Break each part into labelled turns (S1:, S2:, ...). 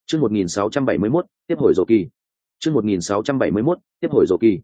S1: Chương 1671, tiếp hồi rổ kỳ. Chương 1671, tiếp hồi rổ kỳ.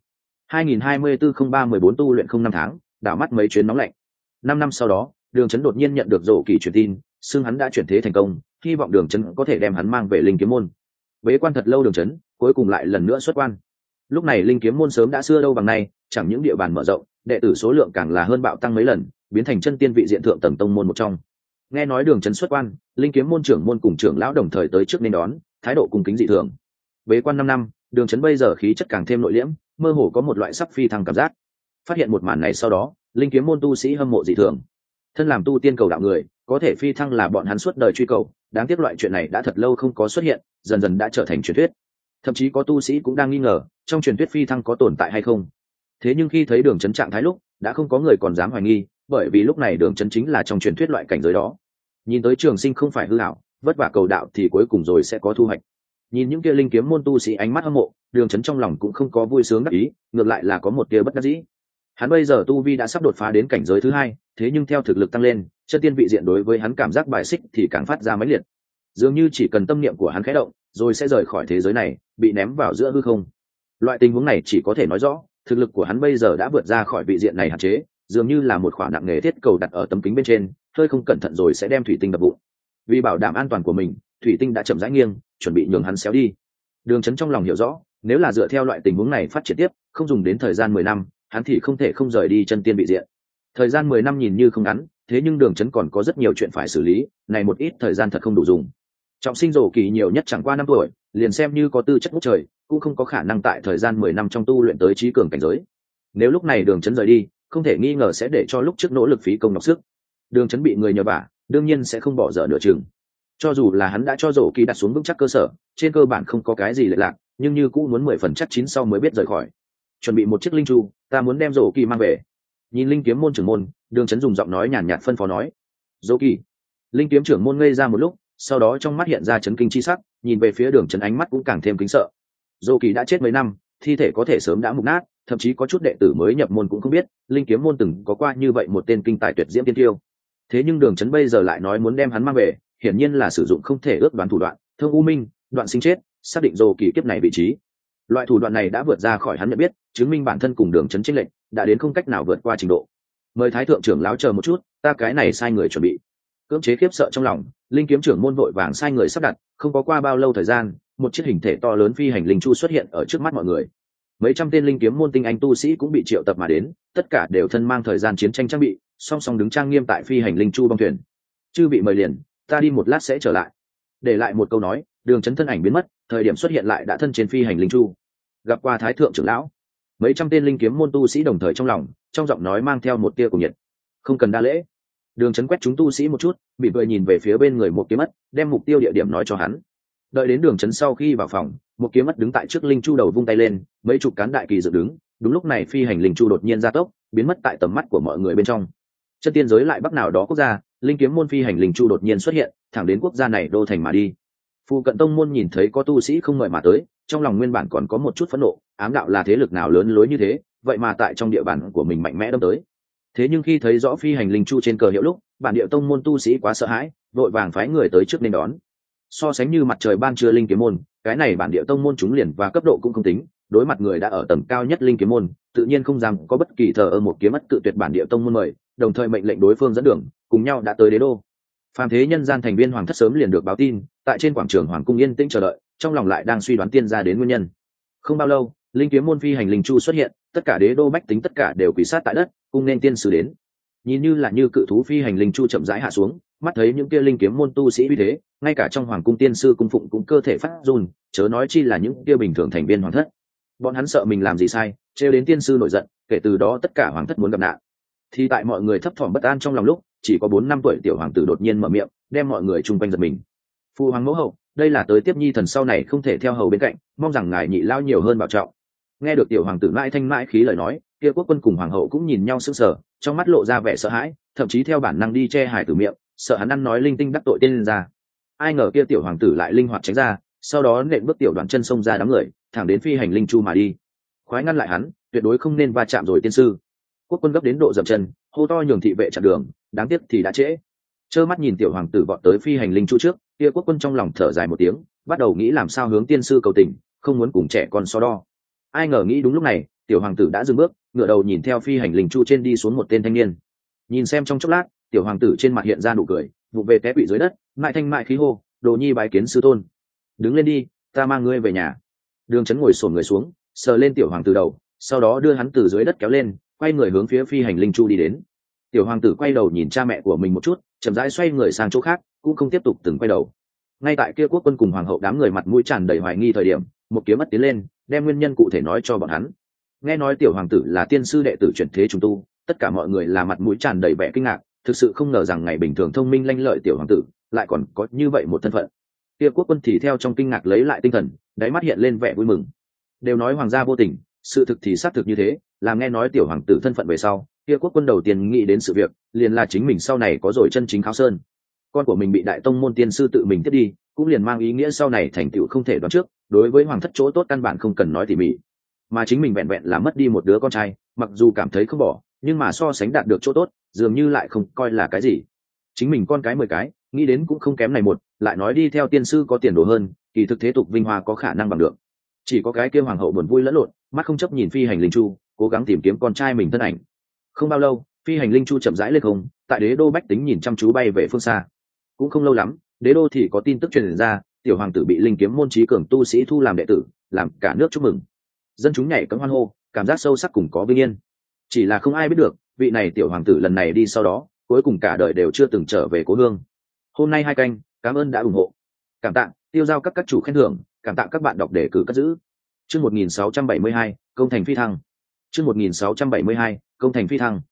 S1: 2024-03-14 tu luyện không năm tháng, đảo mắt mấy chuyến nóng lạnh. 5 năm sau đó, Đường Chấn đột nhiên nhận được rổ kỳ truyền tin, xưng hắn đã chuyển thế thành công, hy vọng Đường Chấn có thể đem hắn mang về Linh Kiếm môn. Bế quan thật lâu Đường Chấn, cuối cùng lại lần nữa xuất quan. Lúc này Linh Kiếm môn sớm đã xưa đâu bằng nay, chẳng những địa bàn mở rộng, đệ tử số lượng càng là hơn bạo tăng mấy lần, biến thành chân tiên vị diện thượng tầng tông môn một trong. Nghe nói Đường Chấn xuất quan, Linh Kiếm môn trưởng môn cùng trưởng lão đồng thời tới trước nên đón, thái độ cung kính dị thường. Bế quan 5 năm, Đường Chấn bây giờ khí chất càng thêm nội liễm, mơ hồ có một loại sắp phi thăng cảm giác. Phát hiện một màn này sau đó, Linh Kiếm môn tu sĩ hâm mộ dị thường. Thân làm tu tiên cầu đạo người, có thể phi thăng là bọn hắn suốt đời truy cầu, đáng tiếc loại chuyện này đã thật lâu không có xuất hiện, dần dần đã trở thành truyền thuyết. Thậm chí có tu sĩ cũng đang nghi ngờ, trong truyền thuyết phi thăng có tồn tại hay không. Thế nhưng khi thấy Đường Chấn trạng thái lúc, đã không có người còn dám hoài nghi, bởi vì lúc này Đường Chấn chính là trong truyền thuyết loại cảnh giới đó. Nhìn tới trường sinh không phải hư ảo, vất vả cầu đạo thì cuối cùng rồi sẽ có thu hoạch. Nhìn những kia Linh Kiếm môn tu sĩ ánh mắt hâm mộ, Đường Chấn trong lòng cũng không có vui sướng đắc ý, ngược lại là có một tia bất đắc dĩ. Hắn bây giờ tu vi đã sắp đột phá đến cảnh giới thứ 2, thế nhưng theo thực lực tăng lên, chân tiên vị diện đối với hắn cảm giác bài xích thì càng phát ra mãnh liệt. Dường như chỉ cần tâm niệm của hắn khẽ động, rồi sẽ rời khỏi thế giới này, bị ném vào giữa hư không. Loại tình huống này chỉ có thể nói rõ, thực lực của hắn bây giờ đã vượt ra khỏi vị diện này hạn chế, dường như là một khoản nặng nghề thiết cầu đặt ở tấm kính bên trên, hơi không cẩn thận rồi sẽ đem thủy tinh đập vụn. Vì bảo đảm an toàn của mình, thủy tinh đã chậm rãi nghiêng, chuẩn bị nhường hắn xéo đi. Đường Chấn trong lòng hiểu rõ, nếu là dựa theo loại tình huống này phát triển tiếp, không dùng đến thời gian 10 năm, hắn thì không thể không rời đi chân tiên vị diện. Thời gian 10 năm nhìn như không ngắn, thế nhưng Đường Chấn còn có rất nhiều chuyện phải xử lý, này một ít thời gian thật không đủ dùng. Trọng sinh rổ kỳ nhiều nhất chẳng qua 5 tuổi, liền xem như có tư chất ngút trời, cũng không có khả năng tại thời gian 10 năm trong tu luyện tới trí cường cảnh giới. Nếu lúc này Đường Chấn rời đi, không thể nghi ngờ sẽ để cho lúc trước nỗ lực phí công nhọc sức. Đường Chấn bị người nhờ vả, đương nhiên sẽ không bỏ dở nửa chừng. Cho dù là hắn đã cho rổ kỳ đặt xuống vững chắc cơ sở, trên cơ bản không có cái gì lệch lạc, nhưng như cũng muốn 10 phần chắc chín sau mới biết rời khỏi. Chuẩn bị một chiếc linh chu, ta muốn đem rổ kỳ mang về. Nhìn Linh Kiếm môn trưởng môn, Đường Chấn dùng giọng nói nhàn nhạt phân phó nói. Rổ kỳ. Linh Kiếm trưởng môn ngây ra một lúc, sau đó trong mắt hiện ra chấn kinh chi sắc, nhìn về phía Đường Chấn ánh mắt cũng càng thêm kính sợ. Rổ kỳ đã chết mấy năm, thi thể có thể sớm đã mục nát, thậm chí có chút đệ tử mới nhập môn cũng không biết, Linh Kiếm môn từng có qua như vậy một tên kinh tài tuyệt diễm tiên tiêu. Thế nhưng Đường Chấn bây giờ lại nói muốn đem hắn mang về, hiển nhiên là sử dụng không thể ước đoán thủ đoạn, thông u minh, đoạn sinh chết, xác định rổ kỳ kiếp này vị trí. Loại thủ đoạn này đã vượt ra khỏi hắn nhận biết, chứng minh bản thân cùng Đường Chấn chênh lệch đã đến không cách nào vượt qua trình độ. Mời thái thượng trưởng lão chờ một chút, ta cái này sai người chuẩn bị. Cưỡng chế khiếp sợ trong lòng, Linh Kiếm trưởng môn vội vàng sai người sắp đặt, không có qua bao lâu thời gian, một chiếc hình thể to lớn phi hành linh chu xuất hiện ở trước mắt mọi người. Mấy trăm tên Linh Kiếm môn tinh anh tu sĩ cũng bị triệu tập mà đến, tất cả đều thân mang thời gian chiến tranh trang bị, song song đứng trang nghiêm tại phi hành linh chu bong thuyền. Chư vị mời liền, ta đi một lát sẽ trở lại. Để lại một câu nói, Đường Chấn thân ảnh biến mất, thời điểm xuất hiện lại đã thân trên phi hành linh chu. Gặp qua thái thượng trưởng lão. Mấy trăm tên Linh Kiếm môn tu sĩ đồng thời trong lòng, trong giọng nói mang theo một tia cùng nhiệt. Không cần đa lễ. Đường Chấn quét chúng tu sĩ một chút, mỉm cười nhìn về phía bên người Một Kiếm Mất, đem mục tiêu địa điểm nói cho hắn. Đợi đến Đường Chấn sau khi vào phòng, Một Kiếm Mất đứng tại trước linh chu đầu vung tay lên, mấy chục cán đại kỳ dựng đứng. Đúng lúc này phi hành linh chu đột nhiên gia tốc, biến mất tại tầm mắt của mọi người bên trong. Chân tiên giới lại bắc nào đó quốc gia, Linh Kiếm môn phi hành linh chu đột nhiên xuất hiện, thẳng đến quốc gia này đô thành mà đi. Phu cận tông môn nhìn thấy có tu sĩ không mời mà tới, trong lòng nguyên bản còn có một chút phẫn nộ, ám đạo là thế lực nào lớn lối như thế, vậy mà tại trong địa bàn của mình mạnh mẽ đâm tới. Thế nhưng khi thấy rõ phi hành linh chu trên cờ hiệu lúc, bản địa tông môn tu sĩ quá sợ hãi, vội vàng phái người tới trước nên đón. So sánh như mặt trời ban trưa Linh Kiếm môn, cái này bản địa tông môn chúng liền và cấp độ cũng không tính, đối mặt người đã ở tầng cao nhất Linh Kiếm môn, tự nhiên không dám có bất kỳ thờ ơ. Một Kiếm Mất cự tuyệt bản địa tông môn mời, đồng thời mệnh lệnh đối phương dẫn đường, cùng nhau đã tới đế đô. Phàm thế nhân gian thành viên hoàng thất sớm liền được báo tin, tại trên quảng trường hoàng cung yên tĩnh chờ đợi, trong lòng lại đang suy đoán tiên gia đến nguyên nhân. Không bao lâu, Linh Kiếm môn phi hành linh chu xuất hiện, tất cả đế đô bách tính tất cả đều quỳ sát tại đất, cung nên tiên sứ đến. Nhìn như là như cự thú phi hành linh chu chậm rãi hạ xuống, mắt thấy những kia Linh Kiếm môn tu sĩ uy thế, ngay cả trong hoàng cung tiên sư cung phụng cũng cơ thể phát run, chớ nói chi là những kia bình thường thành viên hoàng thất. Bọn hắn sợ mình làm gì sai, trêu đến tiên sư nổi giận, kể từ đó tất cả hoàng thất muốn gặp nạn. Thì tại mọi người thấp thỏm bất an trong lòng lúc, chỉ có 4 năm tuổi tiểu hoàng tử đột nhiên mở miệng, đem mọi người chung quanh giật mình. Phu hoàng mẫu hậu, đây là tới tiếp nhi thần sau này không thể theo hầu bên cạnh, mong rằng ngài nhị lao nhiều hơn bảo trọng. Nghe được tiểu hoàng tử mãi thanh mãi khí lời nói, kia quốc quân cùng hoàng hậu cũng nhìn nhau sững sờ, trong mắt lộ ra vẻ sợ hãi, thậm chí theo bản năng đi che hài tử miệng, sợ hắn ăn nói linh tinh đắc tội tiên ra. Ai ngờ kia tiểu hoàng tử lại linh hoạt tránh ra, sau đó nện bước tiểu đoàn chân xông ra đám người, thẳng đến phi hành linh chu mà đi. Khoái ngăn lại hắn, tuyệt đối không nên va chạm rồi tiên sư. Quốc quân gấp đến độ dậm chân, hô to nhường thị vệ chặn đường, đáng tiếc thì đã trễ. Trơ mắt nhìn tiểu hoàng tử vọt tới phi hành linh chu trước, kia quốc quân trong lòng thở dài một tiếng, bắt đầu nghĩ làm sao hướng tiên sư cầu tình, không muốn cùng trẻ con so đo. Ai ngờ nghĩ đúng lúc này, tiểu hoàng tử đã dừng bước, ngửa đầu nhìn theo phi hành linh chu trên đi xuống một tên thanh niên. Nhìn xem trong chốc lát, tiểu hoàng tử trên mặt hiện ra nụ cười, vụ về té quỵ dưới đất, mại thanh mại khí hô, đồ nhi bái kiến sư tôn. Đứng lên đi, ta mang ngươi về nhà. Đường Chấn ngồi xổm người xuống, sờ lên tiểu hoàng tử đầu, sau đó đưa hắn từ dưới đất kéo lên, quay người hướng phía phi hành linh chu đi đến. Tiểu hoàng tử quay đầu nhìn cha mẹ của mình một chút, chậm rãi xoay người sang chỗ khác, cũng không tiếp tục từng quay đầu. Ngay tại kia quốc quân cùng hoàng hậu đám người mặt mũi tràn đầy hoài nghi thời điểm, một kiếm ất tiến lên, đem nguyên nhân cụ thể nói cho bọn hắn. Nghe nói tiểu hoàng tử là tiên sư đệ tử chuyển thế trùng tu, tất cả mọi người là mặt mũi tràn đầy vẻ kinh ngạc, thực sự không ngờ rằng ngày bình thường thông minh lanh lợi tiểu hoàng tử lại còn có như vậy một thân phận. Kia quốc quân thì theo trong kinh ngạc lấy lại tinh thần, đáy mắt hiện lên vẻ vui mừng. Đều nói hoàng gia vô tình, sự thực thì xác thực như thế, làm nghe nói tiểu hoàng tử thân phận về sau, kia quốc quân đầu tiên nghĩ đến sự việc liền là chính mình sau này có rồi chân chính kháo sơn. Con của mình bị đại tông môn tiên sư tự mình tiếp đi, cũng liền mang ý nghĩa sau này thành tựu không thể đoán trước, đối với hoàng thất chỗ tốt căn bản không cần nói tỉ mỉ. Mà chính mình vẹn vẹn là mất đi một đứa con trai, mặc dù cảm thấy không bỏ, nhưng mà so sánh đạt được chỗ tốt, dường như lại không coi là cái gì. Chính mình con cái 10 cái, nghĩ đến cũng không kém này một, lại nói đi theo tiên sư có tiền đồ hơn, kỳ thực thế tục vinh hoa có khả năng bằng được. Chỉ có cái kia hoàng hậu buồn vui lẫn lộn, mắt không chấp nhìn phi hành linh chu, cố gắng tìm kiếm con trai mình thân ảnh. Không bao lâu, phi hành linh chu chậm rãi lên không, tại đế đô bách tính nhìn chăm chú bay về phương xa. Cũng không lâu lắm, đế đô thì có tin tức truyền ra, tiểu hoàng tử bị linh kiếm môn trí cường tu sĩ thu làm đệ tử, làm cả nước chúc mừng. Dân chúng nhảy cẫng hoan hô, cảm giác sâu sắc cùng có vinh yên. Chỉ là không ai biết được, vị này tiểu hoàng tử lần này đi sau đó, cuối cùng cả đời đều chưa từng trở về cố hương. Hôm nay 2 canh, cảm ơn đã ủng hộ. Cảm tạ, tiêu giao các chủ khen thưởng, cảm tạ các bạn đọc đề cử cất giữ. Chương 1672, công thành phi thăng. Chương 1672, công thành phi thăng.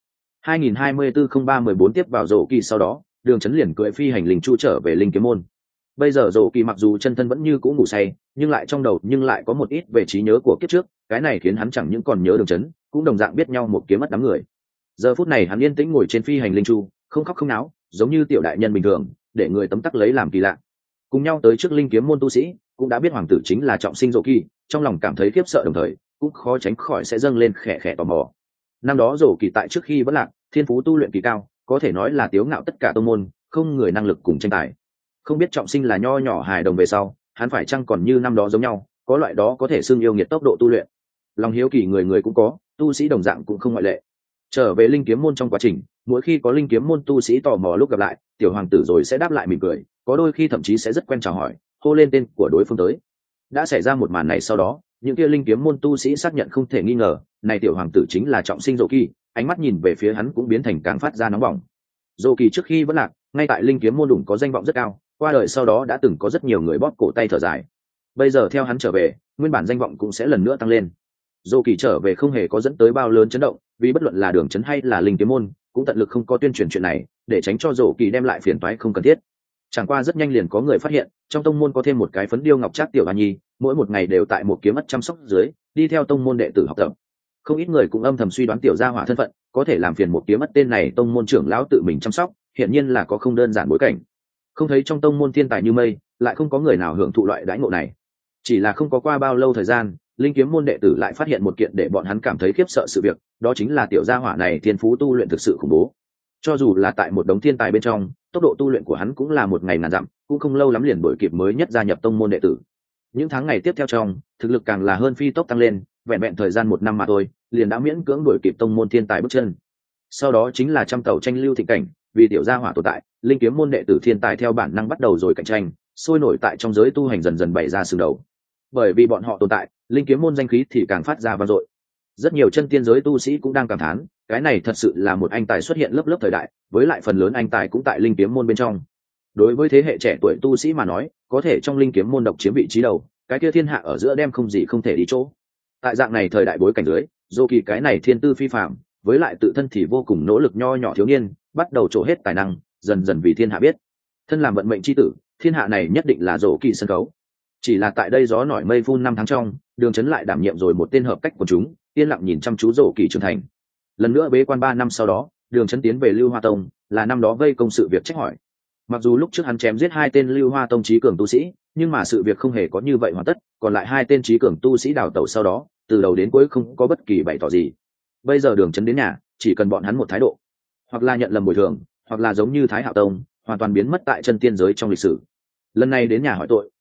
S1: 2024-03-14 tiếp vào rổ kỳ sau đó, Đường Chấn liền cưỡi phi hành linh chu trở về linh kiếm môn. Bây giờ rổ kỳ mặc dù chân thân vẫn như cũ ngủ say, nhưng lại trong đầu nhưng lại có một ít về trí nhớ của kiếp trước, cái này khiến hắn chẳng những còn nhớ Đường Chấn, cũng đồng dạng biết nhau một kiếm mất đám người. Giờ phút này hắn yên tĩnh ngồi trên phi hành linh chu, không khóc không náo, giống như tiểu đại nhân bình thường, để người tấm tắc lấy làm kỳ lạ. Cùng nhau tới trước linh kiếm môn tu sĩ, cũng đã biết hoàng tử chính là trọng sinh rổ kỳ, trong lòng cảm thấy khiếp sợ đồng thời, cũng khó tránh khỏi sẽ dâng lên khẽ khẽ tò mò. Năm đó rổ kỳ tại trước khi vẫn lạc, thiên phú tu luyện kỳ cao, có thể nói là tiếu ngạo tất cả tông môn, không người năng lực cùng tranh tài. Không biết trọng sinh là nho nhỏ hài đồng về sau, hắn phải chăng còn như năm đó giống nhau, có loại đó có thể xưng yêu nghiệt tốc độ tu luyện. Lòng hiếu kỳ người người cũng có, tu sĩ đồng dạng cũng không ngoại lệ. Trở về linh kiếm môn trong quá trình, mỗi khi có linh kiếm môn tu sĩ tò mò lúc gặp lại, tiểu hoàng tử rồi sẽ đáp lại mỉm cười, có đôi khi thậm chí sẽ rất quen chào hỏi, hô lên tên của đối phương tới. Đã xảy ra một màn này sau đó, những kia linh kiếm môn tu sĩ xác nhận không thể nghi ngờ, này tiểu hoàng tử chính là trọng sinh Dô Kỳ, ánh mắt nhìn về phía hắn cũng biến thành càng phát ra nóng bỏng. Dô Kỳ trước khi vẫn lạc, ngay tại linh kiếm môn đủng có danh vọng rất cao, qua đời sau đó đã từng có rất nhiều người bóp cổ tay thở dài. Bây giờ theo hắn trở về, nguyên bản danh vọng cũng sẽ lần nữa tăng lên. Dô Kỳ trở về không hề có dẫn tới bao lớn chấn động, vì bất luận là Đường Chấn hay là linh kiếm môn, cũng tận lực không có tuyên truyền chuyện này, để tránh cho Dô Kỳ đem lại phiền toái không cần thiết. Chẳng qua rất nhanh liền có người phát hiện, trong tông môn có thêm một cái phấn điêu ngọc trác tiểu hoa nhi, mỗi một ngày đều tại một kiếm ất chăm sóc dưới, đi theo tông môn đệ tử học tập. Không ít người cũng âm thầm suy đoán tiểu gia hỏa thân phận, có thể làm phiền một kiếm ất tên này tông môn trưởng lão tự mình chăm sóc, hiện nhiên là có không đơn giản bối cảnh. Không thấy trong tông môn thiên tài như mây, lại không có người nào hưởng thụ loại đãi ngộ này. Chỉ là không có qua bao lâu thời gian, linh kiếm môn đệ tử lại phát hiện một kiện để bọn hắn cảm thấy khiếp sợ sự việc, đó chính là tiểu gia hỏa này thiên phú tu luyện thực sự khủng bố. Cho dù là tại một đống thiên tài bên trong, tốc độ tu luyện của hắn cũng là một ngày ngàn dặm, cũng không lâu lắm liền đuổi kịp mới nhất gia nhập tông môn đệ tử. Những tháng ngày tiếp theo trong, thực lực càng là hơn phi tốc tăng lên, vẹn vẹn thời gian 1 năm mà thôi, liền đã miễn cưỡng đuổi kịp tông môn thiên tài bước chân. Sau đó chính là trăm tàu tranh lưu thịnh cảnh, vì tiểu gia hỏa tồn tại, linh kiếm môn đệ tử thiên tài theo bản năng bắt đầu rồi cạnh tranh, sôi nổi tại trong giới tu hành dần dần bày ra sừng đầu. Bởi vì bọn họ tồn tại, linh kiếm môn danh khí thì càng phát ra vang dội. Rất nhiều chân tiên giới tu sĩ cũng đang cảm thán, cái này thật sự là một anh tài xuất hiện lớp lớp thời đại, với lại phần lớn anh tài cũng tại linh kiếm môn bên trong. Đối với thế hệ trẻ tuổi tu sĩ mà nói, có thể trong linh kiếm môn độc chiếm vị trí đầu, cái kia thiên hạ ở giữa đem không gì không thể đi chỗ. Tại dạng này thời đại bối cảnh dưới, Dô Kỳ cái này thiên tư phi phàm, với lại tự thân thì vô cùng nỗ lực nho nhỏ thiếu niên, bắt đầu trổ hết tài năng, dần dần vì thiên hạ biết. Thân làm vận mệnh chi tử, thiên hạ này nhất định là Dô Kỳ sân khấu. Chỉ là tại đây gió nổi mây phun 5 tháng trong, Đường Chấn lại đảm nhiệm rồi một tên hợp cách của chúng, yên lặng nhìn chăm chú Dô Kỳ trưởng thành. Lần nữa bế quan 3 năm sau đó, Đường Chấn tiến về Lưu Hoa Tông, là năm đó vây công sự việc trách hỏi. Mặc dù lúc trước hắn chém giết 2 tên Lưu Hoa Tông chí cường tu sĩ, nhưng mà sự việc không hề có như vậy hoàn tất, còn lại 2 tên chí cường tu sĩ đào tẩu sau đó, từ đầu đến cuối không có bất kỳ bày tỏ gì. Bây giờ Đường Chấn đến nhà, chỉ cần bọn hắn một thái độ, hoặc là nhận lầm bồi thường, hoặc là giống như Thái Hạo Tông, hoàn toàn biến mất tại chân tiên giới trong lịch sử. Lần này đến nhà hỏi tội,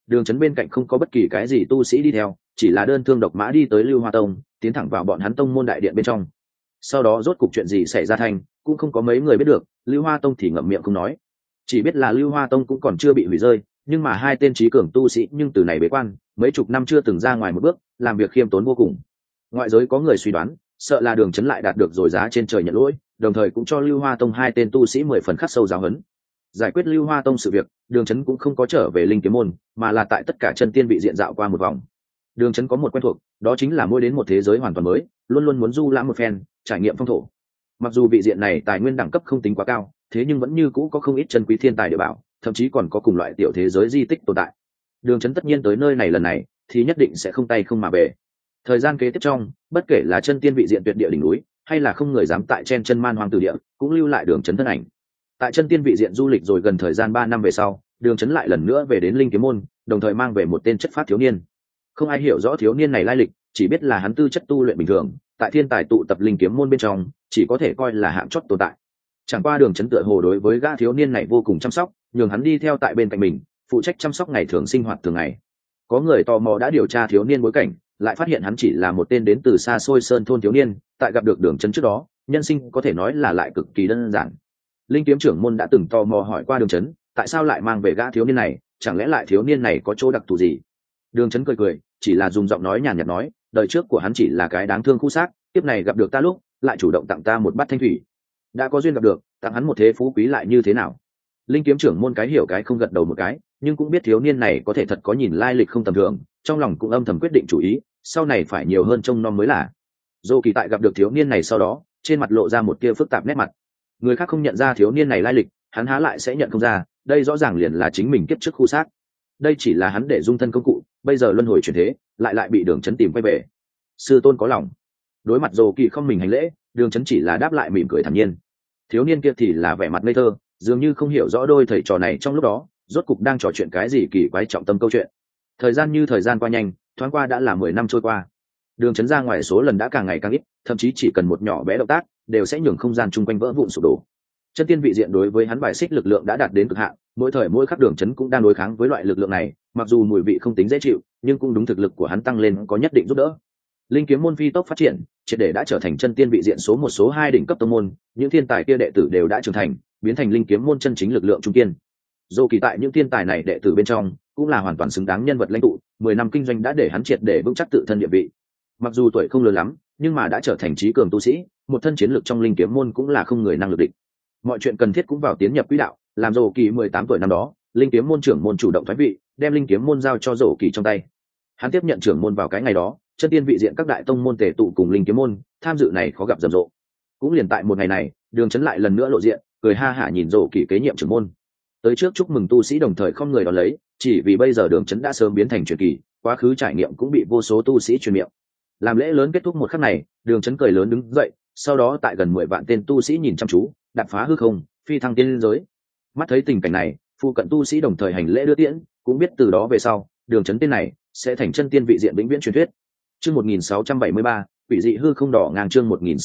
S1: đường trấn bên cạnh không có bất kỳ cái gì tu sĩ đi theo, chỉ là đơn thương độc mã đi tới Lưu Hoa Tông, tiến thẳng vào bọn hắn tông môn đại điện bên trong. Sau đó rốt cục chuyện gì xảy ra thành cũng không có mấy người biết được, Lưu Hoa Tông thì ngậm miệng không nói, chỉ biết là Lưu Hoa Tông cũng còn chưa bị hủy rơi, nhưng mà hai tên trí cường tu sĩ nhưng từ này bế quan mấy chục năm chưa từng ra ngoài một bước, làm việc khiêm tốn vô cùng. Ngoại giới có người suy đoán sợ là đường trấn lại đạt được rồi giá trên trời nhận lỗi, đồng thời cũng cho Lưu Hoa Tông hai tên tu sĩ 10 phần khắc sâu giáo huấn. Giải quyết Lưu Hoa Tông sự việc, đường trấn cũng không có trở về Linh Kiếm môn, mà là tại tất cả chân tiên vị diện dạo qua một vòng. Đường trấn có một quen thuộc, đó chính là mỗi đến một thế giới hoàn toàn mới, luôn luôn muốn du lãm một phen, trải nghiệm phong thổ. Mặc dù vị diện này tài nguyên đẳng cấp không tính quá cao, thế nhưng vẫn như cũ có không ít chân quý thiên tài địa bảo, thậm chí còn có cùng loại tiểu thế giới di tích tồn tại. Đường trấn tất nhiên tới nơi này lần này thì nhất định sẽ không tay không mà về. Thời gian kế tiếp trong, bất kể là chân tiên vị diện tuyệt địa đỉnh núi, hay là không người dám tại trên chân man hoang tử địa, cũng lưu lại đường trấn thân ảnh. Tại chân tiên vị diện du lịch rồi gần thời gian 3 năm về sau, đường trấn lại lần nữa về đến Linh Kiếm môn, đồng thời mang về một tên chất phát thiếu niên. Không ai hiểu rõ thiếu niên này lai lịch, chỉ biết là hắn tư chất tu luyện bình thường, tại thiên tài tụ tập Linh Kiếm môn bên trong chỉ có thể coi là hạng chót tồn tại. Chẳng qua đường trấn tựa hồ đối với gã thiếu niên này vô cùng chăm sóc, nhường hắn đi theo tại bên cạnh mình, phụ trách chăm sóc ngày thường sinh hoạt thường ngày. Có người tò mò đã điều tra thiếu niên bối cảnh, lại phát hiện hắn chỉ là một tên đến từ xa xôi sơn thôn thiếu niên, tại gặp được đường trấn trước đó, nhân sinh có thể nói là lại cực kỳ đơn giản. Linh Kiếm trưởng môn đã từng tò mò hỏi qua đường trấn, tại sao lại mang về gã thiếu niên này, chẳng lẽ lại thiếu niên này có chỗ đặc thù gì? Đường trấn cười cười, chỉ là dùng giọng nói nhàn nhạt nói, đời trước của hắn chỉ là cái đáng thương khu xác, tiếp này gặp được ta lúc, lại chủ động tặng ta một bát thanh thủy. Đã có duyên gặp được, tặng hắn một thế phú quý lại như thế nào? Linh Kiếm trưởng môn cái hiểu cái không gật đầu một cái, nhưng cũng biết thiếu niên này có thể thật có nhìn lai lịch không tầm thường, trong lòng cũng âm thầm quyết định chủ ý, sau này phải nhiều hơn trông nom mới là. Dô Kỳ tại gặp được thiếu niên này sau đó, trên mặt lộ ra một tia phức tạp nét mặt. Người khác không nhận ra thiếu niên này lai lịch, hắn há lại sẽ nhận không ra, đây rõ ràng liền là chính mình kiếp trước khu xác. Đây chỉ là hắn để dung thân công cụ, bây giờ luân hồi chuyển thế, lại bị đường trấn tìm quay về. Sư tôn có lòng. Đối mặt Dô Kỳ không mình hành lễ, đường trấn chỉ là đáp lại mỉm cười thản nhiên. Thiếu niên kia thì là vẻ mặt ngây thơ, dường như không hiểu rõ đôi thầy trò này trong lúc đó rốt cục đang trò chuyện cái gì kỳ quái trọng tâm câu chuyện. Thời gian như thời gian qua nhanh, thoáng qua đã là 10 năm trôi qua. Đường trấn ra ngoài số lần đã càng ngày càng ít, thậm chí chỉ cần một nhỏ bé động tác đều sẽ nhường không gian chung quanh vỡ vụn sụp đổ. Chân tiên vị diện đối với hắn bài xích lực lượng đã đạt đến cực hạn, mỗi thời mỗi khắc đường trấn cũng đang đối kháng với loại lực lượng này, mặc dù mùi vị không tính dễ chịu, nhưng cũng đúng thực lực của hắn tăng lên có nhất định giúp đỡ. Linh Kiếm môn phi tốc phát triển, triệt để đã trở thành chân tiên vị diện số 1 số 2 đỉnh cấp tông môn, những thiên tài kia đệ tử đều đã trưởng thành, biến thành Linh Kiếm môn chân chính lực lượng trung kiên. Dô Kỳ tại những thiên tài này đệ tử bên trong, cũng là hoàn toàn xứng đáng nhân vật lãnh tụ, 10 năm kinh doanh đã để hắn triệt để vững chắc tự thân địa vị. Mặc dù tuổi không lớn lắm, nhưng mà đã trở thành trí cường tu sĩ, một thân chiến lực trong Linh Kiếm môn cũng là không người năng lực địch. Mọi chuyện cần thiết cũng vào tiến nhập quỹ đạo, làm Dô Kỳ 18 tuổi năm đó, Linh Kiếm môn trưởng môn chủ động thoái vị, đem Linh Kiếm môn giao cho Dô Kỳ trong tay. Hắn tiếp nhận trưởng môn vào cái ngày đó, chân tiên vị diện các đại tông môn tề tụ cùng Linh Kiếm môn, tham dự này khó gặp rầm rộ. Cũng liền tại một ngày này, đường trấn lại lần nữa lộ diện, cười ha hả nhìn Dô Kỳ kế nhiệm trưởng môn. Tới trước chúc mừng tu sĩ đồng thời không người đón lấy, chỉ vì bây giờ đường trấn đã sớm biến thành truyền kỳ, quá khứ trải nghiệm cũng bị vô số tu sĩ truyền miệng. Làm lễ lớn kết thúc một khắc này, đường trấn cười lớn đứng dậy, sau đó tại gần 10 vạn tên tu sĩ nhìn chăm chú, đạp phá hư không, phi thăng tiên giới. Mắt thấy tình cảnh này, phụ cận tu sĩ đồng thời hành lễ đưa tiễn, cũng biết từ đó về sau, đường trấn tên này sẽ thành chân tiên vị diện vĩnh viễn truyền thuyết. Chương 1673, quỷ dị hư không đỏ ngang. Chương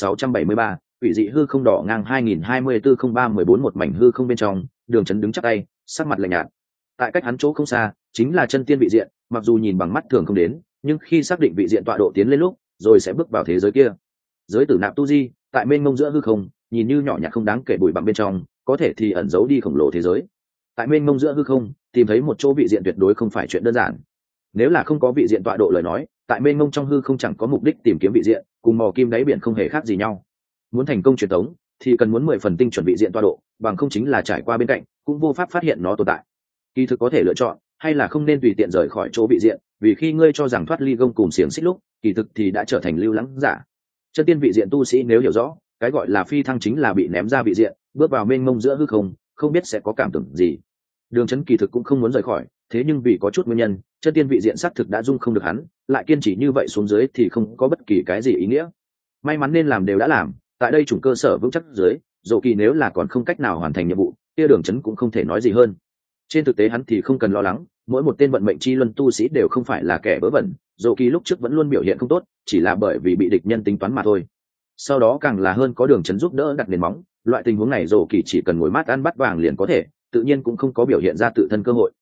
S1: 1673, quỷ dị hư không đỏ ngang. 2024-03-14 một mảnh hư không bên trong, đường trấn đứng chắp tay, sắc mặt lạnh nhạt. Tại cách hắn chỗ không xa, chính là chân tiên vị diện, mặc dù nhìn bằng mắt thường không đến, nhưng khi xác định vị diện tọa độ tiến lên lúc, rồi sẽ bước vào thế giới kia. Giới tử nạp tu di, tại mênh mông giữa hư không, nhìn như nhỏ nhặt không đáng kể bụi bặm bên trong, có thể thì ẩn giấu đi khổng lồ thế giới. Tại mênh mông giữa hư không, tìm thấy một chỗ vị diện tuyệt đối không phải chuyện đơn giản. Nếu là không có vị diện tọa độ lời nói, tại mênh mông trong hư không chẳng có mục đích tìm kiếm vị diện, cùng mò kim đáy biển không hề khác gì nhau. Muốn thành công truyền thống, thì cần muốn 10 phần tinh chuẩn vị diện tọa độ, bằng không chính là trải qua bên cạnh, cũng vô pháp phát hiện nó tồn tại. Kỳ thực có thể lựa chọn, hay là không nên tùy tiện rời khỏi chỗ vị diện, vì khi ngươi cho rằng thoát ly gông cùng xiềng xích lúc, kỳ thực thì đã trở thành lưu lãng giả. Chân tiên vị diện tu sĩ nếu hiểu rõ, cái gọi là phi thăng chính là bị ném ra vị diện, bước vào mênh mông giữa hư không, không biết sẽ có cảm tưởng gì. Đường trấn kỳ thực cũng không muốn rời khỏi, thế nhưng vì có chút nguyên nhân, chân tiên vị diện xác thực đã dung không được hắn, lại kiên trì như vậy xuống dưới thì không có bất kỳ cái gì ý nghĩa. May mắn nên làm đều đã làm, tại đây chủng cơ sở vững chắc dưới, Dô Kỳ nếu là còn không cách nào hoàn thành nhiệm vụ, kia đường trấn cũng không thể nói gì hơn. Trên thực tế hắn thì không cần lo lắng, mỗi một tên vận mệnh chi luân tu sĩ đều không phải là kẻ vớ vẩn, Dô Kỳ lúc trước vẫn luôn biểu hiện không tốt, chỉ là bởi vì bị địch nhân tính toán mà thôi. Sau đó càng là hơn có đường trấn giúp đỡ đặt nền móng, loại tình huống này Dô Kỳ chỉ cần ngồi mát ăn bát vàng liền có thể, tự nhiên cũng không có biểu hiện ra tự thân cơ hội.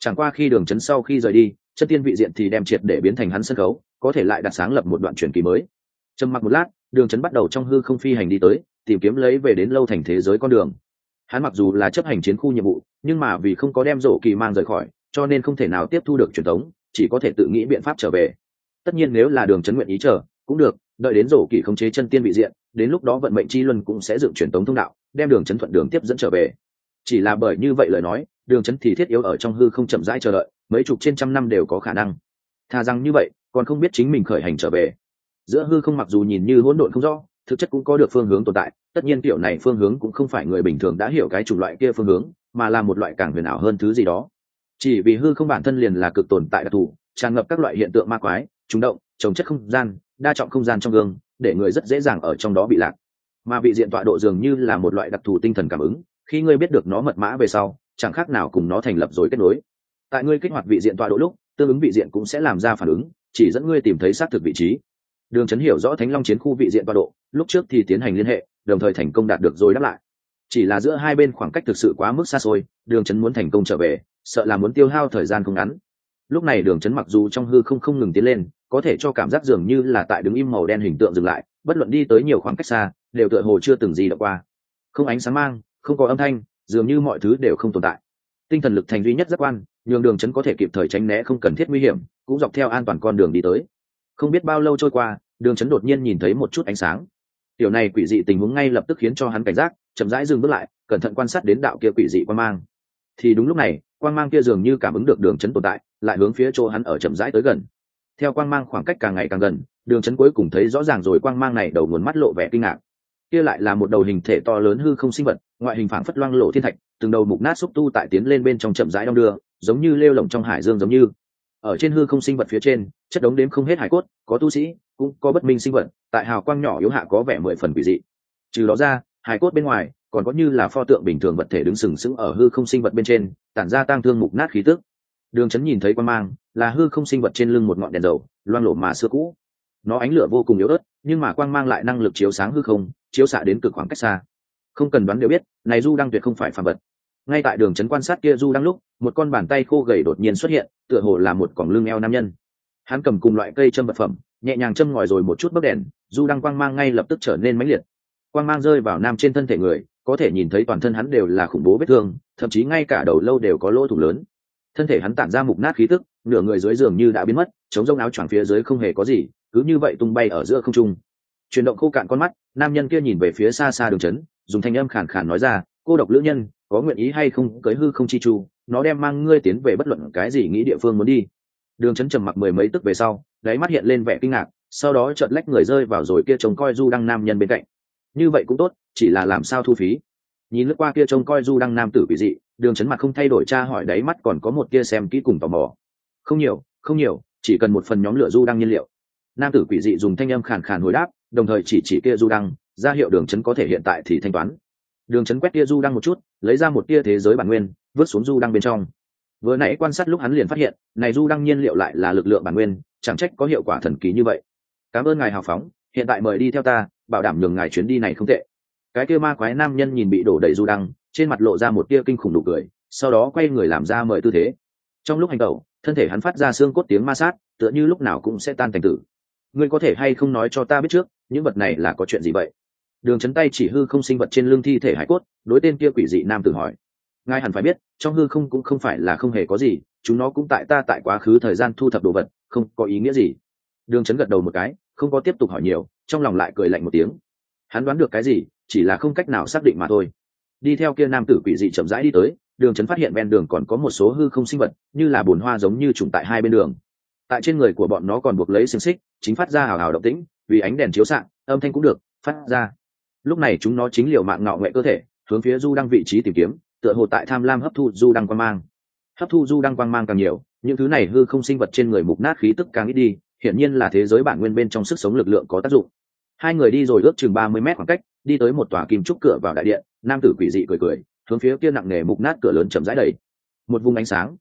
S1: Chẳng qua khi Đường Chấn sau khi rời đi, chân tiên vị diện thì đem triệt để biến thành hắn sân khấu, có thể lại đặt sáng lập một đoạn truyền kỳ mới. Trầm mặc một lát, Đường Chấn bắt đầu trong hư không phi hành đi tới, tìm kiếm lấy về đến lâu thành thế giới con đường. Hắn mặc dù là chấp hành chiến khu nhiệm vụ, nhưng mà vì không có đem rổ kỳ mang rời khỏi, cho nên không thể nào tiếp thu được truyền thống, chỉ có thể tự nghĩ biện pháp trở về. Tất nhiên nếu là Đường Chấn nguyện ý chờ, cũng được, đợi đến rổ kỳ khống chế chân tiên vị diện, đến lúc đó vận mệnh chi luân cũng sẽ dựng truyền thống thông đạo, đem Đường Chấn thuận đường tiếp dẫn trở về. Chỉ là bởi như vậy lời nói, Đường Chấn thì thiết yếu ở trong hư không chậm rãi chờ đợi, mấy chục trên trăm năm đều có khả năng. Thà rằng như vậy, còn không biết chính mình khởi hành trở về. Giữa hư không mặc dù nhìn như hỗn độn không rõ, thực chất cũng có được phương hướng tồn tại, tất nhiên kiểu này phương hướng cũng không phải người bình thường đã hiểu cái chủng loại kia phương hướng, mà là một loại càng huyền ảo hơn thứ gì đó. Chỉ vì hư không bản thân liền là cực tồn tại đặc thù, tràn ngập các loại hiện tượng ma quái, trùng động, trồng chất không gian, đa trọng không gian trong gương, để người rất dễ dàng ở trong đó bị lạc. Mà vị diện tọa độ dường như là một loại đặc thù tinh thần cảm ứng, khi ngươi biết được nó mật mã về sau, chẳng khác nào cùng nó thành lập rồi kết nối. Tại ngươi kích hoạt vị diện tọa độ lúc, tương ứng vị diện cũng sẽ làm ra phản ứng, chỉ dẫn ngươi tìm thấy xác thực vị trí. Đường Chấn hiểu rõ Thánh Long chiến khu vị diện tọa độ, lúc trước thì tiến hành liên hệ, đồng thời thành công đạt được rồi đáp lại. Chỉ là giữa hai bên khoảng cách thực sự quá mức xa xôi, Đường Chấn muốn thành công trở về, sợ là muốn tiêu hao thời gian không ngắn. Lúc này Đường Chấn mặc dù trong hư không ngừng tiến lên, có thể cho cảm giác dường như là tại đứng im màu đen hình tượng dừng lại, bất luận đi tới nhiều khoảng cách xa, đều tựa hồ chưa từng gì đã qua. Không ánh sáng mang, không có âm thanh, dường như mọi thứ đều không tồn tại. Tinh thần lực thành duy nhất giác quan, nhường Đường Chấn có thể kịp thời tránh né không cần thiết nguy hiểm, cũng dọc theo an toàn con đường đi tới. Không biết bao lâu trôi qua, Đường Chấn đột nhiên nhìn thấy một chút ánh sáng. Điều này quỷ dị tình huống ngay lập tức khiến cho hắn cảnh giác, chậm rãi dừng bước lại, cẩn thận quan sát đến đạo kia quỷ dị quang mang. Thì đúng lúc này, quang mang kia dường như cảm ứng được Đường Chấn tồn tại, lại hướng phía chỗ hắn ở chậm rãi tới gần. Theo quang mang khoảng cách càng ngày càng gần, Đường Chấn cuối cùng thấy rõ ràng rồi quang mang này đầu nguồn mắt lộ vẻ kinh ngạc. Kia lại là một đầu hình thể to lớn hư không sinh vật, ngoại hình phảng phất loang lổ thiên thạch, từng đầu mục nát xúc tu tại tiến lên bên trong chậm rãi đong đưa, giống như lêu lổng trong hải dương giống như. Ở trên hư không sinh vật phía trên, chất đống đếm không hết hải cốt, có tu sĩ, cũng có bất minh sinh vật, tại hào quang nhỏ yếu hạ có vẻ mười phần quỷ dị. Trừ đó ra, hải cốt bên ngoài còn có như là pho tượng bình thường vật thể đứng sừng sững ở hư không sinh vật bên trên, tản ra tang thương mục nát khí tức. Đường Chấn nhìn thấy quang mang, là hư không sinh vật trên lưng một ngọn đèn dầu, loang lổ mà xưa cũ. Nó ánh lửa vô cùng yếu ớt, nhưng mà quang mang lại năng lực chiếu sáng hư không, chiếu xạ đến cực khoảng cách xa. Không cần đoán đều biết, này du đăng tuyệt không phải phàm vật. Ngay tại Đường Chấn quan sát kia du đăng lúc, một con bàn tay khô gầy đột nhiên xuất hiện, tựa hồ là một còng lưng eo nam nhân. Hắn cầm cùng loại cây châm vật phẩm, nhẹ nhàng châm ngòi rồi một chút bấc đèn, du đăng quang mang ngay lập tức trở nên mãnh liệt. Quang mang rơi vào nam trên thân thể người, có thể nhìn thấy toàn thân hắn đều là khủng bố vết thương, thậm chí ngay cả đầu lâu đều có lỗ thủng lớn. Thân thể hắn tản ra mục nát khí tức, nửa người dưới giường như đã biến mất, chống rông áo choàng phía dưới không hề có gì, cứ như vậy tung bay ở giữa không trung. Chuyển động khô cạn con mắt, nam nhân kia nhìn về phía xa xa Đường Chấn, dùng thanh âm khàn khàn nói ra, cô độc lữ nhân, có nguyện ý hay không cưới hư không chi chu, nó đem mang ngươi tiến về bất luận cái gì nghĩ địa phương muốn đi. Đường Chấn trầm mặc mười mấy tức về sau, đáy mắt hiện lên vẻ kinh ngạc, sau đó chợt lách người rơi vào rồi kia trông coi du đăng nam nhân bên cạnh. Như vậy cũng tốt, chỉ là làm sao thu phí. Nhìn lướt qua kia trông coi du đăng nam tử quỷ dị, Đường Chấn mặt không thay đổi, tra hỏi đáy mắt còn có một kia xem kỹ cùng tò mò. Không nhiều, không nhiều, chỉ cần một phần nhóm lửa du đăng nhiên liệu. Nam tử quỷ dị dùng thanh âm khàn khàn hồi đáp, đồng thời chỉ kia du đăng, ra hiệu Đường Chấn có thể hiện tại thì thanh toán. Đường Chấn quét tia du đăng một chút, lấy ra một tia thế giới bản nguyên, vứt xuống du đăng bên trong. Vừa nãy quan sát lúc hắn liền phát hiện, này du đăng nhiên liệu lại là lực lượng bản nguyên, chẳng trách có hiệu quả thần kỳ như vậy. Cảm ơn ngài hào phóng, hiện tại mời đi theo ta, bảo đảm nhường ngài chuyến đi này không tệ. Cái kia ma quái nam nhân nhìn bị đổ đầy du đăng, trên mặt lộ ra một tia kinh khủng nụ cười, sau đó quay người làm ra mời tư thế. Trong lúc hành tẩu, thân thể hắn phát ra xương cốt tiếng ma sát, tựa như lúc nào cũng sẽ tan thành tử. Ngươi có thể hay không nói cho ta biết trước, những vật này là có chuyện gì vậy? Đường Chấn tay chỉ hư không sinh vật trên lưng thi thể hải cốt, đối tên kia quỷ dị nam tử hỏi. Ngài hẳn phải biết, trong hư không cũng không phải là không hề có gì, chúng nó cũng tại quá khứ thời gian thu thập đồ vật, không có ý nghĩa gì. Đường Chấn gật đầu một cái, không có tiếp tục hỏi nhiều, trong lòng lại cười lạnh một tiếng. Hắn đoán được cái gì, chỉ là không cách nào xác định mà thôi. Đi theo kia nam tử quỷ dị chậm rãi đi tới, Đường Chấn phát hiện ven đường còn có một số hư không sinh vật, như là bồn hoa giống như trùng tại hai bên đường. Tại trên người của bọn nó còn buộc lấy xiềng xích, chính phát ra hào hào động tĩnh, vì ánh đèn chiếu xạ, âm thanh cũng được phát ra. Lúc này chúng nó chính liều mạng ngọ nghệ cơ thể, hướng phía du đăng vị trí tìm kiếm, tựa hồ tại tham lam hấp thu du đăng quang mang. Hấp thu du đăng quang mang càng nhiều, những thứ này hư không sinh vật trên người mục nát khí tức càng ít đi, hiển nhiên là thế giới bản nguyên bên trong sức sống lực lượng có tác dụng. Hai người đi rồi ước chừng 30 mét khoảng cách, đi tới một tòa kim trúc cửa vào đại điện, nam tử quỷ dị cười cười, hướng phía kia nặng nề mục nát cửa lớn chậm rãi đẩy. Một vùng ánh sáng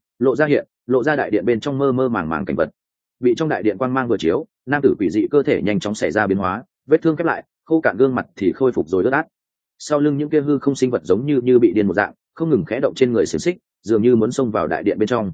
S1: lộ ra đại điện bên trong mơ mơ màng màng cảnh vật. Bị trong đại điện quang mang vừa chiếu, nam tử quỷ dị cơ thể nhanh chóng xảy ra biến hóa, vết thương khép lại, khô cạn gương mặt thì khôi phục rồi ướt át. Sau lưng những kia hư không sinh vật giống như bị điên một dạng, không ngừng khẽ động trên người xiềng xích, dường như muốn xông vào đại điện bên trong.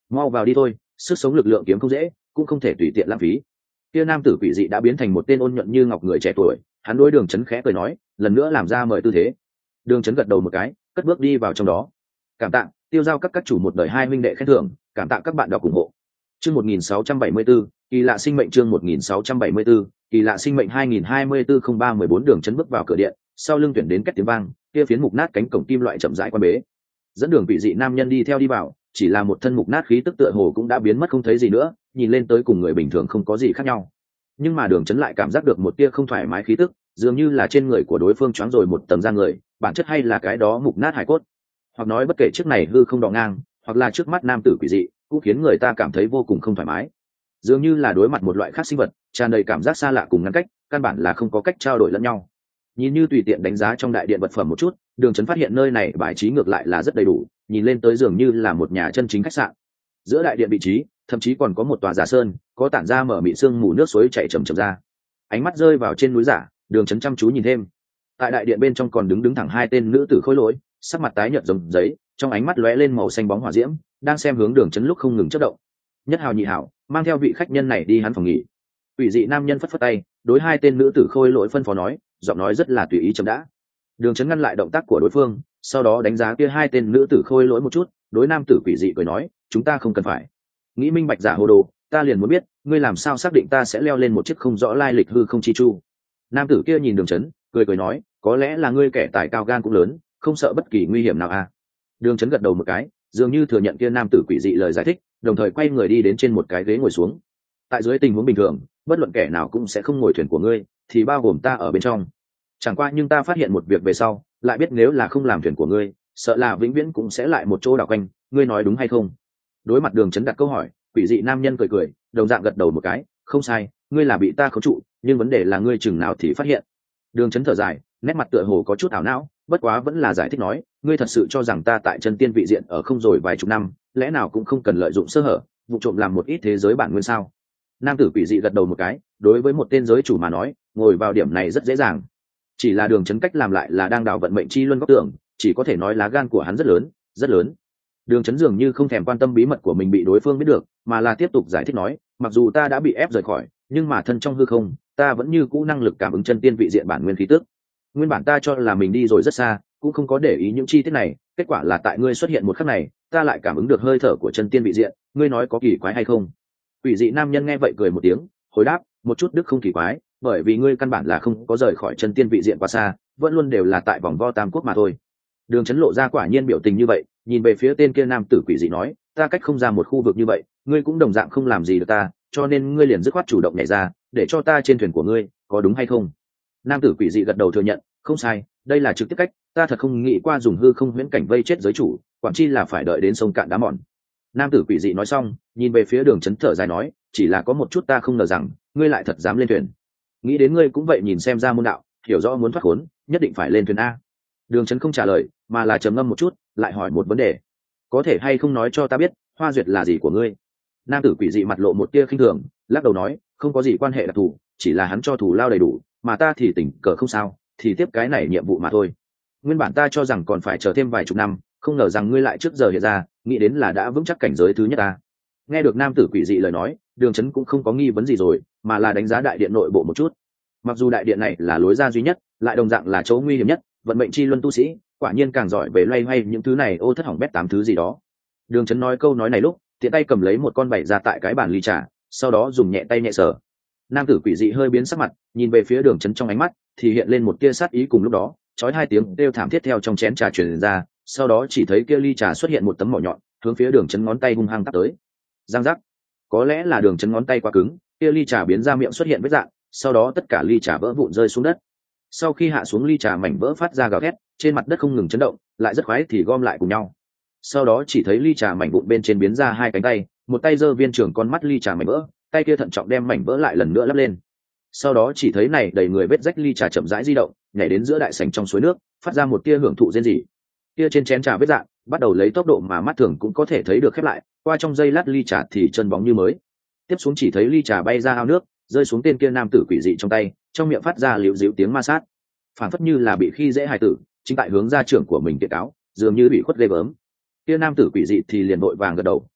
S1: mau vào đi thôi, sức sống lực lượng kiếm không dễ, cũng không thể tùy tiện lãng phí. Kia nam tử quỷ dị đã biến thành một tên ôn nhuận như ngọc người trẻ tuổi, hắn đối Đường Chấn khẽ cười nói, lần nữa làm ra mời tư thế. Đường Chấn gật đầu một cái, cất bước đi vào trong đó. Cảm tạ tiêu giao các chủ một đời hai huynh đệ khen thưởng, cảm tạ các bạn đọc ủng hộ. Chương 1674, kỳ lạ sinh mệnh. Chương 1674, kỳ lạ sinh mệnh. 2024-03-14. Đường Chấn bước vào cửa điện, sau lưng tuyển đến két tiếng vang, kia phiến mục nát cánh cổng kim loại chậm rãi quan bế. Dẫn đường vị dị nam nhân đi theo đi vào, chỉ là một thân mục nát khí tức tựa hồ cũng đã biến mất không thấy gì nữa, nhìn lên tới cùng người bình thường không có gì khác nhau. Nhưng mà Đường Chấn lại cảm giác được một tia không thoải mái khí tức, dường như là trên người của đối phương choáng rồi một tầng da người, bản chất hay là cái đó mục nát hải cốt, hoặc nói bất kể trước này hư không đọ ngang, hoặc là trước mắt nam tử quỷ dị, cũng khiến người ta cảm thấy vô cùng không thoải mái, dường như là đối mặt một loại khác sinh vật, tràn đầy cảm giác xa lạ cùng ngăn cách, căn bản là không có cách trao đổi lẫn nhau. Nhìn như tùy tiện đánh giá trong đại điện vật phẩm một chút, Đường Chấn phát hiện nơi này bài trí ngược lại là rất đầy đủ, nhìn lên tới dường như là một nhà chân chính khách sạn. Giữa đại điện vị trí thậm chí còn có một tòa giả sơn, có tản ra mở mịn sương mù nước suối chảy chậm chậm ra. Ánh mắt rơi vào trên núi giả, Đường Chấn chăm chú nhìn thêm. Tại đại điện bên trong còn đứng thẳng hai tên nữ tử khôi lỗi, sắc mặt tái nhợt giống giấy, trong ánh mắt lóe lên màu xanh bóng hỏa diễm, đang xem hướng Đường Chấn lúc không ngừng chớp động. Nhất hào nhị hảo, mang theo vị khách nhân này đi hắn phòng nghỉ. Quỷ dị nam nhân phất phất tay, đối hai tên nữ tử khôi lỗi phân phó nói, giọng nói rất là tùy ý chậm đã. Đường Chấn ngăn lại động tác của đối phương, sau đó đánh giá kia hai tên nữ tử khôi lỗi một chút, đối nam tử quỷ dị cười nói, chúng ta không cần phải nghĩ minh bạch giả hồ đồ, ta liền muốn biết ngươi làm sao xác định ta sẽ leo lên một chiếc không rõ lai lịch hư không chi chu. Nam tử kia nhìn Đường Chấn, cười nói, có lẽ là ngươi kẻ tài cao gan cũng lớn, không sợ bất kỳ nguy hiểm nào à. Đường Chấn gật đầu một cái, dường như thừa nhận kia nam tử quỷ dị lời giải thích, đồng thời quay người đi đến trên một cái ghế ngồi xuống. Tại dưới tình huống bình thường, bất luận kẻ nào cũng sẽ không ngồi thuyền của ngươi, thì bao gồm ta ở bên trong. Chẳng qua nhưng ta phát hiện một việc về sau, lại biết nếu là không làm thuyền của ngươi, sợ là vĩnh viễn cũng sẽ lại một chỗ đảo quanh, ngươi nói đúng hay không? Đối mặt Đường Chấn đặt câu hỏi, quỷ dị nam nhân cười, đồng dạng gật đầu một cái, không sai, ngươi là bị ta khống trụ, nhưng vấn đề là ngươi chừng nào thì phát hiện. Đường Chấn thở dài, nét mặt tựa hồ có chút ảo não, bất quá vẫn là giải thích nói, ngươi thật sự cho rằng ta tại chân tiên vị diện ở không rồi vài chục năm, lẽ nào cũng không cần lợi dụng sơ hở, vụ trộm làm một ít thế giới bản nguyên sao? Nam tử quỷ dị gật đầu một cái, đối với một tên giới chủ mà nói, ngồi vào điểm này rất dễ dàng. Chỉ là Đường Chấn cách làm lại là đang đào vận mệnh chi luân góc tưởng, chỉ có thể nói lá gan của hắn rất lớn, rất lớn. Đường Chấn dường như không thèm quan tâm bí mật của mình bị đối phương biết được, mà là tiếp tục giải thích nói, mặc dù ta đã bị ép rời khỏi, nhưng mà thân trong hư không, ta vẫn như cũ năng lực cảm ứng chân tiên vị diện bản nguyên khí tức. Nguyên bản ta cho là mình đi rồi rất xa, cũng không có để ý những chi tiết này, kết quả là tại ngươi xuất hiện một khắc này, ta lại cảm ứng được hơi thở của chân tiên vị diện, ngươi nói có kỳ quái hay không? Quỷ dị nam nhân nghe vậy cười một tiếng, hồi đáp, một chút đức không kỳ quái, bởi vì ngươi căn bản là không có rời khỏi chân tiên vị diện quá xa, vẫn luôn đều là tại vòng vo tam quốc mà thôi. Đường Chấn lộ ra quả nhiên biểu tình như vậy, nhìn về phía tên kia nam tử quỷ dị nói, ta cách không ra một khu vực như vậy, ngươi cũng đồng dạng không làm gì được ta, cho nên ngươi liền dứt khoát chủ động nhảy ra, để cho ta trên thuyền của ngươi, có đúng hay không? Nam tử quỷ dị gật đầu thừa nhận, không sai, đây là trực tiếp cách, ta thật không nghĩ qua dùng hư không huyễn cảnh vây chết giới chủ, quản chi là phải đợi đến sông cạn đá mòn. Nam tử quỷ dị nói xong, nhìn về phía Đường Chấn thở dài nói, chỉ là có một chút ta không ngờ rằng, ngươi lại thật dám lên thuyền. Nghĩ đến ngươi cũng vậy, nhìn xem ra môn đạo, hiểu rõ muốn thoát khốn, nhất định phải lên thuyền a. Đường Chấn không trả lời, mà là trầm ngâm một chút, lại hỏi một vấn đề, có thể hay không nói cho ta biết, Hoa Duyệt là gì của ngươi? Nam tử quỷ dị mặt lộ một tia khinh thường, lắc đầu nói, không có gì quan hệ đặc thù, chỉ là hắn cho thù lao đầy đủ, mà ta thì tình cờ không sao, thì tiếp cái này nhiệm vụ mà thôi. Nguyên bản ta cho rằng còn phải chờ thêm vài chục năm, không ngờ rằng ngươi lại trước giờ hiện ra, nghĩ đến là đã vững chắc cảnh giới thứ nhất ta. Nghe được nam tử quỷ dị lời nói, Đường Chấn cũng không có nghi vấn gì rồi, mà là đánh giá đại điện nội bộ một chút. Mặc dù đại điện này là lối ra duy nhất, lại đồng dạng là chỗ nguy hiểm nhất, vận mệnh chi luân tu sĩ quả nhiên càng giỏi về loay hoay những thứ này, ô thất hỏng bét tám thứ gì đó. Đường Chấn nói câu nói này lúc, tiện tay cầm lấy một con bày ra tại cái bàn ly trà, sau đó dùng nhẹ tay nhẹ sờ. Nam tử quỷ dị hơi biến sắc mặt, nhìn về phía Đường Chấn, trong ánh mắt thì hiện lên một tia sát ý. Cùng lúc đó, chói hai tiếng kêu thảm thiết theo trong chén trà truyền ra, sau đó chỉ thấy kia ly trà xuất hiện một tấm mỏ nhọn, hướng phía Đường Chấn ngón tay hung hăng tát tới. Giang giác. Có lẽ là Đường Chấn ngón tay quá cứng, kia ly trà biến ra miệng xuất hiện vết rạn, sau đó tất cả ly trà vỡ vụn rơi xuống đất. Sau khi hạ xuống, ly trà mảnh vỡ phát ra gào thét, trên mặt đất không ngừng chấn động, lại rất khoái thì gom lại cùng nhau. Sau đó chỉ thấy ly trà mảnh vụn bên trên biến ra hai cánh tay, một tay giơ viên trưởng con mắt ly trà mảnh vỡ, tay kia thận trọng đem mảnh vỡ lại lần nữa lắp lên. Sau đó chỉ thấy này đầy người vết rách ly trà chậm rãi di động, nhảy đến giữa đại sảnh trong suối nước, phát ra một tia hưởng thụ rên rỉ. Kia trên chén trà vết rạn bắt đầu lấy tốc độ mà mắt thường cũng có thể thấy được khép lại, qua trong giây lát ly trà thì chân bóng như mới. Tiếp xuống chỉ thấy ly trà bay ra ao nước, rơi xuống tên kia nam tử quỷ dị trong tay, trong miệng phát ra liễu díu tiếng ma sát, phản phất như là bị khi dễ hài tử, chính tại hướng gia trưởng của mình kiện cáo, dường như bị khuất ghê gớm. Kia nam tử quỷ dị thì liền vội vàng gật đầu,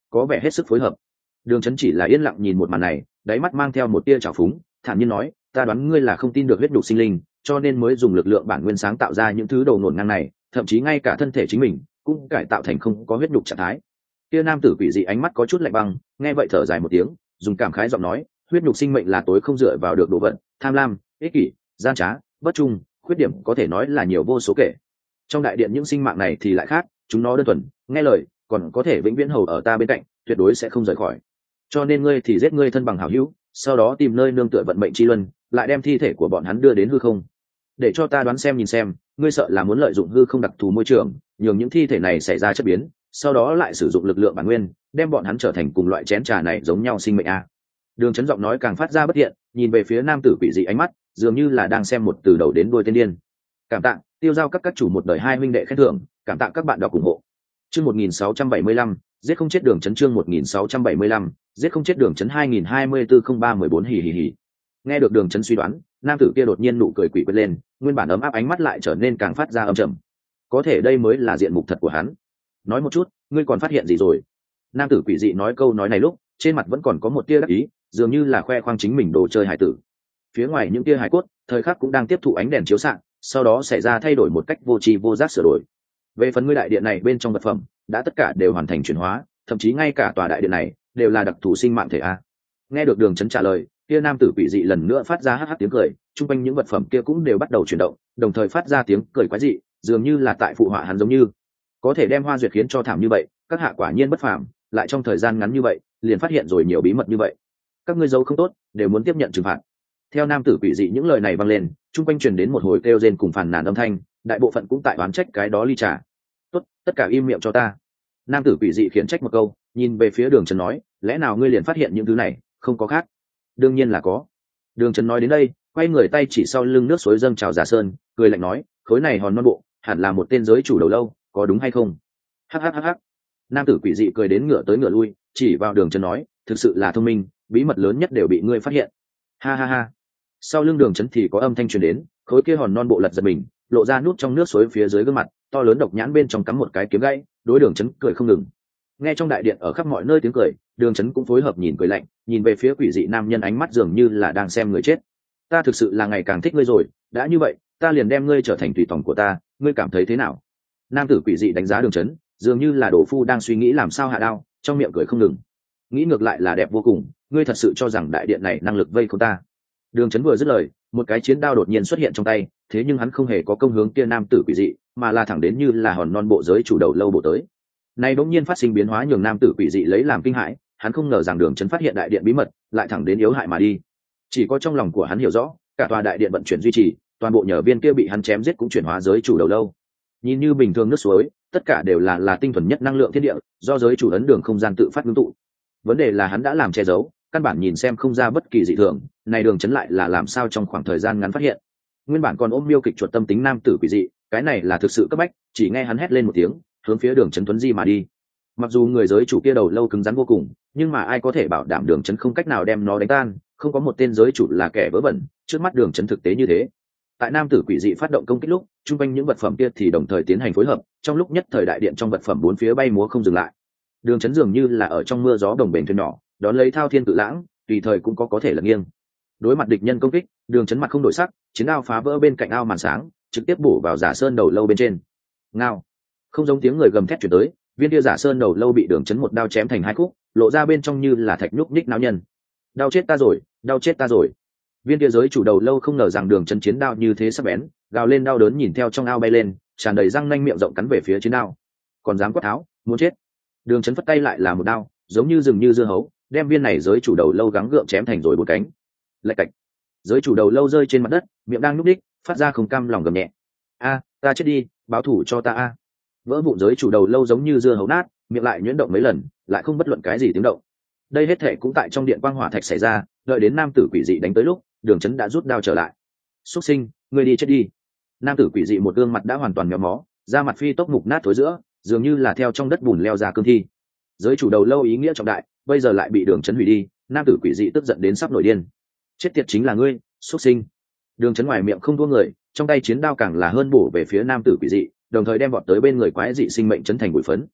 S1: có vẻ hết sức phối hợp. Đường Chấn chỉ là yên lặng nhìn một màn này, đáy mắt mang theo một tia trào phúng, thản nhiên nói, ta đoán ngươi là không tin được huyết nhục sinh linh, cho nên mới dùng lực lượng bản nguyên sáng tạo ra những thứ đồ ngổn ngang này, thậm chí ngay cả thân thể chính mình cũng cải tạo thành không có huyết nhục trạng thái. Kia nam tử quỷ dị ánh mắt có chút lạnh băng, nghe vậy thở dài một tiếng, dùng cảm khái giọng nói, huyết nhục sinh mệnh là tối không dựa vào được đồ vật, tham lam, ích kỷ, gian trá, bất trung, khuyết điểm có thể nói là nhiều vô số kể. Trong đại điện những sinh mạng này thì lại khác, chúng nó đơn thuần, nghe lời, còn có thể vĩnh viễn hầu ở ta bên cạnh, tuyệt đối sẽ không rời khỏi. Cho nên ngươi thì giết ngươi thân bằng hảo hữu, sau đó tìm nơi nương tựa vận mệnh chi luân, lại đem thi thể của bọn hắn đưa đến hư không. Để cho ta đoán xem nhìn xem, ngươi sợ là muốn lợi dụng hư không đặc thù môi trường, nhường những thi thể này xảy ra chất biến, sau đó lại sử dụng lực lượng bản nguyên, đem bọn hắn trở thành cùng loại chén trà này giống nhau sinh mệnh a. Đường Chấn giọng nói càng phát ra bất thiện, nhìn về phía nam tử quỷ dị ánh mắt, dường như là đang xem một từ đầu đến đuôi tên điên. Cảm tạ, tiêu giao các chủ một đời hai huynh đệ khen thưởng, cảm tạ các bạn đọc ủng hộ. Chương 1675, giết không chết Đường Chấn, chương 1675, giết không chết Đường Chấn 2024-03-14 hì hì hì. Nghe được Đường Chấn suy đoán, nam tử kia đột nhiên nụ cười quỷ quyệt lên, nguyên bản ấm áp ánh mắt lại trở nên càng phát ra âm trầm. Có thể đây mới là diện mục thật của hắn. Nói một chút, ngươi còn phát hiện gì rồi? Nam tử quỷ dị nói câu nói này lúc, trên mặt vẫn còn có một tia đắc ý, dường như là khoe khoang chính mình đồ chơi hải tử. Phía ngoài những tia hải cốt, thời khắc cũng đang tiếp thụ ánh đèn chiếu xạ, sau đó xảy ra thay đổi một cách vô tri vô giác sửa đổi. Về phần ngươi đại điện này bên trong vật phẩm, đã tất cả đều hoàn thành chuyển hóa, thậm chí ngay cả tòa đại điện này đều là đặc thù sinh mạng thể a. Nghe được Đường Chấn trả lời, kia nam tử quỷ dị lần nữa phát ra hắc hắc tiếng cười, chung quanh những vật phẩm kia cũng đều bắt đầu chuyển động, đồng thời phát ra tiếng cười quái dị, dường như là tại phụ họa hắn giống như. Có thể đem Hoa Duyệt khiến cho thảm như vậy, các hạ quả nhiên bất phàm, lại trong thời gian ngắn như vậy, liền phát hiện rồi nhiều bí mật như vậy. Các ngươi giấu không tốt, đều muốn tiếp nhận trừng phạt. Theo nam tử quỷ dị những lời này vang lên, chung quanh truyền đến một hồi kêu rên cùng phàn nàn âm thanh, đại bộ phận cũng tại oán trách cái đó ly trà. Tốt, tất cả im miệng cho ta. Nam tử quỷ dị khiển trách một câu, nhìn về phía Đường Chấn nói, lẽ nào ngươi liền phát hiện những thứ này? Không có khác. Đương nhiên là có. Đường Chấn nói đến đây, quay người tay chỉ sau lưng nước suối dâng trào Giả Sơn, cười lạnh nói, khối này hòn non bộ, hẳn là một tên giới chủ đầu lâu, có đúng hay không? Hắc hắc hắc hắc. Nam tử quỷ dị cười đến ngửa tới ngửa lui, chỉ vào Đường Chấn nói, thực sự là thông minh, bí mật lớn nhất đều bị ngươi phát hiện. Ha ha ha. Sau lưng Đường Chấn thì có âm thanh truyền đến, khối kia hòn non bộ lật giật mình, lộ ra nút trong nước suối phía dưới gương mặt, to lớn độc nhãn bên trong cắm một cái kiếm gãy, đối Đường Chấn cười không ngừng. Nghe trong đại điện ở khắp mọi nơi tiếng cười, Đường Chấn cũng phối hợp nhìn cười lạnh, nhìn về phía quỷ dị nam nhân ánh mắt dường như là đang xem người chết. Ta thực sự là ngày càng thích ngươi rồi, đã như vậy, ta liền đem ngươi trở thành tùy tòng của ta, ngươi cảm thấy thế nào? Nam tử quỷ dị đánh giá Đường Chấn, dường như là đổ phu đang suy nghĩ làm sao hạ đao, trong miệng cười không ngừng. Nghĩ ngược lại là đẹp vô cùng, ngươi thật sự cho rằng đại điện này năng lực vây không ta? Đường Chấn vừa dứt lời, một cái chiến đao đột nhiên xuất hiện trong tay, thế nhưng hắn không hề có công hướng kia nam tử quỷ dị, mà là thẳng đến như là hòn non bộ giới chủ đầu lâu bộ tới. Này đột nhiên phát sinh biến hóa nhường nam tử quỷ dị lấy làm kinh hãi, hắn không ngờ rằng Đường Chấn phát hiện đại điện bí mật, lại thẳng đến yếu hại mà đi. Chỉ có trong lòng của hắn hiểu rõ, cả tòa đại điện vận chuyển duy trì, toàn bộ nhờ viên kia bị hắn chém giết cũng chuyển hóa giới chủ đầu lâu. Nhìn như bình thường nước suối, tất cả đều là tinh thuần nhất năng lượng thiên địa, do giới chủ ấn đường không gian tự phát ngưng tụ. Vấn đề là hắn đã làm che giấu, căn bản nhìn xem không ra bất kỳ dị thường, này Đường Chấn lại là làm sao trong khoảng thời gian ngắn phát hiện. Nguyên bản còn ôm miêu kịch chuột tâm tính nam tử quỷ dị, cái này là thực sự cấp bách, chỉ nghe hắn hét lên một tiếng, hướng phía Đường Chấn tuấn di mà đi. Mặc dù người giới chủ kia đầu lâu cứng rắn vô cùng, nhưng mà ai có thể bảo đảm Đường Chấn không cách nào đem nó đánh tan, không có một tên giới chủ là kẻ vớ vẩn, trước mắt Đường Chấn thực tế như thế. Tại nam tử quỷ dị phát động công kích lúc, chung quanh những vật phẩm kia thì đồng thời tiến hành phối hợp, trong lúc nhất thời đại điện trong vật phẩm bốn phía bay múa không dừng lại. Đường Chấn dường như là ở trong mưa gió đồng bền thuyền nhỏ, đón lấy thao thiên tự lãng, tùy thời cũng có thể lật nghiêng. Đối mặt địch nhân công kích, Đường Chấn mặt không đổi sắc, chiến đao phá vỡ bên cạnh ao màn sáng, trực tiếp bổ vào Giả Sơn đầu lâu bên trên. Ngao, không giống tiếng người gầm thét truyền tới, viên kia Giả Sơn đầu lâu bị Đường Chấn một đao chém thành hai khúc, lộ ra bên trong như là thạch nhúc nhích náo nhân. Đau chết ta rồi, đau chết ta rồi. Viên kia giới chủ đầu lâu không ngờ rằng Đường Chấn chiến đao như thế sắc bén, gào lên đau đớn nhìn theo trong ao bay lên, tràn đầy răng nanh miệng rộng cắn về phía chiến đao. Còn dám quát tháo, muốn chết. Đường Chấn phất tay lại là một đao, giống như rừng như dưa hấu, đem viên này giới chủ đầu lâu gắng gượng chém thành rồi bốn cánh. Lạch cạch. Giới chủ đầu lâu rơi trên mặt đất, miệng đang nhúc nhích, phát ra không cam lòng gầm nhẹ. A, ta chết đi, báo thủ cho ta a. Vỡ vụn giới chủ đầu lâu giống như dưa hấu nát, miệng lại nhuyễn động mấy lần, lại không bất luận cái gì tiếng động. Đây hết thể cũng tại trong điện quang hỏa thạch xảy ra, đợi đến nam tử quỷ dị đánh tới lúc, Đường Chấn đã rút đao trở lại. Xuất sinh, ngươi đi chết đi. Nam tử quỷ dị một gương mặt đã hoàn toàn méo mó, da mặt phi tốc mục nát thối giữa, dường như là theo trong đất bùn leo ra cương thi. Giới chủ đầu lâu ý nghĩa trọng đại, bây giờ lại bị Đường Chấn hủy đi, nam tử quỷ dị tức giận đến sắp nổi điên. Chết tiệt chính là ngươi, xuất sinh. Đường Chấn ngoài miệng không thua người, trong tay chiến đao càng là hơn bổ về phía nam tử quỷ dị, đồng thời đem vọt tới bên người quái dị sinh mệnh chấn thành bụi phấn.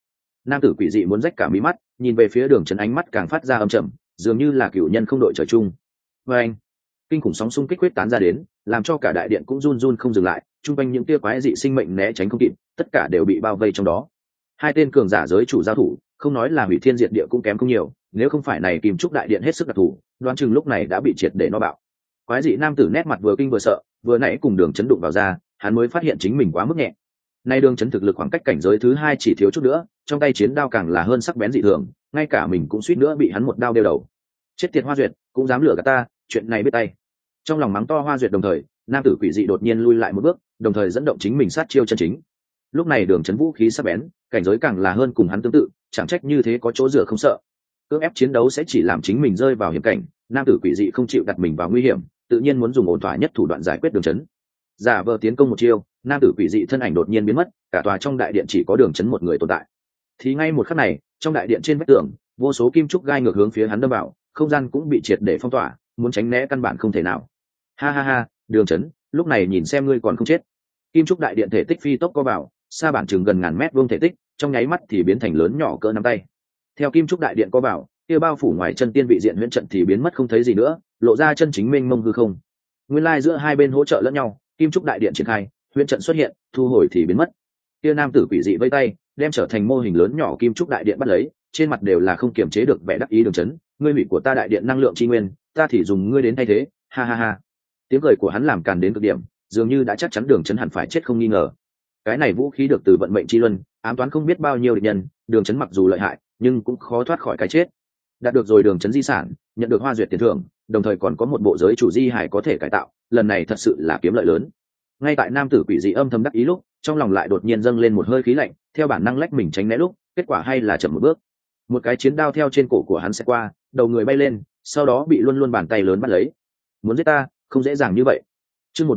S1: Nam tử quỷ dị muốn rách cả mí mắt, nhìn về phía đường trấn, ánh mắt càng phát ra âm trầm, dường như là cựu nhân không đội trời chung. Và anh, kinh khủng sóng xung kích quyết tán ra đến, làm cho cả đại điện cũng run run không dừng lại, chung quanh những tia quái dị sinh mệnh né tránh không kịp, tất cả đều bị bao vây trong đó. Hai tên cường giả giới chủ giao thủ, không nói là hủy thiên diệt địa cũng kém không nhiều, nếu không phải này Kim Trúc đại điện hết sức đặc thù, đoán chừng lúc này đã bị triệt để nó bạo. Quái dị nam tử nét mặt vừa kinh vừa sợ, vừa nãy cùng đường chấn đụng vào ra, hắn mới phát hiện chính mình quá mức nhẹ. Nay đường chấn thực lực khoảng cách cảnh giới thứ hai chỉ thiếu chút nữa, trong tay chiến đao càng là hơn sắc bén dị thường, ngay cả mình cũng suýt nữa bị hắn một đao đeo đầu. Chết tiệt Hoa Duyệt, cũng dám lừa gạt ta, chuyện này biết tay. Trong lòng mắng to Hoa Duyệt đồng thời, nam tử quỷ dị đột nhiên lui lại một bước, đồng thời dẫn động chính mình sát chiêu chân chính. Lúc này đường chấn vũ khí sắc bén, cảnh giới càng là hơn cùng hắn tương tự, chẳng trách như thế có chỗ dựa không sợ. Cưỡng ép chiến đấu sẽ chỉ làm chính mình rơi vào hiểm cảnh, nam tử quỷ dị không chịu đặt mình vào nguy hiểm, tự nhiên muốn dùng ổn thỏa nhất thủ đoạn giải quyết đường chấn. Giả vờ tiến công một chiêu, nam tử quỷ dị thân ảnh đột nhiên biến mất, cả tòa trong đại điện chỉ có đường chấn một người tồn tại. Thì ngay một khắc này, trong đại điện trên vách tường, vô số kim trúc gai ngược hướng phía hắn đâm vào, không gian cũng bị triệt để phong tỏa, muốn tránh né căn bản không thể nào. Ha ha ha, đường chấn, lúc này nhìn xem ngươi còn không chết. Kim trúc đại điện thể tích phi tốc co vào, xa bản chừng gần ngàn mét vuông thể tích, trong nháy mắt thì biến thành lớn nhỏ cỡ nắm tay. Theo kim trúc đại điện co vào, kia bao phủ ngoài chân tiên vị diện huyễn trận thì biến mất không thấy gì nữa, lộ ra chân chính mênh mông hư không. Nguyên lai giữa hai bên hỗ trợ lẫn nhau, kim trúc đại điện triển khai, huyễn trận xuất hiện, thu hồi thì biến mất. Kia nam tử quỷ dị vây tay, đem trở thành mô hình lớn nhỏ kim trúc đại điện bắt lấy, trên mặt đều là không kiềm chế được vẻ đắc ý đường chấn, ngươi hủy của ta đại điện năng lượng chi nguyên, ta thì dùng ngươi đến thay thế, ha ha ha. Tiếng cười của hắn làm càn đến cực điểm, dường như đã chắc chắn đường chấn hẳn phải chết không nghi ngờ. Cái này vũ khí được từ vận mệnh chi luân, ám toán không biết bao nhiêu địch nhân, đường chấn mặc dù lợi hại, nhưng cũng khó thoát khỏi cái chết. Đạt được rồi đường chấn di sản, nhận được Hoa Duyệt tiền thưởng, đồng thời còn có một bộ giới chủ di hải có thể cải tạo, lần này thật sự là kiếm lợi lớn. Ngay tại nam tử quỷ dị âm thầm đắc ý lúc, trong lòng lại đột nhiên dâng lên một hơi khí lạnh, theo bản năng lách mình tránh né lúc, kết quả hay là chậm một bước. Một cái chiến đao theo trên cổ của hắn sẽ qua, đầu người bay lên, sau đó bị luôn luôn bàn tay lớn bắt lấy. Muốn giết ta, không dễ dàng như vậy. Chương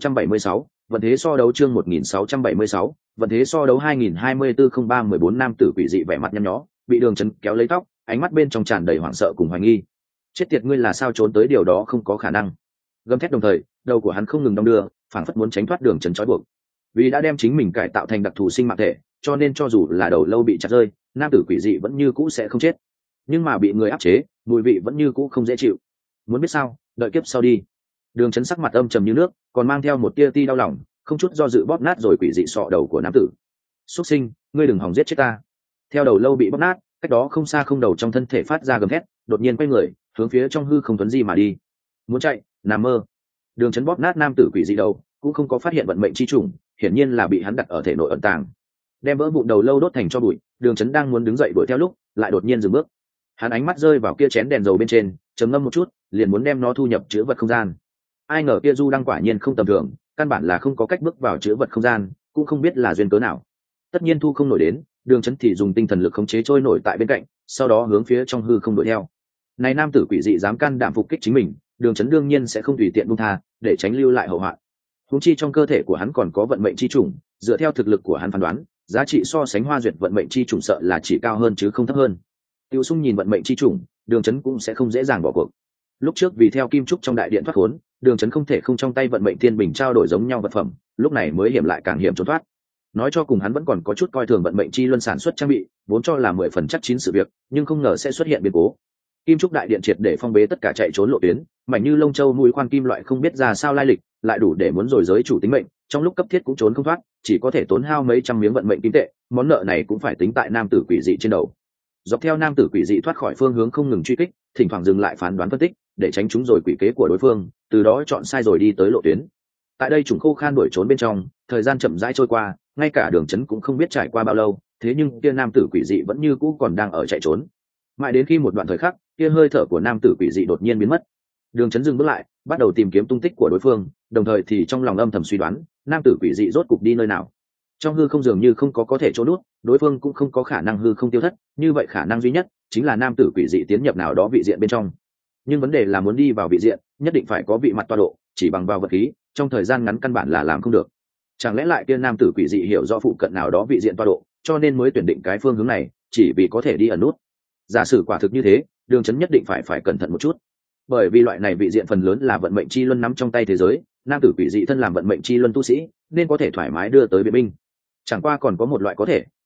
S1: 1676, vận thế so đấu chương 1676, vận thế so đấu 2024-03-14 nam tử quỷ dị vẻ mặt nhăn nhó, bị đường chấn kéo lấy tóc, ánh mắt bên trong tràn đầy hoảng sợ cùng hoài nghi. Chết tiệt, ngươi là sao trốn tới điều đó không có khả năng. Gầm thét đồng thời, đầu của hắn không ngừng đong đưa, phảng phất muốn tránh thoát đường chấn trói buộc. Vì đã đem chính mình cải tạo thành đặc thù sinh mạng thể, cho nên cho dù là đầu lâu bị chặt rơi, nam tử quỷ dị vẫn như cũ sẽ không chết. Nhưng mà bị người áp chế, mùi vị vẫn như cũ không dễ chịu. Muốn biết sao, đợi kiếp sau đi. Đường chấn sắc mặt âm trầm như nước, còn mang theo một tia ti đau lòng, không chút do dự bóp nát rồi quỷ dị sọ đầu của nam tử. Xuất sinh, ngươi đừng hòng giết chết ta. Theo đầu lâu bị bóp nát, cách đó không xa không đầu trong thân thể phát ra gầm thét, đột nhiên quay người, hướng phía trong hư không tuấn di mà đi. Muốn chạy, nằm mơ. Đường chấn bóp nát nam tử quỷ dị đầu, cũng không có phát hiện vận mệnh chi trùng, hiển nhiên là bị hắn đặt ở thể nội ẩn tàng. Đem vỡ vụn đầu lâu đốt thành cho bụi, đường chấn đang muốn đứng dậy đuổi theo lúc, lại đột nhiên dừng bước. Hắn ánh mắt rơi vào kia chén đèn dầu bên trên, trầm ngâm một chút, liền muốn đem nó thu nhập chứa vật không gian. Ai ngờ kia du đăng quả nhiên không tầm thường, căn bản là không có cách bước vào chứa vật không gian, cũng không biết là duyên cớ nào. Tất nhiên thu không nổi đến, đường chấn thì dùng tinh thần lực khống chế trôi nổi tại bên cạnh, sau đó hướng phía trong hư không đuổi theo. Này nam tử quỷ dị dám can đảm phục kích chính mình, đường chấn đương nhiên sẽ không tùy tiện buông tha, để tránh lưu lại hậu họa. Huống chi trong cơ thể của hắn còn có vận mệnh chi chủng, dựa theo thực lực của hắn phán đoán, giá trị so sánh Hoa Duyệt vận mệnh chi chủng sợ là chỉ cao hơn chứ không thấp hơn. Tiêu Sung nhìn vận mệnh chi chủng, đường chấn cũng sẽ không dễ dàng bỏ cuộc. Lúc trước vì theo kim trúc trong đại điện thoát khốn, đường chấn không thể không trong tay vận mệnh thiên bình trao đổi giống nhau vật phẩm, lúc này mới hiểm lại càng hiểm trốn thoát. Nói cho cùng hắn vẫn còn có chút coi thường vận mệnh chi luân sản xuất trang bị, vốn cho là 10 phần chắc chín sự việc, nhưng không ngờ sẽ xuất hiện biến cố. Kim trúc đại điện triệt để phong bế tất cả chạy trốn lộ tuyến, mảnh như lông châu mũi khoan kim loại không biết ra sao lai lịch, lại đủ để muốn rồi giới chủ tính mệnh, trong lúc cấp thiết cũng trốn không thoát, chỉ có thể tốn hao mấy trăm miếng vận mệnh kim tệ, món nợ này cũng phải tính tại nam tử quỷ dị trên đầu. Dọc theo nam tử quỷ dị thoát khỏi phương hướng không ngừng truy kích, thỉnh thoảng dừng lại phán đoán phân tích, để tránh chúng rồi quỷ kế của đối phương, từ đó chọn sai rồi đi tới lộ tuyến. Tại đây trùng khô khan đuổi trốn bên trong, thời gian chậm rãi trôi qua, ngay cả đường chấn cũng không biết trải qua bao lâu, thế nhưng kia nam tử quỷ dị vẫn như cũ còn đang ở chạy trốn. Mãi đến khi một đoạn thời khắc, kia hơi thở của nam tử quỷ dị đột nhiên biến mất. Đường chấn dừng bước lại, bắt đầu tìm kiếm tung tích của đối phương, đồng thời thì trong lòng âm thầm suy đoán, nam tử quỷ dị rốt cục đi nơi nào. Trong hư không dường như không có thể trốn nút, đối phương cũng không có khả năng hư không tiêu thất, như vậy khả năng duy nhất chính là nam tử quỷ dị tiến nhập nào đó vị diện bên trong. Nhưng vấn đề là muốn đi vào vị diện, nhất định phải có vị mặt tọa độ, chỉ bằng vào vật khí, trong thời gian ngắn căn bản là làm không được. Chẳng lẽ lại kia nam tử quỷ dị hiểu rõ phụ cận nào đó vị diện tọa độ, cho nên mới tuyển định cái phương hướng này, chỉ vì có thể đi ẩn nút. Giả sử quả thực như thế, đường chấn nhất định phải cẩn thận một chút, bởi vì loại này vị diện phần lớn là vận mệnh chi luân nắm trong tay thế giới, nam tử quỷ dị thân làm vận mệnh chi luân tu sĩ, nên có thể thoải mái đưa tới biện binh. Chẳng qua còn có một loại có thể,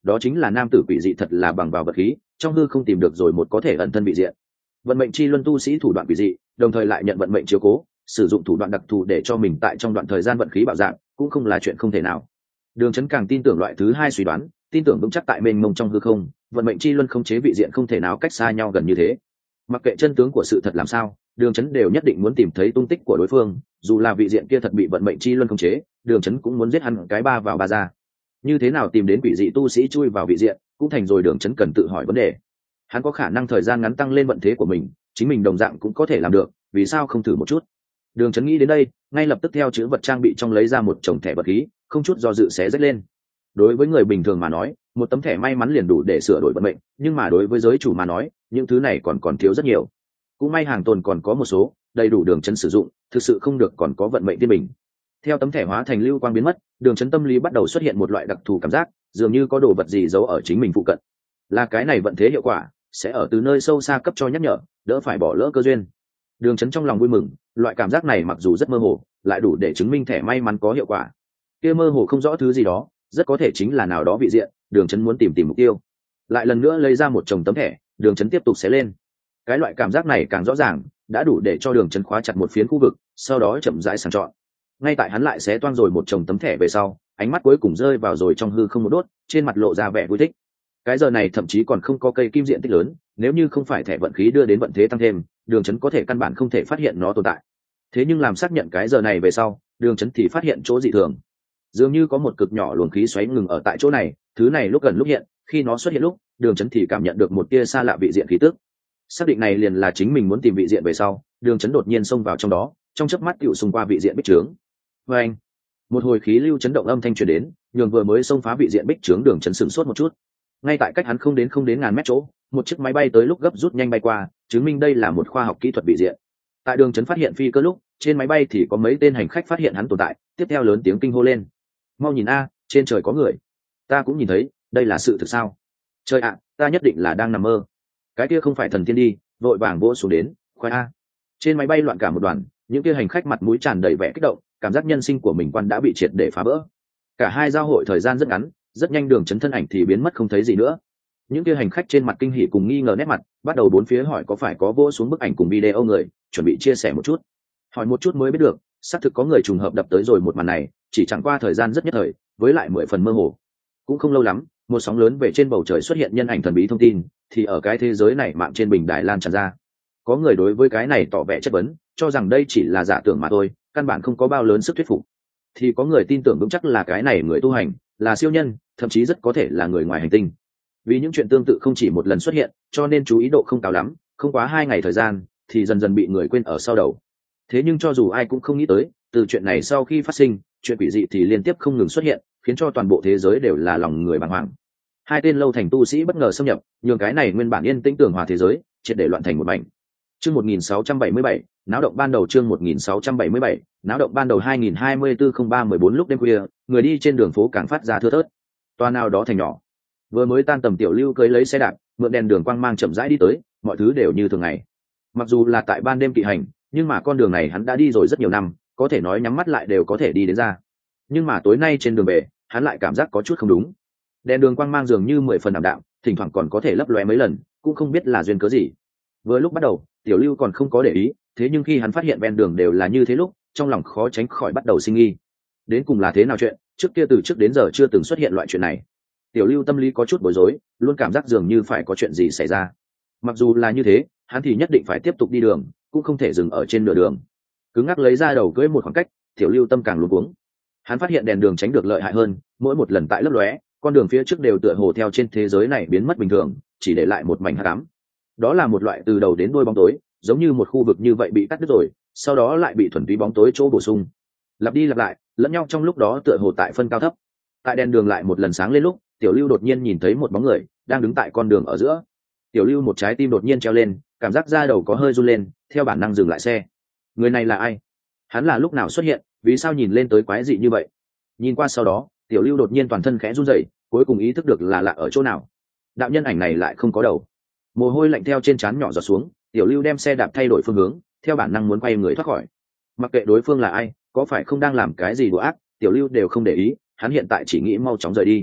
S1: đó chính là nam tử quỷ dị thật là bằng vào vật khí trong hư không tìm được rồi một có thể ẩn thân vị diện. Vận mệnh chi luân tu sĩ thủ đoạn quỷ dị, đồng thời lại nhận vận mệnh chiếu cố, sử dụng thủ đoạn đặc thù để cho mình tại trong đoạn thời gian vận khí bạo dạng, cũng không là chuyện không thể nào. Đường Chấn càng tin tưởng loại thứ hai suy đoán, tin tưởng vững chắc tại mênh mông trong hư không, vận mệnh chi luân không chế vị diện không thể nào cách xa nhau gần như thế. Mặc kệ chân tướng của sự thật làm sao, Đường Chấn đều nhất định muốn tìm thấy tung tích của đối phương, dù là vị diện kia thật bị vận mệnh chi luân không chế, Đường Chấn cũng muốn giết hắn cái ba vào ba ra. Như thế nào tìm đến quỷ dị tu sĩ chui vào vị diện, cũng thành rồi Đường Chấn cần tự hỏi vấn đề. Hắn có khả năng thời gian ngắn tăng lên vận thế của mình, chính mình đồng dạng cũng có thể làm được, vì sao không thử một chút. Đường Chấn nghĩ đến đây, ngay lập tức theo chữ vật trang bị trong lấy ra một chồng thẻ vật khí, không chút do dự xé rách lên. Đối với người bình thường mà nói, một tấm thẻ may mắn liền đủ để sửa đổi vận mệnh, nhưng mà đối với giới chủ mà nói, những thứ này còn thiếu rất nhiều. Cũng may hàng tồn còn có một số, đầy đủ Đường Chấn sử dụng, thực sự không được còn có vận mệnh tiên bình. Theo tấm thẻ hóa thành lưu quang biến mất, Đường Chấn tâm lý bắt đầu xuất hiện một loại đặc thù cảm giác, dường như có đồ vật gì giấu ở chính mình phụ cận. Là cái này vận thế hiệu quả, sẽ ở từ nơi sâu xa cấp cho nhắc nhở, đỡ phải bỏ lỡ cơ duyên. Đường Chấn trong lòng vui mừng, loại cảm giác này mặc dù rất mơ hồ, lại đủ để chứng minh thẻ may mắn có hiệu quả. Kia mơ hồ không rõ thứ gì đó, rất có thể chính là nào đó vị diện, Đường Chấn muốn tìm mục tiêu. Lại lần nữa lấy ra một chồng tấm thẻ, Đường Chấn tiếp tục xé lên. Cái loại cảm giác này càng rõ ràng, đã đủ để cho Đường Chấn khóa chặt một phiến khu vực, sau đó chậm rãi sàng chọn. Ngay tại hắn lại xé toang rồi một chồng tấm thẻ về sau, ánh mắt cuối cùng rơi vào rồi trong hư không một đốt, trên mặt lộ ra vẻ vui thích. Cái giờ này thậm chí còn không có cây kim diện tích lớn, nếu như không phải thẻ vận khí đưa đến vận thế tăng thêm, Đường Chấn có thể căn bản không thể phát hiện nó tồn tại. Thế nhưng làm xác nhận cái giờ này về sau, Đường Chấn thì phát hiện chỗ dị thường. Dường như có một cực nhỏ luồng khí xoáy ngừng ở tại chỗ này, thứ này lúc gần lúc hiện, khi nó xuất hiện lúc, Đường Chấn thì cảm nhận được một tia xa lạ vị diện khí tức. Xác định này liền là chính mình muốn tìm vị diện về sau, Đường Chấn đột nhiên xông vào trong đó, trong chớp mắt tựu xung qua vị diện bích trướng. Và anh, một hồi khí lưu chấn động âm thanh truyền đến, nhường vừa mới xông phá vị diện bích trướng Đường Chấn sửng sốt một chút. Ngay tại cách hắn không đến ngàn mét chỗ, một chiếc máy bay tới lúc gấp rút nhanh bay qua, chứng minh đây là một khoa học kỹ thuật vị diện. Tại Đường Chấn phát hiện phi cơ lúc, trên máy bay thì có mấy tên hành khách phát hiện hắn tồn tại, tiếp theo lớn tiếng kinh hô lên: mau nhìn a, trên trời có người. Ta cũng nhìn thấy, đây là sự thực sao? Trời ạ, ta nhất định là đang nằm mơ. Cái kia không phải thần tiên đi, vội vàng vỗ xuống đến, khoai a. Trên máy bay loạn cả một đoàn, những kia hành khách mặt mũi tràn đầy vẻ kích động, cảm giác nhân sinh của mình quan đã bị triệt để phá vỡ. Cả hai giao hội thời gian rất ngắn, rất nhanh Đường Chấn thân ảnh thì biến mất không thấy gì nữa. Những kia hành khách trên mặt kinh hỉ cùng nghi ngờ nét mặt, bắt đầu bốn phía hỏi có phải có vỗ xuống bức ảnh cùng video người, chuẩn bị chia sẻ một chút. Hỏi một chút mới biết được, xác thực có người trùng hợp đập tới rồi một màn này, chỉ chẳng qua thời gian rất nhất thời, với lại 10 phần mơ hồ. Cũng không lâu lắm, một sóng lớn về trên bầu trời xuất hiện nhân ảnh thần bí thông tin, thì ở cái thế giới này mạng trên bình đài lan tràn ra. Có người đối với cái này tỏ vẻ chất vấn, cho rằng đây chỉ là giả tưởng mà thôi, căn bản không có bao lớn sức thuyết phục. Thì có người tin tưởng vững chắc là cái này người tu hành, là siêu nhân, thậm chí rất có thể là người ngoài hành tinh. Vì những chuyện tương tự không chỉ một lần xuất hiện, cho nên chú ý độ không cao lắm, không quá 2 ngày thời gian, thì dần dần bị người quên ở sau đầu. Thế nhưng cho dù ai cũng không nghĩ tới, từ chuyện này sau khi phát sinh, chuyện quỷ dị thì liên tiếp không ngừng xuất hiện, khiến cho toàn bộ thế giới đều là lòng người bàng hoàng. Hai tên lâu thành tu sĩ bất ngờ xâm nhập, nhường cái này nguyên bản yên tĩnh tường hòa thế giới triệt để loạn thành một mảnh. Chương 1677, náo động ban đầu. Chương 1677, náo động ban đầu. 2024-03-14 lúc đêm khuya, người đi trên đường phố càng phát ra thưa thớt. Toa nào đó thành nhỏ. Vừa mới tan tầm Tiểu Lưu cưỡi lấy xe đạp, mượn đèn đường quang mang chậm rãi đi tới, mọi thứ đều như thường ngày. Mặc dù là tại ban đêm kỵ hành, nhưng mà con đường này hắn đã đi rồi rất nhiều năm, có thể nói nhắm mắt lại đều có thể đi đến ra. Nhưng mà tối nay trên đường về, hắn lại cảm giác có chút không đúng. Đèn đường quang mang dường như 10 phần ảm đạm, thỉnh thoảng còn có thể lấp lóe mấy lần, cũng không biết là duyên cớ gì. Vừa lúc bắt đầu, Tiểu Lưu còn không có để ý, thế nhưng khi hắn phát hiện ven đường đều là như thế lúc, trong lòng khó tránh khỏi bắt đầu sinh nghi. Đến cùng là thế nào chuyện, trước kia từ trước đến giờ chưa từng xuất hiện loại chuyện này. Tiểu Lưu tâm lý có chút bối rối, luôn cảm giác dường như phải có chuyện gì xảy ra. Mặc dù là như thế, hắn thì nhất định phải tiếp tục đi đường, cũng không thể dừng ở trên nửa đường. Cứng ngắc lấy ra đầu cưỡi một khoảng cách, Tiểu Lưu tâm càng luống cuống. Hắn phát hiện đèn đường tránh được lợi hại hơn, mỗi một lần tại lấp lóe, con đường phía trước đều tựa hồ theo trên thế giới này biến mất bình thường, chỉ để lại một mảnh hắc ám. Đó là một loại từ đầu đến đuôi bóng tối, giống như một khu vực như vậy bị cắt đứt rồi, sau đó lại bị thuần túy bóng tối chỗ bổ sung. Lặp đi lặp lại, lẫn nhau trong lúc đó tựa hồ tại phân cao thấp. Tại đèn đường lại một lần sáng lên lúc, Tiểu Lưu đột nhiên nhìn thấy một bóng người đang đứng tại con đường ở giữa. Tiểu Lưu một trái tim đột nhiên treo lên, cảm giác da đầu có hơi run lên, theo bản năng dừng lại xe. Người này là ai? Hắn là lúc nào xuất hiện, vì sao nhìn lên tới quái dị như vậy? Nhìn qua sau đó, Tiểu Lưu đột nhiên toàn thân khẽ run rẩy, cuối cùng ý thức được là lạ ở chỗ nào. Đạo nhân ảnh này lại không có đầu. Mồ hôi lạnh theo trên trán nhỏ giọt xuống, Tiểu Lưu đem xe đạp thay đổi phương hướng, theo bản năng muốn quay người thoát khỏi. Mặc kệ đối phương là ai, có phải không đang làm cái gì đùa ác, Tiểu Lưu đều không để ý, hắn hiện tại chỉ nghĩ mau chóng rời đi.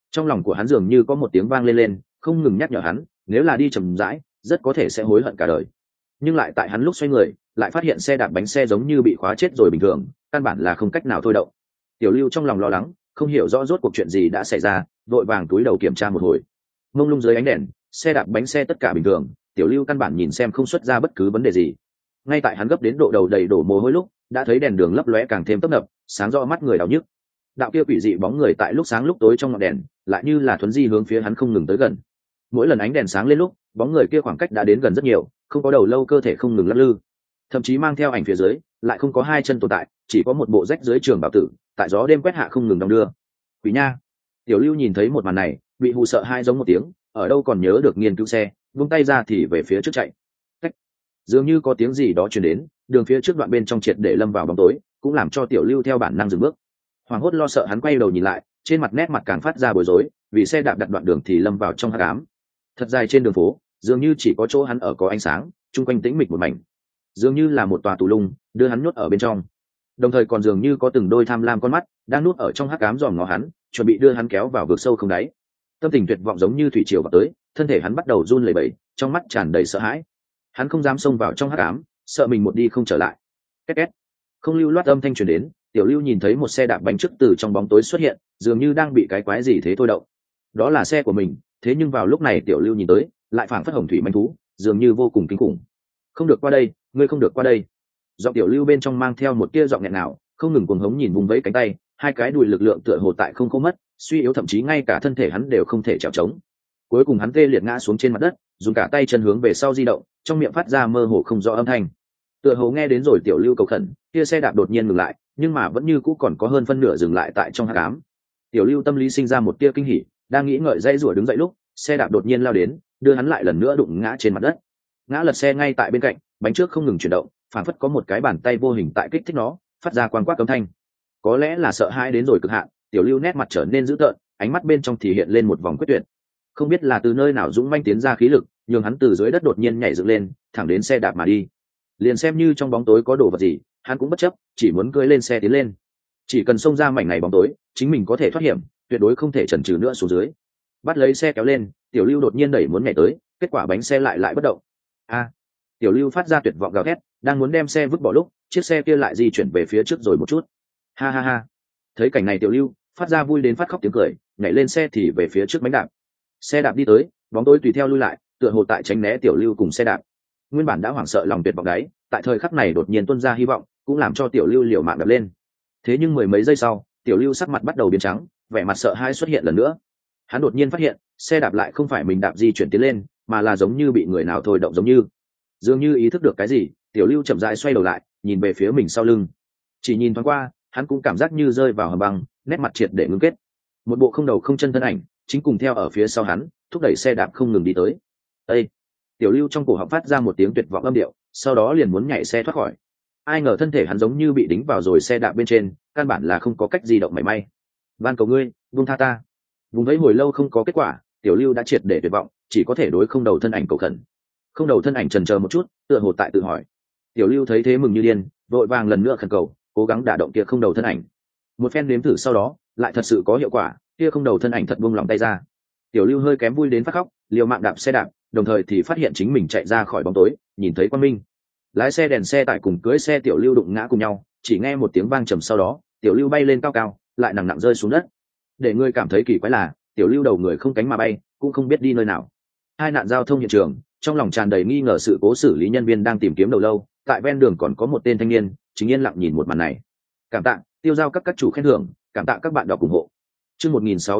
S1: Trong lòng của hắn dường như có một tiếng vang lên lên, không ngừng nhắc nhở hắn, nếu là đi chậm rãi rất có thể sẽ hối hận cả đời. Nhưng lại tại hắn lúc xoay người, lại phát hiện xe đạp bánh xe giống như bị khóa chết rồi bình thường, căn bản là không cách nào thôi động. Tiểu Lưu trong lòng lo lắng, không hiểu rõ rốt cuộc chuyện gì đã xảy ra, vội vàng túi đầu kiểm tra một hồi. Mông lung dưới ánh đèn, xe đạp bánh xe tất cả bình thường, Tiểu Lưu căn bản nhìn xem không xuất ra bất cứ vấn đề gì. Ngay tại hắn gấp đến độ đầu đầy đổ mồ hôi lúc, đã thấy đèn đường lấp lóe càng thêm tấp nập, sáng rõ mắt người đau nhức. Đạo kia quỷ dị bóng người tại lúc sáng lúc tối trong ngọn đèn, lại như là thuấn di hướng phía hắn không ngừng tới gần. Mỗi lần ánh đèn sáng lên lúc, bóng người kia khoảng cách đã đến gần rất nhiều, không có đầu lâu, cơ thể không ngừng lắc lư, thậm chí mang theo ảnh phía dưới lại không có hai chân tồn tại, chỉ có một bộ rách dưới trường bảo tử tại gió đêm quét hạ không ngừng đong đưa. Quỷ nha! Tiểu Lưu nhìn thấy một màn này, bị hù sợ hai giống một tiếng, ở đâu còn nhớ được nghiên cứu xe, vung tay ra thì về phía trước chạy. Cách. Dường như có tiếng gì đó truyền đến, đường phía trước đoạn bên trong triệt để lâm vào bóng tối, cũng làm cho Tiểu Lưu theo bản năng dừng bước. Hoảng hốt lo sợ hắn quay đầu nhìn lại, trên mặt nét mặt càng phát ra bối rối, vì xe đạp đặt đoạn đường thì lâm vào trong hắc ám. Thật dài trên đường phố, dường như chỉ có chỗ hắn ở có ánh sáng, chung quanh tĩnh mịch một mảnh, dường như là một tòa tù lung đưa hắn nhốt ở bên trong, đồng thời còn dường như có từng đôi tham lam con mắt đang nuốt ở trong hắc ám dòm ngó hắn, chuẩn bị đưa hắn kéo vào vực sâu không đáy. Tâm tình tuyệt vọng giống như thủy triều vào tới, thân thể hắn bắt đầu run lẩy bẩy, trong mắt tràn đầy sợ hãi. Hắn không dám xông vào trong hắc ám, sợ mình một đi không trở lại. Két két. Không lưu loát âm thanh truyền đến, Tiểu Lưu nhìn thấy một xe đạp bánh trước từ trong bóng tối xuất hiện, dường như đang bị cái quái gì thế thôi động. Đó là xe của mình, thế nhưng vào lúc này Tiểu Lưu nhìn tới, lại phảng phất hồng thủy manh thú, dường như vô cùng kinh khủng. Không được qua đây, ngươi không được qua đây. Giọng Tiểu Lưu bên trong mang theo một tia giọng nghẹn nào, không ngừng cuồng hống nhìn vùng vẫy cánh tay, hai cái đùi lực lượng tựa hồ tại không mất, suy yếu, thậm chí ngay cả thân thể hắn đều không thể trèo trống. Cuối cùng hắn tê liệt ngã xuống trên mặt đất, dùng cả tay chân hướng về sau di động, trong miệng phát ra mơ hồ không rõ âm thanh. Tựa hồ nghe đến rồi Tiểu Lưu cầu khẩn, kia xe đạp đột nhiên ngừng lại, nhưng mà vẫn như cũ còn có hơn phân nửa dừng lại tại trong hắc ám. Tiểu Lưu tâm lý sinh ra một tia kinh hỉ, đang nghĩ ngợi dây rủa đứng dậy lúc, xe đạp đột nhiên lao đến, đưa hắn lại lần nữa đụng ngã trên mặt đất. Ngã lật xe ngay tại bên cạnh, bánh trước không ngừng chuyển động, phản phất có một cái bàn tay vô hình tại kích thích nó, phát ra quang quát âm thanh. Có lẽ là sợ hãi đến rồi cực hạn, Tiểu Lưu nét mặt trở nên dữ tợn, ánh mắt bên trong thì hiện lên một vòng quyết tuyệt. Không biết là từ nơi nào dũng manh tiến ra khí lực, nhường hắn từ dưới đất đột nhiên nhảy dựng lên, thẳng đến xe đạp mà đi. Liền xem như trong bóng tối có đồ vật gì, hắn cũng bất chấp, chỉ muốn cưỡi lên xe tiến lên. Chỉ cần xông ra mảnh này bóng tối, chính mình có thể thoát hiểm, tuyệt đối không thể chần chừ nữa xuống dưới. Bắt lấy xe kéo lên, Tiểu Lưu đột nhiên đẩy muốn nhảy tới, kết quả bánh xe lại bất động. A! Tiểu Lưu phát ra tuyệt vọng gào thét, đang muốn đem xe vứt bỏ lúc, chiếc xe kia lại di chuyển về phía trước rồi một chút. Ha ha ha! Thấy cảnh này Tiểu Lưu phát ra vui đến phát khóc tiếng cười, nhảy lên xe thì về phía trước bánh đạp. Xe đạp đi tới, bóng tối tùy theo lui lại, tựa hồ tại tránh né Tiểu Lưu cùng xe đạp. Nguyên bản đã hoảng sợ lòng tuyệt vọng đấy, tại thời khắc này đột nhiên tuôn ra hy vọng, cũng làm cho Tiểu Lưu liều mạng đập lên. Thế nhưng mười mấy giây sau, Tiểu Lưu sắc mặt bắt đầu biến trắng, vẻ mặt sợ hãi xuất hiện lần nữa. Hắn đột nhiên phát hiện, xe đạp lại không phải mình đạp di chuyển tiến lên, mà là giống như bị người nào thôi động giống như. Dường như ý thức được cái gì, Tiểu Lưu chậm rãi xoay đầu lại, nhìn về phía mình sau lưng. Chỉ nhìn thoáng qua, hắn cũng cảm giác như rơi vào hầm băng, nét mặt triệt để ngưng kết. Một bộ không đầu không chân thân ảnh, chính cùng theo ở phía sau hắn, thúc đẩy xe đạp không ngừng đi tới. Ê! Tiểu Lưu trong cổ họng phát ra một tiếng tuyệt vọng âm điệu, sau đó liền muốn nhảy xe thoát khỏi. Ai ngờ thân thể hắn giống như bị đính vào rồi xe đạp bên trên, căn bản là không có cách di động mảy may. Van cầu ngươi, buông tha ta. Vùng vẫy hồi lâu không có kết quả, Tiểu Lưu đã triệt để tuyệt vọng, chỉ có thể đối không đầu thân ảnh cầu khẩn. Không đầu thân ảnh chần chờ một chút, tựa hồ tại tự hỏi. Tiểu Lưu thấy thế mừng như điên, vội vàng lần nữa khẩn cầu, cố gắng đả động kia không đầu thân ảnh. Một phen nếm thử sau đó, lại thật sự có hiệu quả, kia không đầu thân ảnh thật buông lòng tay ra. Tiểu Lưu hơi kém vui đến phát khóc, liều mạng đạp xe đạp, đồng thời thì phát hiện chính mình chạy ra khỏi bóng tối, nhìn thấy quang minh. Lái xe đèn xe tải cùng cưới xe Tiểu Lưu đụng ngã cùng nhau, chỉ nghe một tiếng vang trầm, sau đó Tiểu Lưu bay lên cao cao, lại nặng nặng rơi xuống đất. Để ngươi cảm thấy kỳ quái là, Tiểu Lưu đầu người không cánh mà bay, cũng không biết đi nơi nào. Hai nạn giao thông hiện trường, trong lòng tràn đầy nghi ngờ sự cố xử lý nhân viên đang tìm kiếm đầu lâu, tại ven đường còn có một tên thanh niên chính yên lặng nhìn một màn này. Cảm tạ tiêu giao các chủ khen thưởng, cảm tạ các bạn đọc ủng hộ. Chương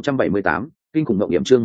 S1: 1678, kinh khủng mộng hiểm. Chương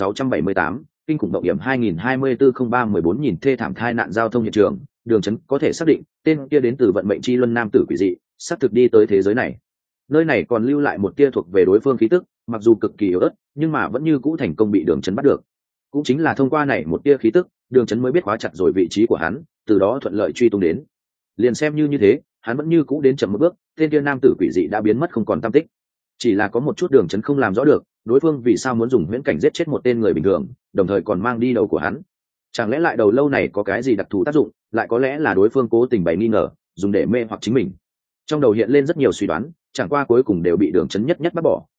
S1: 1678, kinh khủng mộng hiểm. 2024-03-14 nhìn thê thảm thai nạn giao thông hiện trường, đường chấn có thể xác định tên kia đến từ vận mệnh chi luân nam tử quỷ dị, sắp thực đi tới thế giới này. Nơi này còn lưu lại một tia thuộc về đối phương khí tức, mặc dù cực kỳ yếu ớt, nhưng mà vẫn như cũ thành công bị đường chấn bắt được. Cũng chính là thông qua này một tia khí tức, đường chấn mới biết khóa chặt rồi vị trí của hắn, từ đó thuận lợi truy tung đến. Liền xem như thế, hắn vẫn như cũ đến chậm một bước, tên kia nam tử quỷ dị đã biến mất không còn tăm tích. Chỉ là có một chút đường chấn không làm rõ được, đối phương vì sao muốn dùng huyễn cảnh giết chết một tên người bình thường, đồng thời còn mang đi đầu của hắn. Chẳng lẽ lại đầu lâu này có cái gì đặc thù tác dụng, lại có lẽ là đối phương cố tình bày nghi ngờ, dùng để mê hoặc chính mình. Trong đầu hiện lên rất nhiều suy đoán, chẳng qua cuối cùng đều bị đường chấn nhất nhất bác bỏ,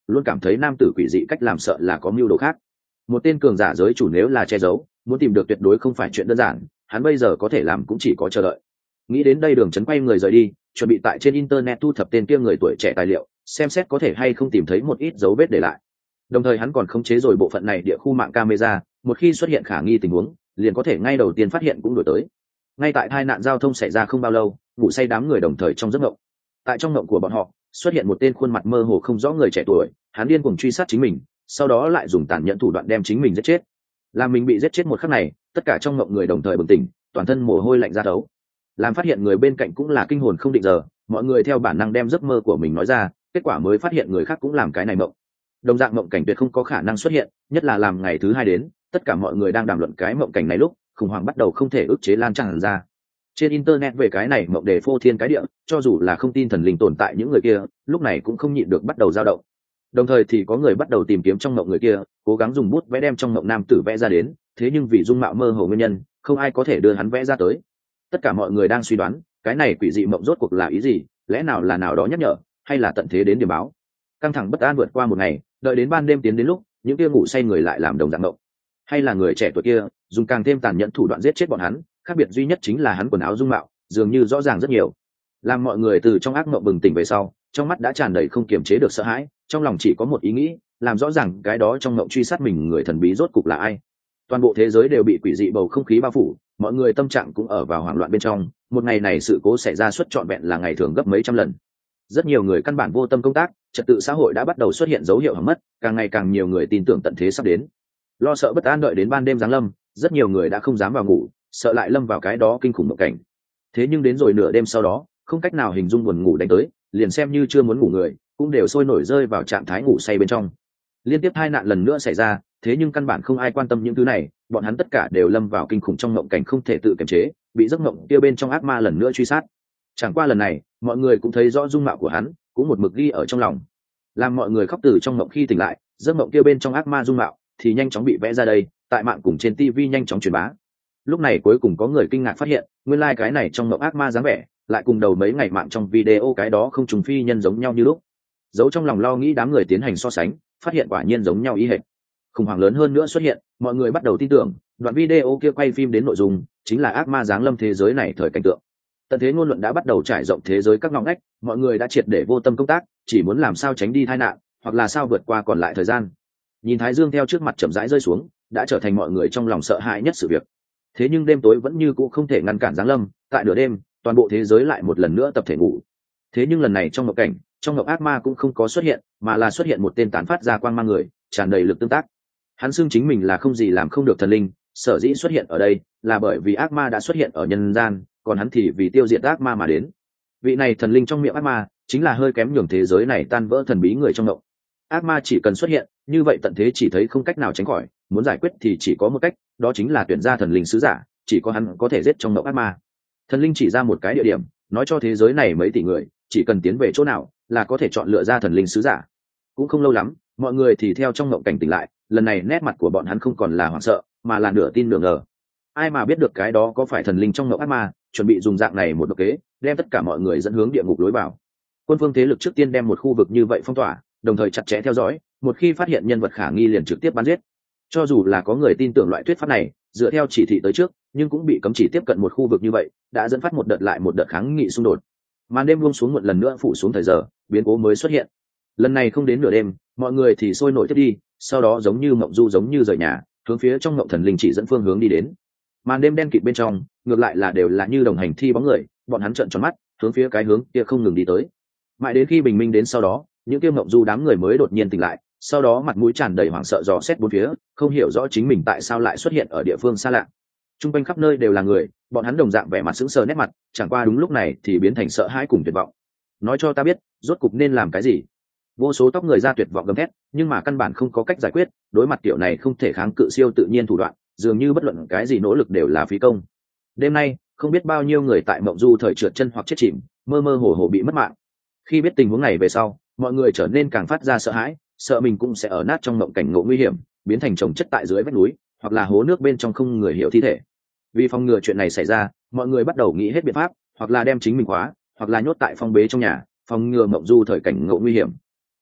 S1: luôn cảm thấy nam tử quỷ dị cách làm sợ là có mưu đồ khác. Một tên cường giả giới chủ nếu là che giấu, muốn tìm được tuyệt đối không phải chuyện đơn giản, hắn bây giờ có thể làm cũng chỉ có chờ đợi. Nghĩ đến đây, Đường Chấn quay người rời đi, chuẩn bị tại trên internet thu thập tên kia người tuổi trẻ tài liệu, xem xét có thể hay không tìm thấy một ít dấu vết để lại. Đồng thời hắn còn khống chế rồi bộ phận này địa khu mạng camera, một khi xuất hiện khả nghi tình huống, liền có thể ngay đầu tiên phát hiện cũng đổi tới. Ngay tại tai nạn giao thông xảy ra không bao lâu, ngủ say đám người đồng thời trong giấc mộng. Tại trong mộng của bọn họ, xuất hiện một tên khuôn mặt mơ hồ không rõ người trẻ tuổi, hắn điên cuồng truy sát chính mình, sau đó lại dùng tàn nhẫn thủ đoạn đem chính mình giết chết. Làm mình bị giết chết một khắc này, tất cả trong mộng người đồng thời bừng tỉnh, toàn thân mồ hôi lạnh ra thấu. Làm phát hiện người bên cạnh cũng là kinh hồn không định giờ, mọi người theo bản năng đem giấc mơ của mình nói ra, kết quả mới phát hiện người khác cũng làm cái này mộng. Đồng dạng mộng cảnh tuyệt không có khả năng xuất hiện, nhất là làm ngày thứ hai đến, tất cả mọi người đang đàm luận cái mộng cảnh này lúc, khủng hoảng bắt đầu không thể ức chế lan tràn ra. Trên internet về cái này mộng đề phô thiên cái địa, cho dù là không tin thần linh tồn tại những người kia, lúc này cũng không nhịn được bắt đầu dao động. Đồng thời thì có người bắt đầu tìm kiếm trong mộng người kia, cố gắng dùng bút vẽ đem trong mộng nam tử vẽ ra đến, thế nhưng vì dung mạo mơ hồ nguyên nhân, không ai có thể đưa hắn vẽ ra tới. Tất cả mọi người đang suy đoán, cái này quỷ dị mộng rốt cuộc là ý gì, lẽ nào là nào đó nhắc nhở, hay là tận thế đến điểm báo. Căng thẳng bất an vượt qua một ngày, đợi đến ban đêm tiến đến lúc, những kia ngủ say người lại làm đồng dạng mộng. Hay là người trẻ tuổi kia dùng càng thêm tàn nhẫn thủ đoạn giết chết bọn hắn, khác biệt duy nhất chính là hắn quần áo dung mạo dường như rõ ràng rất nhiều. Làm mọi người từ trong ác mộng bừng tỉnh về sau, trong mắt đã tràn đầy không kiềm chế được sợ hãi, trong lòng chỉ có một ý nghĩ, làm rõ ràng cái đó trong mộng truy sát mình người thần bí rốt cục là ai. Toàn bộ thế giới đều bị quỷ dị bầu không khí bao phủ, mọi người tâm trạng cũng ở vào hoảng loạn bên trong. Một ngày này sự cố xảy ra suất trọn vẹn là ngày thường gấp mấy trăm lần. Rất nhiều người căn bản vô tâm công tác, trật tự xã hội đã bắt đầu xuất hiện dấu hiệu hỏng mất, càng ngày càng nhiều người tin tưởng tận thế sắp đến. Lo sợ bất an đợi đến ban đêm giáng lâm, rất nhiều người đã không dám vào ngủ, sợ lại lâm vào cái đó kinh khủng mộng cảnh. Thế nhưng đến rồi nửa đêm sau đó, không cách nào hình dung buồn ngủ đánh tới, liền xem như chưa muốn ngủ người cũng đều sôi nổi rơi vào trạng thái ngủ say bên trong. Liên tiếp hai nạn lần nữa xảy ra, thế nhưng căn bản không ai quan tâm những thứ này, bọn hắn tất cả đều lâm vào kinh khủng trong mộng cảnh không thể tự kiềm chế, bị giấc mộng kia bên trong ác ma lần nữa truy sát. Chẳng qua lần này, mọi người cũng thấy rõ dung mạo của hắn, cũng một mực ghi ở trong lòng. Làm mọi người khóc từ trong mộng khi tỉnh lại, giấc mộng kia bên trong ác ma dung mạo thì nhanh chóng bị vẽ ra đây, tại mạng cùng trên TV nhanh chóng truyền bá. Lúc này cuối cùng có người kinh ngạc phát hiện, nguyên lai cái này trong mộng ác ma dáng vẻ, lại cùng đầu mấy ngày mạng trong video cái đó không trùng phi nhân giống nhau như lúc. Giấu trong lòng lo nghĩ đám người tiến hành so sánh, phát hiện quả nhiên giống nhau ý hệt. Khủng hoảng lớn hơn nữa xuất hiện, mọi người bắt đầu tin tưởng, đoạn video kia quay phim đến nội dung chính là ác ma giáng lâm thế giới này thời cảnh tượng. Tận thế ngôn luận đã bắt đầu trải rộng thế giới các ngõ ngách, mọi người đã triệt để vô tâm công tác, chỉ muốn làm sao tránh đi tai nạn, hoặc là sao vượt qua còn lại thời gian. Nhìn thái dương theo trước mặt chậm rãi rơi xuống, đã trở thành mọi người trong lòng sợ hãi nhất sự việc. Thế nhưng đêm tối vẫn như cũ không thể ngăn cản giáng lâm, tại nửa đêm, toàn bộ thế giới lại một lần nữa tập thể ngủ. Thế nhưng lần này trong mộng cảnh, trong mộng ác ma cũng không có xuất hiện, mà là xuất hiện một tên tán phát ra quang mang người, tràn đầy lực tương tác. Hắn xưng chính mình là không gì làm không được thần linh, sở dĩ xuất hiện ở đây là bởi vì ác ma đã xuất hiện ở nhân gian, còn hắn thì vì tiêu diệt ác ma mà đến. Vị này thần linh trong miệng ác ma chính là hơi kém nhường thế giới này tan vỡ thần bí người trong mộng. Ác ma chỉ cần xuất hiện, như vậy tận thế chỉ thấy không cách nào tránh khỏi, muốn giải quyết thì chỉ có một cách, đó chính là tuyển ra thần linh sứ giả, chỉ có hắn có thể giết trong mộng ác ma. Thần linh chỉ ra một cái địa điểm, nói cho thế giới này mấy tỷ người, chỉ cần tiến về chỗ nào là có thể chọn lựa ra thần linh sứ giả. Cũng không lâu lắm, mọi người thì theo trong mộng cảnh tỉnh lại, lần này nét mặt của bọn hắn không còn là hoảng sợ, mà là nửa tin nửa ngờ. Ai mà biết được cái đó có phải thần linh trong mộng ác ma, chuẩn bị dùng dạng này một độc kế, đem tất cả mọi người dẫn hướng địa ngục lối vào. Quân phương thế lực trước tiên đem một khu vực như vậy phong tỏa, đồng thời chặt chẽ theo dõi, một khi phát hiện nhân vật khả nghi liền trực tiếp bắn giết. Cho dù là có người tin tưởng loại thuyết pháp này, dựa theo chỉ thị tới trước, nhưng cũng bị cấm chỉ tiếp cận một khu vực như vậy, đã dẫn phát một đợt lại một đợt kháng nghị xung đột. Màn đêm buông xuống một lần nữa phủ xuống thời giờ, biến cố mới xuất hiện. Lần này không đến nửa đêm, mọi người thì sôi nổi tiếp đi, sau đó giống như mộng du giống như rời nhà, hướng phía trong mộng thần linh chỉ dẫn phương hướng đi đến. Màn đêm đen kịt bên trong, ngược lại là đều là như đồng hành thi bóng người, bọn hắn trợn tròn mắt, hướng phía cái hướng kia không ngừng đi tới. Mãi đến khi bình minh đến sau đó, những kia mộng du đám người mới đột nhiên tỉnh lại, sau đó mặt mũi tràn đầy hoảng sợ dò xét bốn phía, không hiểu rõ chính mình tại sao lại xuất hiện ở địa phương xa lạ. Trung quanh khắp nơi đều là người, bọn hắn đồng dạng vẻ mặt sững sờ nét mặt, chẳng qua đúng lúc này thì biến thành sợ hãi cùng tuyệt vọng. Nói cho ta biết, rốt cục nên làm cái gì? Vô số tóc người ra tuyệt vọng gầm thét, nhưng mà căn bản không có cách giải quyết, đối mặt kiểu này không thể kháng cự siêu tự nhiên thủ đoạn, dường như bất luận cái gì nỗ lực đều là phí công. Đêm nay, không biết bao nhiêu người tại mộng du thời trượt chân hoặc chết chìm, mơ mơ hồ hồ bị mất mạng. Khi biết tình huống này về sau, mọi người trở nên càng phát ra sợ hãi, sợ mình cũng sẽ ở nát trong mộng cảnh ngộ nguy hiểm, biến thành chồng chất tại dưới vách núi, hoặc là hố nước bên trong không người hiểu thi thể. Vì phòng ngừa chuyện này xảy ra, mọi người bắt đầu nghĩ hết biện pháp, hoặc là đem chính mình khóa, hoặc là nhốt tại phong bế trong nhà, phòng ngừa mộng du thời cảnh ngộ nguy hiểm.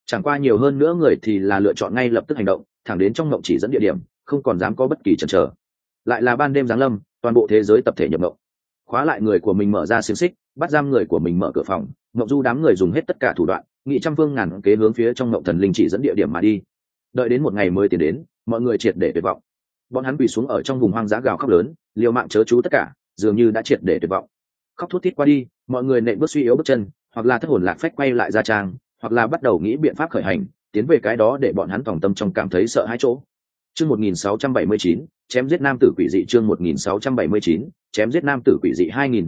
S1: Chẳng qua nhiều hơn nữa người thì là lựa chọn ngay lập tức hành động, thẳng đến trong mộng chỉ dẫn địa điểm, không còn dám có bất kỳ chần chờ. Lại là ban đêm giáng lâm, toàn bộ thế giới tập thể nhập mộng. Khóa lại người của mình, mở ra xiềng xích, bắt giam người của mình, mở cửa phòng. Mộng du đám người dùng hết tất cả thủ đoạn, nghị trăm phương ngàn kế hướng phía trong mộng thần linh chỉ dẫn địa điểm mà đi. Đợi đến một ngày mới tiến đến, mọi người triệt để tuyệt vọng. Bọn hắn quỳ xuống ở trong vùng hoang dã gào khóc lớn, liều mạng chớ chú tất cả, dường như đã triệt để tuyệt vọng. Khóc thút thít qua đi, mọi người nện bước suy yếu bước chân, hoặc là thất hồn lạc phách quay lại ra trang, hoặc là bắt đầu nghĩ biện pháp khởi hành, tiến về cái đó để bọn hắn tòng tâm trong cảm thấy sợ hãi chỗ. Chương 1679, chém giết nam tử quỷ dị. Chương 1679, chém giết nam tử quỷ dị.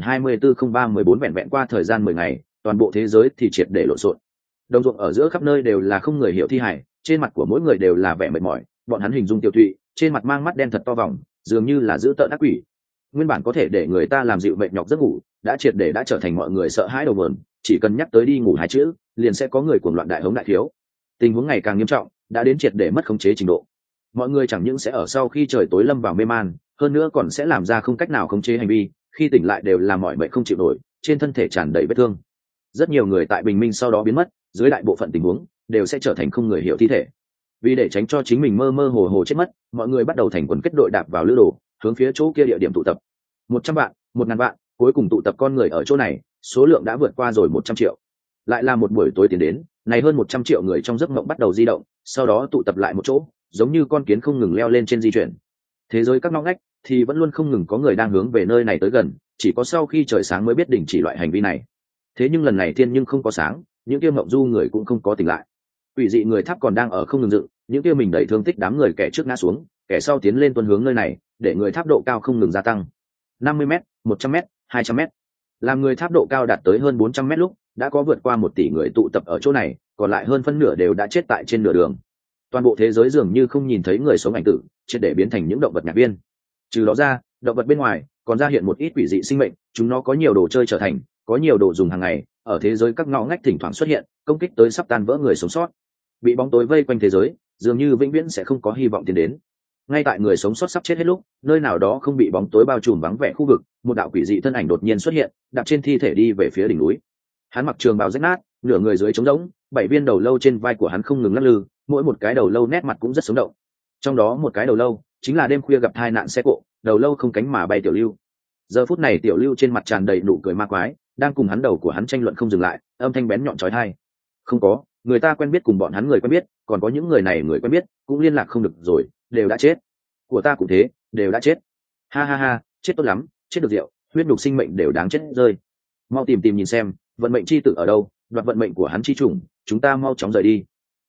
S1: 2024-03-14 vẹn vẹn qua thời gian 10 ngày, toàn bộ thế giới thì triệt để lộn xộn. Đồng ruộng ở giữa khắp nơi đều là không người hiểu thi hải, trên mặt của mỗi người đều là vẻ mệt mỏi, bọn hắn hình dung tiêu tụy, trên mặt mang mắt đen thật to vòng, dường như là giữ tợn ác quỷ. Nguyên bản có thể để người ta làm dịu mệt nhọc giấc ngủ, đã triệt để đã trở thành mọi người sợ hãi đầu mượn, chỉ cần nhắc tới đi ngủ hai chữ, liền sẽ có người cuồng loạn đại hống đại thiếu. Tình huống ngày càng nghiêm trọng, đã đến triệt để mất khống chế trình độ. Mọi người chẳng những sẽ ở sau khi trời tối lâm vào mê man, hơn nữa còn sẽ làm ra không cách nào khống chế hành vi, khi tỉnh lại đều là mỏi mệt không chịu nổi, trên thân thể tràn đầy vết thương. Rất nhiều người tại bình minh sau đó biến mất, dưới đại bộ phận tình huống đều sẽ trở thành không người hiểu thi thể. Vì để tránh cho chính mình mơ mơ hồ hồ chết mất, mọi người bắt đầu thành quần kết đội đạp vào lữ đồ, hướng phía chỗ kia địa điểm tụ tập. 100 vạn, 1000 vạn, cuối cùng tụ tập con người ở chỗ này, số lượng đã vượt qua rồi 100 triệu. Lại là một buổi tối tiến đến, này hơn 100 triệu người trong giấc mộng bắt đầu di động, sau đó tụ tập lại một chỗ, giống như con kiến không ngừng leo lên trên di chuyển. Thế giới các ngóc ngách thì vẫn luôn không ngừng có người đang hướng về nơi này tới gần, chỉ có sau khi trời sáng mới biết đình chỉ loại hành vi này. Thế nhưng lần này thiên nhưng không có sáng, những kia mộng du người cũng không có tỉnh lại. Quỷ dị người tháp còn đang ở không ngừng dựng, những kia mình đẩy thương tích đám người, kẻ trước ngã xuống, kẻ sau tiến lên tuần hướng nơi này, để người tháp độ cao không ngừng gia tăng. 50m, 100m, 200m. Làm người tháp độ cao đạt tới hơn 400m lúc, đã có vượt qua 1 tỷ người tụ tập ở chỗ này, còn lại hơn phân nửa đều đã chết tại trên nửa đường. Toàn bộ thế giới dường như không nhìn thấy người sống ảnh tử, triệt để biến thành những động vật nhạc viên. Trừ đó ra, động vật bên ngoài còn ra hiện một ít quỷ dị sinh mệnh, chúng nó có nhiều đồ chơi trở thành, có nhiều đồ dùng hàng ngày, ở thế giới các ngõ ngách thỉnh thoảng xuất hiện, công kích tới sắp tan vỡ người sống sót. Bị bóng tối vây quanh thế giới, dường như vĩnh viễn sẽ không có hy vọng tiến đến. Ngay tại người sống sót sắp chết hết lúc, nơi nào đó không bị bóng tối bao trùm vắng vẻ khu vực, một đạo quỷ dị thân ảnh đột nhiên xuất hiện, đạp trên thi thể đi về phía đỉnh núi. Hắn mặc trường bào rách nát, nửa người dưới trống rỗng, 7 viên đầu lâu trên vai của hắn không ngừng lắc lư, mỗi một cái đầu lâu nét mặt cũng rất sống động. Trong đó một cái đầu lâu chính là đêm khuya gặp tai nạn xe cộ, đầu lâu không cánh mà bay Tiểu Lưu. Giờ phút này Tiểu Lưu trên mặt tràn đầy nụ cười ma quái, đang cùng hắn đầu của hắn tranh luận không dừng lại, âm thanh bén nhọn chói tai. Không có, người ta quen biết cùng bọn hắn người quen biết, còn có những người này người quen biết cũng liên lạc không được rồi, đều đã chết. Của ta cũng thế, đều đã chết. Ha ha ha, chết tốt lắm, chết được rượu, huyết nhục sinh mệnh đều đáng chết rơi. Mau tìm nhìn xem, vận mệnh chi tử ở đâu, đoạt vận mệnh của hắn chi trùng, chúng ta mau chóng rời đi.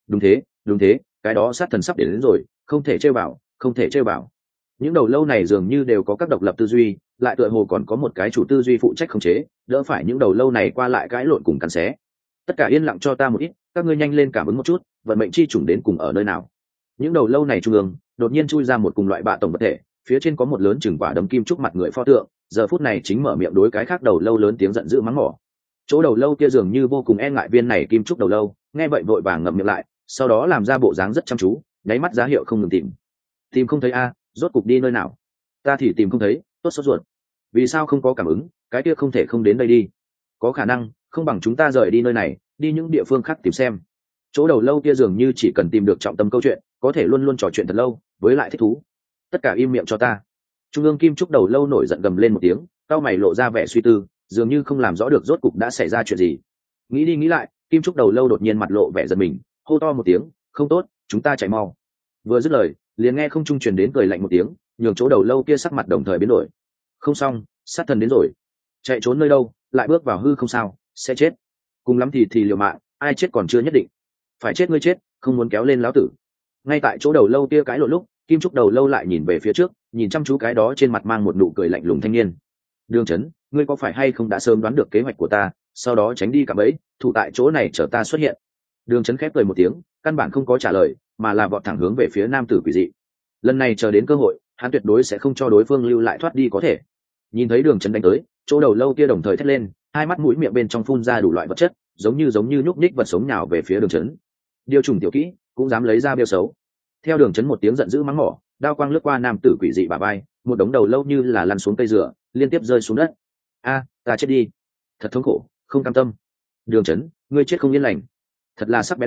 S1: Đúng thế, cái đó sát thần sắp đến rồi, không thể trêu vào, không thể trêu vào. Những đầu lâu này dường như đều có các độc lập tư duy, lại tựa hồ còn có một cái chủ tư duy phụ trách khống chế, đỡ phải những đầu lâu này qua lại cãi lộn cùng cắn xé. Tất cả yên lặng cho ta một ít, các ngươi nhanh lên cảm ứng một chút, vận mệnh chi chủng đến cùng ở nơi nào. Những đầu lâu này trung ương đột nhiên chui ra một cùng loại bạ tổng vật thể, phía trên có một lớn chừng quả đấm kim trúc mặt người pho tượng, giờ phút này chính mở miệng đối cái khác đầu lâu lớn tiếng giận dữ mắng mỏ. Chỗ đầu lâu kia dường như vô cùng e ngại viên này kim trúc đầu lâu, nghe vậy vội vàng ngậm miệng lại, sau đó làm ra bộ dáng rất chăm chú, nháy mắt giá hiệu không ngừng tìm không thấy a, rốt cục đi nơi nào? Ta thì tìm không thấy, tốt sốt ruột. Vì sao không có cảm ứng, cái kia không thể không đến đây đi. Có khả năng không bằng chúng ta rời đi nơi này, đi những địa phương khác tìm xem. Chỗ đầu lâu kia dường như chỉ cần tìm được trọng tâm câu chuyện, có thể luôn luôn trò chuyện thật lâu, với lại thích thú. Tất cả im miệng cho ta. Trung ương kim trúc đầu lâu nổi giận gầm lên một tiếng, cao mày lộ ra vẻ suy tư, dường như không làm rõ được rốt cục đã xảy ra chuyện gì. Nghĩ đi nghĩ lại, kim trúc đầu lâu đột nhiên mặt lộ vẻ giận mình, hô to một tiếng, không tốt, chúng ta chạy mau. Vừa dứt lời, liền nghe không trung truyền đến cười lạnh một tiếng, nhường chỗ đầu lâu kia sắc mặt đồng thời biến đổi. Không xong, sát thần đến rồi. Chạy trốn nơi đâu, lại bước vào hư không sao, sẽ chết. Cùng lắm thì liều mạng, ai chết còn chưa nhất định. Phải chết ngươi chết, không muốn kéo lên lão tử. Ngay tại chỗ đầu lâu kia cái lộn lúc, kim trúc đầu lâu lại nhìn về phía trước, nhìn chăm chú cái đó trên mặt mang một nụ cười lạnh lùng thanh niên. Đường Chấn, ngươi có phải hay không đã sớm đoán được kế hoạch của ta, sau đó tránh đi cả bẫy, thủ tại chỗ này chờ ta xuất hiện. Đường Chấn khép cười một tiếng, căn bản không có trả lời, mà là vọt thẳng hướng về phía nam tử quỷ dị. Lần này chờ đến cơ hội, hắn tuyệt đối sẽ không cho đối phương lưu lại thoát đi có thể. Nhìn thấy Đường Chấn đánh tới, chỗ đầu lâu kia đồng thời thét lên, hai mắt mũi miệng bên trong phun ra đủ loại vật chất, giống như nhúc nhích vật sống nhào về phía Đường Chấn. Điều trùng tiểu kỹ, cũng dám lấy ra bêu xấu. Theo Đường Chấn một tiếng giận dữ mắng mỏ, đao quang lướt qua nam tử quỷ dị bả vai, một đống đầu lâu như là lăn xuống cây dừa, liên tiếp rơi xuống đất. A, ta chết đi. Thật thống khổ, không cam tâm. Đường Chấn, ngươi chết không yên lành. Thật là sắc bén đao,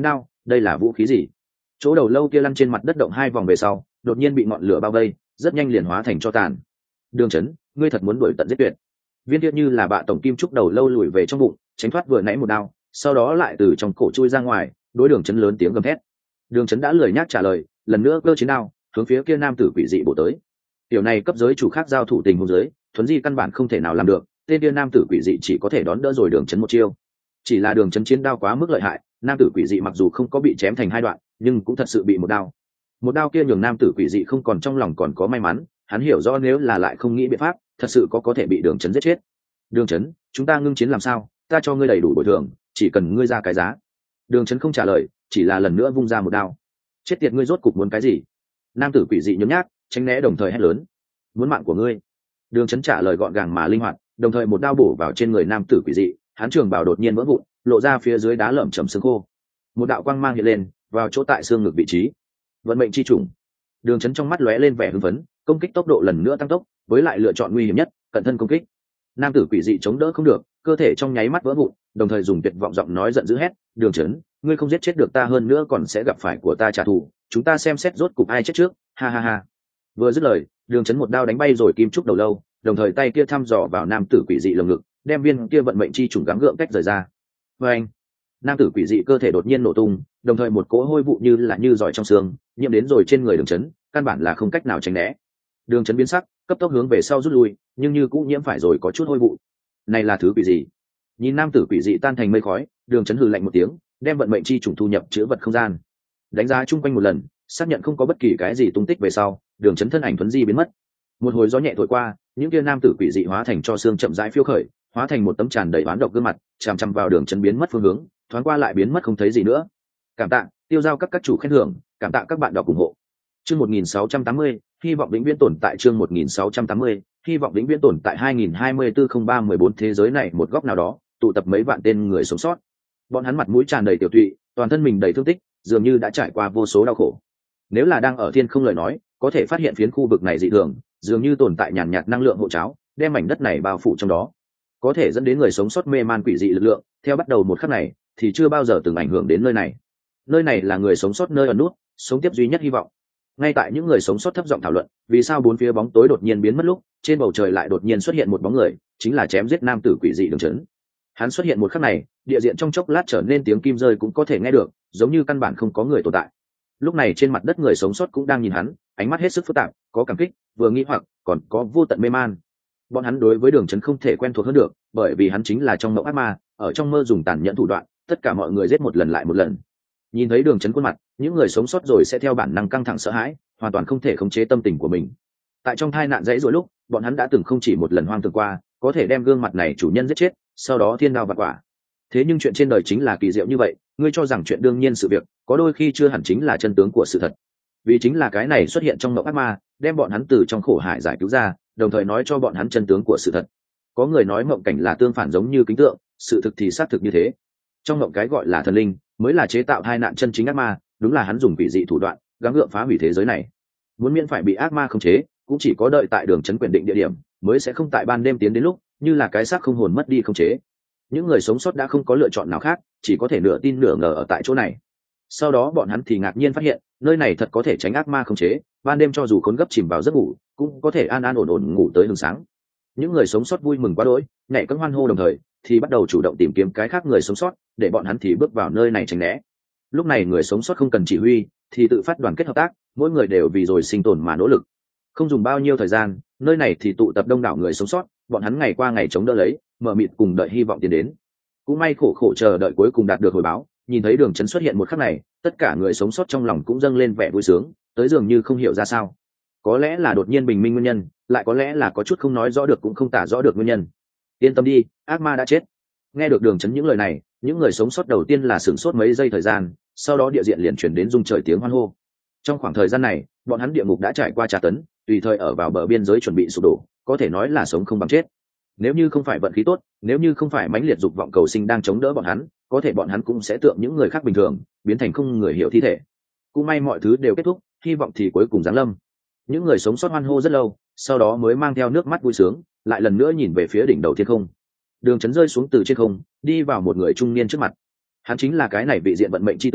S1: đây là vũ khí gì? Chỗ đầu lâu kia lăn trên mặt đất động 2 vòng về sau đột nhiên bị ngọn lửa bao vây, rất nhanh liền hóa thành tro tàn. Đường Chấn, ngươi thật muốn đuổi tận giết tuyệt. Viên kia như là bạ tổng kim trúc đầu lâu lùi về trong bụng, tránh thoát vừa nãy một đao, sau đó lại từ trong cổ chui ra ngoài, đối Đường Chấn lớn tiếng gầm thét. Đường Chấn đã lười nhác trả lời, lần nữa cơ chiến đao hướng phía kia nam tử quỷ dị bổ tới. Tiểu này cấp giới chủ khác giao thủ tình huống giới, thuấn di căn bản không thể nào làm được, tên kia nam tử quỷ dị chỉ có thể đón đỡ rồi Đường Chấn một chiêu. Chỉ là Đường Chấn chiến đao quá mức lợi hại, nam tử quỷ dị mặc dù không có bị chém thành 2 đoạn, nhưng cũng thật sự bị một đao kia nhường nam tử quỷ dị không còn trong lòng còn có may mắn, hắn hiểu rõ nếu là lại không nghĩ biện pháp, thật sự có thể bị Đường Chấn giết chết. Đường Chấn, chúng ta ngưng chiến làm sao? Ta cho ngươi đầy đủ bồi thường, chỉ cần ngươi ra cái giá. Đường Chấn không trả lời, chỉ là lần nữa vung ra một đao. Chết tiệt, ngươi rốt cục muốn cái gì? Nam tử quỷ dị nhún nhác, tránh né đồng thời hét lớn. Muốn mạng của ngươi. Đường Chấn trả lời gọn gàng mà linh hoạt, đồng thời một đao bổ vào trên người nam tử quỷ dị, hắn trường bào đột nhiên vỡ vụn, lộ ra phía dưới đá lởm chởm xương khô. Một đạo quang mang hiện lên, vào chỗ tại xương ngực vị trí. Vận mệnh chi trùng. Đường Chấn trong mắt lóe lên vẻ hưng phấn, công kích tốc độ lần nữa tăng tốc, với lại lựa chọn nguy hiểm nhất, cận thân công kích. Nam tử quỷ dị chống đỡ không được, cơ thể trong nháy mắt vỡ vụn, đồng thời dùng tuyệt vọng giọng nói giận dữ hét, Đường Chấn, ngươi không giết chết được ta, hơn nữa còn sẽ gặp phải của ta trả thù, chúng ta xem xét rốt cục ai chết trước, ha ha ha. Vừa dứt lời, Đường Chấn một đao đánh bay rồi kim trúc đầu lâu, đồng thời tay kia thăm dò vào nam tử quỷ dị lồng ngực, đem viên kia vận mệnh chi trùng gắng gượng cách rời ra. Và anh, nam tử quỷ dị cơ thể đột nhiên nổ tung, đồng thời một cỗ hôi vụ như giỏi trong xương nhiễm đến rồi trên người Đường Chấn, căn bản là không cách nào tránh né. Đường Chấn biến sắc, cấp tốc hướng về sau rút lui, nhưng như cũng nhiễm phải rồi có chút hôi vụ. Này là thứ quỷ gì? Nhìn nam tử quỷ dị tan thành mây khói, Đường Chấn hừ lạnh một tiếng, đem vận mệnh chi trùng thu nhập chứa vật không gian. Đánh giá chung quanh một lần, xác nhận không có bất kỳ cái gì tung tích về sau, Đường Chấn thân ảnh thuấn di biến mất. Một hồi gió nhẹ thổi qua, những kia nam tử quỷ dị hóa thành cho xương chậm rãi phiêu khởi, hóa thành một tấm tràn đầy oán độc gương mặt, chằm chằm vào Đường Chấn biến mất phương hướng, thoáng qua lại biến mất không thấy gì nữa. Cảm tạ tiêu giao các chủ khen thưởng, cảm tạ các bạn đọc ủng hộ. Chương 1680, hy vọng vĩnh viễn tồn tại. Chương 1680, hy vọng vĩnh viễn tồn tại. 2024-03-14 thế giới này một góc nào đó, tụ tập mấy vạn tên người sống sót. Bọn hắn mặt mũi tràn đầy tiểu tụy, toàn thân mình đầy thương tích, dường như đã trải qua vô số đau khổ. Nếu là đang ở thiên không lời nói, có thể phát hiện phiến khu vực này dị thường, dường như tồn tại nhàn nhạt năng lượng hộ cháo, đem mảnh đất này bao phủ trong đó, có thể dẫn đến người sống sót mê man quỷ dị lực lượng. Theo bắt đầu một khắc này, thì chưa bao giờ từng ảnh hưởng đến nơi này. Nơi này là người sống sót nơi ẩn nút, sống tiếp duy nhất hy vọng. Ngay tại những người sống sót thấp giọng thảo luận, vì sao bốn phía bóng tối đột nhiên biến mất lúc, trên bầu trời lại đột nhiên xuất hiện một bóng người, chính là chém giết nam tử quỷ dị Đường Chấn. Hắn xuất hiện một khắc này, địa diện trong chốc lát trở nên tiếng kim rơi cũng có thể nghe được, giống như căn bản không có người tồn tại. Lúc này trên mặt đất người sống sót cũng đang nhìn hắn, ánh mắt hết sức phức tạp, có cảm kích, vừa nghi hoặc, còn có vô tận mê man. Bọn hắn đối với Đường Chấn không thể quen thuộc hơn được, bởi vì hắn chính là trong mộng ác ma, ở trong mơ dùng tàn nhẫn thủ đoạn, tất cả mọi người giết một lần lại một lần. Nhìn thấy Đường Chấn khuôn mặt, những người sống sót rồi sẽ theo bản năng căng thẳng sợ hãi, hoàn toàn không thể khống chế tâm tình của mình. Tại trong tai nạn dãy rồi lúc, bọn hắn đã từng không chỉ một lần hoang tưởng qua, có thể đem gương mặt này chủ nhân giết chết, sau đó thiên đao vạn quả. Thế nhưng chuyện trên đời chính là kỳ diệu như vậy, ngươi cho rằng chuyện đương nhiên sự việc, có đôi khi chưa hẳn chính là chân tướng của sự thật. Vì chính là cái này xuất hiện trong mộng ác ma, đem bọn hắn từ trong khổ hải giải cứu ra, đồng thời nói cho bọn hắn chân tướng của sự thật. Có người nói mộng cảnh là tương phản giống như kính tượng, sự thực thì xác thực như thế. Trong mộng cái gọi là thần linh, mới là chế tạo tai nạn chân chính ác ma, đúng là hắn dùng quỷ dị thủ đoạn, gắng gượng phá hủy thế giới này. Muốn miễn phải bị ác ma khống chế, cũng chỉ có đợi tại Đường Chấn quyền định địa điểm, mới sẽ không tại ban đêm tiến đến lúc, như là cái xác không hồn mất đi khống chế. Những người sống sót đã không có lựa chọn nào khác, chỉ có thể nửa tin nửa ngờ ở tại chỗ này. Sau đó bọn hắn thì ngạc nhiên phát hiện, nơi này thật có thể tránh ác ma khống chế, ban đêm cho dù khốn gấp chìm vào giấc ngủ, cũng có thể an an ổn ổn ngủ tới hừng sáng. Những người sống sót vui mừng quá đỗi, nhảy cẫng hoan hô đồng thời, thì bắt đầu chủ động tìm kiếm cái khác người sống sót, để bọn hắn thì bước vào nơi này tránh né. Lúc này người sống sót không cần chỉ huy, thì tự phát đoàn kết hợp tác, mỗi người đều vì rồi sinh tồn mà nỗ lực. Không dùng bao nhiêu thời gian, nơi này thì tụ tập đông đảo người sống sót, bọn hắn ngày qua ngày chống đỡ lấy, mở mịt cùng đợi hy vọng tiến đến. Cũng may khổ khổ chờ đợi cuối cùng đạt được hồi báo, nhìn thấy Đường Chấn xuất hiện một khắc này, tất cả người sống sót trong lòng cũng dâng lên vẻ vui sướng, tới dường như không hiểu ra sao. Có lẽ là đột nhiên bình minh nguyên nhân, lại có lẽ là có chút không nói rõ được cũng không tả rõ được nguyên nhân. Yên tâm đi, ác ma đã chết. Nghe được Đường Chấn những lời này, những người sống sót đầu tiên là sửng sốt mấy giây thời gian, sau đó địa diện liền chuyển đến rung trời tiếng hoan hô. Trong khoảng thời gian này, bọn hắn địa ngục đã trải qua tra tấn, tùy thời ở vào bờ biên giới chuẩn bị sụp đổ, có thể nói là sống không bằng chết. Nếu như không phải vận khí tốt, nếu như không phải mãnh liệt dục vọng cầu sinh đang chống đỡ bọn hắn, có thể bọn hắn cũng sẽ tượng những người khác bình thường, biến thành không người hiểu thi thể. Cũng may mọi thứ đều kết thúc, hy vọng thì cuối cùng giáng lâm. Những người sống sót hoan hô rất lâu, sau đó mới mang theo nước mắt vui sướng, lại lần nữa nhìn về phía đỉnh đầu thiên không. Đường Chấn rơi xuống từ trên không, đi vào một người trung niên trước mặt. Hắn chính là cái này vị diện vận mệnh chi tử,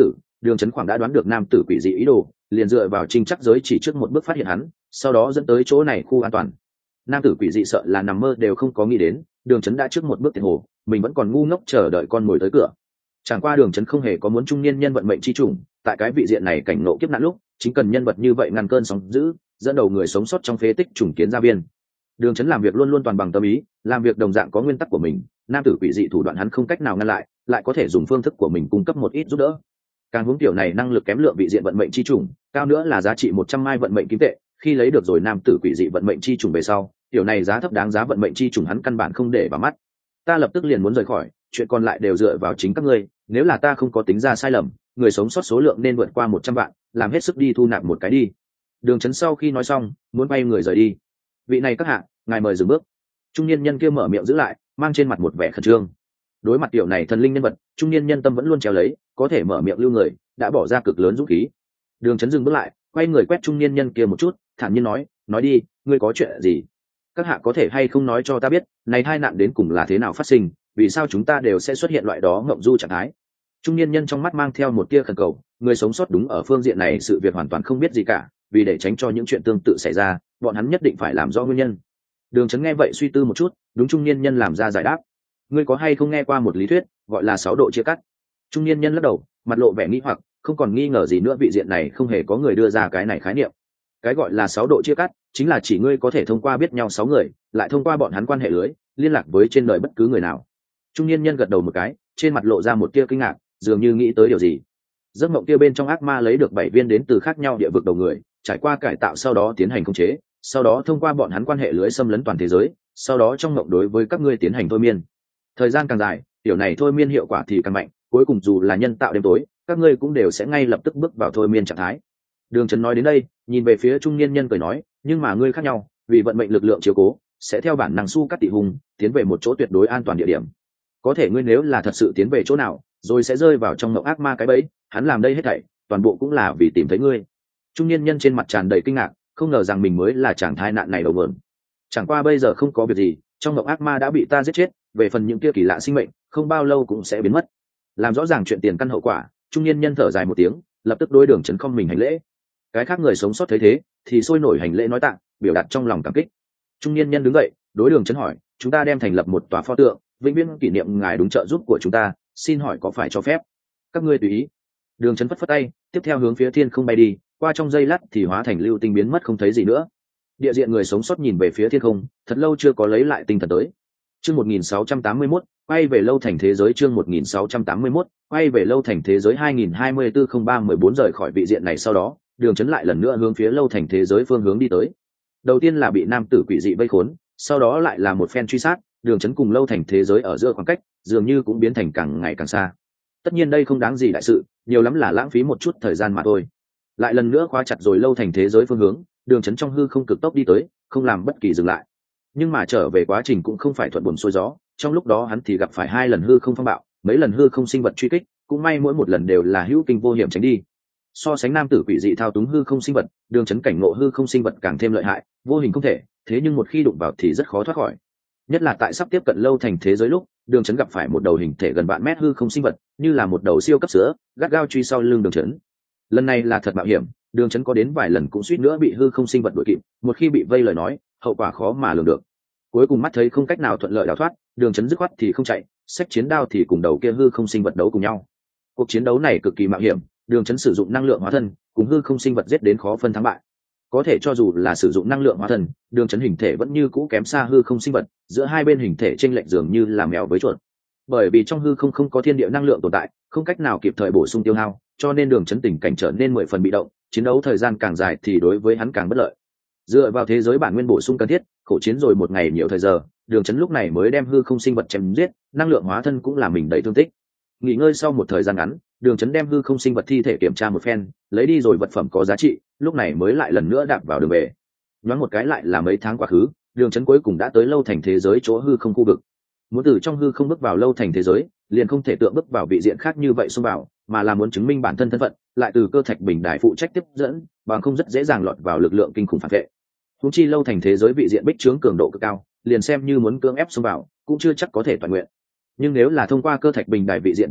S1: đường trấn khoảng đã đoán được nam tử quỷ dị ý đồ, liền dựa vào trinh chắc giới chỉ trước một bước phát hiện hắn, sau đó dẫn tới chỗ này khu an toàn. Nam tử quỷ dị sợ là nằm mơ đều không có nghĩ đến, đường trấn đã trước một bước tiền hồ, mình vẫn còn ngu ngốc chờ đợi con mồi tới cửa. Chẳng qua đường trấn không hề có muốn trung niên nhân vận mệnh chi trùng, tại cái vị diện này cảnh ngộ kiếp nạn lúc, chính cần nhân vật như vậy ngăn cơn sóng dữ, dẫn đầu người sống sót trong phế tích trùng kiến gia viên. Đường trấn làm việc luôn luôn toàn bằng tâm ý, làm việc đồng dạng có nguyên tắc của mình, nam tử quỷ dị thủ đoạn hắn không cách nào ngăn lại có thể dùng phương thức của mình cung cấp một ít giúp đỡ. Càng hướng tiểu này năng lực kém lượng vị diện vận mệnh chi trùng, cao nữa là giá trị 100 mai vận mệnh kim tệ, khi lấy được rồi nam tử quỷ dị vận mệnh chi trùng về sau, tiểu này giá thấp đáng giá vận mệnh chi trùng hắn căn bản không để vào mắt. Ta lập tức liền muốn rời khỏi, chuyện còn lại đều dựa vào chính các ngươi, nếu là ta không có tính ra sai lầm, người sống sót số lượng nên vượt qua 100 vạn, làm hết sức đi thu nạp một cái đi. Đường trấn sau khi nói xong, muốn bay người rời đi. Vị này các hạ, ngài mời dừng bước. Trung niên nhân kia mở miệng giữ lại, mang trên mặt một vẻ khẩn trương. Đối mặt tiểu này thần linh nhân vật, trung niên nhân tâm vẫn luôn treo lấy, có thể mở miệng lưu người, đã bỏ ra cực lớn dũng khí. Đường trấn dừng bước lại, quay người quét trung niên nhân kia một chút, thản nhiên nói đi, ngươi có chuyện gì? Các hạ có thể hay không nói cho ta biết, này tai nạn đến cùng là thế nào phát sinh, vì sao chúng ta đều sẽ xuất hiện loại đó ngộng du trạng thái? Trung niên nhân trong mắt mang theo một tia khẩn cầu, người sống sót đúng ở phương diện này sự việc hoàn toàn không biết gì cả, vì để tránh cho những chuyện tương tự xảy ra, bọn hắn nhất định phải làm rõ nguyên nhân. Đường trấn nghe vậy suy tư một chút, đúng trung niên nhân làm ra giải đáp. Ngươi có hay không nghe qua một lý thuyết gọi là 6 độ chia cắt? Trung niên nhân lắc đầu, mặt lộ vẻ nghi hoặc, không còn nghi ngờ gì nữa, vị diện này không hề có người đưa ra cái này khái niệm. Cái gọi là 6 độ chia cắt chính là chỉ ngươi có thể thông qua biết nhau 6 người, lại thông qua bọn hắn quan hệ lưới liên lạc với trên đời bất cứ người nào. Trung niên nhân gật đầu một cái, trên mặt lộ ra một tia kinh ngạc, dường như nghĩ tới điều gì. Giấc mộng kia bên trong ác ma lấy được 7 viên đến từ khác nhau địa vực đầu người, trải qua cải tạo sau đó tiến hành khống chế, sau đó thông qua bọn hắn quan hệ lưới xâm lấn toàn thế giới, sau đó trong mộng đối với các ngươi tiến hành thôi miên. Thời gian càng dài, tiểu này thôi miên hiệu quả thì càng mạnh, cuối cùng dù là nhân tạo đêm tối, các ngươi cũng đều sẽ ngay lập tức bước vào thôi miên trạng thái. Đường trấn nói đến đây, nhìn về phía trung niên nhân cười nói, nhưng mà ngươi khác nhau, vì vận mệnh lực lượng chiếu cố, sẽ theo bản năng su cắt tị hùng, tiến về một chỗ tuyệt đối an toàn địa điểm. Có thể ngươi nếu là thật sự tiến về chỗ nào, rồi sẽ rơi vào trong mộng ác ma cái bẫy, hắn làm đây hết thảy, toàn bộ cũng là vì tìm thấy ngươi. Trung niên nhân trên mặt tràn đầy kinh ngạc, không ngờ rằng mình mới là chàng thai nạn này đầu nguồn. Chẳng qua bây giờ không có việc gì, trong mộng ác ma đã bị ta giết chết, về phần những kia kỳ lạ sinh mệnh, không bao lâu cũng sẽ biến mất. Làm rõ ràng chuyện tiền căn hậu quả, trung niên nhân thở dài một tiếng, lập tức đối Đường Trấn không mình hành lễ. Cái khác người sống sót thấy thế, thì sôi nổi hành lễ nói tạ, biểu đạt trong lòng cảm kích. Trung niên nhân đứng dậy, đối Đường Trấn hỏi, chúng ta đem thành lập một tòa pho tượng, vĩnh viễn kỷ niệm ngài đúng trợ giúp của chúng ta, xin hỏi có phải cho phép? Các ngươi tùy ý. Đường Trấn phất phất tay, tiếp theo hướng phía thiên không bay đi, qua trong giây lát thì hóa thành lưu tinh biến mất không thấy gì nữa. Địa diện người sống sót nhìn về phía thiên không, thật lâu chưa có lấy lại tinh thần tới. Chương 1681, quay về lâu thành thế giới. Chương 1681, quay về lâu thành thế giới 2024-03-14 rời khỏi vị diện này sau đó, Đường Trấn lại lần nữa hướng phía lâu thành thế giới phương hướng đi tới. Đầu tiên là bị nam tử quỷ dị vây khốn, sau đó lại là một phen truy sát, Đường Trấn cùng lâu thành thế giới ở giữa khoảng cách dường như cũng biến thành càng ngày càng xa. Tất nhiên đây không đáng gì đại sự, nhiều lắm là lãng phí một chút thời gian mà thôi. Lại lần nữa khóa chặt rồi lâu thành thế giới phương hướng, Đường Trấn trong hư không cực tốc đi tới, không làm bất kỳ dừng lại. Nhưng mà trở về quá trình cũng không phải thuận buồm xuôi gió, trong lúc đó hắn thì gặp phải 2 lần hư không phong bạo, mấy lần hư không sinh vật truy kích, cũng may mỗi một lần đều là hữu kinh vô hiểm tránh đi. So sánh nam tử quỷ dị thao túng hư không sinh vật, Đường Trấn cảnh ngộ hư không sinh vật càng thêm lợi hại, vô hình không thể, thế nhưng một khi đụng vào thì rất khó thoát khỏi. Nhất là tại sắp tiếp cận lâu thành thế giới lúc, Đường Trấn gặp phải một đầu hình thể gần vạn mét hư không sinh vật, như là một đầu siêu cấp sữa, gắt gao truy sau lưng Đường Trấn. Lần này là thật mạo hiểm, Đường Trấn có đến vài lần cũng suýt nữa bị hư không sinh vật đuổi kịp, một khi bị vây lời nói, hậu quả khó mà lường được. Cuối cùng mắt thấy không cách nào thuận lợi đào thoát, Đường Trấn dứt khoát thì không chạy, xách chiến đao thì cùng đầu kia hư không sinh vật đấu cùng nhau. Cuộc chiến đấu này cực kỳ mạo hiểm, Đường Trấn sử dụng năng lượng hóa thân, cùng hư không sinh vật giết đến khó phân thắng bại. Có thể cho dù là sử dụng năng lượng hóa thân, Đường Trấn hình thể vẫn như cũ kém xa hư không sinh vật, giữa hai bên hình thể chênh lệch dường như là mèo với chuột. Bởi vì trong hư không không có thiên địa năng lượng tồn tại, không cách nào kịp thời bổ sung tiêu hao, cho nên Đường Trấn tình cảnh trở nên 10 phần bị động, chiến đấu thời gian càng dài thì đối với hắn càng bất lợi. Dựa vào thế giới bản nguyên bổ sung cần thiết, khổ chiến rồi một ngày nhiều thời giờ, Đường Trấn lúc này mới đem hư không sinh vật chém giết, năng lượng hóa thân cũng làm mình đầy thương tích. Nghỉ ngơi sau một thời gian ngắn, Đường Trấn đem hư không sinh vật thi thể kiểm tra một phen, lấy đi rồi vật phẩm có giá trị, lúc này mới lại lần nữa đạp vào đường về. Nhoáng một cái lại là mấy tháng quá khứ, Đường Trấn cuối cùng đã tới lâu thành thế giới chỗ hư không khu vực. Muốn từ trong hư không bước vào lâu thành thế giới, liền không thể tượng bước vào vị diện khác như vậy xông vào, mà là muốn chứng minh bản thân thân phận, lại từ cơ thạch bình đài phụ trách tiếp dẫn, bằng không rất dễ dàng lọt vào lực lượng kinh khủng phản vệ. Huống chi lâu thành thế giới vị diện bích trướng cường độ cực cao, liền xem như muốn cưỡng ép xông vào, cũng chưa chắc có thể toàn nguyện. Nhưng nếu là thông qua cơ thạch bình đài vị diện thông đạo,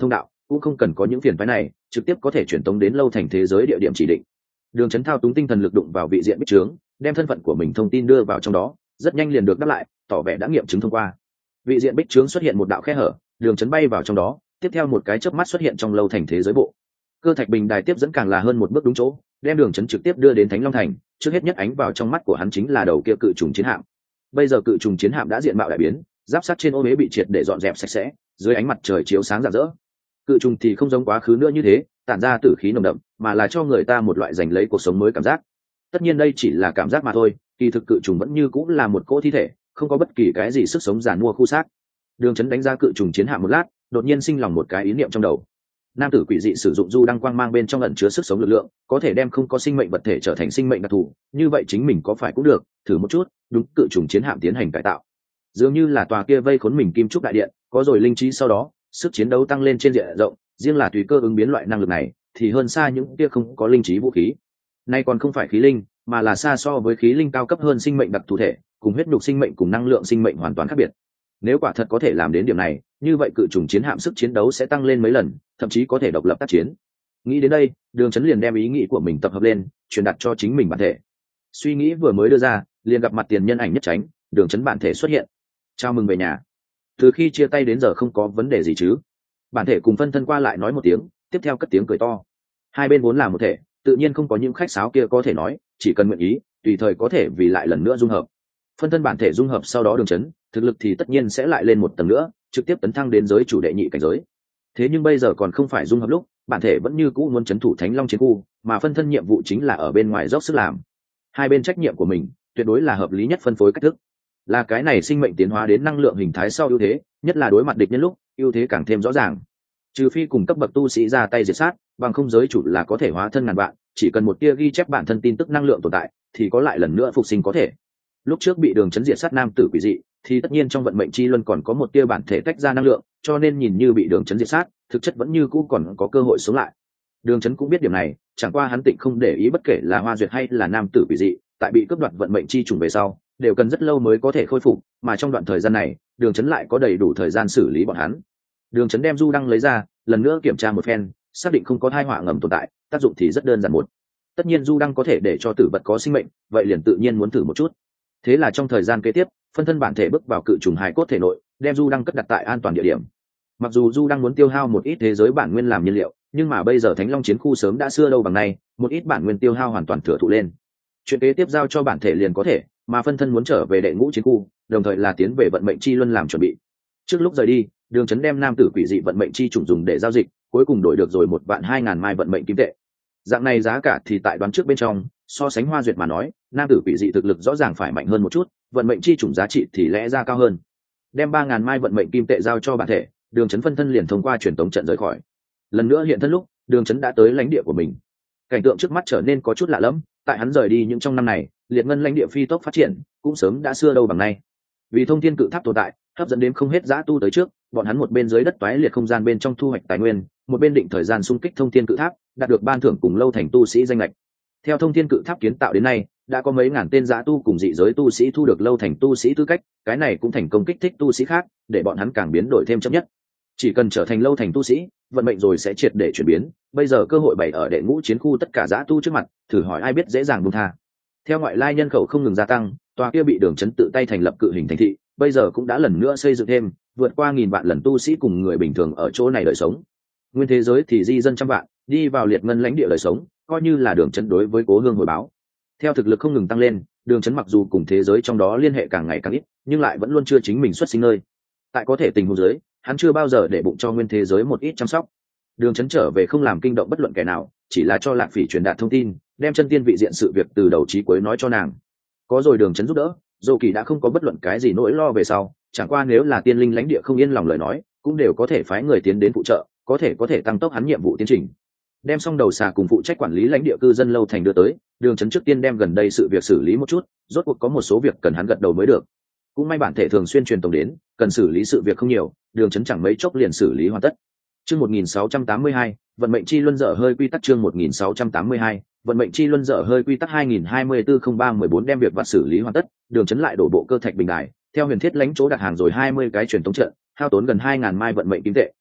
S1: cũng không cần có những phiền phái này, trực tiếp có thể truyền tống đến lâu thành thế giới địa điểm chỉ định. Đường Chấn thao túng tinh thần lực đụng vào vị diện bích trướng, đem thân phận của mình thông tin đưa vào trong đó, rất nhanh liền được đáp lại, tỏ vẻ đã nghiệm chứng thông qua. Vị diện bích trướng xuất hiện một đạo khe hở, Đường Chấn bay vào trong đó, tiếp theo một cái chớp mắt xuất hiện trong lâu thành thế giới bộ. Cơ thạch bình đài tiếp dẫn càng là hơn một bước đúng chỗ, đem Đường Chấn trực tiếp đưa đến Thánh Long thành. Trước hết nhất ánh vào trong mắt của hắn chính là đầu kia cự trùng chiến hạm. Bây giờ cự trùng chiến hạm đã diện mạo đại biến, giáp sắt trên ô huế bị triệt để dọn dẹp sạch sẽ, dưới ánh mặt trời chiếu sáng rạng rỡ. Cự trùng thì không giống quá khứ nữa như thế, tản ra tử khí nồng đậm, mà là cho người ta một loại giành lấy cuộc sống mới cảm giác. Tất nhiên đây chỉ là cảm giác mà thôi, kỳ thực cự trùng vẫn như cũng là một cỗ thi thể, không có bất kỳ cái gì sức sống giàn mua khu xác. Đường Chấn đánh ra cự trùng chiến hạm một lát, đột nhiên sinh lòng một cái ý niệm trong đầu. Nam tử quỷ dị sử dụng du đăng quang mang bên trong ẩn chứa sức sống lực lượng, có thể đem không có sinh mệnh vật thể trở thành sinh mệnh đặc thù, như vậy chính mình có phải cũng được, thử một chút, đúng cự trùng chiến hạm tiến hành cải tạo. Dường như là tòa kia vây khốn mình kim trúc đại điện, có rồi linh trí sau đó, sức chiến đấu tăng lên trên diện rộng, riêng là tùy cơ ứng biến loại năng lực này, thì hơn xa những kia không có linh trí vũ khí. Nay còn không phải khí linh, mà là xa so với khí linh cao cấp hơn sinh mệnh đặc thù thể, cùng huyết nhục sinh mệnh cùng năng lượng sinh mệnh hoàn toàn khác biệt. Nếu quả thật có thể làm đến điểm này, như vậy cự trùng chiến hạm sức chiến đấu sẽ tăng lên mấy lần, thậm chí có thể độc lập tác chiến. Nghĩ đến đây, Đường Chấn liền đem ý nghĩ của mình tập hợp lên, truyền đạt cho chính mình bản thể. Suy nghĩ vừa mới đưa ra, liền gặp mặt tiền nhân ảnh nhất tránh, Đường Chấn bản thể xuất hiện. Chào mừng về nhà. Từ khi chia tay đến giờ không có vấn đề gì chứ? Bản thể cùng phân thân qua lại nói một tiếng, tiếp theo cất tiếng cười to. Hai bên vốn là một thể, tự nhiên không có những khách sáo kia có thể nói, chỉ cần nguyện ý, tùy thời có thể vì lại lần nữa dung hợp. Phân thân bản thể dung hợp sau đó Đường Chấn, thực lực thì tất nhiên sẽ lại lên một tầng nữa, trực tiếp tấn thăng đến giới chủ đệ nhị cảnh giới. Thế nhưng bây giờ còn không phải dung hợp lúc, bản thể vẫn như cũ muốn trấn thủ Thánh Long chiến khu, mà phân thân nhiệm vụ chính là ở bên ngoài dốc sức làm. Hai bên trách nhiệm của mình, tuyệt đối là hợp lý nhất phân phối cách thức. Là cái này sinh mệnh tiến hóa đến năng lượng hình thái sau ưu thế, nhất là đối mặt địch nhân lúc, ưu thế càng thêm rõ ràng. Trừ phi cùng cấp bậc tu sĩ ra tay diệt sát, bằng không giới chủ là có thể hóa thân ngàn vạn, chỉ cần một tia ghi chép bản thân tin tức năng lượng tồn tại, thì có lại lần nữa phục sinh có thể. Lúc trước bị Đường Chấn diệt sát nam tử quỷ dị, thì tất nhiên trong vận mệnh chi luân còn có một tia bản thể tách ra năng lượng, cho nên nhìn như bị Đường Chấn diệt sát, thực chất vẫn như cũ còn có cơ hội sống lại. Đường Chấn cũng biết điểm này, chẳng qua hắn tịnh không để ý bất kể là Hoa Duyệt hay là nam tử quỷ dị, tại bị cướp đoạt vận mệnh chi trùng về sau, đều cần rất lâu mới có thể khôi phục, mà trong đoạn thời gian này, Đường Chấn lại có đầy đủ thời gian xử lý bọn hắn. Đường Chấn đem du đăng lấy ra, lần nữa kiểm tra một phen, xác định không có tai họa ngầm tồn tại, tác dụng thì rất đơn giản một. Tất nhiên du đăng có thể để cho tử vật có sinh mệnh, vậy liền tự nhiên muốn thử một chút. Thế là trong thời gian kế tiếp, phân thân bản thể bước vào cự trùng hài cốt thể nội, đem du đăng cất đặt tại an toàn địa điểm. Mặc dù du đăng muốn tiêu hao một ít thế giới bản nguyên làm nhiên liệu, nhưng mà bây giờ Thánh Long chiến khu sớm đã xưa đâu bằng nay, một ít bản nguyên tiêu hao hoàn toàn thừa thụ lên. Chuyện kế tiếp giao cho bản thể liền có thể, mà phân thân muốn trở về đệ ngũ chiến khu, đồng thời là tiến về vận mệnh chi luân làm chuẩn bị. Trước lúc rời đi, Đường Chấn đem nam tử quỷ dị vận mệnh chi trùng dùng để giao dịch, cuối cùng đổi được rồi 1.200.000 mai vận mệnh kim tệ. Dạng này giá cả thì tại đoán trước bên trong, so sánh Hoa Duyệt mà nói, nam tử quỷ dị thực lực rõ ràng phải mạnh hơn một chút, vận mệnh chi trùng giá trị thì lẽ ra cao hơn. Đem 3.000 mai vận mệnh kim tệ giao cho bản thể, Đường Chấn phân thân liền thông qua truyền tống trận rời khỏi. Lần nữa hiện thân lúc, Đường Chấn đã tới lãnh địa của mình. Cảnh tượng trước mắt trở nên có chút lạ lẫm, tại hắn rời đi những trong năm này, liệt ngân lãnh địa phi tốc phát triển, cũng sớm đã xưa đâu bằng nay. Vì thông thiên cự tháp tồn tại, hấp dẫn đến không hết dã tu tới trước, bọn hắn một bên dưới đất toái liệt không gian bên trong thu hoạch tài nguyên, một bên định thời gian xung kích thông thiên cự tháp, đạt được ban thưởng cùng lâu thành tu sĩ danh lệch. Theo thông thiên cự tháp kiến tạo đến nay, đã có mấy ngàn tên dã tu cùng dị giới tu sĩ thu được lâu thành tu sĩ tư cách, cái này cũng thành công kích thích tu sĩ khác, để bọn hắn càng biến đổi thêm chấp nhất. Chỉ cần trở thành lâu thành tu sĩ, vận mệnh rồi sẽ triệt để chuyển biến. Bây giờ cơ hội bày ở đệ ngũ chiến khu tất cả dã tu trước mặt, thử hỏi ai biết dễ dàng buông tha. Theo ngoại lai nhân khẩu không ngừng gia tăng, tòa kia bị Đường Chấn tự tay thành lập cự hình thành thị, bây giờ cũng đã lần nữa xây dựng thêm, vượt qua 1000 vạn lần tu sĩ cùng người bình thường ở chỗ này đời sống. Nguyên thế giới thì di dân trăm vạn, đi vào liệt ngân lãnh địa đời sống, coi như là Đường Chấn đối với cố hương hồi báo. Theo thực lực không ngừng tăng lên, Đường Chấn mặc dù cùng thế giới trong đó liên hệ càng ngày càng ít, nhưng lại vẫn luôn chưa chính mình xuất sinh nơi. Tại có thể tình huống dưới, hắn chưa bao giờ để bụng cho nguyên thế giới một ít chăm sóc. Đường Chấn trở về không làm kinh động bất luận kẻ nào, chỉ là cho Lạc Phỉ truyền đạt thông tin, đem chân tiên vị diện sự việc từ đầu chí cuối nói cho nàng. Có rồi Đường Chấn giúp đỡ, Dô Kỳ đã không có bất luận cái gì nỗi lo về sau, chẳng qua nếu là tiên linh lãnh địa không yên lòng lời nói, cũng đều có thể phái người tiến đến phụ trợ, có thể tăng tốc hắn nhiệm vụ tiến trình. Đem xong đầu xà cùng phụ trách quản lý lãnh địa cư dân lâu thành đưa tới, Đường Chấn trước tiên đem gần đây sự việc xử lý một chút, rốt cuộc có một số việc cần hắn gật đầu mới được. Cũng may bản thể thường xuyên truyền tổng đến, cần xử lý sự việc không nhiều, Đường Chấn chẳng mấy chốc liền xử lý hoàn tất. Chương 1682, vận mệnh chi luân dở hơi quy tắc chương 1682, vận mệnh chi luân dở hơi quy tắc 2024-03-14 đem việc vặt xử lý hoàn tất, Đường Chấn lại đổ bộ cơ thạch bình đài, theo huyền thiết lãnh chỗ đặt hàng rồi 20 cái truyền tống trận, hao tốn gần 2000 mai vận mệnh kim tệ.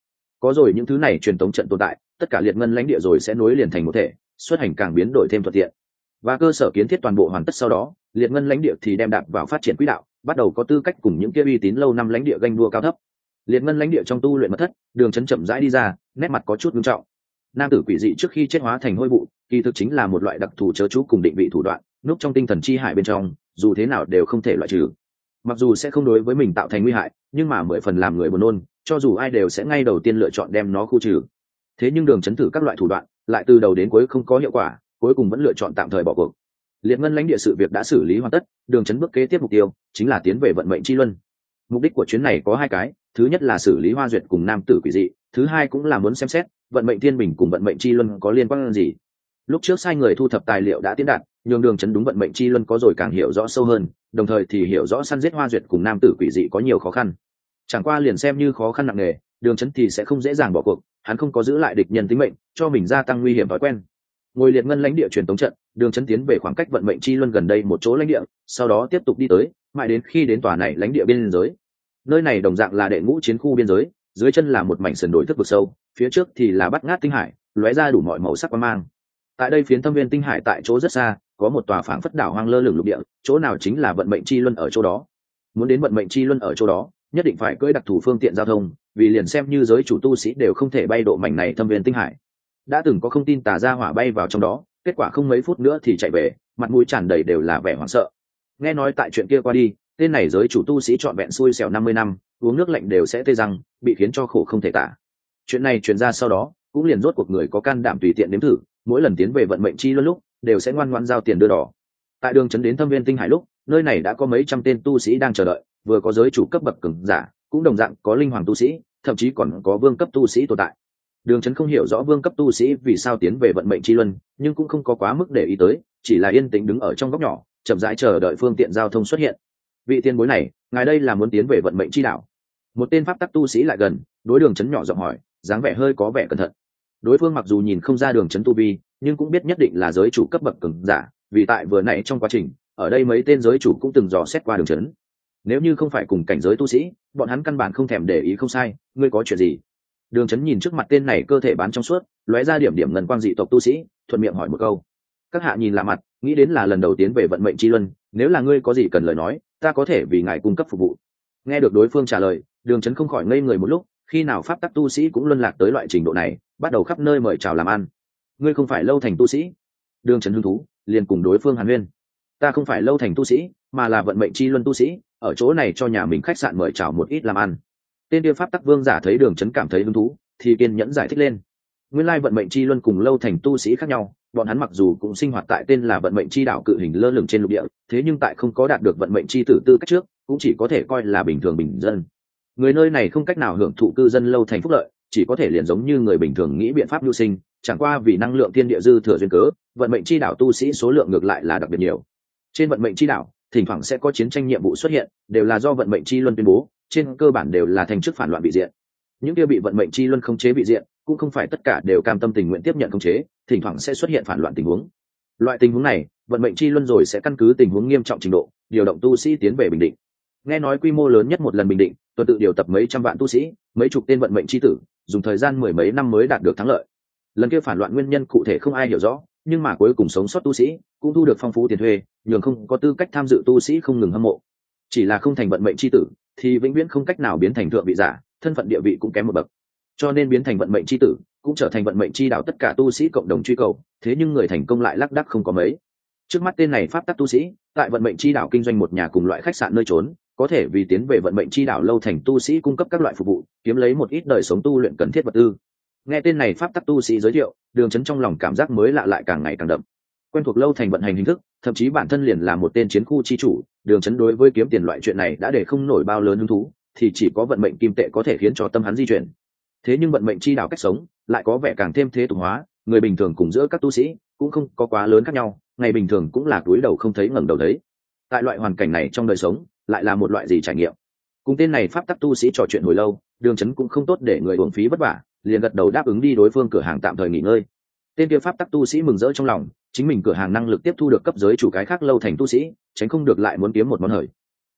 S1: Có rồi những thứ này truyền tống trận tồn tại, tất cả liệt ngân lãnh địa rồi sẽ nối liền thành một thể, xuất hành càng biến đổi thêm thuận tiện. Và cơ sở kiến thiết toàn bộ hoàn tất sau đó, liệt ngân lãnh địa thì đem đạp vào phát triển quỹ đạo, bắt đầu có tư cách cùng những kia uy tín lâu năm lãnh địa ganh đua cao thấp. Liệt ngân lãnh địa trong tu luyện mật thất, Đường Chấn chậm rãi đi ra, nét mặt có chút nghiêm trọng. Nam tử quỷ dị trước khi chết hóa thành hôi vụ, kỳ thực chính là một loại đặc thù chớ chú cùng định vị thủ đoạn, núp trong tinh thần chi hải bên trong, dù thế nào đều không thể loại trừ. Mặc dù sẽ không đối với mình tạo thành nguy hại, nhưng mà 10 phần làm người buồn nôn, cho dù ai đều sẽ ngay đầu tiên lựa chọn đem nó khu trừ. Thế nhưng Đường Chấn thử các loại thủ đoạn, lại từ đầu đến cuối không có hiệu quả, cuối cùng vẫn lựa chọn tạm thời bỏ cuộc. Liệt ngân lãnh địa sự việc đã xử lý hoàn tất, Đường Chấn bước kế tiếp mục tiêu chính là tiến về vận mệnh chi luân. Mục đích của chuyến này có hai cái, thứ nhất là xử lý Hoa Duyệt cùng nam tử quỷ dị, thứ hai cũng là muốn xem xét vận mệnh thiên bình cùng vận mệnh chi luân có liên quan gì. Lúc trước sai người thu thập tài liệu đã tiến đạt, nhường Đường Chấn đúng vận mệnh chi luân có rồi càng hiểu rõ sâu hơn, đồng thời thì hiểu rõ săn giết Hoa Duyệt cùng nam tử quỷ dị có nhiều khó khăn. Chẳng qua liền xem như khó khăn nặng nề, Đường Chấn thì sẽ không dễ dàng bỏ cuộc, hắn không có giữ lại địch nhân tính mệnh, cho mình gia tăng nguy hiểm thói quen. Ngồi liệt ngân lãnh địa truyền tống trận, Đường Chấn tiến về khoảng cách vận mệnh chi luân gần đây một chỗ lãnh địa, sau đó tiếp tục đi tới, mãi đến khi đến tòa này lãnh địa biên giới. Nơi này đồng dạng là đệ ngũ chiến khu biên giới, dưới chân là một mảnh sườn đồi thức vực sâu, phía trước thì là bát ngát tinh hải, lóe ra đủ mọi màu sắc quang mang. Tại đây phiến thâm viên tinh hải tại chỗ rất xa, có một tòa phảng phất đảo hoang lơ lửng lục địa, chỗ nào chính là vận mệnh chi luân ở chỗ đó. Muốn đến vận mệnh chi luân ở chỗ đó, nhất định phải cưỡi đặc thù phương tiện giao thông, vì liền xem như giới chủ tu sĩ đều không thể bay độ mảnh này thâm viên tinh hải. Đã từng có không tin tà ra hỏa bay vào trong đó, kết quả không mấy phút nữa thì chạy về, mặt mũi tràn đầy đều là vẻ hoảng sợ. Nghe nói tại chuyện kia qua đi, tên này giới chủ tu sĩ trọn vẹn xui xẻo 50 năm, uống nước lạnh đều sẽ tê răng, bị khiến cho khổ không thể tả. Chuyện này truyền ra sau đó, cũng liền rốt cuộc người có can đảm tùy tiện nếm thử, mỗi lần tiến về vận mệnh chi luân lúc, đều sẽ ngoan ngoãn giao tiền đưa đỏ. Tại Đường Chấn đến thâm viên tinh hải lúc, nơi này đã có mấy trăm tên tu sĩ đang chờ đợi, vừa có giới chủ cấp bậc cường giả, cũng đồng dạng có linh hoàng tu sĩ, thậm chí còn có vương cấp tu sĩ tồn tại. Đường Chấn không hiểu rõ vương cấp tu sĩ vì sao tiến về vận mệnh chi luân, nhưng cũng không có quá mức để ý tới, chỉ là yên tĩnh đứng ở trong góc nhỏ, chậm rãi chờ đợi phương tiện giao thông xuất hiện. Vị tiền bối này, ngài đây là muốn tiến về vận mệnh chi đảo? Một tên pháp tắc tu sĩ lại gần, đối Đường Chấn nhỏ giọng hỏi, dáng vẻ hơi có vẻ cẩn thận. Đối phương mặc dù nhìn không ra Đường Chấn tu vi, nhưng cũng biết nhất định là giới chủ cấp bậc cường giả, vì tại vừa nãy trong quá trình, ở đây mấy tên giới chủ cũng từng dò xét qua Đường Chấn. Nếu như không phải cùng cảnh giới tu sĩ, bọn hắn căn bản không thèm để ý. Không sai, ngươi có chuyện gì? Đường Chấn nhìn trước mặt tên này cơ thể bán trong suốt, lóe ra điểm điểm ngân quang dị tộc tu sĩ, thuận miệng hỏi một câu. Các hạ nhìn lạ mặt, nghĩ đến là lần đầu tiến về vận mệnh chi luân, nếu là ngươi có gì cần lời nói, ta có thể vì ngài cung cấp phục vụ. Nghe được đối phương trả lời, Đường Chấn không khỏi ngây người một lúc, khi nào pháp tắc tu sĩ cũng luân lạc tới loại trình độ này, bắt đầu khắp nơi mời chào làm ăn. Ngươi không phải Lâu Thành tu sĩ? Đường Chấn hứng thú, liền cùng đối phương hàn huyên. Ta không phải Lâu Thành tu sĩ, mà là vận mệnh chi luân tu sĩ, ở chỗ này cho nhà mình khách sạn mời chào một ít làm ăn. Tên kia pháp tắc vương giả thấy Đường Chấn cảm thấy hứng thú, thì kiên nhẫn giải thích lên. Nguyên lai vận mệnh chi luân cùng Lâu Thành tu sĩ khác nhau, bọn hắn mặc dù cũng sinh hoạt tại tên là vận mệnh chi đảo cự hình lơ lửng trên lục địa, thế nhưng tại không có đạt được vận mệnh chi tử tư cách trước, cũng chỉ có thể coi là bình thường bình dân. Người nơi này không cách nào hưởng thụ cư dân Lâu Thành phúc lợi, chỉ có thể liền giống như người bình thường nghĩ biện pháp mưu sinh, chẳng qua vì năng lượng thiên địa dư thừa duyên cớ, vận mệnh chi đảo tu sĩ số lượng ngược lại là đặc biệt nhiều. Trên vận mệnh chi đảo, thỉnh thoảng sẽ có chiến tranh nhiệm vụ xuất hiện, đều là do vận mệnh chi luân tuyên bố, trên cơ bản đều là thành chức phản loạn bị diện. Những kia bị vận mệnh chi luân khống chế bị diện, cũng không phải tất cả đều cam tâm tình nguyện tiếp nhận khống chế, thỉnh thoảng sẽ xuất hiện phản loạn tình huống. Loại tình huống này, vận mệnh chi luân rồi sẽ căn cứ tình huống nghiêm trọng trình độ, điều động tu sĩ tiến về bình định. Nghe nói quy mô lớn nhất một lần bình định, tuần tự điều tập mấy trăm vạn tu sĩ, mấy chục tên vận mệnh chi tử, dùng thời gian mười mấy năm mới đạt được thắng lợi. Lần kia phản loạn nguyên nhân cụ thể không ai hiểu rõ, nhưng mà cuối cùng sống sót tu sĩ cũng thu được phong phú tiền thuê, nhường không có tư cách tham dự tu sĩ không ngừng hâm mộ. Chỉ là không thành vận mệnh chi tử, thì vĩnh viễn không cách nào biến thành thượng vị giả, thân phận địa vị cũng kém một bậc. Cho nên biến thành vận mệnh chi tử, cũng trở thành vận mệnh chi đạo tất cả tu sĩ cộng đồng truy cầu, thế nhưng người thành công lại lác đác không có mấy. Trước mắt tên này pháp tắc tu sĩ, tại vận mệnh chi đạo kinh doanh một nhà cùng loại khách sạn nơi trốn, có thể vì tiến về vận mệnh chi đạo Lâu Thành tu sĩ cung cấp các loại phục vụ, kiếm lấy một ít đời sống tu luyện cần thiết vật tư. Nghe tên này pháp tắc tu sĩ giới thiệu, Đường Chấn trong lòng cảm giác mới lạ lại càng ngày càng đậm. Quen thuộc Lâu Thành vận hành hình thức, thậm chí bản thân liền là một tên chiến khu chi chủ, Đường Chấn đối với kiếm tiền loại chuyện này đã để không nổi bao lớn hứng thú, thì chỉ có vận mệnh kim tệ có thể khiến cho tâm hắn di chuyển. Thế nhưng vận mệnh chi đạo cách sống lại có vẻ càng thêm thế tục hóa, người bình thường cùng giữa các tu sĩ cũng không có quá lớn khác nhau, ngày bình thường cũng là cúi đầu không thấy ngẩng đầu thấy. Tại loại hoàn cảnh này trong đời sống, lại là một loại gì trải nghiệm? Cùng tên này pháp tắc tu sĩ trò chuyện hồi lâu, Đường Chấn cũng không tốt để người uổng phí vất vả, liền gật đầu đáp ứng đi đối phương cửa hàng tạm thời nghỉ ngơi. Tên kia pháp tắc tu sĩ mừng rỡ trong lòng, chính mình cửa hàng năng lực tiếp thu được cấp giới chủ cái khác Lâu Thành tu sĩ, tránh không được lại muốn kiếm một món hời.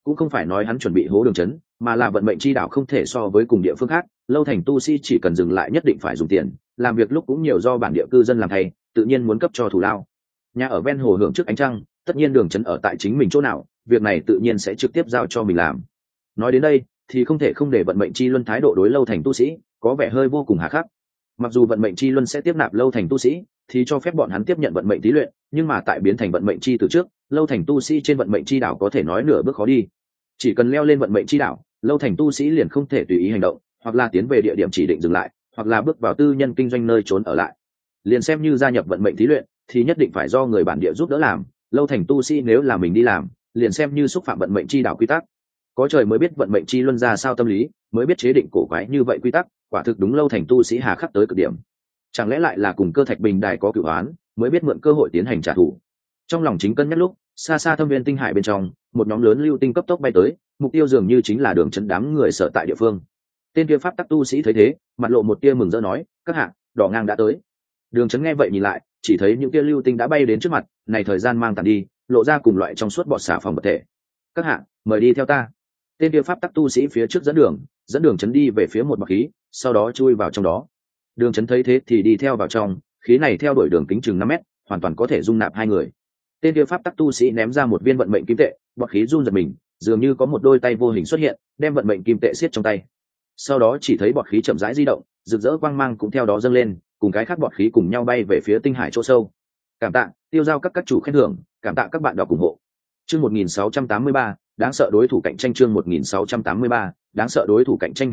S1: cũng không phải nói hắn chuẩn bị hố đường trấn, mà là vận mệnh chi đảo không thể so với cùng địa phương khác. Lâu thành tu sĩ chỉ cần dừng lại nhất định phải dùng tiền, làm việc lúc cũng nhiều do bản địa cư dân làm thay, tự nhiên muốn cấp cho thù lao. Nhà ở ven hồ hưởng trước ánh trăng, tất nhiên đường trấn ở tại chính mình chỗ nào, việc này tự nhiên sẽ trực tiếp giao cho mình làm. Nói đến đây thì không thể không để vận mệnh chi luân thái độ đối lâu thành tu sĩ có vẻ hơi vô cùng hà khắc. Mặc dù vận mệnh chi luân sẽ tiếp nạp lâu thành tu sĩ thì cho phép bọn hắn tiếp nhận vận mệnh thí luyện, nhưng mà tại biến thành vận mệnh chi từ trước, lâu thành tu sĩ trên vận mệnh chi đảo có thể nói nửa bước khó đi. Chỉ cần leo lên vận mệnh chi đảo, lâu thành tu sĩ liền không thể tùy ý hành động, hoặc là tiến về địa điểm chỉ định dừng lại, hoặc là bước vào tư nhân kinh doanh nơi trốn ở lại. Liền xem như gia nhập vận mệnh thí luyện thì nhất định phải do người bản địa giúp đỡ làm. Lâu thành tu sĩ nếu là mình đi làm, liền xem như xúc phạm vận mệnh chi đảo quy tắc. Có trời mới biết vận mệnh chi luân ra sao tâm lý, mới biết chế định cổ quái như vậy quy tắc, quả thực đúng lâu thành tu sĩ hà khắc tới cực điểm. Chẳng lẽ lại là cùng cơ thạch bình đài có cửu oán, mới biết mượn cơ hội tiến hành trả thù. Trong lòng chính cân nhắc lúc, xa xa thâm viên tinh hải bên trong, một nhóm lớn lưu tinh cấp tốc bay tới, mục tiêu dường như chính là đường trấn đám người sở tại địa phương. Tên kia pháp tắc tu sĩ thấy thế, mặt lộ một tia mừng rỡ nói, các hạ, đỏ ngang đã tới. Đường trấn nghe vậy nhìn lại, chỉ thấy những tia lưu tinh đã bay đến trước mặt, này thời gian mang tàn đi, lộ ra cùng loại trong suốt bọt xà phòng vật thể. Các hạ, mời đi theo ta. Tên kia pháp tắc tu sĩ phía trước dẫn đường trấn đi về phía một bọt khí, sau đó chui vào trong đó. Đường trấn thấy thế thì đi theo vào trong, khí này theo đuổi đường kính chừng 5 mét, hoàn toàn có thể dung nạp 2 người. Tên kia pháp tắc tu sĩ ném ra một viên vận mệnh kim tệ, bọt khí run giật mình, dường như có một đôi tay vô hình xuất hiện, đem vận mệnh kim tệ siết trong tay. Sau đó chỉ thấy bọt khí chậm rãi di động, rực rỡ quang mang cũng theo đó dâng lên, cùng cái khác bọt khí cùng nhau bay về phía tinh hải chỗ sâu. Cảm tạ, tiêu giao các chủ khen thưởng, cảm tạ các bạn đọc ủng hộ. Chương 1683, đáng sợ đối thủ cạnh tranh. Chương 1683, đáng sợ đối thủ cạnh tranh.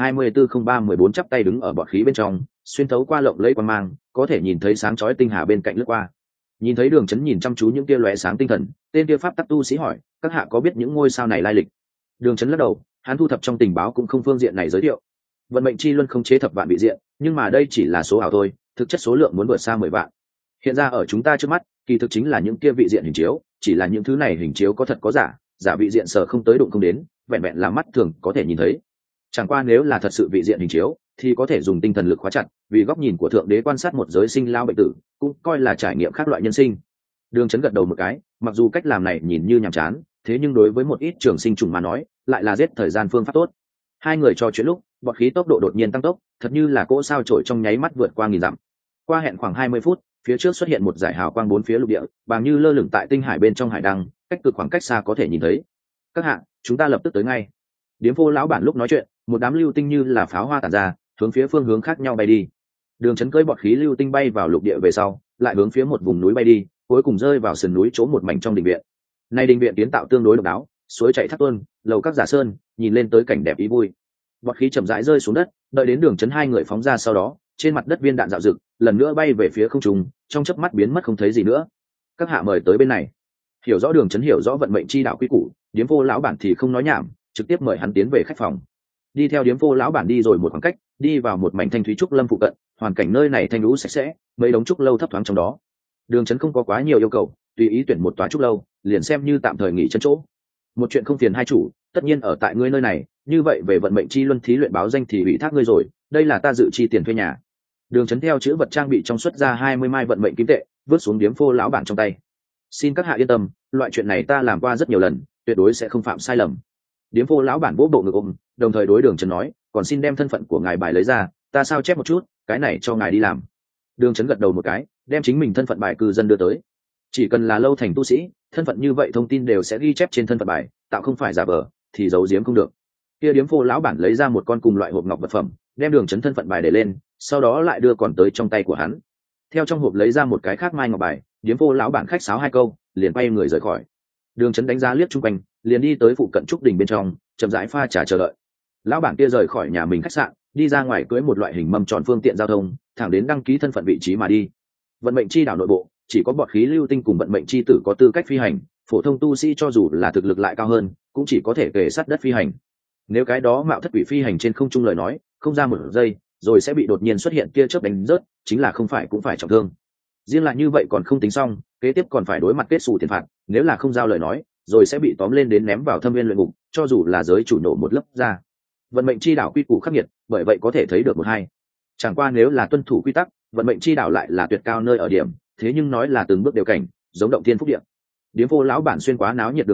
S1: 2024-03-14 chắp tay đứng ở bọt khí bên trong, xuyên thấu qua lộng lẫy quang mang, có thể nhìn thấy sáng chói tinh hà bên cạnh lướt qua. Nhìn thấy đường trấn nhìn chăm chú những tia lóe sáng tinh thần, tên kia pháp tắc tu sĩ hỏi, các hạ có biết những ngôi sao này lai lịch? Đường trấn lắc đầu, hắn thu thập trong tình báo cũng không phương diện này giới thiệu. Vận mệnh chi luân không chế thập vạn vị diện, nhưng mà đây chỉ là số ảo thôi, thực chất số lượng muốn vượt xa 10 vạn. Hiện ra ở chúng ta trước mắt, kỳ thực chính là những kia vị diện hình chiếu, chỉ là những thứ này hình chiếu có thật có giả, giả vị diện sở không tới đụng không đến, vẹn vẹn là mắt thường có thể nhìn thấy. Chẳng qua nếu là thật sự vị diện hình chiếu thì có thể dùng tinh thần lực khóa chặt, vì góc nhìn của thượng đế quan sát một giới sinh lao bệnh tử, cũng coi là trải nghiệm khác loại nhân sinh. Đường trấn gật đầu một cái, mặc dù cách làm này nhìn như nhàm chán, thế nhưng đối với một ít trường sinh trùng mà nói, lại là giết thời gian phương pháp tốt. Hai người trò chuyện lúc, bọt khí tốc độ đột nhiên tăng tốc, thật như là cỗ sao chổi trong nháy mắt vượt qua 1000 dặm. Qua hẹn khoảng 20 phút, phía trước xuất hiện một dải hào quang bốn phía lục địa, bàng như lơ lửng tại tinh hải bên trong hải đăng, cách cực khoảng cách xa có thể nhìn thấy. Các hạ, chúng ta lập tức tới ngay. Điếm Vô lão bản lúc nói chuyện, một đám lưu tinh như là pháo hoa tản ra, hướng phía phương hướng khác nhau bay đi. Đường trấn cưỡi bọt khí lưu tinh bay vào lục địa về sau, lại hướng phía một vùng núi bay đi, cuối cùng rơi vào sườn núi chỗ một mảnh trong đình viện. Nay đình viện kiến tạo tương đối độc đáo, suối chảy thác tuôn, lầu các giả sơn, nhìn lên tới cảnh đẹp ý vui. Bọt khí chậm rãi rơi xuống đất, đợi đến đường trấn hai người phóng ra sau đó, trên mặt đất viên đạn dạo rực, lần nữa bay về phía không trung, trong chớp mắt biến mất không thấy gì nữa. Các hạ mời tới bên này. Hiểu rõ đường trấn hiểu rõ vận mệnh chi đạo quy củ, Điếm Vô lão bản thì không nói nhảm, trực tiếp mời hắn tiến về khách phòng. Đi theo Điếm Vô lão bản đi rồi một khoảng cách, đi vào một mảnh thanh thúy trúc lâm phụ cận, hoàn cảnh nơi này thanh lũ sạch sẽ, mấy đống trúc lâu thấp thoáng trong đó. Đường trấn không có quá nhiều yêu cầu, tùy ý tuyển một tòa trúc lâu, liền xem như tạm thời nghỉ chân chỗ. Một chuyện không phiền hai chủ, tất nhiên ở tại ngươi nơi này, như vậy về vận mệnh chi luân thí luyện báo danh thì ủy thác ngươi rồi, đây là ta dự chi tiền thuê nhà. Đường trấn theo chữ vật trang bị trong xuất ra 20 mai vận mệnh kim tệ, vứt xuống Điếm Vô lão bản trong tay. Xin các hạ yên tâm, loại chuyện này ta làm qua rất nhiều lần, tuyệt đối sẽ không phạm sai lầm. Điếm Vô lão bản vỗ bộ ngực ôm, đồng thời đối đường trấn nói, còn xin đem thân phận của ngài bài lấy ra, ta sao chép một chút, cái này cho ngài đi làm. Đường trấn gật đầu một cái, đem chính mình thân phận bài cư dân đưa tới. Chỉ cần là lâu thành tu sĩ, thân phận như vậy thông tin đều sẽ ghi chép trên thân phận bài, tạo không phải giả vờ thì giấu giếm không được. Kia Điếm Vô lão bản lấy ra một con cùng loại hộp ngọc vật phẩm, đem đường trấn thân phận bài để lên, sau đó lại đưa còn tới trong tay của hắn. Theo trong hộp lấy ra một cái khác mai ngọc bài, Điếm Vô lão bản khách sáo hai câu, liền quay người rời khỏi. Đường trấn đánh giá liếc chung quanh, liền đi tới phụ cận trúc đình bên trong, chậm rãi pha trà chờ đợi. Lão bản kia rời khỏi nhà mình khách sạn, đi ra ngoài cưỡi một loại hình mâm tròn phương tiện giao thông, thẳng đến đăng ký thân phận vị trí mà đi. Vận mệnh chi đảo nội bộ, chỉ có bọt khí lưu tinh cùng vận mệnh chi tử có tư cách phi hành, phổ thông tu sĩ cho dù là thực lực lại cao hơn, cũng chỉ có thể kề sát đất phi hành. Nếu cái đó mạo thất quỷ phi hành trên không trung lời nói, không ra một giây, rồi sẽ bị đột nhiên xuất hiện kia chớp đánh rớt, chính là không phải cũng phải trọng thương. Riêng lại như vậy còn không tính xong, kế tiếp còn phải đối mặt kết xù tiền phạt, nếu là không giao lời nói, rồi sẽ bị tóm lên đến ném vào thâm viên luyện ngục, cho dù là giới chủ nổ một lớp ra. Vận mệnh chi đảo quy củ khắc nghiệt, bởi vậy có thể thấy được một hai. Chẳng qua nếu là tuân thủ quy tắc, vận mệnh chi đảo lại là tuyệt cao nơi ở điểm, thế nhưng nói là từng bước đều cảnh, giống động thiên phúc địa. Điếm Vô lão bản xuyên quá náo nhiệt đường đi,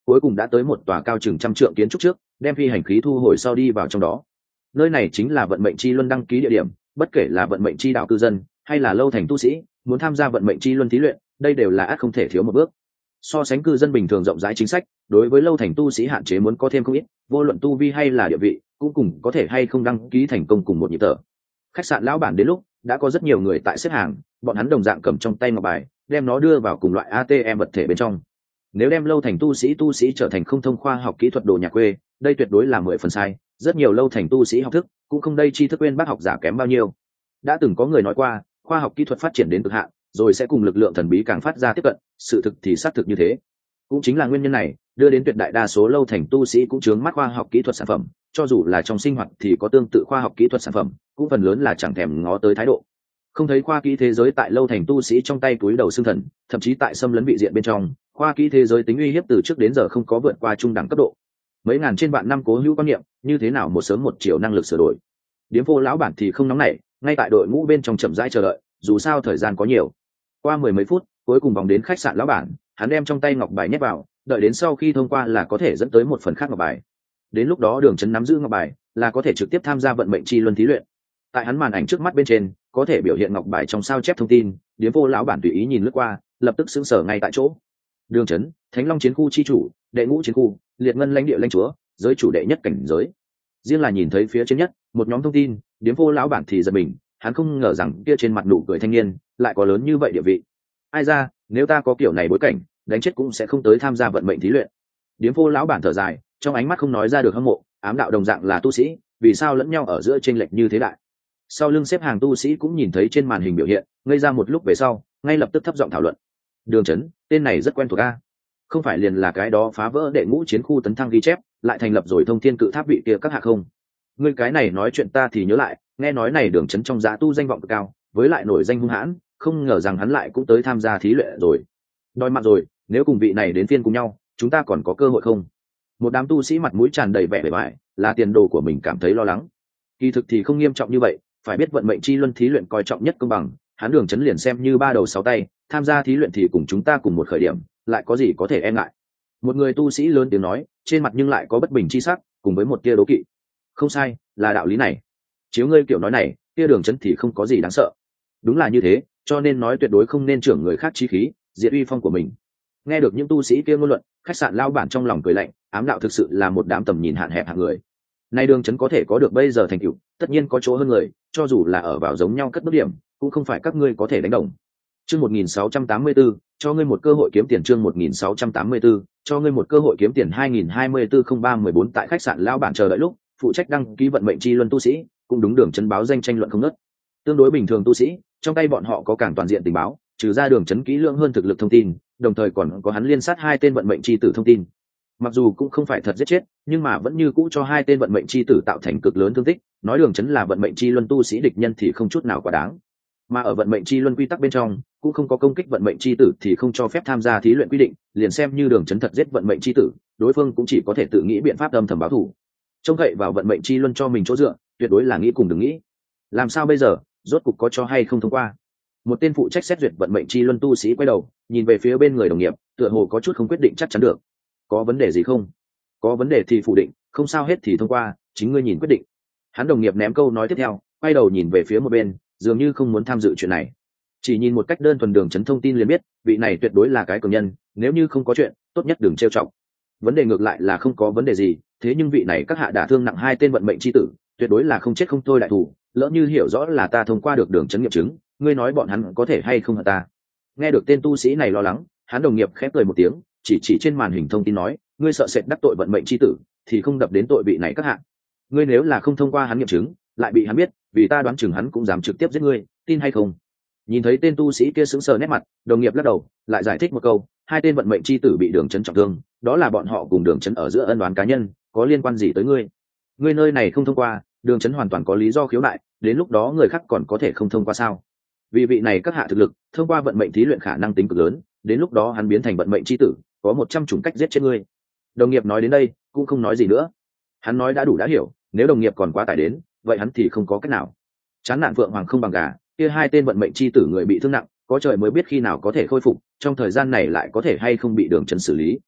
S1: cuối cùng đã tới một tòa cao chừng 100 trượng kiến trúc trước, đem phi hành khí thu hồi sau đi vào trong đó. Nơi này chính là vận mệnh chi luân đăng ký địa điểm, bất kể là vận mệnh chi đạo cư dân hay là lâu thành tu sĩ, muốn tham gia vận mệnh chi luân thí luyện, đây đều là ắt không thể thiếu một bước. So sánh cư dân bình thường rộng rãi chính sách, đối với lâu thành tu sĩ hạn chế muốn có thêm không ít, vô luận tu vi hay là địa vị, cũng cùng có thể hay không đăng ký thành công cùng một nhịp thở. Khách sạn lão bản đến lúc đã có rất nhiều người tại xếp hàng, bọn hắn đồng dạng cầm trong tay ngọc bài, đem nó đưa vào cùng loại ATM vật thể bên trong. Nếu đem lâu thành tu sĩ trở thành không thông khoa học kỹ thuật đồ nhà quê, đây tuyệt đối là 10 phần sai. Rất nhiều lâu thành tu sĩ học thức cũng không đây tri thức quên bác học giả kém bao nhiêu. Đã từng có người nói qua, khoa học kỹ thuật phát triển đến cực hạn, rồi sẽ cùng lực lượng thần bí càng phát ra tiếp cận, sự thực thì xác thực như thế. Cũng chính là nguyên nhân này, đưa đến tuyệt đại đa số lâu thành tu sĩ cũng chướng mắt khoa học kỹ thuật sản phẩm, cho dù là trong sinh hoạt thì có tương tự khoa học kỹ thuật sản phẩm, cũng phần lớn là chẳng thèm ngó tới thái độ. Không thấy khoa kỹ thế giới tại lâu thành tu sĩ trong tay túi đầu xương thần, thậm chí tại xâm lấn vị diện bên trong, khoa kỹ thế giới tính uy hiếp từ trước đến giờ không có vượt qua trung đẳng cấp độ. Mấy ngàn trên vạn năm cố hữu quan niệm, như thế nào một sớm một chiều năng lực sửa đổi. Điếm vô lão bản thì không nóng nảy, ngay tại đội ngũ bên trong chậm rãi chờ đợi, dù sao thời gian có nhiều. Qua 10 mấy phút, cuối cùng vòng đến khách sạn lão bản, hắn đem trong tay ngọc bài nhét vào, đợi đến sau khi thông qua là có thể dẫn tới một phần khác ngọc bài. Đến lúc đó Đường Chấn nắm giữ ngọc bài, là có thể trực tiếp tham gia vận mệnh chi luân thí luyện. Tại hắn màn ảnh trước mắt bên trên, có thể biểu hiện ngọc bài trong sao chép thông tin, điếm vô lão bản tùy ý nhìn lướt qua, lập tức sững sờ ngay tại chỗ. Đường Chấn, Thánh Long chiến khu chi chủ, đệ ngũ chiến khu, liệt ngân lãnh địa lãnh chúa, giới chủ đệ nhất cảnh giới. Riêng là nhìn thấy phía trên nhất một nhóm thông tin, điếm vô lão bản thì giật mình, hắn không ngờ rằng kia trên mặt nụ cười thanh niên lại có lớn như vậy địa vị. Ai ra, nếu ta có kiểu này bối cảnh, đánh chết cũng sẽ không tới tham gia vận mệnh thí luyện. Điếm vô lão bản thở dài, trong ánh mắt không nói ra được hâm mộ, ám đạo đồng dạng là tu sĩ, vì sao lẫn nhau ở giữa chênh lệch như thế đại. Sau lưng xếp hàng tu sĩ cũng nhìn thấy trên màn hình biểu hiện, ngây ra một lúc về sau, ngay lập tức thấp giọng thảo luận. Đường Chấn, tên này rất quen thuộc a. Không phải liền là cái đó phá vỡ đệ ngũ chiến khu tấn thăng ghi chép, lại thành lập rồi thông thiên cự tháp vị kia các hạ không? Ngươi cái này nói chuyện ta thì nhớ lại, nghe nói này Đường Chấn trong giá tu danh vọng cực cao, với lại nổi danh hung hãn, không ngờ rằng hắn lại cũng tới tham gia thí luyện rồi. Đòi mặt rồi, nếu cùng vị này đến phiên cùng nhau, chúng ta còn có cơ hội không? Một đám tu sĩ mặt mũi tràn đầy vẻ bề bại, là tiền đồ của mình cảm thấy lo lắng. Kỳ thực thì không nghiêm trọng như vậy, phải biết vận mệnh chi luân thí luyện coi trọng nhất công bằng, hắn Đường Chấn liền xem như ba đầu sáu tay, tham gia thí luyện thì cùng chúng ta cùng một khởi điểm, lại có gì có thể e ngại. Một người tu sĩ lớn tiếng nói, trên mặt nhưng lại có bất bình chi sắc, cùng với một tia đố kỵ. Không sai, là đạo lý này. Chiếu ngươi kiểu nói này, tia Đường Chấn thì không có gì đáng sợ. Đúng là như thế, cho nên nói tuyệt đối không nên trưởng người khác chí khí, diệt uy phong của mình. Nghe được những tu sĩ kia ngôn luận, khách sạn lao bản trong lòng cười lạnh, ám đạo thực sự là một đám tầm nhìn hạn hẹp hạng người. Nay Đường Chấn có thể có được bây giờ thành tựu, tất nhiên có chỗ hơn người, cho dù là ở vào giống nhau cất bước điểm, cũng không phải các ngươi có thể đánh đồng. Chương 1684, cho ngươi một cơ hội kiếm tiền. Chương 1684, cho ngươi một cơ hội kiếm tiền. 2024-03-14 tại khách sạn lao bản chờ đợi lúc, phụ trách đăng ký vận mệnh chi luân tu sĩ, cũng đúng Đường Chấn báo danh tranh luận không ngớt. Tương đối bình thường tu sĩ, trong tay bọn họ có càng toàn diện tình báo, trừ ra Đường Chấn kỹ lưỡng hơn thực lực thông tin, đồng thời còn có hắn liên sát hai tên vận mệnh chi tử thông tin. Mặc dù cũng không phải thật giết chết, nhưng mà vẫn như cũ cho hai tên vận mệnh chi tử tạo thành cực lớn thương tích, nói Đường Chấn là vận mệnh chi luân tu sĩ địch nhân thì không chút nào quá đáng. Mà ở vận mệnh chi luân quy tắc bên trong, cũng không có công kích vận mệnh chi tử thì không cho phép tham gia thí luyện quy định, liền xem như Đường Chấn thật giết vận mệnh chi tử, đối phương cũng chỉ có thể tự nghĩ biện pháp âm thầm báo thù. Trông cậy vào vận mệnh chi luân cho mình chỗ dựa, tuyệt đối là nghĩ cùng đừng nghĩ. Làm sao bây giờ, rốt cục có cho hay không thông qua? Một tên phụ trách xét duyệt vận mệnh chi luân tu sĩ quay đầu, nhìn về phía bên người đồng nghiệp, tựa hồ có chút không quyết định chắc chắn được. Có vấn đề gì không? Có vấn đề thì phủ định, không sao hết thì thông qua, chính ngươi nhìn quyết định. Hắn đồng nghiệp ném câu nói tiếp theo, quay đầu nhìn về phía một bên, dường như không muốn tham dự chuyện này. Chỉ nhìn một cách đơn thuần Đường Chấn thông tin liền biết, vị này tuyệt đối là cái cường nhân, nếu như không có chuyện, tốt nhất đừng trêu chọc. Vấn đề ngược lại là không có vấn đề gì, thế nhưng vị này các hạ đả thương nặng hai tên vận mệnh chi tử, tuyệt đối là không chết không thôi đại thủ, lỡ như hiểu rõ là ta thông qua được Đường Chấn nghiệm chứng, ngươi nói bọn hắn có thể hay không hả ta? Nghe được tên tu sĩ này lo lắng, hắn đồng nghiệp khép cười một tiếng, chỉ trên màn hình thông tin nói, ngươi sợ sệt đắc tội vận mệnh chi tử, thì không đập đến tội vị này các hạ. Ngươi nếu là không thông qua hắn nghiệm chứng, lại bị hắn biết, vì ta đoán chừng hắn cũng dám trực tiếp giết ngươi, tin hay không? Nhìn thấy tên tu sĩ kia sững sờ nét mặt, đồng nghiệp lắc đầu, lại giải thích một câu, hai tên vận mệnh chi tử bị Đường Chấn trọng thương, đó là bọn họ cùng Đường Chấn ở giữa ân oán cá nhân, có liên quan gì tới ngươi? Ngươi nơi này không thông qua, Đường Chấn hoàn toàn có lý do khiếu nại, đến lúc đó người khác còn có thể không thông qua sao? Vì vị này các hạ thực lực, thông qua vận mệnh thí luyện khả năng tính cực lớn, đến lúc đó hắn biến thành vận mệnh chi tử, có 100 chủng cách giết chết ngươi. Đồng nghiệp nói đến đây, cũng không nói gì nữa. Hắn nói đã đủ đã hiểu, nếu đồng nghiệp còn quá tải đến, vậy hắn thì không có cách nào. Chán nản Phượng Hoàng không bằng gà, kia hai tên vận mệnh chi tử người bị thương nặng, có trời mới biết khi nào có thể khôi phục, trong thời gian này lại có thể hay không bị Đường Chấn xử lý.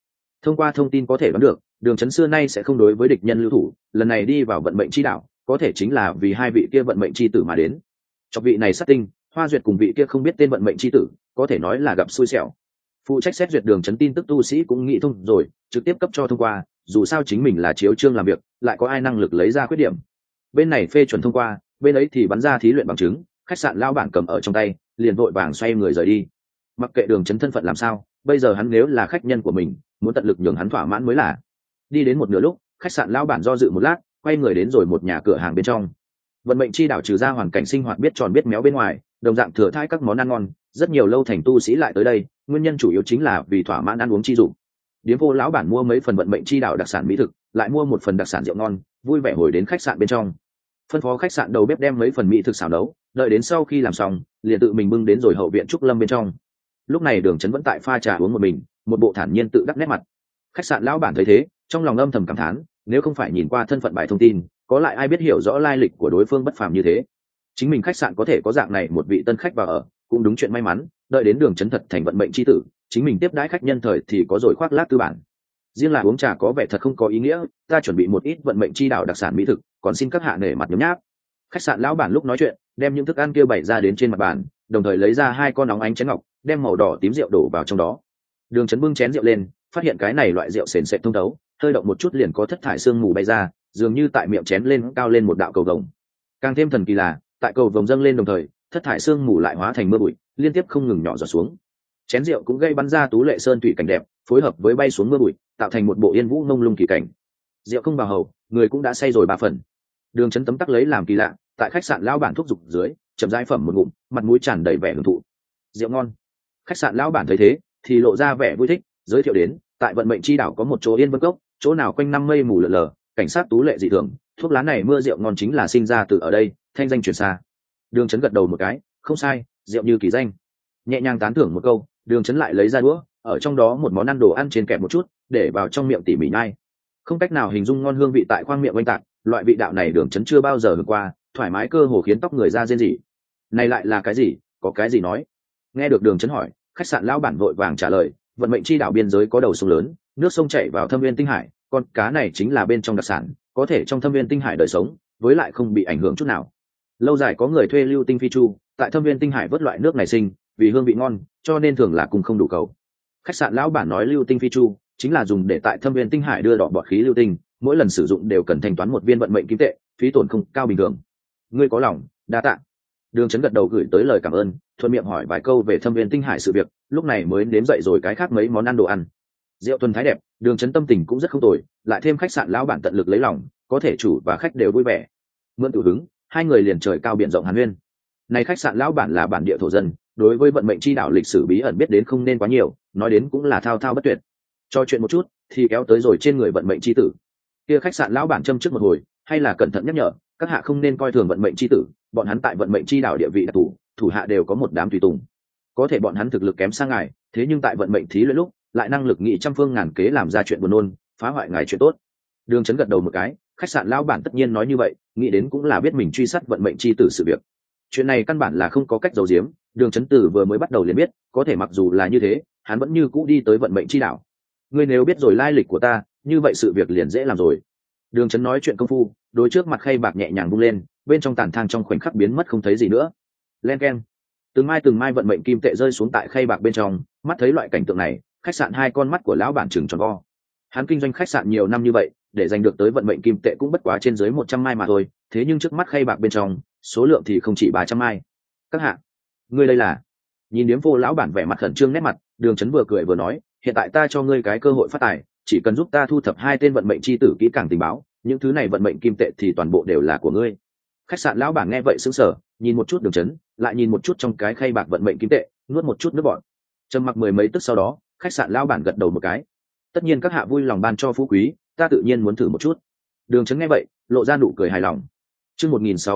S1: Thông qua thông tin có thể đoán được, Đường Chấn xưa nay sẽ không đối với địch nhân lưu thủ, lần này đi vào vận mệnh chi đảo, có thể chính là vì hai vị kia vận mệnh chi tử mà đến. Trong vị này sát tinh, Hoa Duyệt cùng vị kia không biết tên vận mệnh chi tử, có thể nói là gặp xui xẻo. Phụ trách xét duyệt Đường Chấn tin tức tu sĩ cũng nghĩ thông rồi, trực tiếp cấp cho thông qua, dù sao chính mình là chiếu chương làm việc, lại có ai năng lực lấy ra khuyết điểm. Bên này phê chuẩn thông qua, bên ấy thì bắn ra thí luyện bằng chứng, khách sạn lao bản cầm ở trong tay, liền vội vàng xoay người rời đi. Mặc kệ Đường Chấn thân phận làm sao, bây giờ hắn nếu là khách nhân của mình, muốn tận lực nhường hắn thỏa mãn mới là. Đi đến một nửa lúc, khách sạn lao bản do dự một lát, quay người đến rồi một nhà cửa hàng bên trong. Vận mệnh chi đảo trừ ra hoàn cảnh sinh hoạt biết tròn biết méo bên ngoài, đồng dạng thừa thãi các món ăn ngon, rất nhiều lâu thành tu sĩ lại tới đây, nguyên nhân chủ yếu chính là vì thỏa mãn ăn uống chi dụng. Điếm vô lão bản mua mấy phần vận mệnh chi đảo đặc sản mỹ thực, lại mua một phần đặc sản rượu ngon, vui vẻ hồi đến khách sạn bên trong. Phân phó khách sạn đầu bếp đem mấy phần mỹ thực xào nấu, đợi đến sau khi làm xong, liền tự mình bưng đến rồi hậu viện trúc lâm bên trong. Lúc này Đường Chấn vẫn tại pha trà uống một mình, một bộ thản nhiên tự đắc nét mặt. Khách sạn lão bản thấy thế, trong lòng âm thầm cảm thán, nếu không phải nhìn qua thân phận bài thông tin, có lại ai biết hiểu rõ lai lịch của đối phương bất phàm như thế. Chính mình khách sạn có thể có dạng này một vị tân khách vào ở, cũng đúng chuyện may mắn, đợi đến Đường Chấn thật thành vận mệnh chi tử, chính mình tiếp đãi khách nhân thời thì có rồi khoác lác tư bản. Riêng là uống trà có vẻ thật không có ý nghĩa, ta chuẩn bị một ít vận mệnh chi đảo đặc sản mỹ thực, còn xin các hạ nể mặt nhấm nháp. Khách sạn lão bản lúc nói chuyện, đem những thức ăn kia bày ra đến trên mặt bàn, đồng thời lấy ra hai con nóng ánh chén ngọc, đem màu đỏ tím rượu đổ vào trong đó. Đường Chấn bưng chén rượu lên, phát hiện cái này loại rượu sền sệt thông thấu, hơi động một chút liền có thất thải sương mù bay ra, dường như tại miệng chén lên cao lên một đạo cầu vồng. Càng thêm thần kỳ là, tại cầu vồng dâng lên đồng thời, thất thải sương mù lại hóa thành mưa bụi, liên tiếp không ngừng nhỏ giọt xuống. Chén rượu cũng gây bắn ra tú lệ sơn thủy cảnh đẹp, phối hợp với bay xuống mưa bụi, tạo thành một bộ yên vũ mông lung kỳ cảnh. Rượu không vào hầu, người cũng đã say rồi 3 phần. Đường Chấn tấm tắc lấy làm kỳ lạ, tại khách sạn lão bản thúc giục dưới, chậm rãi phẩm một ngụm, mặt mũi tràn đầy vẻ hưởng thụ. Rượu ngon. Khách sạn lão bản thấy thế, thì lộ ra vẻ vui thích, giới thiệu đến, tại vận mệnh chi đảo có một chỗ yên vân cốc, chỗ nào quanh năm mây mù lờ lờ, cảnh sát tú lệ dị thường, thuốc lá này mưa rượu ngon chính là sinh ra từ ở đây, thanh danh truyền xa. Đường Chấn gật đầu một cái, không sai, rượu như kỳ danh. Nhẹ nhàng tán thưởng một câu, Đường Chấn lại lấy ra đũa, ở trong đó một món ăn đồ ăn trên kẹp một chút, để vào trong miệng tỉ mỉ nhai. Không cách nào hình dung ngon hương vị tại khoang miệng oanh tạc, loại vị đạo này Đường Chấn chưa bao giờ hưởng qua, thoải mái cơ hồ khiến tóc người ra rên rỉ. Này lại là cái gì, có cái gì nói? Nghe được Đường Chấn hỏi, khách sạn lão bản vội vàng trả lời, vận mệnh chi đảo biên giới có đầu sông lớn, nước sông chảy vào thâm viên tinh hải, con cá này chính là bên trong đặc sản, có thể trong thâm viên tinh hải đời sống, với lại không bị ảnh hưởng chút nào. Lâu dài có người thuê lưu tinh phi chu, tại thâm viên tinh hải vớt loại nước này sinh, vì hương vị ngon, cho nên thường là cùng không đủ cầu. Khách sạn lão bản nói lưu tinh phi chu chính là dùng để tại thâm viên tinh hải đưa đỏ bọt khí lưu tinh, mỗi lần sử dụng đều cần thanh toán một viên vận mệnh kim tệ, phí tổn không cao bình thường. Ngươi có lòng, đa tạ. Đường Chấn gật đầu gửi tới lời cảm ơn, thuận miệng hỏi vài câu về thâm viên tinh hải sự việc, lúc này mới nếm dậy rồi cái khác mấy món ăn đồ ăn. Rượu tuần thái đẹp, Đường Chấn tâm tình cũng rất không tồi, lại thêm khách sạn lão bản tận lực lấy lòng, có thể chủ và khách đều vui vẻ. Mượn tự hứng, hai người liền trời cao biển rộng hàn huyên. Này khách sạn lão bản là bản địa thổ dân, đối với vận mệnh chi đảo lịch sử bí ẩn biết đến không nên quá nhiều, nói đến cũng là thao thao bất tuyệt. Cho chuyện một chút, thì kéo tới rồi trên người vận mệnh chi tử. Kia khách sạn lão bản châm trước một hồi, hay là cẩn thận nhắc nhở, các hạ không nên coi thường vận mệnh chi tử, bọn hắn tại vận mệnh chi đảo địa vị đặc thù, thủ hạ đều có một đám tùy tùng. Có thể bọn hắn thực lực kém sang ngài, thế nhưng tại vận mệnh thí luyện lúc, lại năng lực nghị trăm phương ngàn kế làm ra chuyện buồn nôn, phá hoại ngài chuyện tốt. Đường Chấn gật đầu một cái, khách sạn lão bản tất nhiên nói như vậy, nghĩ đến cũng là biết mình truy sát vận mệnh chi tử sự việc. Chuyện này căn bản là không có cách giấu giếm, Đường Chấn Tử vừa mới bắt đầu liền biết, có thể mặc dù là như thế, hắn vẫn như cũ đi tới vận mệnh chi đảo. Ngươi nếu biết rồi lai lịch của ta, như vậy sự việc liền dễ làm rồi. Đường Chấn nói chuyện công phu, đối trước mặt khay bạc nhẹ nhàng vung lên, bên trong tàn thang trong khoảnh khắc biến mất không thấy gì nữa. Len keng. Từng mai vận mệnh kim tệ rơi xuống tại khay bạc bên trong, mắt thấy loại cảnh tượng này, khách sạn hai con mắt của lão bản trừng tròn vo. Hắn kinh doanh khách sạn nhiều năm như vậy, để giành được tới vận mệnh kim tệ cũng bất quá trên dưới 100 mai mà thôi, thế nhưng trước mắt khay bạc bên trong, số lượng thì không chỉ 300 mai. Các hạ, ngươi đây là? Nhìn điếm vô lão bản vẻ mặt khẩn trương nét mặt, Đường Chấn vừa cười vừa nói, hiện tại ta cho ngươi cái cơ hội phát tài, chỉ cần giúp ta thu thập 2 tên vận mệnh chi tử kỹ càng tình báo, những thứ này vận mệnh kim tệ thì toàn bộ đều là của ngươi. Khách sạn lão bản nghe vậy sững sờ, nhìn một chút Đường Chấn, lại nhìn một chút trong cái khay bạc vận mệnh kim tệ, nuốt một chút nước bọt. Trầm mặc mười mấy tức sau đó, khách sạn lão bản gật đầu một cái. Tất nhiên các hạ vui lòng ban cho phú quý, ta tự nhiên muốn thử một chút. Đường Chấn nghe vậy, lộ ra nụ cười hài lòng. Chương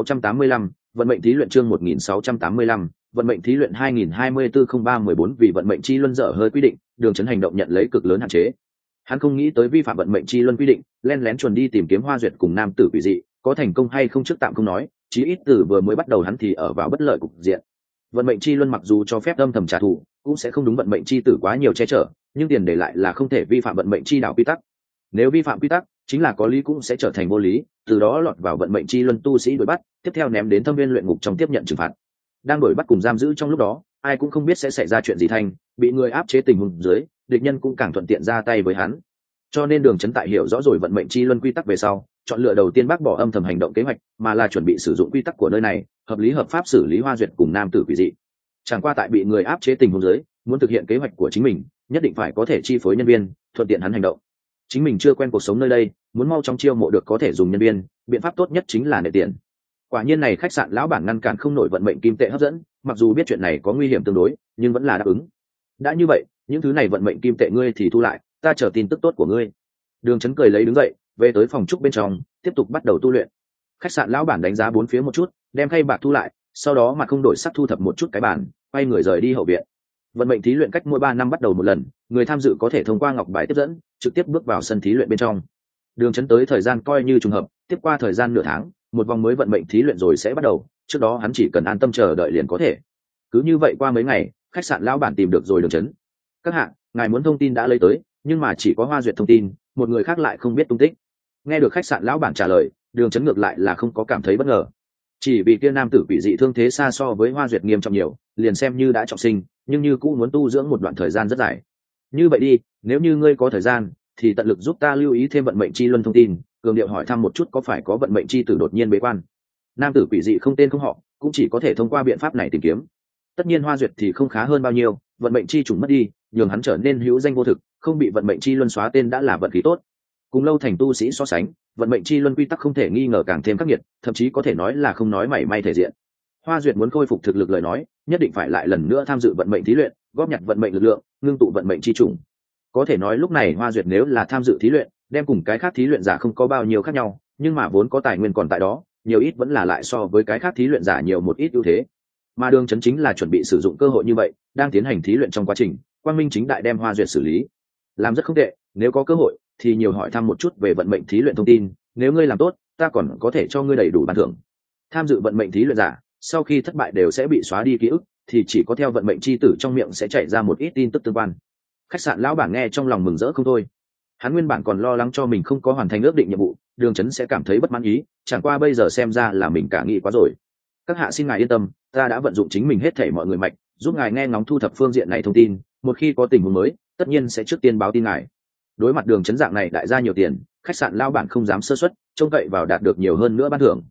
S1: 1685, vận mệnh thí luyện chương 1685, vận mệnh thí luyện 2024-03-14 vì vận mệnh chi luân dở hơi quy định, Đường Chấn hành động nhận lấy cực lớn hạn chế. Hắn không nghĩ tới vi phạm vận mệnh chi luân quy định, lén lén chuẩn đi tìm kiếm Hoa Duyệt cùng nam tử quỷ dị, có thành công hay không trước tạm không nói, chí ít từ vừa mới bắt đầu hắn thì ở vào bất lợi cục diện. Vận mệnh chi luân mặc dù cho phép âm thầm trả thù, cũng sẽ không đúng vận mệnh chi tử quá nhiều che chở, nhưng tiền đề lại là không thể vi phạm vận mệnh chi đạo quy tắc. Nếu vi phạm quy tắc, chính là có lý cũng sẽ trở thành vô lý, từ đó lọt vào vận mệnh chi luân tu sĩ đuổi bắt, tiếp theo ném đến thâm viên luyện ngục trong tiếp nhận trừng phạt. Đang đuổi bắt cùng giam giữ trong lúc đó, ai cũng không biết sẽ xảy ra chuyện gì thành, bị người áp chế tình huống dưới, địch nhân cũng càng thuận tiện ra tay với hắn. Cho nên Đường Chấn tại hiểu rõ rồi vận mệnh chi luân quy tắc về sau, chọn lựa đầu tiên bác bỏ âm thầm hành động kế hoạch, mà là chuẩn bị sử dụng quy tắc của nơi này, hợp lý hợp pháp xử lý Hoa Duyệt cùng nam tử quỷ dị. Chẳng qua tại bị người áp chế tình huống dưới, muốn thực hiện kế hoạch của chính mình, nhất định phải có thể chi phối nhân viên, thuận tiện hắn hành động. Chính mình chưa quen cuộc sống nơi đây, muốn mau chóng chiêu mộ được có thể dùng nhân viên, biện pháp tốt nhất chính là nệ tiền. Quả nhiên này khách sạn lão bản ngăn cản không nổi vận mệnh kim tệ hấp dẫn, mặc dù biết chuyện này có nguy hiểm tương đối, nhưng vẫn là đáp ứng. Đã như vậy, những thứ này vận mệnh kim tệ ngươi thì thu lại, ta chờ tin tức tốt của ngươi. Đường Chấn cười lấy đứng dậy, về tới phòng trúc bên trong, tiếp tục bắt đầu tu luyện. Khách sạn lão bản đánh giá bốn phía một chút, đem khay bạc thu lại, sau đó mặt không đổi sắc thu thập một chút cái bàn, quay người rời đi hậu viện. Vận mệnh thí luyện cách mỗi 3 năm bắt đầu một lần, người tham dự có thể thông qua ngọc bài tiếp dẫn, trực tiếp bước vào sân thí luyện bên trong. Đường Chấn tới thời gian coi như trùng hợp, tiếp qua thời gian nửa tháng, một vòng mới vận mệnh thí luyện rồi sẽ bắt đầu, trước đó hắn chỉ cần an tâm chờ đợi liền có thể. Cứ như vậy qua mấy ngày, khách sạn lão bản tìm được rồi Đường Chấn. Các hạ, ngài muốn thông tin đã lấy tới, nhưng mà chỉ có Hoa Duyệt thông tin, một người khác lại không biết tung tích. Nghe được khách sạn lão bản trả lời, Đường Chấn ngược lại là không có cảm thấy bất ngờ. Chỉ vì kia nam tử quỷ dị thương thế xa so với Hoa Duyệt nghiêm trọng nhiều, liền xem như đã trọng sinh, nhưng như cũng muốn tu dưỡng một đoạn thời gian rất dài. Như vậy đi, nếu như ngươi có thời gian, thì tận lực giúp ta lưu ý thêm vận mệnh chi luân thông tin, cường điệu hỏi thăm một chút có phải có vận mệnh chi tử đột nhiên bế quan. Nam tử quỷ dị không tên không họ, cũng chỉ có thể thông qua biện pháp này tìm kiếm. Tất nhiên Hoa Duyệt thì không khá hơn bao nhiêu, vận mệnh chi trùng mất đi, nhường hắn trở nên hữu danh vô thực, không bị vận mệnh chi luân xóa tên đã là vận khí tốt. Cùng lâu thành tu sĩ so sánh, vận mệnh chi luân quy tắc không thể nghi ngờ càng thêm khắc nghiệt, thậm chí có thể nói là không nói mảy may thể diện. Hoa Duyệt muốn khôi phục thực lực lời nói, nhất định phải lại lần nữa tham dự vận mệnh thí luyện, góp nhặt vận mệnh lực lượng, ngưng tụ vận mệnh chi trùng. Có thể nói lúc này Hoa Duyệt nếu là tham dự thí luyện, đem cùng cái khác thí luyện giả không có bao nhiêu khác nhau, nhưng mà vốn có tài nguyên còn tại đó, nhiều ít vẫn là lại so với cái khác thí luyện giả nhiều một ít ưu thế. Mà Đường Chấn chính là chuẩn bị sử dụng cơ hội như vậy, đang tiến hành thí luyện trong quá trình, Quang Minh chính đại đem Hoa Duyệt xử lý, làm rất không tệ. Nếu có cơ hội, thì nhiều hỏi thăm một chút về vận mệnh thí luyện thông tin, nếu ngươi làm tốt, ta còn có thể cho ngươi đầy đủ ban thưởng. Tham dự vận mệnh thí luyện giả, sau khi thất bại đều sẽ bị xóa đi ký ức, thì chỉ có theo vận mệnh chi tử trong miệng sẽ chạy ra một ít tin tức tương quan. Khách sạn lão bản nghe trong lòng mừng rỡ không thôi. Hắn nguyên bản còn lo lắng cho mình không có hoàn thành ước định nhiệm vụ, Đường Chấn sẽ cảm thấy bất mãn ý, chẳng qua bây giờ xem ra là mình cả nghĩ quá rồi. Các hạ xin ngài yên tâm, ta đã vận dụng chính mình hết thảy mọi người mạch, giúp ngài nghe ngóng thu thập phương diện này thông tin, một khi có tình huống mới, tất nhiên sẽ trước tiên báo tin ngài. Đối mặt Đường Chấn dạng này đại ra nhiều tiền, khách sạn lão bản không dám sơ suất, trông cậy vào đạt được nhiều hơn nữa ban thưởng.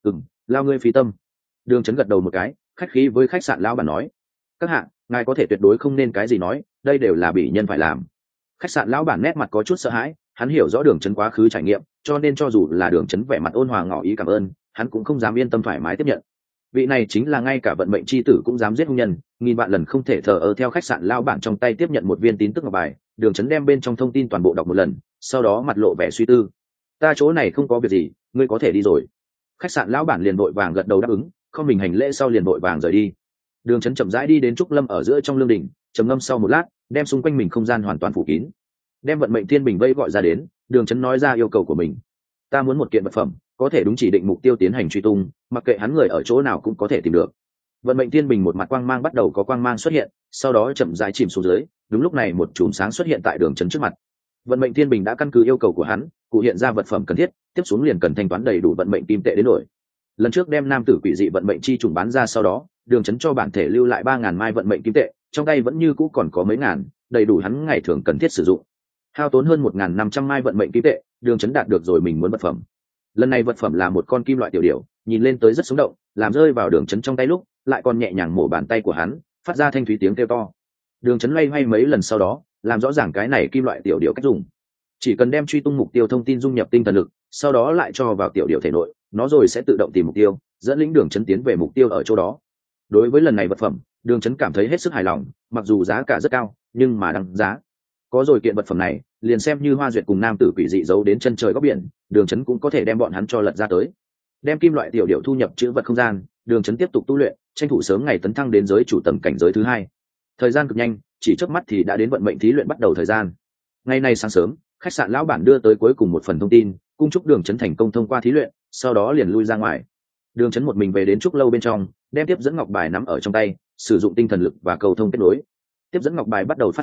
S1: Lao ngươi phí tâm. Đường Chấn gật đầu một cái, khách khí với khách sạn lão bản nói: các hạ, ngài có thể tuyệt đối không nên cái gì nói, đây đều là bỉ nhân phải làm. Khách sạn lão bản nét mặt có chút sợ hãi, hắn hiểu rõ Đường Chấn quá khứ trải nghiệm, cho nên cho dù là Đường Chấn vẻ mặt ôn hòa ngỏ ý cảm ơn, hắn cũng không dám yên tâm thoải mái tiếp nhận. Vị này chính là ngay cả vận mệnh chi tử cũng dám giết hung nhân, nghìn vạn lần không thể thờ ơ. Theo khách sạn lão bản trong tay tiếp nhận một viên tín tức ngọc bài, Đường Chấn đem bên trong thông tin toàn bộ đọc một lần, sau đó mặt lộ vẻ suy tư. Ta chỗ này không có việc gì, ngươi có thể đi rồi. Khách sạn lão bản liền vội vàng gật đầu đáp ứng, không mình hành lễ sau liền vội vàng rời đi. Đường Chấn chậm rãi đi đến trúc lâm ở giữa trong lương đình, trầm ngâm sau một lát, đem xung quanh mình không gian hoàn toàn phủ kín. Đem vận mệnh thiên bình vây gọi ra đến, Đường Chấn nói ra yêu cầu của mình. Ta muốn một kiện vật phẩm, có thể đúng chỉ định mục tiêu tiến hành truy tung, mặc kệ hắn người ở chỗ nào cũng có thể tìm được. Vận mệnh thiên bình một mặt quang mang bắt đầu có quang mang xuất hiện, sau đó chậm rãi chìm xuống dưới. Đúng lúc này một chùm sáng xuất hiện tại Đường Chấn trước mặt. Vận mệnh thiên bình đã căn cứ yêu cầu của hắn, cụ hiện ra vật phẩm cần thiết, tiếp xuống liền cần thanh toán đầy đủ vận mệnh kim tệ đến đổi. Lần trước đem nam tử quỷ dị vận mệnh chi trùng bán ra sau đó, Đường Chấn cho bản thể lưu lại 3.000 mai vận mệnh kim tệ, trong tay vẫn như cũ còn có mấy ngàn, đầy đủ hắn ngày thường cần thiết sử dụng. Hao tốn hơn 1.500 mai vận mệnh kim tệ, Đường Chấn đạt được rồi mình muốn vật phẩm. Lần này vật phẩm là một con kim loại tiểu điểu, nhìn lên tới rất sống động, làm rơi vào Đường Chấn trong tay lúc, lại còn nhẹ nhàng mổ bàn tay của hắn, phát ra thanh thúy tiếng kêu to. Đường Chấn loay hoay mấy lần sau đó, làm rõ ràng cái này kim loại tiểu điểu cách dùng. Chỉ cần đem truy tung mục tiêu thông tin dung nhập tinh thần lực, sau đó lại cho vào tiểu điểu thể nội, nó rồi sẽ tự động tìm mục tiêu, dẫn lĩnh Đường Chấn tiến về mục tiêu ở chỗ đó. Đối với lần này vật phẩm, Đường Chấn cảm thấy hết sức hài lòng, mặc dù giá cả rất cao, nhưng mà đáng giá. Có rồi kiện vật phẩm này, liền xem như Hoa Duyệt cùng nam tử quỷ dị giấu đến chân trời góc biển, Đường Chấn cũng có thể đem bọn hắn cho lật ra tới. Đem kim loại tiểu điểu thu nhập chữ vật không gian, Đường Chấn tiếp tục tu luyện, tranh thủ sớm ngày tấn thăng đến giới chủ tầng cảnh giới thứ 2. Thời gian cực nhanh, chỉ chớp mắt thì đã đến vận mệnh thí luyện bắt đầu thời gian. Ngày nay sáng sớm, khách sạn lão bản đưa tới cuối cùng một phần thông tin, cung chúc Đường Chấn thành công thông qua thí luyện, sau đó liền lui ra ngoài. Đường Chấn một mình về đến trúc lâu bên trong, đem tiếp dẫn ngọc bài nắm ở trong tay, sử dụng tinh thần lực và cầu thông kết nối. Tiếp dẫn ngọc bài bắt đầu phát sáng,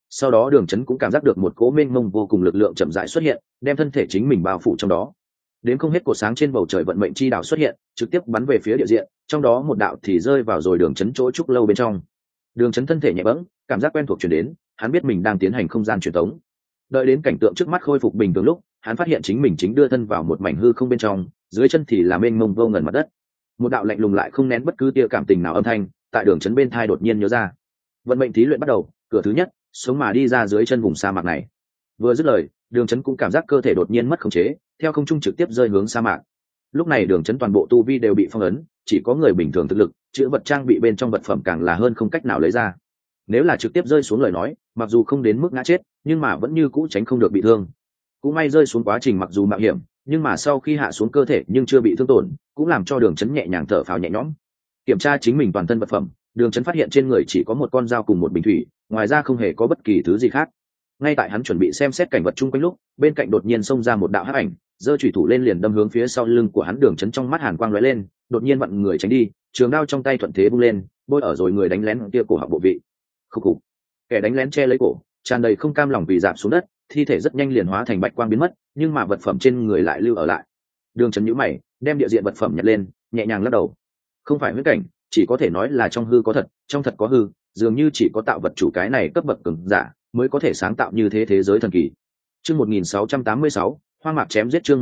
S1: sau đó đường chấn cũng cảm giác được một cỗ mênh mông vô cùng lực lượng chậm rãi xuất hiện, đem thân thể chính mình bao phủ trong đó. Đến không hết cột sáng trên bầu trời vận mệnh chi đạo xuất hiện, trực tiếp bắn về phía địa diện, trong đó một đạo thì rơi vào rồi đường chấn chỗ trúc lâu bên trong. Đường chấn thân thể nhẹ bẫng, cảm giác quen thuộc truyền đến, hắn biết mình đang tiến hành không gian truyền tống. Đợi đến cảnh tượng trước mắt khôi phục bình thường lúc, hắn phát hiện chính mình chính đưa thân vào một mảnh hư không bên trong, dưới chân thì là mênh mông vô ngần mặt đất. Một đạo lạnh lùng lại không nén bất cứ tia cảm tình nào âm thanh, tại đường chấn bên thai đột nhiên nhớ ra. Vận mệnh thí luyện bắt đầu, cửa thứ nhất, sống mà đi ra dưới chân vùng sa mạc này. Vừa dứt lời, đường chấn cũng cảm giác cơ thể đột nhiên mất khống chế, theo không trung trực tiếp rơi hướng sa mạc. Lúc này đường chấn toàn bộ tu vi đều bị phong ấn, chỉ có người bình thường thực lực, chữ vật trang bị bên trong vật phẩm càng là hơn không cách nào lấy ra. Nếu là trực tiếp rơi xuống lời nói, mặc dù không đến mức ngã chết, nhưng mà vẫn như cũ tránh không được bị thương. Cũng may rơi xuống quá trình mặc dù mạo hiểm, nhưng mà sau khi hạ xuống cơ thể nhưng chưa bị thương tổn, cũng làm cho đường chấn nhẹ nhàng thở phào nhẹ nhõm. Kiểm tra chính mình toàn thân vật phẩm, đường chấn phát hiện trên người chỉ có một con dao cùng một bình thủy, ngoài ra không hề có bất kỳ thứ gì khác. Ngay tại hắn chuẩn bị xem xét cảnh vật chung quanh lúc, bên cạnh đột nhiên xông ra một đạo hắc ảnh, giơ chủy thủ lên liền đâm hướng phía sau lưng của hắn. Đường chấn trong mắt hàn quang lóe lên, đột nhiên vặn người tránh đi, trường đao trong tay thuận thế vung lên, bôi ở rồi người đánh lén kia cổ họng bộ vị. Khúc khục. Kẻ đánh lén che lấy cổ, tràn đầy không cam lòng vì dạp xuống đất, thi thể rất nhanh liền hóa thành bạch quang biến mất, nhưng mà vật phẩm trên người lại lưu ở lại. Đường chấn nhíu mày, đem địa diện vật phẩm nhặt lên, nhẹ nhàng lắc đầu. Không phải huyễn cảnh, chỉ có thể nói là trong hư có thật, trong thật có hư, dường như chỉ có tạo vật chủ cái này cấp bậc cường giả mới có thể sáng tạo như thế thế giới thần kỳ. Chương 1686, hoang mạc chém giết. Chương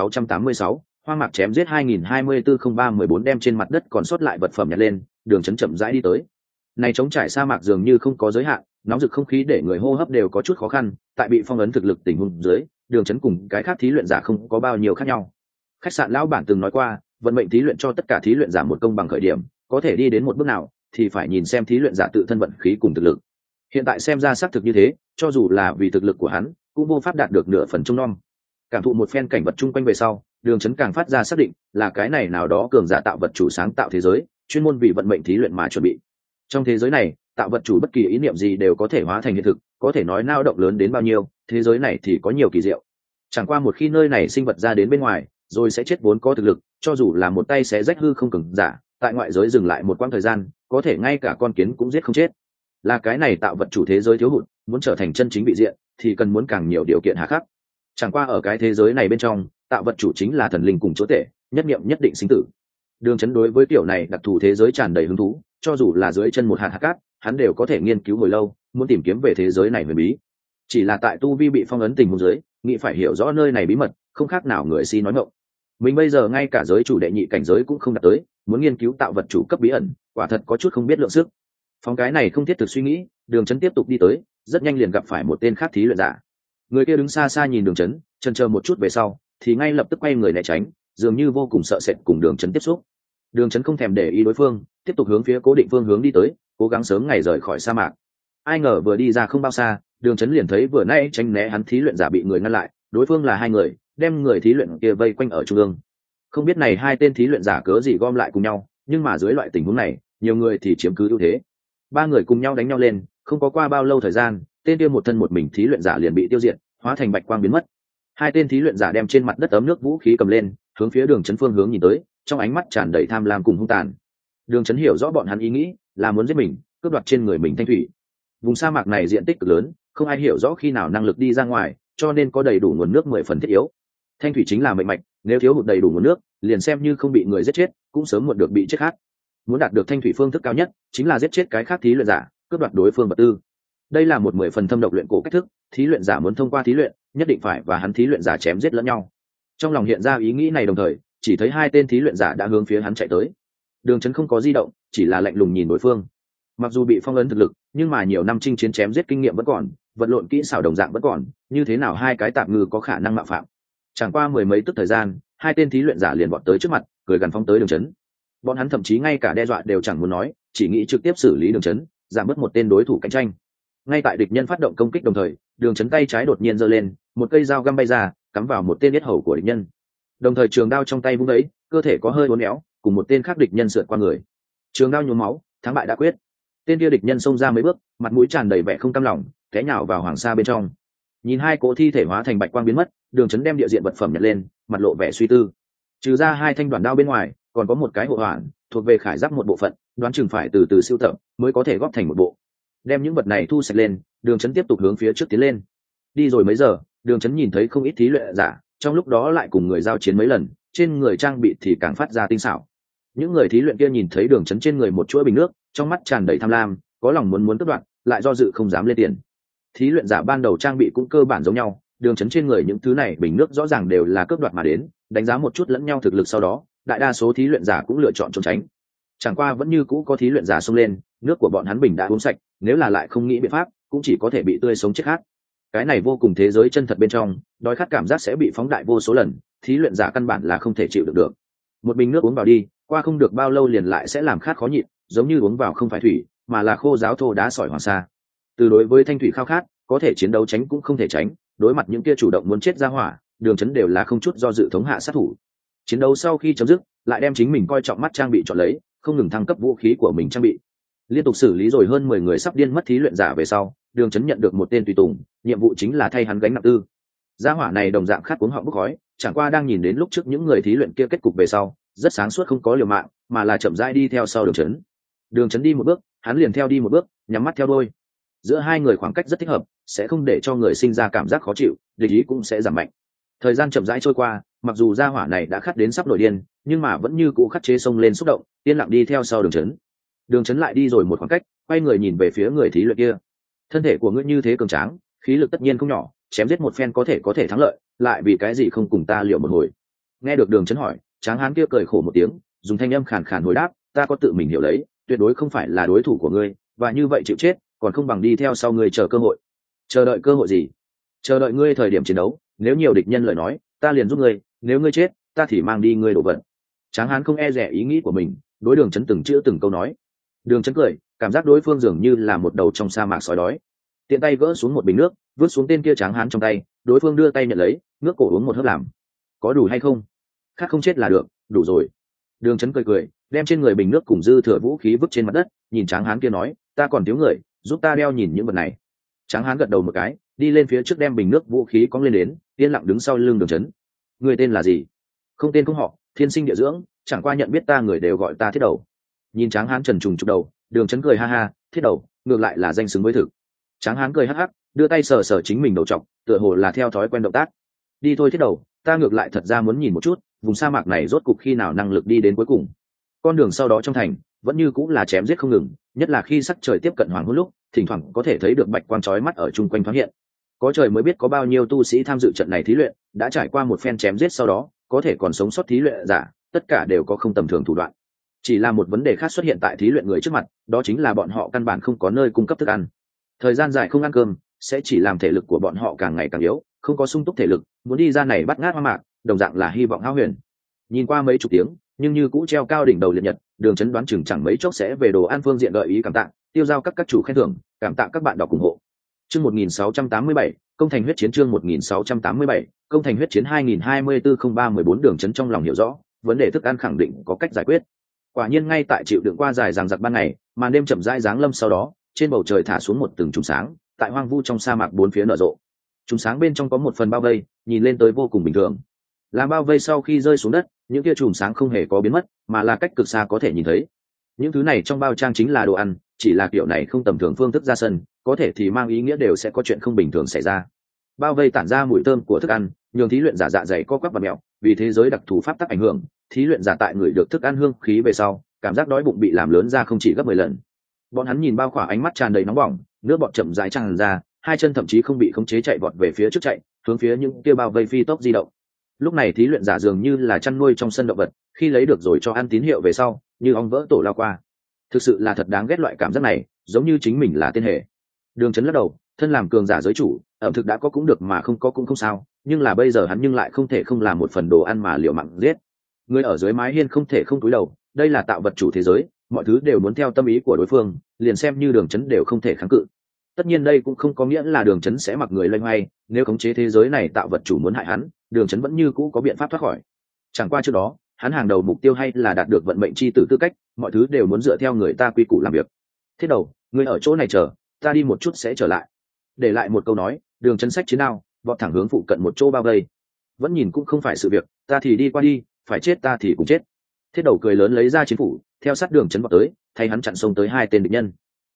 S1: 1686, hoang mạc chém giết. 2024-03-14 đem trên mặt đất còn sót lại vật phẩm nhặt lên, đường chấn chậm rãi đi tới. Này trống trải sa mạc dường như không có giới hạn, nóng rực không khí để người hô hấp đều có chút khó khăn, tại bị phong ấn thực lực tình huống dưới, đường chấn cùng cái khác thí luyện giả không có bao nhiêu khác nhau. Khách sạn lão bản từng nói qua, vận mệnh thí luyện cho tất cả thí luyện giả một công bằng khởi điểm, có thể đi đến một bước nào thì phải nhìn xem thí luyện giả tự thân vận khí cùng thực lực. Hiện tại xem ra xác thực như thế, cho dù là vì thực lực của hắn cũng vô pháp đạt được nửa phần trông nom. Cảm thụ một phen cảnh vật chung quanh về sau, đường chấn càng phát ra xác định là cái này nào đó cường giả tạo vật chủ sáng tạo thế giới, chuyên môn vì vận mệnh thí luyện mà chuẩn bị. Trong thế giới này, tạo vật chủ bất kỳ ý niệm gì đều có thể hóa thành hiện thực, có thể nói nao động lớn đến bao nhiêu, thế giới này thì có nhiều kỳ diệu. Chẳng qua một khi nơi này sinh vật ra đến bên ngoài, rồi sẽ chết vốn có thực lực, cho dù là một tay sẽ rách hư không cường giả, tại ngoại giới dừng lại một quãng thời gian, có thể ngay cả con kiến cũng giết không chết. Là cái này tạo vật chủ thế giới thiếu hụt, muốn trở thành chân chính vị diện thì cần muốn càng nhiều điều kiện hà khắc. Chẳng qua ở cái thế giới này bên trong, tạo vật chủ chính là thần linh cùng chúa tể, nhất niệm nhất định sinh tử. Đường chấn đối với kiểu này đặc thù thế giới tràn đầy hứng thú, cho dù là dưới chân một hạt hạt cát, hắn đều có thể nghiên cứu hồi lâu, muốn tìm kiếm về thế giới này huyền bí. Chỉ là tại tu vi bị phong ấn tình huống dưới, nghĩ phải hiểu rõ nơi này bí mật, không khác nào người si nói ngọng. Mình bây giờ ngay cả giới chủ đệ nhị cảnh giới cũng không đạt tới, muốn nghiên cứu tạo vật chủ cấp bí ẩn, quả thật có chút không biết lượng sức. Phóng cái này không thiết thực suy nghĩ, đường chấn tiếp tục đi tới, rất nhanh liền gặp phải một tên khác thí luyện giả. Người kia đứng xa xa nhìn đường chấn, chần chờ một chút về sau thì ngay lập tức quay người né tránh, dường như vô cùng sợ sệt cùng đường chấn tiếp xúc. Đường chấn không thèm để ý đối phương, tiếp tục hướng phía cố định phương hướng đi tới, cố gắng sớm ngày rời khỏi sa mạc. Ai ngờ vừa đi ra không bao xa, đường chấn liền thấy vừa nãy tránh né hắn thí luyện giả bị người ngăn lại, đối phương là hai người, đem người thí luyện kia vây quanh ở trung ương. Không biết này hai tên thí luyện giả cớ gì gom lại cùng nhau, nhưng mà dưới loại tình huống này, nhiều người thì chiếm cứ ưu thế. Ba người cùng nhau đánh nhau lên, không có qua bao lâu thời gian, tên kia một thân một mình thí luyện giả liền bị tiêu diệt, hóa thành bạch quang biến mất. Hai tên thí luyện giả đem trên mặt đất ấm nước vũ khí cầm lên, hướng phía đường chấn phương hướng nhìn tới, trong ánh mắt tràn đầy tham lam cùng hung tàn. Đường chấn hiểu rõ bọn hắn ý nghĩ là muốn giết mình, cướp đoạt trên người mình thanh thủy. Vùng sa mạc này diện tích cực lớn, không ai hiểu rõ khi nào năng lực đi ra ngoài, cho nên có đầy đủ nguồn nước 10 phần thiết yếu. Thanh thủy chính là mệnh mạch, nếu thiếu hụt đầy đủ nguồn nước, liền xem như không bị người giết chết, cũng sớm muộn được bị chết khát. Muốn đạt được thanh thủy phương thức cao nhất, chính là giết chết cái khác thí luyện giả, cướp đoạt đối phương vật tư. Đây là một 10 phần thâm độc luyện cổ cách thức, thí luyện giả muốn thông qua thí luyện, nhất định phải và hắn thí luyện giả chém giết lẫn nhau. Trong lòng hiện ra ý nghĩ này đồng thời, chỉ thấy hai tên thí luyện giả đã hướng phía hắn chạy tới. Đường chấn không có di động, chỉ là lạnh lùng nhìn đối phương. Mặc dù bị phong ấn thực lực, nhưng mà nhiều năm chinh chiến chém giết kinh nghiệm vẫn còn, vật lộn kỹ xảo đồng dạng vẫn còn, như thế nào hai cái tạp ngư có khả năng mạo phạm. Chẳng qua mười mấy tức thời gian, hai tên thí luyện giả liền vọt tới trước mặt, cười gần phóng tới đường chấn. Bọn hắn thậm chí ngay cả đe dọa đều chẳng muốn nói, chỉ nghĩ trực tiếp xử lý đường chấn, giảm bớt một tên đối thủ cạnh tranh. Ngay tại địch nhân phát động công kích đồng thời, đường chấn tay trái đột nhiên giơ lên, một cây dao găm bay ra, cắm vào một tên yết hầu của địch nhân. Đồng thời trường đao trong tay vung đấy, cơ thể có hơi uốn éo, cùng một tên khác địch nhân sượt qua người. Trường đao nhuốm máu, thắng bại đã quyết. Tên kia địch nhân xông ra mấy bước, mặt mũi tràn đầy vẻ không cam lòng, té nhào vào hoàng sa bên trong. Nhìn hai cỗ thi thể hóa thành bạch quang biến mất, đường chấn đem địa diện vật phẩm nhặt lên, mặt lộ vẻ suy tư. Trừ ra hai thanh đoạn đao bên ngoài, còn có một cái hộ hoàn, thuộc về khải giáp một bộ phận, đoán chừng phải từ từ siêu tập mới có thể góp thành một bộ. đem những vật này thu sạch lên, đường trấn tiếp tục hướng phía trước tiến lên. Đi rồi mấy giờ, đường trấn nhìn thấy không ít thí luyện giả, trong lúc đó lại cùng người giao chiến mấy lần, trên người trang bị thì càng phát ra tinh xảo. Những người thí luyện kia nhìn thấy đường trấn trên người một chuỗi bình nước, trong mắt tràn đầy tham lam, có lòng muốn cướp đoạt, lại do dự không dám lên tiền. Thí luyện giả ban đầu trang bị cũng cơ bản giống nhau, đường trấn trên người những thứ này bình nước rõ ràng đều là cướp đoạt mà đến, đánh giá một chút lẫn nhau thực lực sau đó, đại đa số thí luyện giả cũng lựa chọn trốn tránh. Chẳng qua vẫn như cũ có thí luyện giả xông lên, nước của bọn hắn bình đã uống sạch, nếu là lại không nghĩ biện pháp, cũng chỉ có thể bị tươi sống chết khát. Cái này vô cùng thế giới chân thật bên trong, đói khát cảm giác sẽ bị phóng đại vô số lần, thí luyện giả căn bản là không thể chịu được. Một bình nước uống vào đi, qua không được bao lâu liền lại sẽ làm khát khó nhịn, giống như uống vào không phải thủy, mà là khô ráo thô đá sỏi hoàng sa. Từ đối với thanh thủy khao khát, có thể chiến đấu tránh cũng không thể tránh, đối mặt những kia chủ động muốn chết ra hỏa, đường trấn đều là không chút do dự thống hạ sát thủ. Chiến đấu sau khi chấm dứt, lại đem chính mình coi trọng mắt trang bị chọn lấy, không ngừng thăng cấp vũ khí của mình trang bị. Liên tục xử lý rồi hơn 10 người sắp điên mất thí luyện giả về sau, đường trấn nhận được một tên tùy tùng, nhiệm vụ chính là thay hắn gánh nặng tư. Gia hỏa này đồng dạng khát uống họng bốc khói, chẳng qua đang nhìn đến lúc trước những người thí luyện kia kết cục về sau, rất sáng suốt không có liều mạng, mà là chậm rãi đi theo sau đường trấn. Đường trấn đi một bước, hắn liền theo đi một bước, nhắm mắt theo đuôi. Giữa hai người khoảng cách rất thích hợp, sẽ không để cho người sinh ra cảm giác khó chịu, địch ý cũng sẽ giảm mạnh. Thời gian chậm rãi trôi qua, mặc dù gia hỏa này đã khát đến sắp nổi điên, nhưng mà vẫn như cũ khắc chế xông lên xúc động, yên lặng đi theo sau đường trấn. Đường trấn lại đi rồi một khoảng cách, quay người nhìn về phía người thí luyện kia. Thân thể của ngươi như thế cường tráng, khí lực tất nhiên không nhỏ, chém giết một phen có thể thắng lợi, lại vì cái gì không cùng ta liệu một hồi? Nghe được đường trấn hỏi, tráng hán kia cười khổ một tiếng, dùng thanh âm khàn khàn hồi đáp, ta có tự mình hiểu lấy, tuyệt đối không phải là đối thủ của ngươi, và như vậy chịu chết, còn không bằng đi theo sau ngươi chờ cơ hội. Chờ đợi cơ hội gì? Chờ đợi ngươi thời điểm chiến đấu, nếu nhiều địch nhân lời nói, ta liền giúp ngươi, nếu ngươi chết, ta thì mang đi ngươi đổ vật. Tráng hán không e rẻ ý nghĩ của mình, đối đường trấn từng chữ từng câu nói. Đường trấn cười, cảm giác đối phương dường như là một đầu trong sa mạc sói đói. Tiện tay gỡ xuống một bình nước, vứt xuống tên kia tráng hán trong tay, đối phương đưa tay nhận lấy, nước cổ uống một hớp làm. Có đủ hay không? Khát không chết là được, đủ rồi. Đường trấn cười, đem trên người bình nước cùng dư thừa vũ khí vứt trên mặt đất, nhìn tráng hán kia nói, ta còn thiếu người, giúp ta đeo nhìn những vật này. Tráng hán gật đầu một cái, đi lên phía trước đem bình nước vũ khí cong lên đến, yên lặng đứng sau lưng đường trấn. Người tên là gì? Không tên không họ, thiên sinh địa dưỡng, chẳng qua nhận biết ta người đều gọi ta thiết đầu. Nhìn tráng hán trần trùng trục đầu, đường trấn cười ha ha, thiết đầu, ngược lại là danh xứng với thực. Tráng hán cười hắc hắc, đưa tay sờ sờ chính mình đầu trọc, tựa hồ là theo thói quen động tác. Đi thôi thiết đầu, ta ngược lại thật ra muốn nhìn một chút, vùng sa mạc này rốt cục khi nào năng lực đi đến cuối cùng. Con đường sau đó trong thành vẫn như cũng là chém giết không ngừng, nhất là khi sắc trời tiếp cận hoàng hôn lúc, thỉnh thoảng có thể thấy được bạch quang chói mắt ở chung quanh thoáng hiện. Có trời mới biết có bao nhiêu tu sĩ tham dự trận này thí luyện, đã trải qua một phen chém giết sau đó, có thể còn sống sót thí luyện giả, tất cả đều có không tầm thường thủ đoạn. Chỉ là một vấn đề khác xuất hiện tại thí luyện người trước mặt, đó chính là bọn họ căn bản không có nơi cung cấp thức ăn. Thời gian dài không ăn cơm, sẽ chỉ làm thể lực của bọn họ càng ngày càng yếu, không có sung túc thể lực, muốn đi ra này bắt ngát hoang mạc, đồng dạng là hy vọng hão huyền. Nhìn qua mấy chục tiếng, nhưng như cũ treo cao đỉnh đầu liệt nhật, đường trấn đoán chừng chẳng mấy chốc sẽ về đồ ăn phương diện đợi ý cảm tạ, tiêu giao các chủ khen thưởng, cảm tạ các bạn đọc ủng hộ. Chương 1687, công thành huyết chiến chương 1687, công thành huyết chiến 2024-03-14 đường trấn trong lòng hiểu rõ, vấn đề thức ăn khẳng định có cách giải quyết. Quả nhiên ngay tại chịu đựng qua dài dằng dặc ban ngày, màn đêm chậm rãi giáng lâm sau đó, trên bầu trời thả xuống một từng chùm sáng, tại hoang vu trong sa mạc bốn phía nở rộ. Chùm sáng bên trong có một phần bao vây, nhìn lên tới vô cùng bình thường. Làm bao vây sau khi rơi xuống đất, những kia chùm sáng không hề có biến mất, mà là cách cực xa có thể nhìn thấy. Những thứ này trong bao trang chính là đồ ăn, chỉ là kiểu này không tầm thường phương thức ra sân, có thể thì mang ý nghĩa đều sẽ có chuyện không bình thường xảy ra. Bao vây tản ra mùi thơm của thức ăn, nhường thí luyện giả dạ dày co quắp và mẹo, vì thế giới đặc thù pháp tắc ảnh hưởng, thí luyện giả tại người được thức ăn hương khí về sau, cảm giác đói bụng bị làm lớn ra không chỉ gấp 10 lần. Bọn hắn nhìn bao khỏa ánh mắt tràn đầy nóng bỏng, nước bọt chậm rãi tràn ra, hai chân thậm chí không bị khống chế chạy vọt về phía trước chạy, hướng phía những kia bao vây phi tốc di động. Lúc này thí luyện giả dường như là chăn nuôi trong sân động vật, khi lấy được rồi cho ăn tín hiệu về sau, như ong vỡ tổ lao qua. Thực sự là thật đáng ghét loại cảm giác này, giống như chính mình là tiên hệ. Đường Chấn lắc đầu, thân làm cường giả giới chủ, ẩm thực đã có cũng được mà không có cũng không sao, nhưng là bây giờ hắn nhưng lại không thể không làm một phần đồ ăn mà liều mạng giết. Người ở dưới mái hiên không thể không cúi đầu, đây là tạo vật chủ thế giới, mọi thứ đều muốn theo tâm ý của đối phương, liền xem như Đường Chấn đều không thể kháng cự. Tất nhiên đây cũng không có nghĩa là Đường Chấn sẽ mặc người loay hoay, nếu khống chế thế giới này tạo vật chủ muốn hại hắn, Đường Chấn vẫn như cũ có biện pháp thoát khỏi. Chẳng qua trước đó, hắn hàng đầu mục tiêu hay là đạt được vận mệnh chi tử tư cách, mọi thứ đều muốn dựa theo người ta quy củ làm việc. Thiết đầu, người ở chỗ này chờ, ta đi một chút sẽ trở lại. Để lại một câu nói, Đường Chấn xách chiến đao, vọt thẳng hướng phụ cận một chỗ bao vây. Vẫn nhìn cũng không phải sự việc, ta thì đi qua đi, phải chết ta thì cũng chết. Thiết đầu cười lớn lấy ra chiến phủ, theo sát Đường Chấn vọt tới, thay hắn chặn xông tới hai tên địch nhân.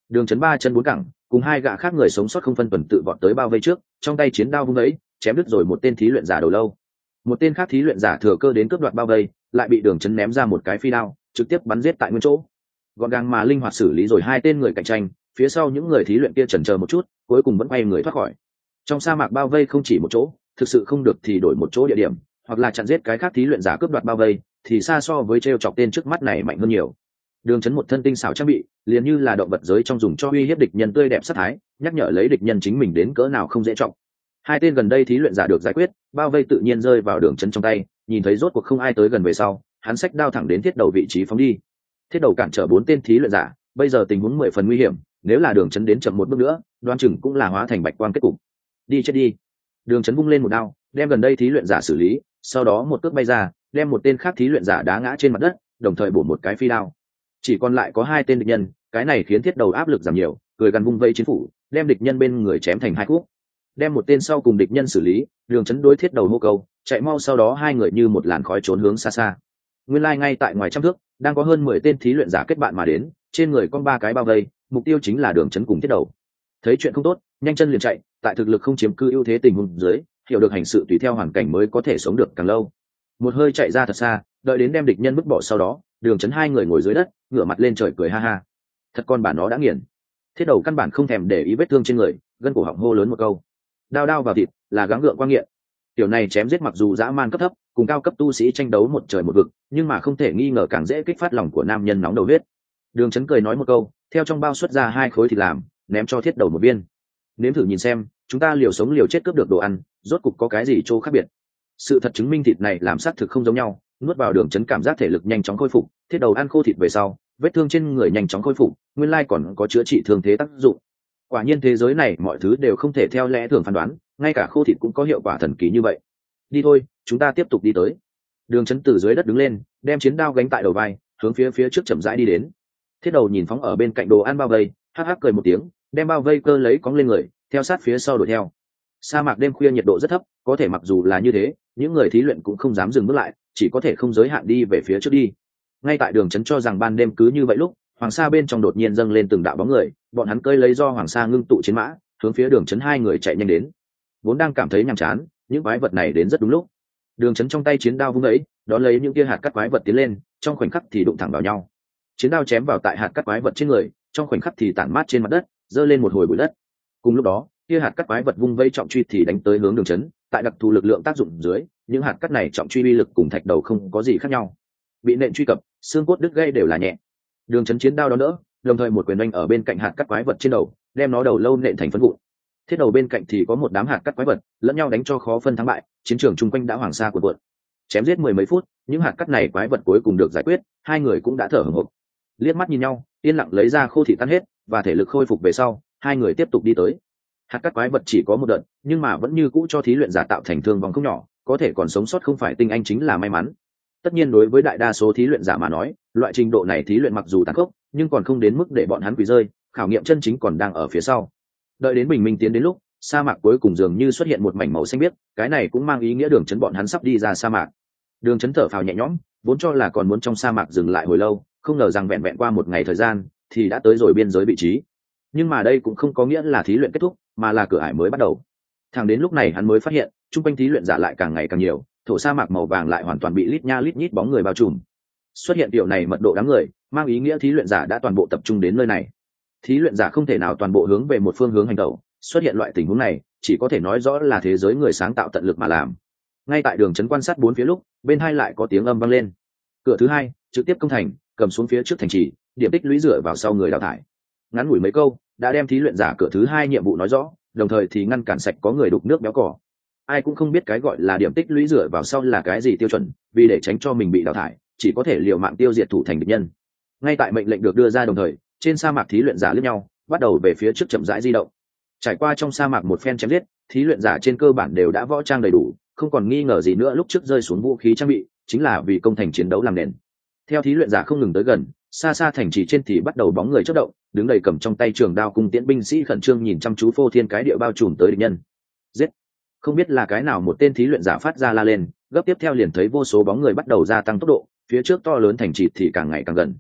S1: Đường Chấn ba chân bốn cẳng cùng hai gã khác người sống sót không phân tuần tự vọt tới bao vây trước, trong tay chiến đao vung ấy chém đứt rồi một tên thí luyện giả đầu lâu. Một tên khác thí luyện giả thừa cơ đến cướp đoạt bao vây, lại bị Đường Chấn ném ra một cái phi đao trực tiếp bắn giết tại nguyên chỗ. Gọn gàng mà linh hoạt xử lý rồi hai tên người cạnh tranh, phía sau những người thí luyện kia chần chờ một chút, cuối cùng vẫn quay người thoát khỏi. Trong sa mạc bao vây không chỉ một chỗ, thực sự không được thì đổi một chỗ địa điểm, hoặc là chặn giết cái khác thí luyện giả cướp đoạt bao vây, thì xa so với trêu chọc tên trước mắt này mạnh hơn nhiều. Đường Chấn một thân tinh xảo trang bị, liền như là động vật giới trong dùng cho uy hiếp địch nhân tươi đẹp sát thái, nhắc nhở lấy địch nhân chính mình đến cỡ nào không dễ trọng. Hai tên gần đây thí luyện giả được giải quyết, bao vây tự nhiên rơi vào Đường Chấn trong tay, nhìn thấy rốt cuộc không ai tới gần về sau, hắn xách đao thẳng đến thiết đầu vị trí phóng đi. Thiết đầu cản trở bốn tên thí luyện giả, bây giờ tình huống 10 phần nguy hiểm, nếu là Đường Chấn đến chậm một bước nữa, đoan chừng cũng là hóa thành bạch quang kết cục. Đi chết đi. Đường Chấn vung lên một đao, đem gần đây thí luyện giả xử lý, sau đó một cước bay ra, đem một tên khác thí luyện giả đá ngã trên mặt đất, đồng thời bổ một cái phi đao. Chỉ còn lại có hai tên địch nhân, cái này khiến thiết đầu áp lực giảm nhiều, cười gần vung vây chiến phủ, đem địch nhân bên người chém thành hai khúc. Đem một tên sau cùng địch nhân xử lý, Đường Chấn đối thiết đầu hô câu, chạy mau, sau đó hai người như một làn khói trốn hướng xa xa. Nguyên lai ngay tại ngoài trăm thước, đang có hơn 10 tên thí luyện giả kết bạn mà đến, trên người con ba cái bao vây, mục tiêu chính là Đường Chấn cùng thiết đầu. Thấy chuyện không tốt, nhanh chân liền chạy, tại thực lực không chiếm cư ưu thế tình huống dưới, hiểu được hành sự tùy theo hoàn cảnh mới có thể sống được càng lâu. Một hơi chạy ra thật xa, đợi đến đem địch nhân vứt bỏ sau đó, Đường Chấn hai người ngồi dưới đất, ngửa mặt lên trời cười ha ha. Thật con bà nó đã nghiền. Thiết đầu căn bản không thèm để ý vết thương trên người, gân cổ họng hô lớn một câu. Đao đao vào thịt, là gắng gượng quan nghiện. Tiểu này chém giết mặc dù dã man cấp thấp, cùng cao cấp tu sĩ tranh đấu một trời một vực, nhưng mà không thể nghi ngờ càng dễ kích phát lòng của nam nhân nóng đầu huyết. Đường Chấn cười nói một câu, theo trong bao xuất ra hai khối thịt làm, ném cho thiết đầu một viên. Nếm thử nhìn xem, chúng ta liều sống liều chết cướp được đồ ăn, rốt cục có cái gì chỗ khác biệt. Sự thật chứng minh thịt này làm xác thực không giống nhau, nuốt vào Đường Chấn cảm giác thể lực nhanh chóng khôi phục, thiết đầu ăn khô thịt về sau, vết thương trên người nhanh chóng khôi phục, nguyên lai còn có chữa trị thương thế tác dụng. Quả nhiên thế giới này mọi thứ đều không thể theo lẽ thường phán đoán, ngay cả khô thịt cũng có hiệu quả thần kỳ như vậy. Đi thôi, chúng ta tiếp tục đi tới. Đường Chấn từ dưới đất đứng lên, đem chiến đao gánh tại đầu vai, hướng phía trước chậm rãi đi đến. Thiết đầu nhìn phóng ở bên cạnh đồ ăn bao vây, hắc hắc cười một tiếng, đem bao vây cơ lấy cóng lên người, theo sát phía sau đuổi theo. Sa mạc đêm khuya nhiệt độ rất thấp, có thể mặc dù là như thế, những người thí luyện cũng không dám dừng bước lại, chỉ có thể không giới hạn đi về phía trước đi. Ngay tại Đường Chấn cho rằng ban đêm cứ như vậy lúc, hoàng sa bên trong đột nhiên dâng lên từng đạo bóng người, bọn hắn cơi lấy do hoàng sa ngưng tụ chiến mã, hướng phía Đường Chấn hai người chạy nhanh đến. Vốn đang cảm thấy nhàm chán, những quái vật này đến rất đúng lúc. Đường Chấn trong tay chiến đao vung ấy, đón lấy những kia hạt cắt quái vật tiến lên, trong khoảnh khắc thì đụng thẳng vào nhau. Chiến đao chém vào tại hạt cắt quái vật trên người, trong khoảnh khắc thì tản mát trên mặt đất, giơ lên một hồi bụi đất. Cùng lúc đó, kia hạt cắt quái vật vung vây trọng truy thì đánh tới hướng Đường Chấn, tại đặc thù lực lượng tác dụng dưới, những hạt cắt này trọng truy uy lực cùng thạch đầu không có gì khác nhau. Bị nện truy cập, xương cốt đứt gãy đều là nhẹ. Đường Chấn chiến đao đón đỡ, đồng thời một quyền đánh ở bên cạnh hạt cắt quái vật trên đầu, đem nó đầu lâu nện thành phấn vụn. Thiết đầu bên cạnh thì có một đám hạt cắt quái vật, lẫn nhau đánh cho khó phân thắng bại, chiến trường chung quanh đã hoàng sa cuộn cuộn. Chém giết 10 mấy phút, những hạt cắt này quái vật cuối cùng được giải quyết, hai người cũng đã thở hổn hộc. Liếc mắt nhìn nhau, yên lặng lấy ra khô thịt tan hết, và thể lực khôi phục về sau, hai người tiếp tục đi tới. Hạt cắt quái vật chỉ có một đợt, nhưng mà vẫn như cũ cho thí luyện giả tạo thành thương vong không nhỏ, có thể còn sống sót không phải tinh anh chính là may mắn. Tất nhiên đối với đại đa số thí luyện giả mà nói, loại trình độ này thí luyện mặc dù tàn khốc, nhưng còn không đến mức để bọn hắn quỳ rơi, khảo nghiệm chân chính còn đang ở phía sau. Đợi đến bình minh tiến đến lúc, sa mạc cuối cùng dường như xuất hiện một mảnh màu xanh biếc, cái này cũng mang ý nghĩa Đường Chấn bọn hắn sắp đi ra sa mạc. Đường Chấn thở phào nhẹ nhõm, vốn cho là còn muốn trong sa mạc dừng lại hồi lâu, không ngờ rằng vẹn vẹn qua một ngày thời gian thì đã tới rồi biên giới vị trí. Nhưng mà đây cũng không có nghĩa là thí luyện kết thúc, mà là cửa ải mới bắt đầu. Thẳng đến lúc này hắn mới phát hiện, trung quanh thí luyện giả lại càng ngày càng nhiều, thổ sa mạc màu vàng lại hoàn toàn bị lít nha lít nhít bóng người bao trùm. Xuất hiện điều này mật độ đám người, mang ý nghĩa thí luyện giả đã toàn bộ tập trung đến nơi này. Thí luyện giả không thể nào toàn bộ hướng về một phương hướng hành động, xuất hiện loại tình huống này, chỉ có thể nói rõ là thế giới người sáng tạo tận lực mà làm. Ngay tại Đường Chấn quan sát bốn phía lúc, bên hai lại có tiếng âm vang lên. Cửa thứ hai, trực tiếp công thành, cầm xuống phía trước thành trì, điểm tích lũy dựa vào sau người đào thải. Ngắn ngủi mấy câu, đã đem thí luyện giả cửa thứ hai nhiệm vụ nói rõ, đồng thời thì ngăn cản sạch có người đục nước béo cỏ. Ai cũng không biết cái gọi là điểm tích lũy dựa vào sau là cái gì tiêu chuẩn, vì để tránh cho mình bị đào thải, chỉ có thể liều mạng tiêu diệt thủ thành địch nhân. Ngay tại mệnh lệnh được đưa ra đồng thời, trên sa mạc thí luyện giả liếc nhau, bắt đầu về phía trước chậm rãi di động. Trải qua trong sa mạc một phen chém giết, thí luyện giả trên cơ bản đều đã võ trang đầy đủ, không còn nghi ngờ gì nữa lúc trước rơi xuống vũ khí trang bị, chính là vì công thành chiến đấu làm nền. Theo thí luyện giả không ngừng tới gần, xa xa thành trì trên thì bắt đầu bóng người chớp động, đứng đầy cầm trong tay trường đao cùng tiễn binh sĩ khẩn trương nhìn chăm chú phô thiên cái địa bao trùm tới địch nhân. Giết! Không biết là cái nào một tên thí luyện giả phát ra la lên, gấp tiếp theo liền thấy vô số bóng người bắt đầu gia tăng tốc độ, phía trước to lớn thành trì thì càng ngày càng gần.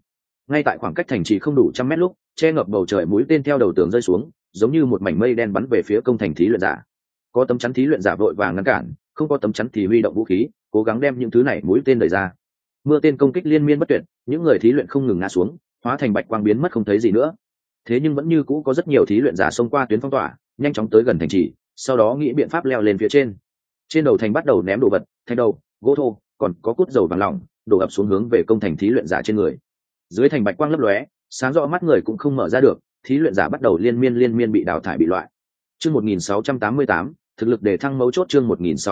S1: Ngay tại khoảng cách thành trì không đủ 100 mét lúc, che ngập bầu trời mũi tên theo đầu tường rơi xuống, giống như một mảnh mây đen bắn về phía công thành thí luyện giả. Có tấm chắn thí luyện giả vội vàng ngăn cản, không có tấm chắn thì huy động vũ khí, cố gắng đem những thứ này mũi tên đẩy ra. Mưa tên công kích liên miên bất tuyệt, những người thí luyện không ngừng ngã xuống, hóa thành bạch quang biến mất không thấy gì nữa. Thế nhưng vẫn như cũ có rất nhiều thí luyện giả xông qua tuyến phong tỏa, nhanh chóng tới gần thành trì, sau đó nghĩ biện pháp leo lên phía trên. Trên đầu thành bắt đầu ném đồ vật, thạch đầu, gỗ thô, còn có cút dầu vàng lỏng, đổ ập xuống hướng về công thành thí luyện giả trên người. Dưới thành bạch quang lấp lóe, sáng rõ mắt người cũng không mở ra được, thí luyện giả bắt đầu liên miên bị đào thải bị loại. Chương 1688, thực lực đề thăng mấu chốt. Chương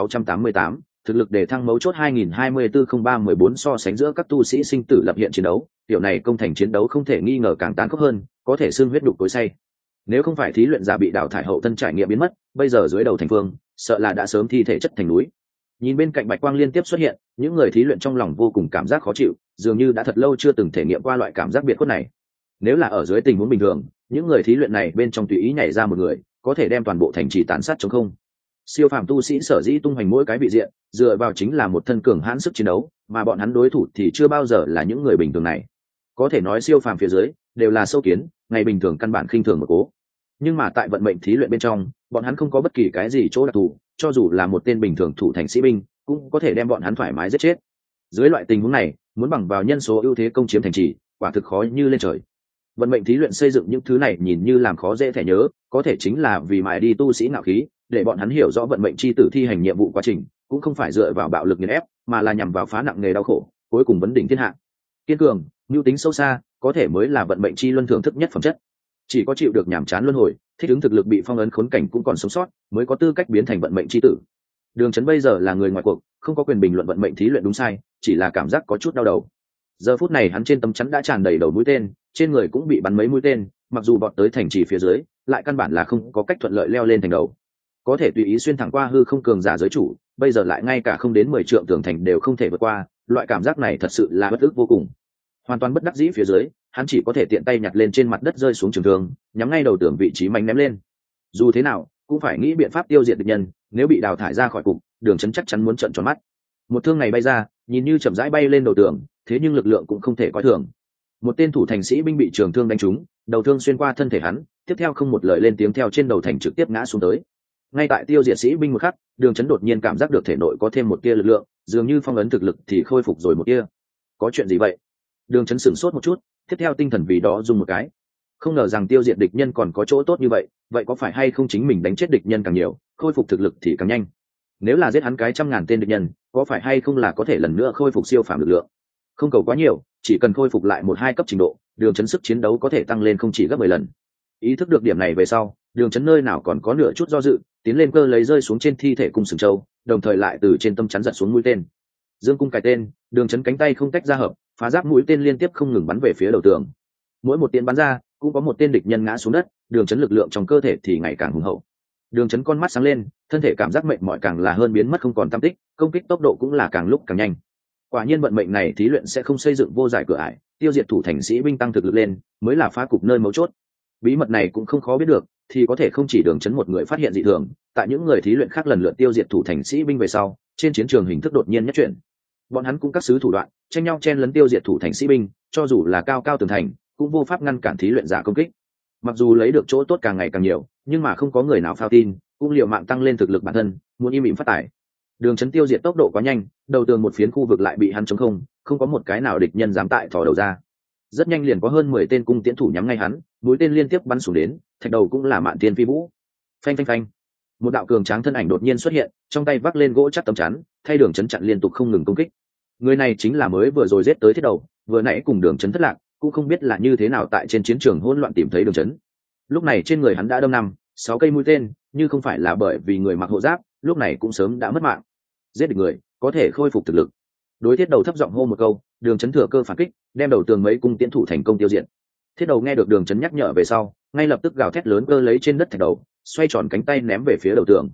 S1: 1688, thực lực đề thăng mấu chốt. 2024-03-14 so sánh giữa các tu sĩ sinh tử lập hiện chiến đấu, tiểu này công thành chiến đấu không thể nghi ngờ càng tàn khốc hơn, có thể xương huyết đục tối say. Nếu không phải thí luyện giả bị đào thải hậu thân trải nghiệm biến mất, bây giờ dưới đầu thành phương, sợ là đã sớm thi thể chất thành núi. Nhìn bên cạnh bạch quang liên tiếp xuất hiện, những người thí luyện trong lòng vô cùng cảm giác khó chịu, dường như đã thật lâu chưa từng thể nghiệm qua loại cảm giác biệt khuất này. Nếu là ở dưới tình huống bình thường, những người thí luyện này bên trong tùy ý nhảy ra một người, có thể đem toàn bộ thành trì tàn sát chống không. Siêu phàm tu sĩ sở dĩ tung hoành mỗi cái vị diện, dựa vào chính là một thân cường hãn sức chiến đấu, mà bọn hắn đối thủ thì chưa bao giờ là những người bình thường này. Có thể nói siêu phàm phía dưới đều là sâu kiến, ngày bình thường căn bản khinh thường một cố. Nhưng mà tại vận mệnh thí luyện bên trong, bọn hắn không có bất kỳ cái gì chỗ đặc thù, cho dù là một tên bình thường thủ thành sĩ binh, cũng có thể đem bọn hắn thoải mái giết chết. Dưới loại tình huống này, muốn bằng vào nhân số ưu thế công chiếm thành trì, quả thực khó như lên trời. Vận mệnh thí luyện xây dựng những thứ này nhìn như làm khó dễ thẻ nhớ, có thể chính là vì mài đi tu sĩ ngạo khí, để bọn hắn hiểu rõ vận mệnh chi tử thi hành nhiệm vụ quá trình cũng không phải dựa vào bạo lực nghiền ép, mà là nhằm vào phá nặng nghề đau khổ, cuối cùng vấn đỉnh thiên hạ. Kiên cường, mưu tính sâu xa, có thể mới là vận mệnh chi luân thưởng thức nhất phẩm chất. Chỉ có chịu được nhàm chán luân hồi, thích ứng thực lực bị phong ấn khốn cảnh cũng còn sống sót, mới có tư cách biến thành vận mệnh chi tử. Đường Chấn bây giờ là người ngoài cuộc, không có quyền bình luận vận mệnh thí luyện đúng sai, chỉ là cảm giác có chút đau đầu. Giờ phút này hắn trên tấm chắn đã tràn đầy đầu mũi tên, trên người cũng bị bắn mấy mũi tên, mặc dù bọt tới thành trì phía dưới, lại căn bản là không có cách thuận lợi leo lên thành đầu. Có thể tùy ý xuyên thẳng qua hư không cường giả giới chủ, bây giờ lại ngay cả không đến 10 trượng tường thành đều không thể vượt qua, loại cảm giác này thật sự là bất ức vô cùng. Hoàn toàn bất đắc dĩ phía dưới, hắn chỉ có thể tiện tay nhặt lên trên mặt đất rơi xuống trường thương, nhắm ngay đầu tường vị trí mạnh ném lên. Dù thế nào, cũng phải nghĩ biện pháp tiêu diệt địch nhân, nếu bị đào thải ra khỏi cục, Đường Chấn chắc chắn muốn trợn tròn mắt. Một thương này bay ra, nhìn như chậm rãi bay lên đầu tường, thế nhưng lực lượng cũng không thể coi thường. Một tên thủ thành sĩ binh bị trường thương đánh trúng, đầu thương xuyên qua thân thể hắn, tiếp theo không một lời lên tiếng theo trên đầu thành trực tiếp ngã xuống tới. Ngay tại tiêu diệt sĩ binh một khắc, Đường Chấn đột nhiên cảm giác được thể nội có thêm một tia lực lượng, dường như phong ấn thực lực thì khôi phục rồi một tia. Có chuyện gì vậy? Đường Chấn sửng sốt một chút, tiếp theo tinh thần vì đó dùng một cái. Không ngờ rằng tiêu diệt địch nhân còn có chỗ tốt như vậy, vậy có phải hay không chính mình đánh chết địch nhân càng nhiều, khôi phục thực lực thì càng nhanh? Nếu là giết hắn cái 100.000 tên địch nhân, có phải hay không là có thể lần nữa khôi phục siêu phàm lực lượng? Không cầu quá nhiều, chỉ cần khôi phục lại 1-2 cấp trình độ, Đường Chấn sức chiến đấu có thể tăng lên không chỉ gấp 10 lần. Ý thức được điểm này về sau, Đường Chấn nơi nào còn có nửa chút do dự, tiến lên cơ lấy rơi xuống trên thi thể cung sừng châu, đồng thời lại từ trên tâm chắn giật xuống mũi tên. Dương cung cài tên, Đường Chấn cánh tay không tách ra hợp, phá giáp mũi tên liên tiếp không ngừng bắn về phía đầu tường. Mỗi một tiếng bắn ra, cũng có một tên địch nhân ngã xuống đất, Đường Chấn lực lượng trong cơ thể thì ngày càng hùng hậu. Đường Chấn con mắt sáng lên, thân thể cảm giác mệt mỏi càng là hơn biến mất không còn tăm tích, công kích tốc độ cũng là càng lúc càng nhanh. Quả nhiên vận mệnh này thí luyện sẽ không xây dựng vô giải cửa ải, tiêu diệt thủ thành sĩ binh tăng thực lực lên, mới là phá cục nơi mấu chốt. Bí mật này cũng không khó biết được, thì có thể không chỉ Đường Chấn một người phát hiện dị thường, tại những người thí luyện khác lần lượt tiêu diệt thủ thành sĩ binh về sau, trên chiến trường hình thức đột nhiên nhất chuyển. Bọn hắn cũng các sứ thủ đoạn, tranh nhau chen lấn tiêu diệt thủ thành sĩ binh, cho dù là cao cao tường thành, cũng vô pháp ngăn cản thí luyện giả công kích. Mặc dù lấy được chỗ tốt càng ngày càng nhiều, nhưng mà không có người nào phao tin, cũng liều mạng tăng lên thực lực bản thân, muốn im ỉm phát tải. Đường Chấn tiêu diệt tốc độ quá nhanh, đầu tường một phiến khu vực lại bị hắn chống không, không có một cái nào địch nhân dám tại thò đầu ra. Rất nhanh liền có hơn 10 tên cung tiễn thủ nhắm ngay hắn, mũi tên liên tiếp bắn xuống đến, thạch đầu cũng là mạn tiên phi vũ. Phanh phanh phanh. Một đạo cường tráng thân ảnh đột nhiên xuất hiện, trong tay vác lên gỗ chắc tấm chắn, thay Đường Chấn chặn liên tục không ngừng công kích. Người này chính là mới vừa rồi giết tới thiết đầu, vừa nãy cùng Đường Chấn thất lạc, cũng không biết là như thế nào tại trên chiến trường hỗn loạn tìm thấy Đường Chấn. Lúc này trên người hắn đã đâm 5-6 cây mũi tên, như không phải là bởi vì người mặc hộ giáp, lúc này cũng sớm đã mất mạng. Giết được người, có thể khôi phục thực lực. Đối thiết đầu thấp giọng hô một câu, Đường Chấn thừa cơ phản kích, đem đầu tường mấy cung tiễn thủ thành công tiêu diệt. Thiết đầu nghe được Đường Chấn nhắc nhở về sau, ngay lập tức gào thét lớn cơ lấy trên đất thạch đầu, xoay tròn cánh tay ném về phía đầu tường.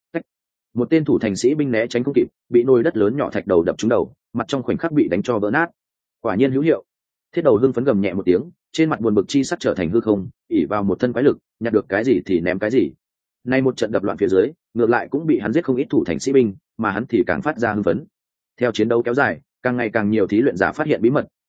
S1: Một tên thủ thành sĩ binh né tránh không kịp, bị nồi đất lớn nhỏ thạch đầu đập trúng đầu, mặt trong khoảnh khắc bị đánh cho vỡ nát. Quả nhiên hữu hiệu. Thiết đầu hưng phấn gầm nhẹ một tiếng, trên mặt buồn bực chi sắc trở thành hư không, ỉ vào một thân quái lực, nhặt được cái gì thì ném cái gì. Nay một trận đập loạn phía dưới, ngược lại cũng bị hắn giết không ít thủ thành sĩ binh, mà hắn thì càng phát ra hưng phấn. Theo chiến đấu kéo dài, càng ngày càng nhiều thí luyện giả phát hiện bí mật,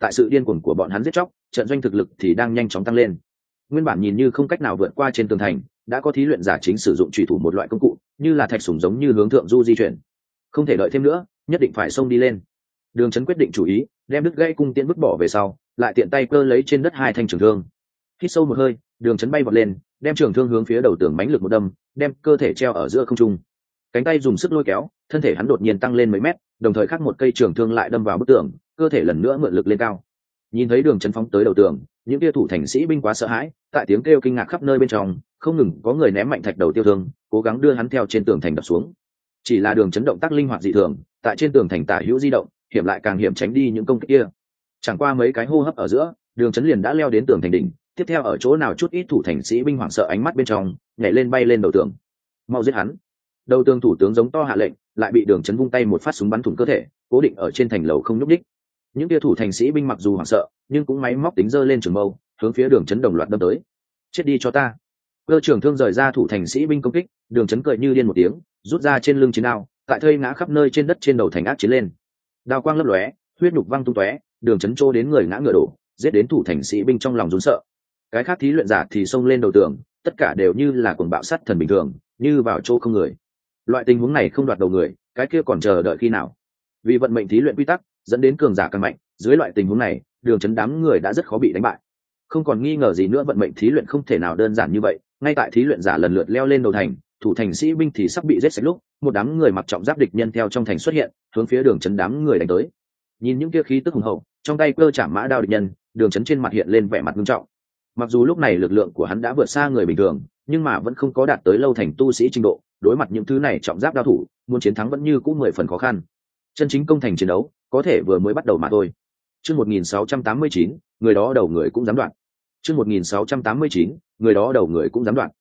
S1: tại sự điên cuồng của bọn hắn giết chóc, trận doanh thực lực thì đang nhanh chóng tăng lên. Nguyên bản nhìn như không cách nào vượt qua trên tường thành, đã có thí luyện giả chính sử dụng chủy thủ một loại công cụ, như là thạch sủng giống như hướng thượng du di chuyển. Không thể đợi thêm nữa, nhất định phải xông đi lên. Đường Chấn quyết định chủ ý, đem đứt gãy cung tiễn vứt bỏ về sau, lại tiện tay cơ lấy trên đất hai thanh trường thương. Hít sâu một hơi, Đường Chấn bay vọt lên, đem trường thương hướng phía đầu tường mãnh lực một đâm, đem cơ thể treo ở giữa không trung. Cánh tay dùng sức lôi kéo, thân thể hắn đột nhiên tăng lên mấy mét, đồng thời khắc một cây trường thương lại đâm vào bức tường, cơ thể lần nữa mượn lực lên cao. Nhìn thấy Đường Chấn phóng tới đầu tường, những kia thủ thành sĩ binh quá sợ hãi, tại tiếng kêu kinh ngạc khắp nơi bên trong, không ngừng có người ném mạnh thạch đầu tiêu thương, cố gắng đưa hắn theo trên tường thành đập xuống. Chỉ là Đường Chấn động tác linh hoạt dị thường, tại trên tường thành tả hữu di động, hiểm lại càng hiểm tránh đi những công kích kia. Chẳng qua mấy cái hô hấp ở giữa, Đường Chấn liền đã leo đến tường thành đỉnh, tiếp theo ở chỗ nào chút ít thủ thành sĩ binh hoảng sợ ánh mắt bên trong, nhảy lên bay lên đầu tường. Mau giết hắn! Đầu tường thủ tướng giống to hạ lệnh, lại bị Đường Chấn vung tay một phát súng bắn thủng cơ thể, cố định ở trên thành lầu không nhúc đích. Những kia thủ thành sĩ binh mặc dù hoảng sợ, nhưng cũng máy móc tính giơ lên trường mâu, hướng phía Đường Chấn đồng loạt đâm tới. Chết đi cho ta! Cơ trưởng thương rời ra thủ thành sĩ binh công kích, Đường Chấn cười như điên một tiếng, rút ra trên lưng chiến đao, tại thây ngã khắp nơi trên đất trên đầu thành ác chiến lên. Đao quang lấp lóe, huyết nhục văng tung tóe, Đường Chấn trô đến người ngã ngựa đổ, giết đến thủ thành sĩ binh trong lòng run sợ. Cái khác thí luyện giả thì xông lên đầu tường, tất cả đều như là cuồng bạo sát thần bình thường, như vào chỗ không người. Loại tình huống này không đoạt đầu người, cái kia còn chờ đợi khi nào? Vì vận mệnh thí luyện quy tắc dẫn đến cường giả càng mạnh, dưới loại tình huống này, Đường Chấn đám người đã rất khó bị đánh bại. Không còn nghi ngờ gì nữa, vận mệnh thí luyện không thể nào đơn giản như vậy. Ngay tại thí luyện giả lần lượt leo lên đầu thành, thủ thành sĩ binh thì sắp bị giết sạch lúc, một đám người mặc trọng giáp địch nhân theo trong thành xuất hiện, hướng phía Đường Chấn đám người đánh tới. Nhìn những kia khí tức hùng hậu, trong tay cơ chạm mã đao địch nhân, Đường Chấn trên mặt hiện lên vẻ mặt nghiêm trọng. Mặc dù lúc này lực lượng của hắn đã vượt xa người bình thường, nhưng mà vẫn không có đạt tới lâu thành tu sĩ trình độ, đối mặt những thứ này trọng giáp đao thủ, muốn chiến thắng vẫn như cũng 10 phần khó khăn. Chân chính công thành chiến đấu, có thể vừa mới bắt đầu mà thôi. Chương 1689, người đó đầu người cũng dám đoạn. Chương 1689, người đó đầu người cũng dám đoạn.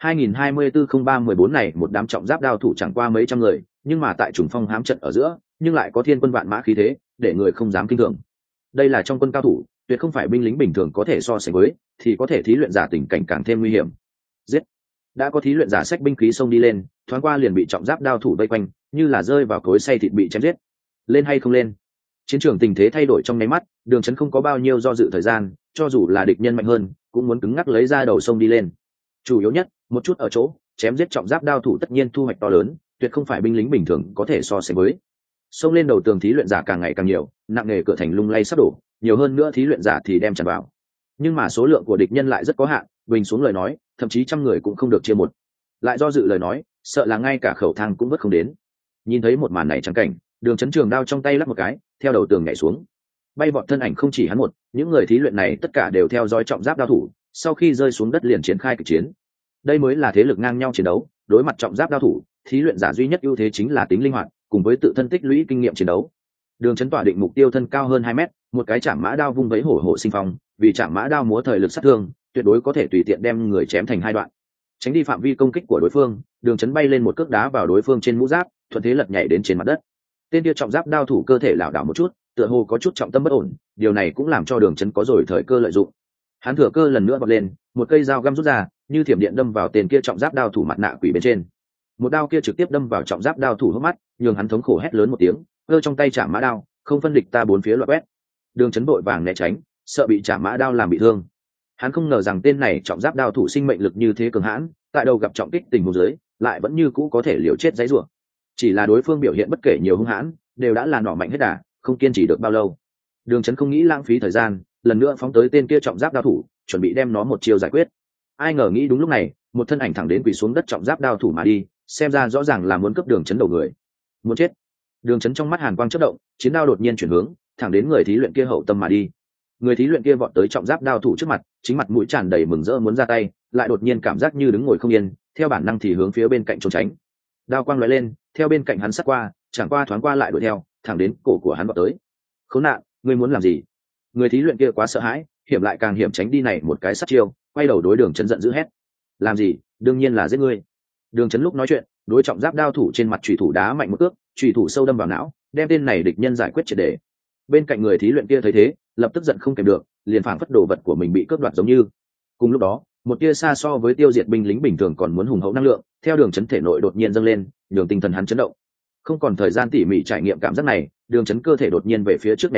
S1: 2024-03-14 này một đám trọng giáp đao thủ chẳng qua mấy trăm người, nhưng mà tại trùng phong hám trận ở giữa, nhưng lại có thiên quân vạn mã khí thế, để người không dám kinh thường. Đây là trong quân cao thủ, tuyệt không phải binh lính bình thường có thể so sánh với, thì có thể thí luyện giả tình cảnh càng thêm nguy hiểm. Giết! Đã có thí luyện giả xách binh khí xông đi lên, thoáng qua liền bị trọng giáp đao thủ vây quanh, như là rơi vào cối xay thịt bị chém giết. Lên hay không lên? Chiến trường tình thế thay đổi trong nháy mắt, Đường Chấn không có bao nhiêu do dự thời gian, cho dù là địch nhân mạnh hơn, cũng muốn cứng ngắc lấy ra đầu sông đi lên. Chủ yếu nhất, một chút ở chỗ, chém giết trọng giáp đao thủ tất nhiên thu hoạch to lớn, tuyệt không phải binh lính bình thường có thể so sánh với. Xông lên đầu tường thí luyện giả càng ngày càng nhiều, nặng nề cửa thành lung lay sắp đổ, nhiều hơn nữa thí luyện giả thì đem tràn vào. Nhưng mà số lượng của địch nhân lại rất có hạn, bình xuống lời nói, thậm chí trăm người cũng không được chia một. Lại do dự lời nói, sợ là ngay cả khẩu thang cũng vớt không đến. Nhìn thấy một màn này trắng cảnh, Đường Chấn trường đao trong tay lắp một cái, theo đầu tường nhảy xuống. Bay vọt thân ảnh không chỉ hắn một, những người thí luyện này tất cả đều theo dõi trọng giáp đao thủ, sau khi rơi xuống đất liền triển khai kịch chiến. Đây mới là thế lực ngang nhau chiến đấu, đối mặt trọng giáp đao thủ, thí luyện giả duy nhất ưu thế chính là tính linh hoạt, cùng với tự thân tích lũy kinh nghiệm chiến đấu. Đường Chấn tỏa định mục tiêu thân cao hơn 2 mét, một cái chạm mã đao vung vẫy hổ hổ sinh phong, vì chạm mã đao múa thời lực sát thương, tuyệt đối có thể tùy tiện đem người chém thành hai đoạn. Tránh đi phạm vi công kích của đối phương, Đường Chấn bay lên một cước đá vào đối phương trên mũ giáp, thuận thế lật nhảy đến trên mặt đất. Tên kia trọng giáp đao thủ cơ thể lảo đảo một chút, tựa hồ có chút trọng tâm bất ổn, điều này cũng làm cho Đường Chấn có rồi thời cơ lợi dụng. Hắn thừa cơ lần nữa vọt lên, một cây dao găm rút ra, như thiểm điện đâm vào tên kia trọng giáp đao thủ mặt nạ quỷ bên trên. Một đao kia trực tiếp đâm vào trọng giáp đao thủ hốc mắt, nhường hắn thống khổ hét lớn một tiếng, cơ trong tay chạm mã đao, không phân địch ta bốn phía loạn quét. Đường Chấn vội vàng né tránh, sợ bị chạm mã đao làm bị thương. Hắn không ngờ rằng tên này trọng giáp đao thủ sinh mệnh lực như thế cường hãn, tại đầu gặp trọng kích tình huống dưới, lại vẫn như cũ có thể liều chết giãy giụa. Chỉ là đối phương biểu hiện bất kể nhiều hung hãn, đều đã là nỏ mạnh hết đà, không kiên trì được bao lâu. Đường Chấn không nghĩ lãng phí thời gian, lần nữa phóng tới tên kia trọng giáp đao thủ, chuẩn bị đem nó một chiêu giải quyết. Ai ngờ nghĩ đúng lúc này, một thân ảnh thẳng đến quỳ xuống đất trọng giáp đao thủ mà đi, xem ra rõ ràng là muốn cướp Đường Chấn đầu người. Muốn chết. Đường Chấn trong mắt hàn quang chớp động, chiến đao đột nhiên chuyển hướng, thẳng đến người thí luyện kia hậu tâm mà đi. Người thí luyện kia vọt tới trọng giáp đao thủ trước mặt, chính mặt mũi tràn đầy mừng rỡ muốn ra tay, lại đột nhiên cảm giác như đứng ngồi không yên, theo bản năng thì hướng phía bên cạnh trốn tránh. Đao quang lóe lên, theo bên cạnh hắn sát qua, chẳng qua thoáng qua lại đuổi theo, thẳng đến cổ của hắn vọt tới. Khốn nạn, ngươi muốn làm gì? Người thí luyện kia quá sợ hãi, hiểm lại càng hiểm tránh đi này một cái sát chiêu, quay đầu đối Đường Chấn giận dữ hét: làm gì? Đương nhiên là giết ngươi. Đường Chấn lúc nói chuyện, đối trọng giáp đao thủ trên mặt chủy thủ đá mạnh một cước, chủy thủ sâu đâm vào não, đem tên này địch nhân giải quyết triệt để. Bên cạnh người thí luyện kia thấy thế, lập tức giận không kèm được, liền phảng phất đồ vật của mình bị cướp đoạt giống như. Cùng lúc đó, một tia xa so với tiêu diệt binh lính bình thường còn muốn hùng hậu năng lượng, theo Đường Chấn thể nội đột nhiên dâng lên, nhường tinh thần hắn chấn động. Không còn thời gian tỉ mỉ trải nghiệm cảm giác này, Đường Chấn cơ thể đột nhiên về phía trước nhảy lên,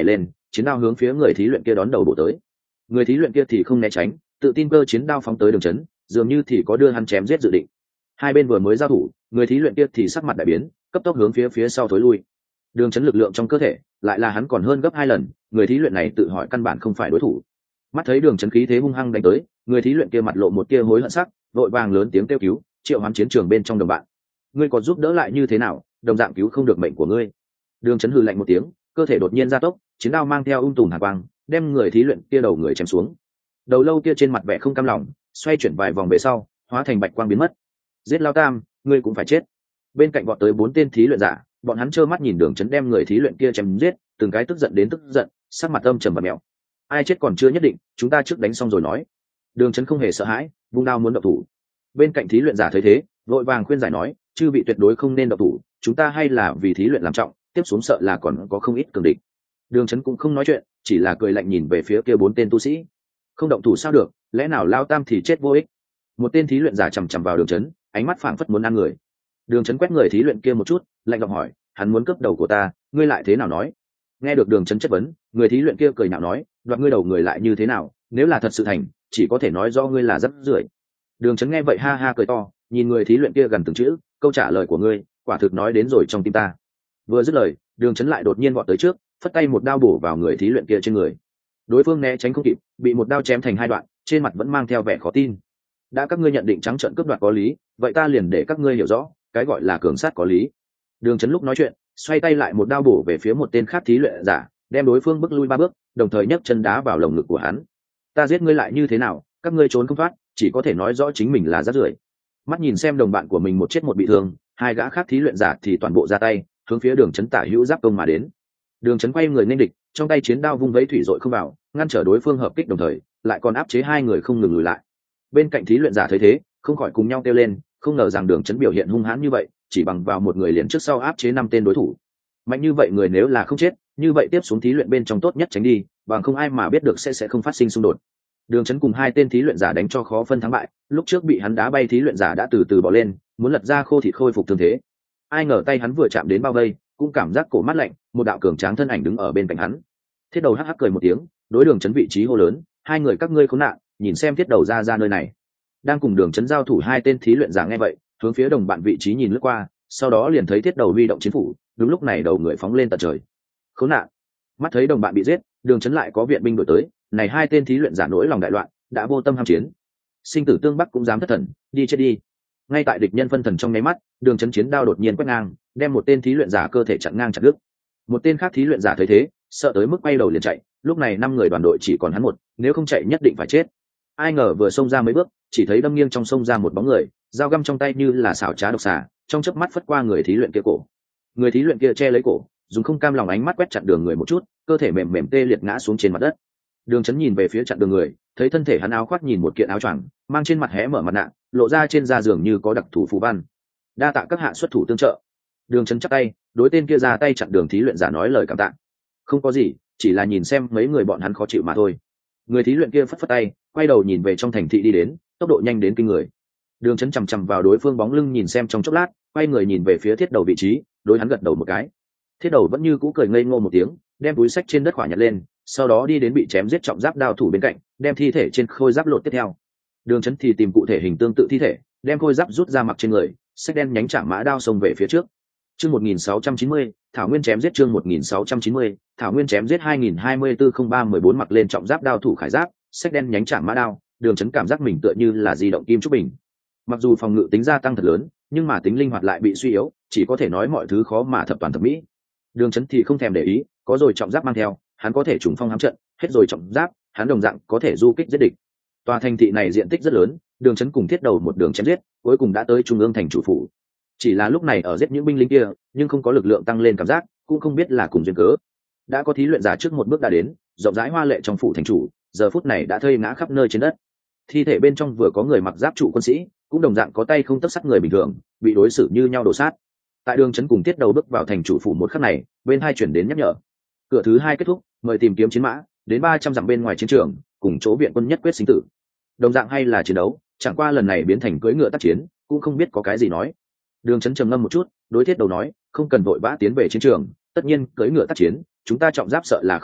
S1: chiến đao hướng phía người thí luyện kia đón đầu bổ tới. Người thí luyện kia thì không né tránh, tự tin cơ chiến đao phóng tới Đường Chấn, dường như thì có đưa hắn chém giết dự định. Hai bên vừa mới giao thủ, người thí luyện kia thì sắc mặt đại biến, cấp tốc hướng phía sau thối lui. Đường Chấn lực lượng trong cơ thể lại là hắn còn hơn gấp 2 lần, người thí luyện này tự hỏi căn bản không phải đối thủ. Mắt thấy Đường Chấn khí thế hung hăng đánh tới, người thí luyện kia mặt lộ một tia hối hận sắc, vội vàng lớn tiếng kêu cứu, triệu hoán chiến trường bên trong đồng bạn. Ngươi có giúp đỡ lại như thế nào, đồng dạng cứu không được mệnh của ngươi. Đường Chấn hừ lạnh một tiếng, cơ thể đột nhiên gia tốc, chiến đao mang theo tùm hàn quang, đem người thí luyện kia đầu người chém xuống. Đầu lâu kia trên mặt vẻ không cam lòng, xoay chuyển vài vòng về sau, hóa thành bạch quang biến mất. Giết Lao Tam, ngươi cũng phải chết. Bên cạnh vọt tới 4 tên thí luyện giả, bọn hắn trơ mắt nhìn Đường Chấn đem người thí luyện kia chém giết, từng cái tức giận đến tức giận, sắc mặt âm trầm và mèo. Ai chết còn chưa nhất định, chúng ta trước đánh xong rồi nói. Đường Chấn không hề sợ hãi, vung đao muốn động thủ. Bên cạnh thí luyện giả thấy thế, vội vàng khuyên giải nói, chư vị tuyệt đối không nên động thủ, chúng ta hay là vì thí luyện làm trọng, tiếp xuống sợ là còn có không ít cường địch. Đường Chấn cũng không nói chuyện, chỉ là cười lạnh nhìn về phía kia 4 tên tu sĩ. Không động thủ sao được, lẽ nào Lao Tam thì chết vô ích. Một tên thí luyện giả chằm chằm vào Đường Chấn, ánh mắt phảng phất muốn ăn người. Đường Chấn quét người thí luyện kia một chút, lạnh giọng hỏi, hắn muốn cướp đầu của ta, ngươi lại thế nào nói? Nghe được Đường Chấn chất vấn, người thí luyện kia cười nhạo nói, đoạt ngươi đầu người lại như thế nào, nếu là thật sự thành, chỉ có thể nói do ngươi là rất rưởi. Đường Chấn nghe vậy ha ha cười to, nhìn người thí luyện kia gần từng chữ, câu trả lời của ngươi, quả thực nói đến rồi trong tim ta. Vừa dứt lời, Đường Chấn lại đột nhiên vọt tới trước, phất tay một đao bổ vào người thí luyện kia trên người. Đối phương né tránh không kịp, bị một đao chém thành 2 đoạn, trên mặt vẫn mang theo vẻ khó tin. Đã các ngươi nhận định trắng trợn cướp đoạt có lý, vậy ta liền để các ngươi hiểu rõ, cái gọi là cường sát có lý. Đường Chấn lúc nói chuyện, xoay tay lại một đao bổ về phía một tên khác thí luyện giả, đem đối phương bước lui 3 bước, đồng thời nhấc chân đá vào lồng ngực của hắn. Ta giết ngươi lại như thế nào, các ngươi trốn không thoát, chỉ có thể nói rõ chính mình là rác rưởi. Mắt nhìn xem đồng bạn của mình một chết một bị thương, hai gã khác thí luyện giả thì toàn bộ ra tay, hướng phía Đường Chấn tả hữu giáp công mà đến. Đường Chấn quay người nên địch, trong tay chiến đao vung vẫy thủy dội không vào, ngăn trở đối phương hợp kích, đồng thời lại còn áp chế hai người không ngừng lùi lại. Bên cạnh thí luyện giả thấy thế, không khỏi cùng nhau kêu lên, không ngờ rằng Đường Chấn biểu hiện hung hãn như vậy, chỉ bằng vào một người liền trước sau áp chế 5 tên đối thủ. Mạnh như vậy người nếu là không chết, như vậy tiếp xuống thí luyện bên trong tốt nhất tránh đi, bằng không ai mà biết được sẽ không phát sinh xung đột. Đường Chấn cùng 2 tên thí luyện giả đánh cho khó phân thắng bại, lúc trước bị hắn đá bay thí luyện giả đã từ từ bỏ lên, muốn lật ra khô thịt khôi phục thương thế. Ai ngờ tay hắn vừa chạm đến bao vây, cũng cảm giác cổ mát lạnh, một đạo cường tráng thân ảnh đứng ở bên cạnh hắn. Thiết Đầu hắc hắc cười một tiếng, đối Đường Chấn vị trí hô lớn, hai người các ngươi khốn nạn, nhìn xem Thiết Đầu ra nơi này. Đang cùng Đường Chấn giao thủ 2 tên thí luyện giả nghe vậy, hướng phía đồng bạn vị trí nhìn lướt qua, sau đó liền thấy Thiết Đầu huy động chiến phủ, đúng lúc này đầu người phóng lên tận trời. Khốn nạn! Mắt thấy đồng bạn bị giết, Đường Chấn lại có viện binh đuổi tới, này 2 tên thí luyện giả nỗi lòng đại loạn, đã vô tâm ham chiến. Sinh tử tương bắc cũng dám thất thần, đi chết đi. Ngay tại địch nhân phân thần trong nháy mắt, Đường Chấn chiến đao đột nhiên quét ngang, đem một tên thí luyện giả cơ thể chặn ngang chặt đứt. Một tên khác thí luyện giả thấy thế, sợ tới mức quay đầu liền chạy, lúc này 5 người đoàn đội chỉ còn hắn một, nếu không chạy nhất định phải chết. Ai ngờ vừa xông ra mấy bước, chỉ thấy đâm nghiêng trong sông ra một bóng người, dao găm trong tay như là xảo trá độc xà, trong chớp mắt phất qua người thí luyện kia cổ. Người thí luyện kia che lấy cổ, dùng không cam lòng ánh mắt quét chặn đường người một chút, cơ thể mềm mềm tê liệt ngã xuống trên mặt đất. Đường Chấn nhìn về phía chặn đường người, thấy thân thể hắn áo khoác nhìn một kiện áo choàng, mang trên mặt hé mở mặt nạ, lộ ra trên da giường như có đặc thù phù văn. Đa tạ các hạ xuất thủ tương trợ. Đường Chấn chắp tay, đối tên kia ra tay chặn đường thí luyện giả nói lời cảm tạ. Không có gì, chỉ là nhìn xem mấy người bọn hắn khó chịu mà thôi. Người thí luyện kia phất phất tay, quay đầu nhìn về trong thành thị đi đến, tốc độ nhanh đến kinh người. Đường Chấn chằm chằm vào đối phương bóng lưng nhìn xem trong chốc lát, quay người nhìn về phía Thiết Đầu vị trí, đối hắn gật đầu một cái. Thiết Đầu vẫn như cũ cười ngây ngô một tiếng, đem túi sách trên đất khỏa nhặt lên, sau đó đi đến bị chém giết trọng giáp đao thủ bên cạnh, đem thi thể trên khôi giáp lột tiếp theo. Đường Chấn thì tìm cụ thể hình tương tự thi thể, đem khôi giáp rút ra mặc trên người, sách đen nhánh chạm mã đao xông về phía trước. Chương 1690, Thảo Nguyên chém giết chương 1690, Thảo Nguyên chém giết 2024-03-14 mặc lên trọng giáp đao thủ khải giáp, sách đen nhánh chạm mã đao, Đường Chấn cảm giác mình tựa như là di động kim trúc bình. Mặc dù phòng ngự tính gia tăng thật lớn, nhưng mà tính linh hoạt lại bị suy yếu, chỉ có thể nói mọi thứ khó mà thập toàn thập mỹ. Đường Chấn thì không thèm để ý, có rồi trọng giáp mang theo, hắn có thể trùng phong hám trận, hết rồi trọng giáp, hắn đồng dạng có thể du kích giết địch. Tòa thành thị này diện tích rất lớn, Đường Chấn cùng Thiết Đầu một đường chém giết, cuối cùng đã tới trung ương thành chủ phủ. Chỉ là lúc này ở giết những binh lính kia, nhưng không có lực lượng tăng lên cảm giác, cũng không biết là cùng duyên cớ. Đã có thí luyện giả trước một bước đã đến, rộng rãi hoa lệ trong phủ thành chủ, giờ phút này đã thây ngã khắp nơi trên đất. Thi thể bên trong vừa có người mặc giáp trụ quân sĩ, cũng đồng dạng có tay không tấc sắt người bình thường, bị đối xử như nhau đổ sát. Tại Đường Chấn cùng Thiết Đầu bước vào thành chủ phủ một khắc này, bên hai chuyển đến nhắc nhở. Cửa thứ 2 kết thúc, mời tìm kiếm chiến mã, đến 300 dặm bên ngoài chiến trường, cùng chỗ viện quân nhất quyết sinh tử. Đồng dạng hay là chiến đấu, chẳng qua lần này biến thành cưỡi ngựa tác chiến, cũng không biết có cái gì nói. Đường Chấn trầm ngâm một chút, đối Thiết Đầu nói, không cần vội vã tiến về chiến trường, tất nhiên cưỡi ngựa tác chiến, chúng ta trọng giáp sợ là không được,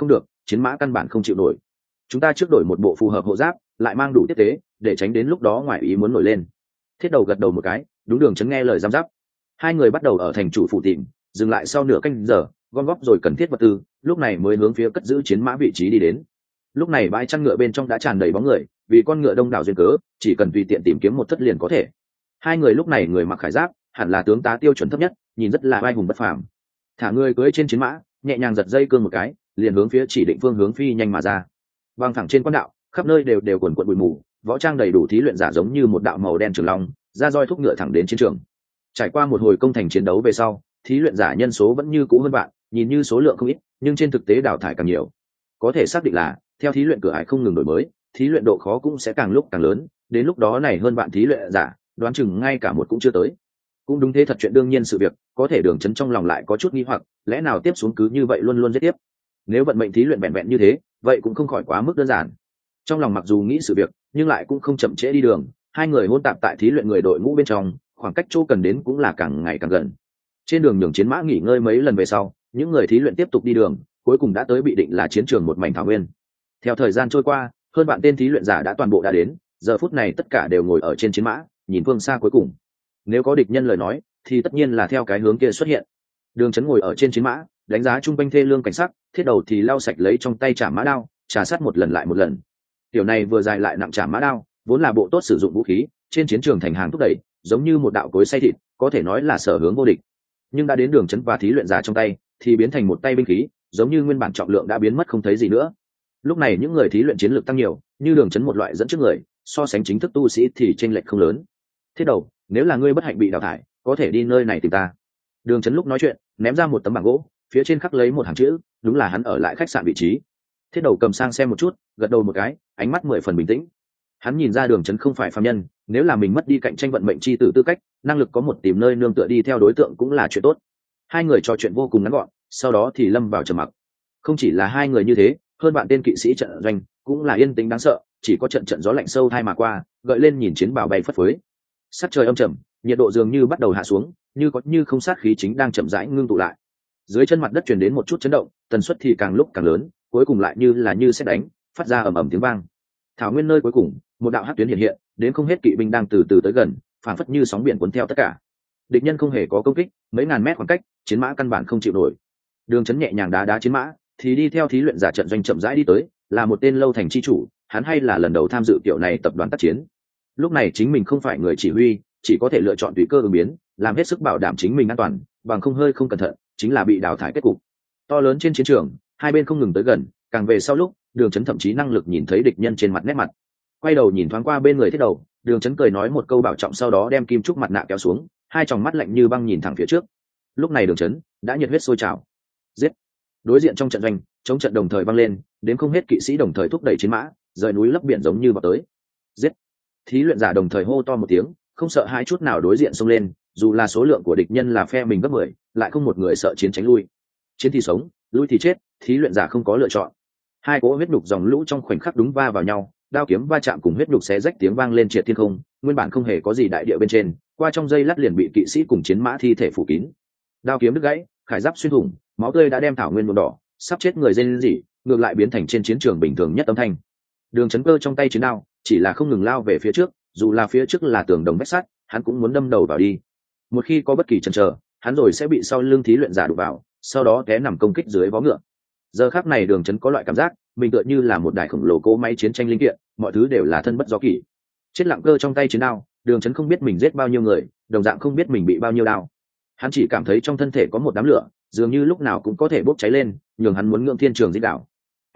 S1: chiến mã căn bản không chịu nổi. Chúng ta trước đổi một bộ phù hợp hộ giáp, lại mang đủ tiếp tế, để tránh đến lúc đó ngoại ý muốn nổi lên. Thiết Đầu gật đầu một cái, đúng Đường Chấn nghe lời giám giáp. Hai người bắt đầu ở thành chủ phủ tìm, dừng lại sau nửa canh giờ, gom góp rồi cần thiết vật tư, lúc này mới hướng phía cất giữ chiến mã vị trí đi đến. Lúc này bãi chăn ngựa bên trong đã tràn đầy bóng người, vì con ngựa đông đảo duyên cớ, chỉ cần tùy tiện tìm kiếm một thất liền có thể. Hai người lúc này người mặc khải giáp, hẳn là tướng tá tiêu chuẩn thấp nhất, nhìn rất là oai hùng bất phàm. Thả người cưỡi trên chiến mã, nhẹ nhàng giật dây cương một cái, liền hướng phía chỉ định phương hướng phi nhanh mà ra. Vang thẳng trên quan đạo, khắp nơi đều quần quần bụi mù, võ trang đầy đủ thí luyện giả giống như một đạo màu đen trường long, ra roi thúc ngựa thẳng đến chiến trường. Trải qua một hồi công thành chiến đấu về sau, thí luyện giả nhân số vẫn như cũ hơn vạn, nhìn như số lượng không ít, nhưng trên thực tế đào thải càng nhiều. Có thể xác định là, theo thí luyện cửa ải không ngừng đổi mới, thí luyện độ khó cũng sẽ càng lúc càng lớn, đến lúc đó này hơn vạn thí luyện giả, đoán chừng ngay cả một cũng chưa tới. Cũng đúng thế, thật chuyện đương nhiên sự việc, có thể Đường Chấn trong lòng lại có chút nghi hoặc, lẽ nào tiếp xuống cứ như vậy luôn luôn giết tiếp? Nếu vận mệnh thí luyện vẹn vẹn như thế, vậy cũng không khỏi quá mức đơn giản. Trong lòng mặc dù nghĩ sự việc, nhưng lại cũng không chậm trễ đi đường, hai người hôn tạp tại thí luyện người đội ngũ bên trong, khoảng cách chỗ cần đến cũng là càng ngày càng gần. Trên đường nhường chiến mã nghỉ ngơi mấy lần về sau, những người thí luyện tiếp tục đi đường, cuối cùng đã tới bị định là chiến trường một mảnh thảo nguyên. Theo thời gian trôi qua, hơn bạn tên thí luyện giả đã toàn bộ đã đến, giờ phút này tất cả đều ngồi ở trên chiến mã, nhìn phương xa cuối cùng. Nếu có địch nhân lời nói, thì tất nhiên là theo cái hướng kia xuất hiện. Đường Chấn ngồi ở trên chiến mã, đánh giá trung quanh thê lương cảnh sắc, Thiết Đầu thì lau sạch lấy trong tay chả mã đao, trà sát một lần lại một lần. Tiểu này vừa dài lại nặng chả mã đao, vốn là bộ tốt sử dụng vũ khí, trên chiến trường thành hàng thúc đẩy, giống như một đạo cối xay thịt, có thể nói là sở hướng vô địch. Nhưng đã đến Đường Chấn và thí luyện giả trong tay, thì biến thành một tay binh khí, giống như nguyên bản trọng lượng đã biến mất không thấy gì nữa. Lúc này những người thí luyện chiến lược tăng nhiều, như Đường Chấn một loại dẫn trước người, so sánh chính thức tu sĩ thì chênh lệch không lớn. Thiết Đầu, nếu là ngươi bất hạnh bị đào thải, có thể đi nơi này tìm ta. Đường Chấn lúc nói chuyện, ném ra một tấm bảng gỗ, phía trên khắc lấy một hàng chữ, đúng là hắn ở lại khách sạn vị trí. Thiết Đầu cầm sang xem một chút, gật đầu một cái, ánh mắt 10 phần bình tĩnh. Hắn nhìn ra Đường Chấn không phải phàm nhân, nếu là mình mất đi cạnh tranh vận mệnh chi tử tư cách, năng lực có một tìm nơi nương tựa đi theo đối tượng cũng là chuyện tốt. Hai người trò chuyện vô cùng ngắn gọn, sau đó thì lâm vào trầm mặc. Không chỉ là hai người như thế, hơn bạn tên kỵ sĩ trận doanh cũng là yên tĩnh đáng sợ, chỉ có trận trận gió lạnh sâu thai mà qua, gợi lên nhìn chiến bào bay phất phới. Sắc trời âm trầm, nhiệt độ dường như bắt đầu hạ xuống, như có như không sát khí chính đang chậm rãi ngưng tụ lại. Dưới chân mặt đất truyền đến một chút chấn động, tần suất thì càng lúc càng lớn, cuối cùng lại như sét đánh, phát ra ầm ầm tiếng vang. Thảo nguyên nơi cuối cùng, một đạo hắc tuyến hiện hiện, đến không hết kỵ binh đang từ từ tới gần, phảng phất như sóng biển cuốn theo tất cả. Địch nhân không hề có công kích, mấy ngàn mét khoảng cách, chiến mã căn bản không chịu nổi. Đường Chấn nhẹ nhàng đá chiến mã, thì đi theo thí luyện giả trận doanh chậm rãi đi tới, là một tên lâu thành chi chủ, hắn hay là lần đầu tham dự kiểu này tập đoàn tác chiến. Lúc này chính mình không phải người chỉ huy, chỉ có thể lựa chọn tùy cơ ứng biến, làm hết sức bảo đảm chính mình an toàn, bằng không hơi không cẩn thận, chính là bị đào thải kết cục. To lớn trên chiến trường, hai bên không ngừng tới gần, càng về sau lúc, Đường Chấn thậm chí năng lực nhìn thấy địch nhân trên mặt nét mặt. Quay đầu nhìn thoáng qua bên người Thiết Đầu, Đường Chấn cười nói một câu bảo trọng, sau đó đem kim trúc mặt nạ kéo xuống, hai tròng mắt lạnh như băng nhìn thẳng phía trước. Lúc này Đường Chấn đã nhiệt huyết sôi trào. Giết! Đối diện trong trận doanh, chống trận đồng thời vang lên, đến không hết kỵ sĩ đồng thời thúc đẩy chiến mã, rời núi lấp biển giống như vào tới. Giết! Thí luyện giả đồng thời hô to một tiếng, không sợ hai chút nào đối diện xông lên, dù là số lượng của địch nhân là phe mình gấp 10, lại không một người sợ chiến tránh lui. Chiến thì sống, lui thì chết, thí luyện giả không có lựa chọn. Hai cỗ huyết nhục dòng lũ trong khoảnh khắc đúng va vào nhau, đao kiếm va chạm cùng huyết nhục xé rách tiếng vang lên triệt thiên không, nguyên bản không hề có gì đại địa bên trên, qua trong giây lát liền bị kỵ sĩ cùng chiến mã thi thể phủ kín. Đao kiếm đứt gãy, khải giáp xuyên thủng, máu tươi đã đem thảo nguyên nhuộm đỏ, sắp chết người rên rỉ, ngược lại biến thành trên chiến trường bình thường nhất âm thanh. Đường Chấn cơ trong tay chiến đao, chỉ là không ngừng lao về phía trước, dù là phía trước là tường đồng vách sắt, hắn cũng muốn đâm đầu vào đi. Một khi có bất kỳ chần chờ, hắn rồi sẽ bị sau lưng thí luyện giả đụng vào, sau đó té nằm công kích dưới vó ngựa. Giờ khắc này Đường Chấn có loại cảm giác, mình tựa như là một đại khổng lồ cỗ máy chiến tranh linh kiện, mọi thứ đều là thân bất do kỷ. Chết lặng cơ trong tay chiến đao, Đường Chấn không biết mình giết bao nhiêu người, đồng dạng không biết mình bị bao nhiêu đao. Hắn chỉ cảm thấy trong thân thể có một đám lửa, dường như lúc nào cũng có thể bốc cháy lên, nhường hắn muốn ngưỡng thiên trường dích đảo.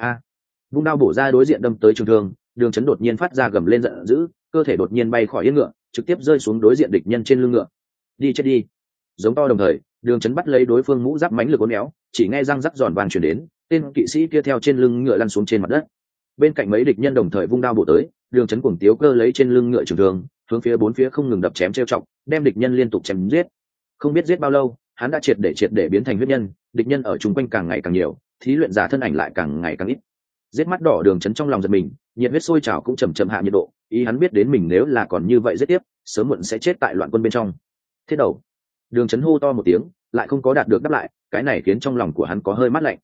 S1: Vung đao bổ ra đối diện đâm tới trường thương, Đường Chấn đột nhiên phát ra gầm lên giận dữ, cơ thể đột nhiên bay khỏi yên ngựa, trực tiếp rơi xuống đối diện địch nhân trên lưng ngựa. Đi chết đi! Giống to đồng thời, Đường Chấn bắt lấy đối phương mũ giáp mãnh lực uốn éo, chỉ nghe răng rắc giòn vang truyền đến, tên kỵ sĩ kia theo trên lưng ngựa lăn xuống trên mặt đất. Bên cạnh mấy địch nhân đồng thời vung đao bổ tới, Đường Chấn cuồng tiếu cơ lấy trên lưng ngựa trường thương, hướng phía bốn phía không ngừng đập chém trêu chọc, đem địch nhân liên tục chém giết. Không biết giết bao lâu, hắn đã triệt để biến thành huyết nhân, địch nhân ở chung quanh càng ngày càng nhiều, thí luyện giả thân ảnh lại càng ngày càng ít. Giết mắt đỏ Đường Chấn trong lòng giật mình, nhiệt huyết sôi trào cũng chậm hạ nhiệt độ, ý hắn biết đến mình nếu là còn như vậy giết tiếp, sớm muộn sẽ chết tại loạn quân bên trong. Thiết Đầu! Đường Chấn hô to một tiếng, lại không có đạt được đáp lại, cái này khiến trong lòng của hắn có hơi mát lạnh.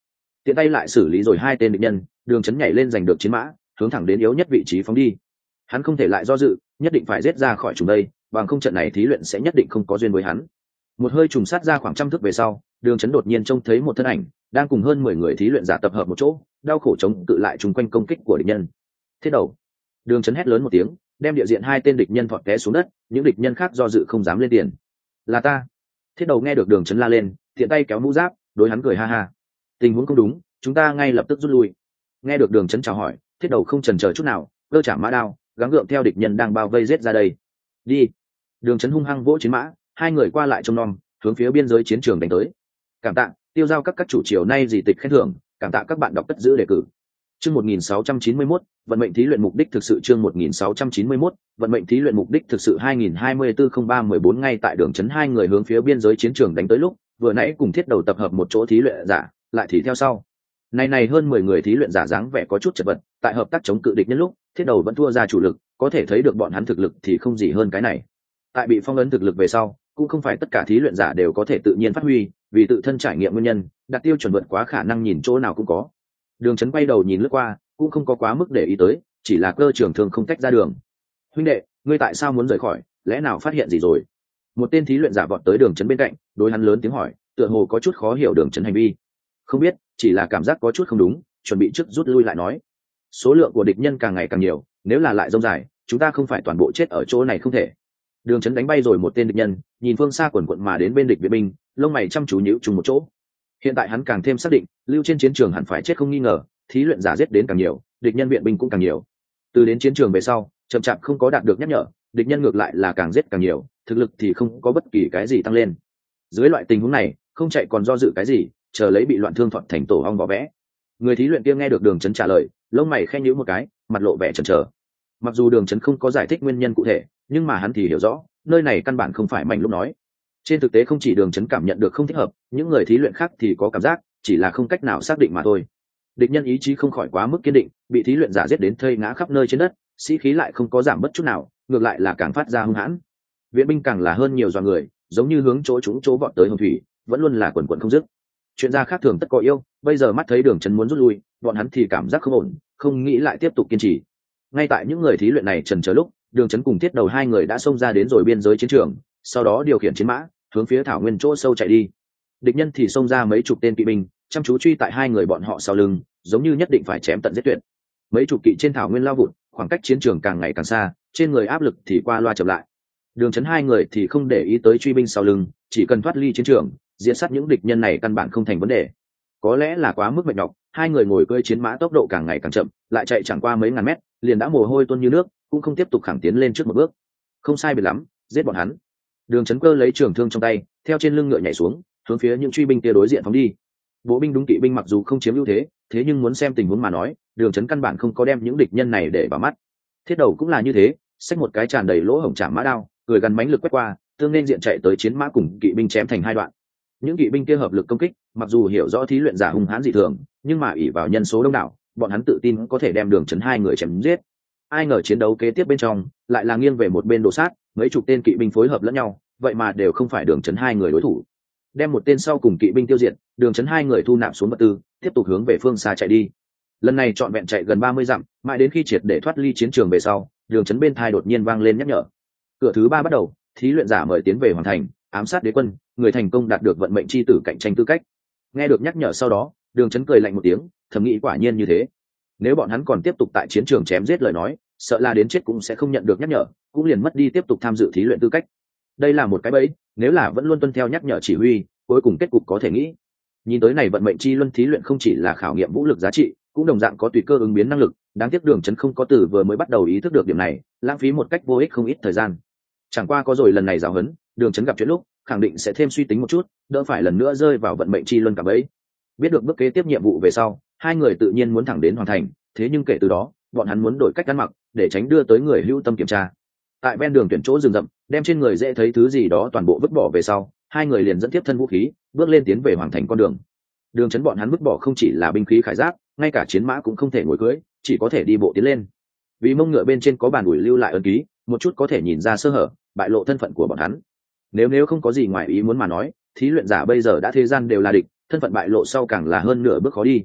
S1: tiện tay lại xử lý rồi hai tên địch nhân, đường chấn nhảy lên giành được chiến mã, hướng thẳng đến yếu nhất vị trí phóng đi. Hắn không thể lại do dự, nhất định phải giết ra khỏi chúng đây, bằng không trận này thí luyện sẽ nhất định không có duyên với hắn. Một hơi trùng sát ra khoảng trăm thước về sau, đường chấn đột nhiên trông thấy một thân ảnh đang cùng hơn 10 người thí luyện giả tập hợp một chỗ, đau khổ chống cự lại chung quanh công kích của địch nhân. Thiết đầu. Đường chấn hét lớn một tiếng, đem địa diện hai tên địch nhân thọt té xuống đất, những địch nhân khác do dự không dám lên tiền. Là ta. Thiết đầu nghe được đường chấn la lên, tiện tay kéo mũ giáp, đối hắn cười ha ha. Tình huống không đúng, chúng ta ngay lập tức rút lui. Nghe được đường chấn chào hỏi, thiết đầu không chần chờ chút nào, cơ trả mã đao, gắng gượng theo địch nhân đang bao vây giết ra đây. Đi. Đường chấn hung hăng vỗ chiến mã, hai người qua lại trông nom, hướng phía biên giới chiến trường đánh tới. Cảm tạ tiêu giao các chủ chiều nay dị tịch khen thưởng, cảm tạ các bạn đọc cất giữ đề cử. Chương 1691, vận mệnh thí luyện mục đích thực sự. Chương 1691, vận mệnh thí luyện mục đích thực sự. 2024-03-14. Ngay tại đường chấn hai người hướng phía biên giới chiến trường đánh tới lúc, vừa nãy cùng thiết đầu tập hợp một chỗ thí luyện giả, lại thì theo sau. Này hơn 10 người thí luyện giả dáng vẻ có chút chật vật, tại hợp tác chống cự địch nhân lúc, thiết đầu vẫn thua ra chủ lực, có thể thấy được bọn hắn thực lực thì không gì hơn cái này. Tại bị phong ấn thực lực về sau, cũng không phải tất cả thí luyện giả đều có thể tự nhiên phát huy, vì tự thân trải nghiệm nguyên nhân, đặt tiêu chuẩn vượt quá khả năng nhìn chỗ nào cũng có. Đường chấn quay đầu nhìn lướt qua, cũng không có quá mức để ý tới, chỉ là cơ trưởng thường không tách ra đường. Huynh đệ, ngươi tại sao muốn rời khỏi, lẽ nào phát hiện gì rồi? Một tên thí luyện giả vọt tới đường chấn bên cạnh, đối hắn lớn tiếng hỏi, tựa hồ có chút khó hiểu đường chấn hành vi. Không biết, chỉ là cảm giác có chút không đúng, chuẩn bị trước rút lui lại nói. Số lượng của địch nhân càng ngày càng nhiều, nếu là lại rông dài, chúng ta không phải toàn bộ chết ở chỗ này không thể. Đường chấn đánh bay rồi một tên địch nhân, nhìn phương xa quần quận mà đến bên địch viện binh, lông mày chăm chú nhíu chung một chỗ. Hiện tại hắn càng thêm xác định, lưu trên chiến trường hẳn phải chết không nghi ngờ, thí luyện giả giết đến càng nhiều, địch nhân viện binh cũng càng nhiều. Từ đến chiến trường về sau, chậm chạp không có đạt được nhắc nhở, địch nhân ngược lại là càng giết càng nhiều, thực lực thì không có bất kỳ cái gì tăng lên. Dưới loại tình huống này, không chạy còn do dự cái gì, chờ lấy bị loạn thương thuận thành tổ ong vỏ vẽ. Người thí luyện kia nghe được đường chấn trả lời, lông mày khẽ nhíu một cái, mặt lộ vẻ chần chờ. Mặc dù đường chấn không có giải thích nguyên nhân cụ thể, nhưng mà hắn thì hiểu rõ, nơi này căn bản không phải mảnh lúc nói. Trên thực tế không chỉ đường chấn cảm nhận được không thích hợp, những người thí luyện khác thì có cảm giác, chỉ là không cách nào xác định mà thôi. Địch nhân ý chí không khỏi quá mức kiên định, bị thí luyện giả giết đến thây ngã khắp nơi trên đất, sĩ khí lại không có giảm bất chút nào, ngược lại là càng phát ra hung hãn. Viện binh càng là hơn nhiều dọa người, giống như hướng chỗ vọt tới hồng thủy, vẫn luôn là quần quần không dứt. Chuyện gia khác thường tất có yêu, bây giờ mắt thấy đường chấn muốn rút lui, bọn hắn thì cảm giác không ổn, không nghĩ lại tiếp tục kiên trì. Ngay tại những người thí luyện này chần chờ lúc, đường chấn cùng thiết đầu hai người đã xông ra đến rồi biên giới chiến trường, sau đó điều khiển chiến mã hướng phía thảo nguyên chỗ sâu chạy đi. Địch nhân thì xông ra mấy chục tên kỵ binh, chăm chú truy tại hai người bọn họ sau lưng, giống như nhất định phải chém tận giết tuyệt. Mấy chục kỵ trên thảo nguyên lao vụt, khoảng cách chiến trường càng ngày càng xa, trên người áp lực thì qua loa chậm lại. Đường chấn hai người thì không để ý tới truy binh sau lưng, chỉ cần thoát ly chiến trường, diễn sát những địch nhân này căn bản không thành vấn đề. Có lẽ là quá mức mệt nhọc, hai người ngồi cưỡi chiến mã tốc độ càng ngày càng chậm, lại chạy chẳng qua mấy ngàn mét, liền đã mồ hôi tuôn như nước, cũng không tiếp tục khẳng tiến lên trước một bước. Không sai biệt lắm, giết bọn hắn. Đường chấn cơ lấy trường thương trong tay, theo trên lưng ngựa nhảy xuống, hướng phía những truy binh kia đối diện phóng đi. Bộ binh đúng kỵ binh mặc dù không chiếm ưu thế, thế nhưng muốn xem tình huống mà nói, đường chấn căn bản không có đem những địch nhân này để vào mắt. Thiết đầu cũng là như thế, xách một cái tràn đầy lỗ hổng chạm mã đao, cười gắn mánh lực quét qua, tương nên diện chạy tới chiến mã cùng kỵ binh chém thành hai đoạn. Những kỵ binh kia hợp lực công kích, mặc dù hiểu rõ thí luyện giả hung hãn dị thường, nhưng mà ỷ vào nhân số đông đảo, bọn hắn tự tin có thể đem đường chấn hai người chém giết. Ai ngờ chiến đấu kế tiếp bên trong lại là nghiêng về một bên đổ sát, mấy chục tên kỵ binh phối hợp lẫn nhau, vậy mà đều không phải đường chấn hai người đối thủ. Đem một tên sau cùng kỵ binh tiêu diệt, đường chấn hai người thu nạp xuống vật tư, tiếp tục hướng về phương xa chạy đi. Lần này trọn vẹn chạy gần 30 dặm, mãi đến khi triệt để thoát ly chiến trường về sau, đường chấn bên thai đột nhiên vang lên nhắc nhở. Cửa thứ 3 bắt đầu, thí luyện giả mời tiến về hoàn thành, ám sát đế quân, người thành công đạt được vận mệnh chi tử cạnh tranh tư cách. Nghe được nhắc nhở sau đó, đường chấn cười lạnh một tiếng, thầm nghĩ quả nhiên như thế. Nếu bọn hắn còn tiếp tục tại chiến trường chém giết lời nói, sợ là đến chết cũng sẽ không nhận được nhắc nhở, cũng liền mất đi tiếp tục tham dự thí luyện tư cách. Đây là một cái bẫy, nếu là vẫn luôn tuân theo nhắc nhở chỉ huy, cuối cùng kết cục có thể nghĩ. Nhìn tới này vận mệnh chi luân thí luyện không chỉ là khảo nghiệm vũ lực giá trị, cũng đồng dạng có tùy cơ ứng biến năng lực, đáng tiếc đường chấn không có từ vừa mới bắt đầu ý thức được điểm này, lãng phí một cách vô ích không ít thời gian. Chẳng qua có rồi lần này giáo huấn, đường chấn gặp chuyện lúc khẳng định sẽ thêm suy tính một chút, đỡ phải lần nữa rơi vào vận mệnh chi luân cả bẫy. Biết được bước kế tiếp nhiệm vụ về sau, hai người tự nhiên muốn thẳng đến hoàn thành, thế nhưng kể từ đó bọn hắn muốn đổi cách ăn mặc để tránh đưa tới người hữu tâm kiểm tra. Tại ven đường tuyển chỗ rừng rậm, đem trên người dễ thấy thứ gì đó toàn bộ vứt bỏ về sau, hai người liền dẫn tiếp thân vũ khí bước lên tiến về hoàn thành con đường. Đường chấn bọn hắn vứt bỏ không chỉ là binh khí khải giáp, ngay cả chiến mã cũng không thể ngồi cưỡi, chỉ có thể đi bộ tiến lên. Vì mông ngựa bên trên có bàn ủi lưu lại ấn ký, một chút có thể nhìn ra sơ hở, bại lộ thân phận của bọn hắn. Nếu không có gì ngoài ý muốn mà nói, thí luyện giả bây giờ đã thế gian đều là địch, thân phận bại lộ sau càng là hơn nửa bước khó đi,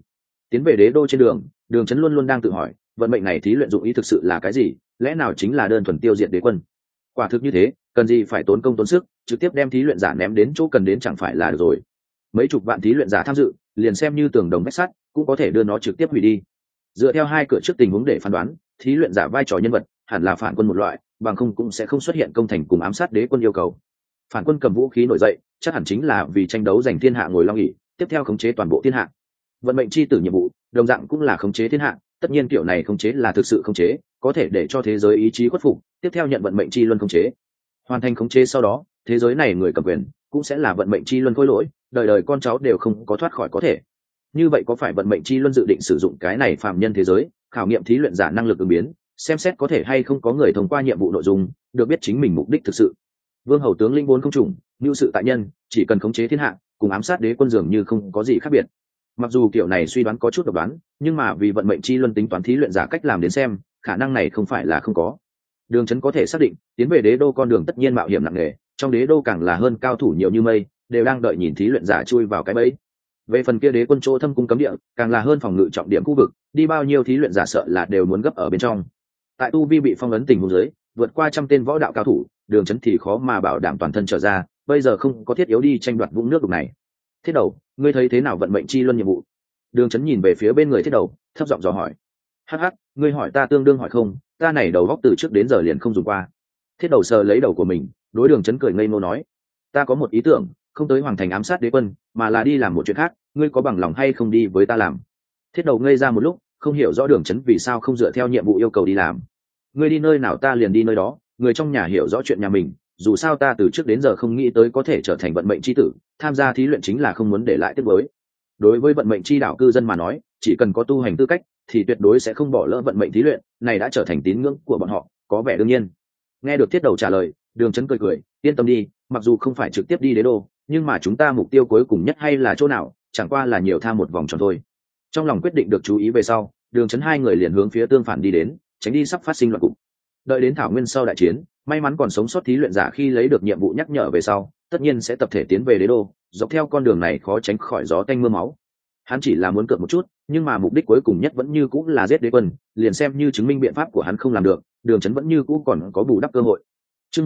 S1: Tiến về đế đô trên đường, đường trấn luôn luôn đang tự hỏi, vận mệnh này thí luyện dụng ý thực sự là cái gì, lẽ nào chính là đơn thuần tiêu diệt đế quân? Quả thực như thế, cần gì phải tốn công tốn sức, trực tiếp đem thí luyện giả ném đến chỗ cần đến chẳng phải là được rồi. Mấy chục vạn thí luyện giả tham dự, liền xem như tường đồng vách sắt, cũng có thể đưa nó trực tiếp hủy đi. Dựa theo hai cửa trước tình huống để phán đoán, thí luyện giả vai trò nhân vật hẳn là phản quân một loại, bằng không cũng sẽ không xuất hiện công thành cùng ám sát đế quân yêu cầu. Phản quân cầm vũ khí nổi dậy, chắc hẳn chính là vì tranh đấu giành thiên hạ ngồi long ỷ, tiếp theo khống chế toàn bộ thiên hạ. Vận mệnh chi tử nhiệm vụ đồng dạng cũng là khống chế thiên hạ, tất nhiên kiểu này khống chế là thực sự khống chế, có thể để cho thế giới ý chí khuất phục, tiếp theo nhận vận mệnh chi luân khống chế. Hoàn thành khống chế sau đó, thế giới này người cầm quyền cũng sẽ là vận mệnh chi luân khôi lỗi, đời đời con cháu đều không có thoát khỏi có thể. Như vậy có phải vận mệnh chi luân dự định sử dụng cái này phàm nhân thế giới khảo nghiệm thí luyện giả năng lực ứng biến, xem xét có thể hay không có người thông qua nhiệm vụ nội dung được biết chính mình mục đích thực sự? Vương hầu tướng linh vốn không trùng, như sự tại nhân, chỉ cần khống chế thiên hạ cùng ám sát đế quân dường như không có gì khác biệt. Mặc dù kiểu này suy đoán có chút độc đoán, nhưng mà vì vận mệnh chi luân tính toán thí luyện giả cách làm đến xem, khả năng này không phải là không có. Đường trấn có thể xác định tiến về đế đô con đường tất nhiên mạo hiểm nặng nề, trong đế đô càng là hơn cao thủ nhiều như mây, đều đang đợi nhìn thí luyện giả chui vào cái bẫy. Về phần kia đế quân chỗ thâm cung cấm địa, càng là hơn phòng ngự trọng điểm khu vực, đi bao nhiêu thí luyện giả sợ là đều muốn gấp ở bên trong. Tại tu vi bị phong ấn tình huống dưới, vượt qua trăm tên võ đạo cao thủ, đường trấn thì khó mà bảo đảm toàn thân trở ra, bây giờ không có thiết yếu đi tranh đoạt vũng nước đục này. Thiết đầu, ngươi thấy thế nào vận mệnh chi luân nhiệm vụ? Đường trấn nhìn về phía bên người thiết đầu, thấp giọng dò hỏi. Hắc hắc, ngươi hỏi ta tương đương hỏi không, ta này đầu góc từ trước đến giờ liền không dùng qua. Thiết đầu sờ lấy đầu của mình, đối đường trấn cười ngây ngô nói, ta có một ý tưởng, không tới hoàng thành ám sát đế quân, mà là đi làm một chuyện khác, ngươi có bằng lòng hay không đi với ta làm? Thiết đầu ngây ra một lúc, không hiểu rõ đường trấn vì sao không dựa theo nhiệm vụ yêu cầu đi làm. Ngươi đi nơi nào ta liền đi nơi đó, người trong nhà hiểu rõ chuyện nhà mình, dù sao ta từ trước đến giờ không nghĩ tới có thể trở thành vận mệnh chi tử, tham gia thí luyện chính là không muốn để lại tiếc nuối. Đối với vận mệnh chi đảo cư dân mà nói, chỉ cần có tu hành tư cách thì tuyệt đối sẽ không bỏ lỡ vận mệnh thí luyện này, đã trở thành tín ngưỡng của bọn họ, có vẻ đương nhiên. Nghe được thiết đầu trả lời, đường trấn cười cười, yên tâm đi, mặc dù không phải trực tiếp đi đế đô, nhưng mà chúng ta mục tiêu cuối cùng nhất hay là chỗ nào, chẳng qua là nhiều tham một vòng tròn thôi. Trong lòng quyết định được chú ý về sau, đường trấn hai người liền hướng phía tương phản đi đến, tránh đi sắp phát sinh loạn cục. Đợi đến thảo nguyên sau đại chiến, may mắn còn sống sót thí luyện giả khi lấy được nhiệm vụ nhắc nhở về sau, tất nhiên sẽ tập thể tiến về đế đô, dọc theo con đường này khó tránh khỏi gió tanh mưa máu. Hắn chỉ là muốn cược một chút, nhưng mà mục đích cuối cùng nhất vẫn như cũ là giết đế quân, liền xem như chứng minh biện pháp của hắn không làm được, đường trấn vẫn như cũ còn có bù đắp cơ hội. Chương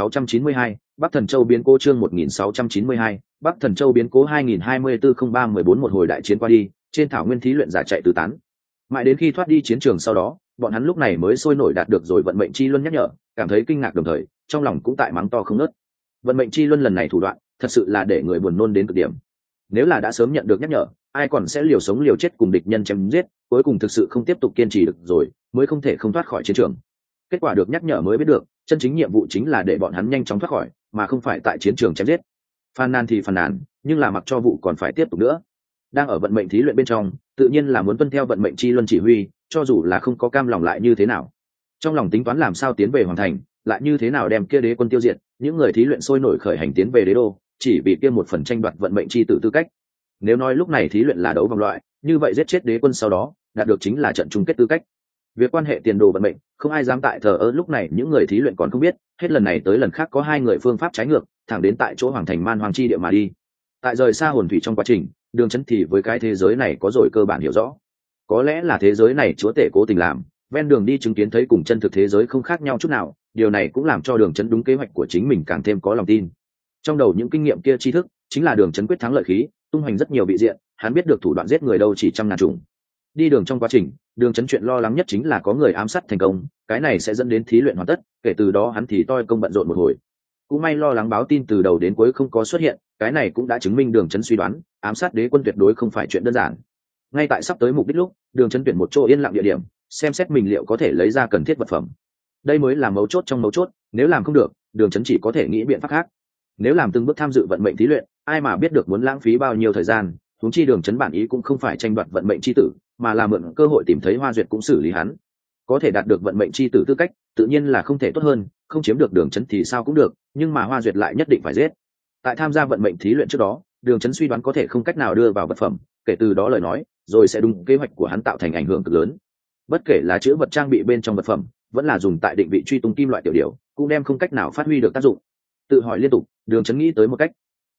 S1: 1692, Bắc Thần Châu biến cố. Chương 1692, Bắc Thần Châu biến cố 2024-03-14. Một hồi đại chiến qua đi, trên thảo nguyên thí luyện giả chạy tứ tán. Mãi đến khi thoát đi chiến trường sau đó, bọn hắn lúc này mới sôi nổi đạt được rồi vận mệnh chi luân nhắc nhở, cảm thấy kinh ngạc đồng thời, trong lòng cũng tại mắng to không ngớt. Vận mệnh chi luân lần này thủ đoạn, thật sự là để người buồn nôn đến cực điểm. Nếu là đã sớm nhận được nhắc nhở, ai còn sẽ liều sống liều chết cùng địch nhân chém giết, cuối cùng thực sự không tiếp tục kiên trì được rồi, mới không thể không thoát khỏi chiến trường. Kết quả được nhắc nhở mới biết được, chân chính nhiệm vụ chính là để bọn hắn nhanh chóng thoát khỏi, mà không phải tại chiến trường chém giết. Phàn nàn thì phàn nàn, nhưng là mặc cho vụ còn phải tiếp tục nữa. Đang ở vận mệnh thí luyện bên trong, tự nhiên là muốn tuân theo vận mệnh chi luân chỉ huy, cho dù là không có cam lòng lại như thế nào. Trong lòng tính toán làm sao tiến về hoàn thành, lại như thế nào đem kia đế quân tiêu diệt, những người thí luyện sôi nổi khởi hành tiến về đế đô, chỉ vì kia một phần tranh đoạt vận mệnh chi tử tư cách. Nếu nói lúc này thí luyện là đấu vòng loại, như vậy giết chết đế quân sau đó, đạt được chính là trận chung kết tư cách. Việc quan hệ tiền đồ vận mệnh, không ai dám tại thờ ơ, lúc này những người thí luyện còn không biết, hết lần này tới lần khác có hai người phương pháp trái ngược, thẳng đến tại chỗ hoàng thành man hoàng chi địa mà đi. Tại rời xa hồn thủy trong quá trình, đường trấn thì với cái thế giới này có rồi cơ bản hiểu rõ. Có lẽ là thế giới này chúa tể cố tình làm, ven đường đi chứng kiến thấy cùng chân thực thế giới không khác nhau chút nào, điều này cũng làm cho đường trấn đúng kế hoạch của chính mình càng thêm có lòng tin. Trong đầu những kinh nghiệm kia tri thức, chính là đường trấn quyết thắng lợi khí, tung hoành rất nhiều vị diện, hắn biết được thủ đoạn giết người đâu chỉ trăm ngàn chủng. Đi đường trong quá trình, đường trấn chuyện lo lắng nhất chính là có người ám sát thành công, cái này sẽ dẫn đến thí luyện hoàn tất, kể từ đó hắn thì toi công bận rộn một hồi. Cũng may lo lắng báo tin từ đầu đến cuối không có xuất hiện, cái này cũng đã chứng minh đường trấn suy đoán ám sát đế quân tuyệt đối không phải chuyện đơn giản. Ngay tại sắp tới mục đích lúc, đường trấn tuyển một chỗ yên lặng địa điểm, xem xét mình liệu có thể lấy ra cần thiết vật phẩm. Đây mới là mấu chốt trong mấu chốt, nếu làm không được, đường trấn chỉ có thể nghĩ biện pháp khác. Nếu làm từng bước tham dự vận mệnh thí luyện, ai mà biết được muốn lãng phí bao nhiêu thời gian, huống chi đường trấn bản ý cũng không phải tranh đoạt vận mệnh chi tử, mà là mượn cơ hội tìm thấy Hoa Duyệt cũng xử lý hắn. Có thể đạt được vận mệnh chi tử tư cách, tự nhiên là không thể tốt hơn, không chiếm được đường trấn thì sao cũng được, nhưng mà Hoa Duyệt lại nhất định phải giết. Tại tham gia vận mệnh thí luyện trước đó, đường trấn suy đoán có thể không cách nào đưa vào vật phẩm, kể từ đó lời nói, rồi sẽ đúng kế hoạch của hắn tạo thành ảnh hưởng cực lớn. Bất kể là chữ vật trang bị bên trong vật phẩm, vẫn là dùng tại định vị truy tung kim loại tiểu điều, cũng đem không cách nào phát huy được tác dụng. Tự hỏi liên tục, đường trấn nghĩ tới một cách.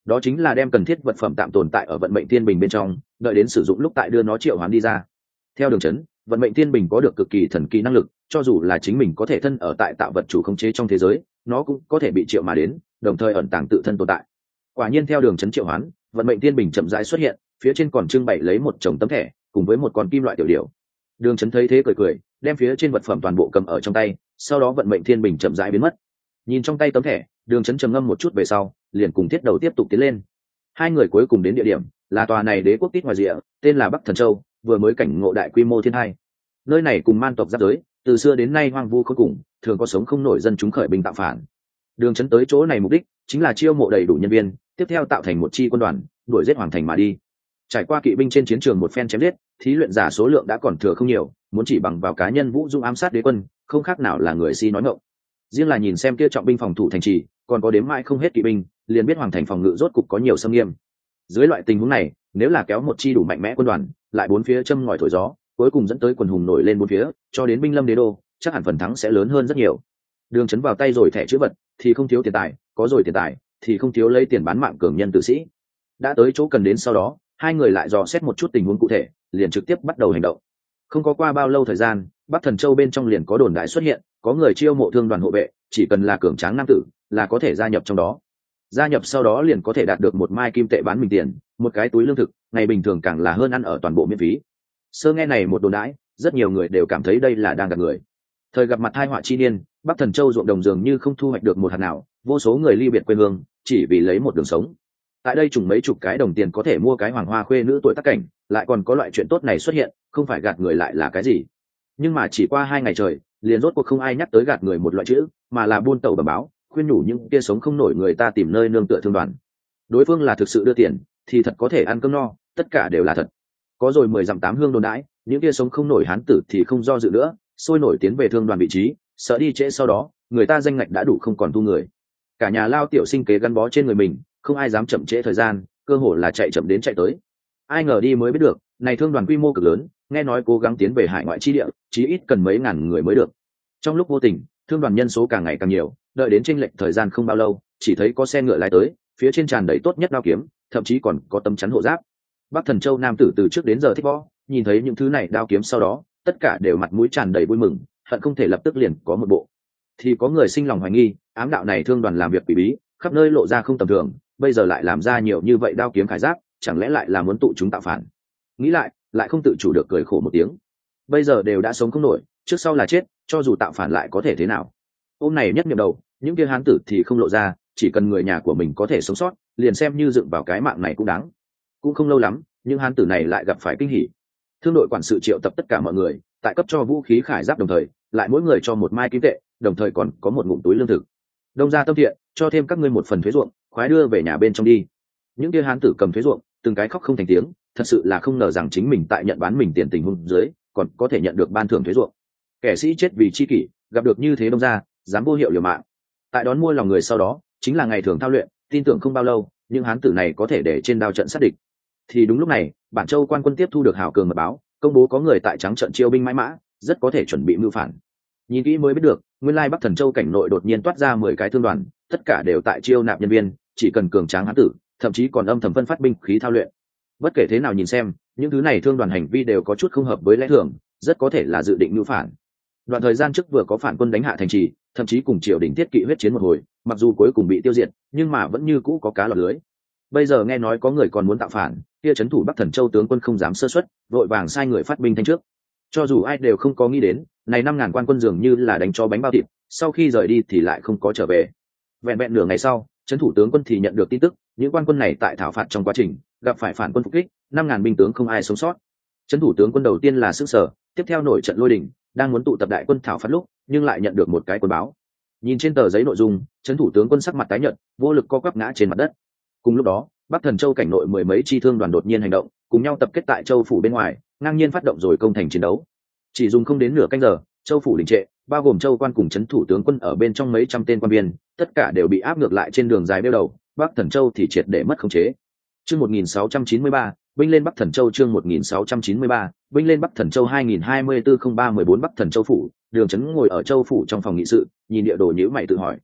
S1: đó chính là đem cần thiết vật phẩm tạm tồn tại ở vận mệnh thiên bình bên trong, đợi đến sử dụng lúc tại đưa nó triệu hoán đi ra. Theo Đường Chấn, vận mệnh thiên bình có được cực kỳ thần kỳ năng lực, cho dù là chính mình có thể thân ở tại tạo vật chủ khống chế trong thế giới, nó cũng có thể bị triệu mà đến, đồng thời ẩn tàng tự thân tồn tại. Quả nhiên theo Đường Chấn triệu hoán, vận mệnh thiên bình chậm rãi xuất hiện, phía trên còn trưng bày lấy một chồng tấm thẻ cùng với một con kim loại tiểu điểu. Đường Chấn thấy thế cười cười, đem phía trên vật phẩm toàn bộ cầm ở trong tay, sau đó vận mệnh thiên bình chậm rãi biến mất. Nhìn trong tay tấm thẻ, Đường Chấn trầm ngâm một chút về sau, liền cùng Thiết Đầu tiếp tục tiến lên. Hai người cuối cùng đến địa điểm là tòa này đế quốc tít ngoài rìa, tên là Bắc Thần Châu, vừa mới cảnh ngộ đại quy mô thiên hai. Nơi này cùng man tộc giáp giới, từ xưa đến nay hoang vu khôn cùng, thường có sống không nổi dân chúng khởi binh tạo phản. Đường Chấn tới chỗ này mục đích chính là chiêu mộ đầy đủ nhân viên, tiếp theo tạo thành một chi quân đoàn, đuổi giết hoàng thành mà đi. Trải qua kỵ binh trên chiến trường một phen chém giết, thí luyện giả số lượng đã còn thừa không nhiều, muốn chỉ bằng vào cá nhân vũ dung ám sát đế quân, không khác nào là người si nói ngọng. Riêng là nhìn xem kia trọng binh phòng thủ thành trì, còn có đếm mãi không hết kỵ binh, liền biết hoàng thành phòng ngự rốt cục có nhiều xâm nghiêm. Dưới loại tình huống này, nếu là kéo một chi đủ mạnh mẽ quân đoàn, lại bốn phía châm ngòi thổi gió, cuối cùng dẫn tới quần hùng nổi lên bốn phía, cho đến binh lâm đế đô, chắc hẳn phần thắng sẽ lớn hơn rất nhiều. Đường Chấn vào tay rồi thẻ chữ vật, thì không thiếu tiền tài, có rồi tiền tài, thì không thiếu lấy tiền bán mạng cường nhân tử sĩ. Đã tới chỗ cần đến sau đó, hai người lại dò xét một chút tình huống cụ thể, liền trực tiếp bắt đầu hành động. Không có qua bao lâu thời gian, Bắc Thần Châu bên trong liền có đồn đại xuất hiện, có người chiêu mộ thương đoàn hộ vệ, chỉ cần là cường tráng nam tử, là có thể gia nhập trong đó. Gia nhập sau đó liền có thể đạt được một mai kim tệ bán mình tiền, một cái túi lương thực, ngày bình thường càng là hơn ăn ở toàn bộ miễn phí. Sơ nghe này một đồn đãi, rất nhiều người đều cảm thấy đây là đang gạt người. Thời gặp mặt tai họa chi niên, Bắc Thần Châu ruộng đồng dường như không thu hoạch được một hạt nào, vô số người ly biệt quê hương, chỉ vì lấy một đường sống. Tại đây trùng mấy chục cái đồng tiền có thể mua cái hoàng hoa khuê nữ tuổi tác cảnh, lại còn có loại chuyện tốt này xuất hiện, không phải gạt người lại là cái gì? Nhưng mà chỉ qua 2 ngày trời, liền rốt cuộc không ai nhắc tới gạt người một loại chữ, mà là buôn tẩu bẩm báo, khuyên nhủ những kia sống không nổi người ta tìm nơi nương tựa thương đoàn. Đối phương là thực sự đưa tiền, thì thật có thể ăn cơm no, tất cả đều là thật. Có rồi 10 dặm 8 hương đồn đãi, những kia sống không nổi hán tử thì không do dự nữa, sôi nổi tiến về thương đoàn vị trí, sợ đi trễ sau đó, người ta danh ngạch đã đủ không còn thu người. Cả nhà lao tiểu sinh kế gắn bó trên người mình, không ai dám chậm trễ thời gian, cơ hội là chạy chậm đến chạy tới. Ai ngờ đi mới biết được, này thương đoàn quy mô cực lớn, nghe nói cố gắng tiến về hải ngoại chi địa, chí ít cần mấy ngàn người mới được. Trong lúc vô tình, thương đoàn nhân số càng ngày càng nhiều, đợi đến chênh lệch thời gian không bao lâu, chỉ thấy có xe ngựa lái tới, phía trên tràn đầy tốt nhất đao kiếm, thậm chí còn có tấm chắn hộ giáp. Bắc Thần Châu nam tử từ trước đến giờ thích võ, nhìn thấy những thứ này đao kiếm sau đó, tất cả đều mặt mũi tràn đầy vui mừng, hận không thể lập tức liền có một bộ. Thì có người sinh lòng hoài nghi, ám đạo này thương đoàn làm việc quỷ bí, khắp nơi lộ ra không tầm thường, bây giờ lại làm ra nhiều như vậy đao kiếm khải giáp, chẳng lẽ lại là muốn tụ chúng tạo phản? Nghĩ lại không tự chủ được cười khổ một tiếng. Bây giờ đều đã sống không nổi, trước sau là chết, cho dù tạo phản lại có thể thế nào? Ôm này nhất niệm đầu, những kia hán tử thì không lộ ra, chỉ cần người nhà của mình có thể sống sót, liền xem như dựng vào cái mạng này cũng đáng. Cũng không lâu lắm, những hán tử này lại gặp phải kinh hỉ. Thương đội quản sự triệu tập tất cả mọi người, tại cấp cho vũ khí khải giáp đồng thời, lại mỗi người cho một mai kim tệ, đồng thời còn có một ngụm túi lương thực. Đông gia tâm thiện, cho thêm các ngươi một phần thuế ruộng, khoái đưa về nhà bên trong đi. Những kia hán tử cầm thuế ruộng, từng cái khóc không thành tiếng, thật sự là không ngờ rằng chính mình tại nhận bán mình tiền tình huống dưới, còn có thể nhận được ban thưởng thuế ruộng. Kẻ sĩ chết vì chi kỷ, gặp được như thế đông gia, dám vô hiệu liều mạng. Tại đón mua lòng người sau đó, chính là ngày thường thao luyện, tin tưởng không bao lâu, những hán tử này có thể để trên đao trận sát địch. Thì đúng lúc này, Bản Châu quan quân tiếp thu được hảo cường mật báo, công bố có người tại trắng trận chiêu binh mãi mã, rất có thể chuẩn bị mưu phản. Nhìn kỹ mới biết được, nguyên lai Bắc Thần Châu cảnh nội đột nhiên toát ra 10 cái thương đoàn, tất cả đều tại chiêu nạp nhân viên, chỉ cần cường tráng hán tử, thậm chí còn âm thầm phân phát binh khí thao luyện. Bất kể thế nào nhìn xem, những thứ này thương đoàn hành vi đều có chút không hợp với lẽ thường, rất có thể là dự định mưu phản. Đoạn thời gian trước vừa có phản quân đánh hạ thành trì, thậm chí cùng triều đình thiết kỵ huyết chiến một hồi, mặc dù cuối cùng bị tiêu diệt, nhưng mà vẫn như cũ có cá lọt lưới. Bây giờ nghe nói có người còn muốn tạo phản, kia trấn thủ Bắc Thần Châu tướng quân không dám sơ suất, vội vàng sai người phát binh thanh trước. Cho dù ai đều không có nghĩ đến, này 5.000 quan quân dường như là đánh cho bánh bao thịt, sau khi rời đi thì lại không có trở về. Vẹn vẹn nửa ngày sau, trấn thủ tướng quân thì nhận được tin tức, những quan quân này tại thảo phạt trong quá trình gặp phải phản quân phục kích, 5.000 binh tướng không ai sống sót. Trấn thủ tướng quân đầu tiên là sửng sở, tiếp theo nổi trận lôi đình, đang muốn tụ tập đại quân thảo phạt lúc, nhưng lại nhận được một cái quân báo. Nhìn trên tờ giấy nội dung, trấn thủ tướng quân sắc mặt tái nhợt, vô lực co quắp ngã trên mặt đất. Cùng lúc đó, Bắc Thần Châu cảnh nội 10 mấy chi thương đoàn đột nhiên hành động, cùng nhau tập kết tại châu phủ bên ngoài, ngang nhiên phát động rồi công thành chiến đấu. Chỉ dùng không đến nửa canh giờ, châu phủ đình trệ, bao gồm châu quan cùng trấn thủ tướng quân ở bên trong mấy trăm tên quan viên, tất cả đều bị áp ngược lại trên đường dài đeo đầu, Bắc Thần Châu thì triệt để mất khống chế. Chương 1693, binh lên Bắc Thần Châu. Chương 1693, binh lên Bắc Thần Châu. 2024-03-14 Bắc Thần Châu phủ, Đường Chấn ngồi ở châu phủ trong phòng nghị sự, nhìn địa đồ nhíu mày tự hỏi.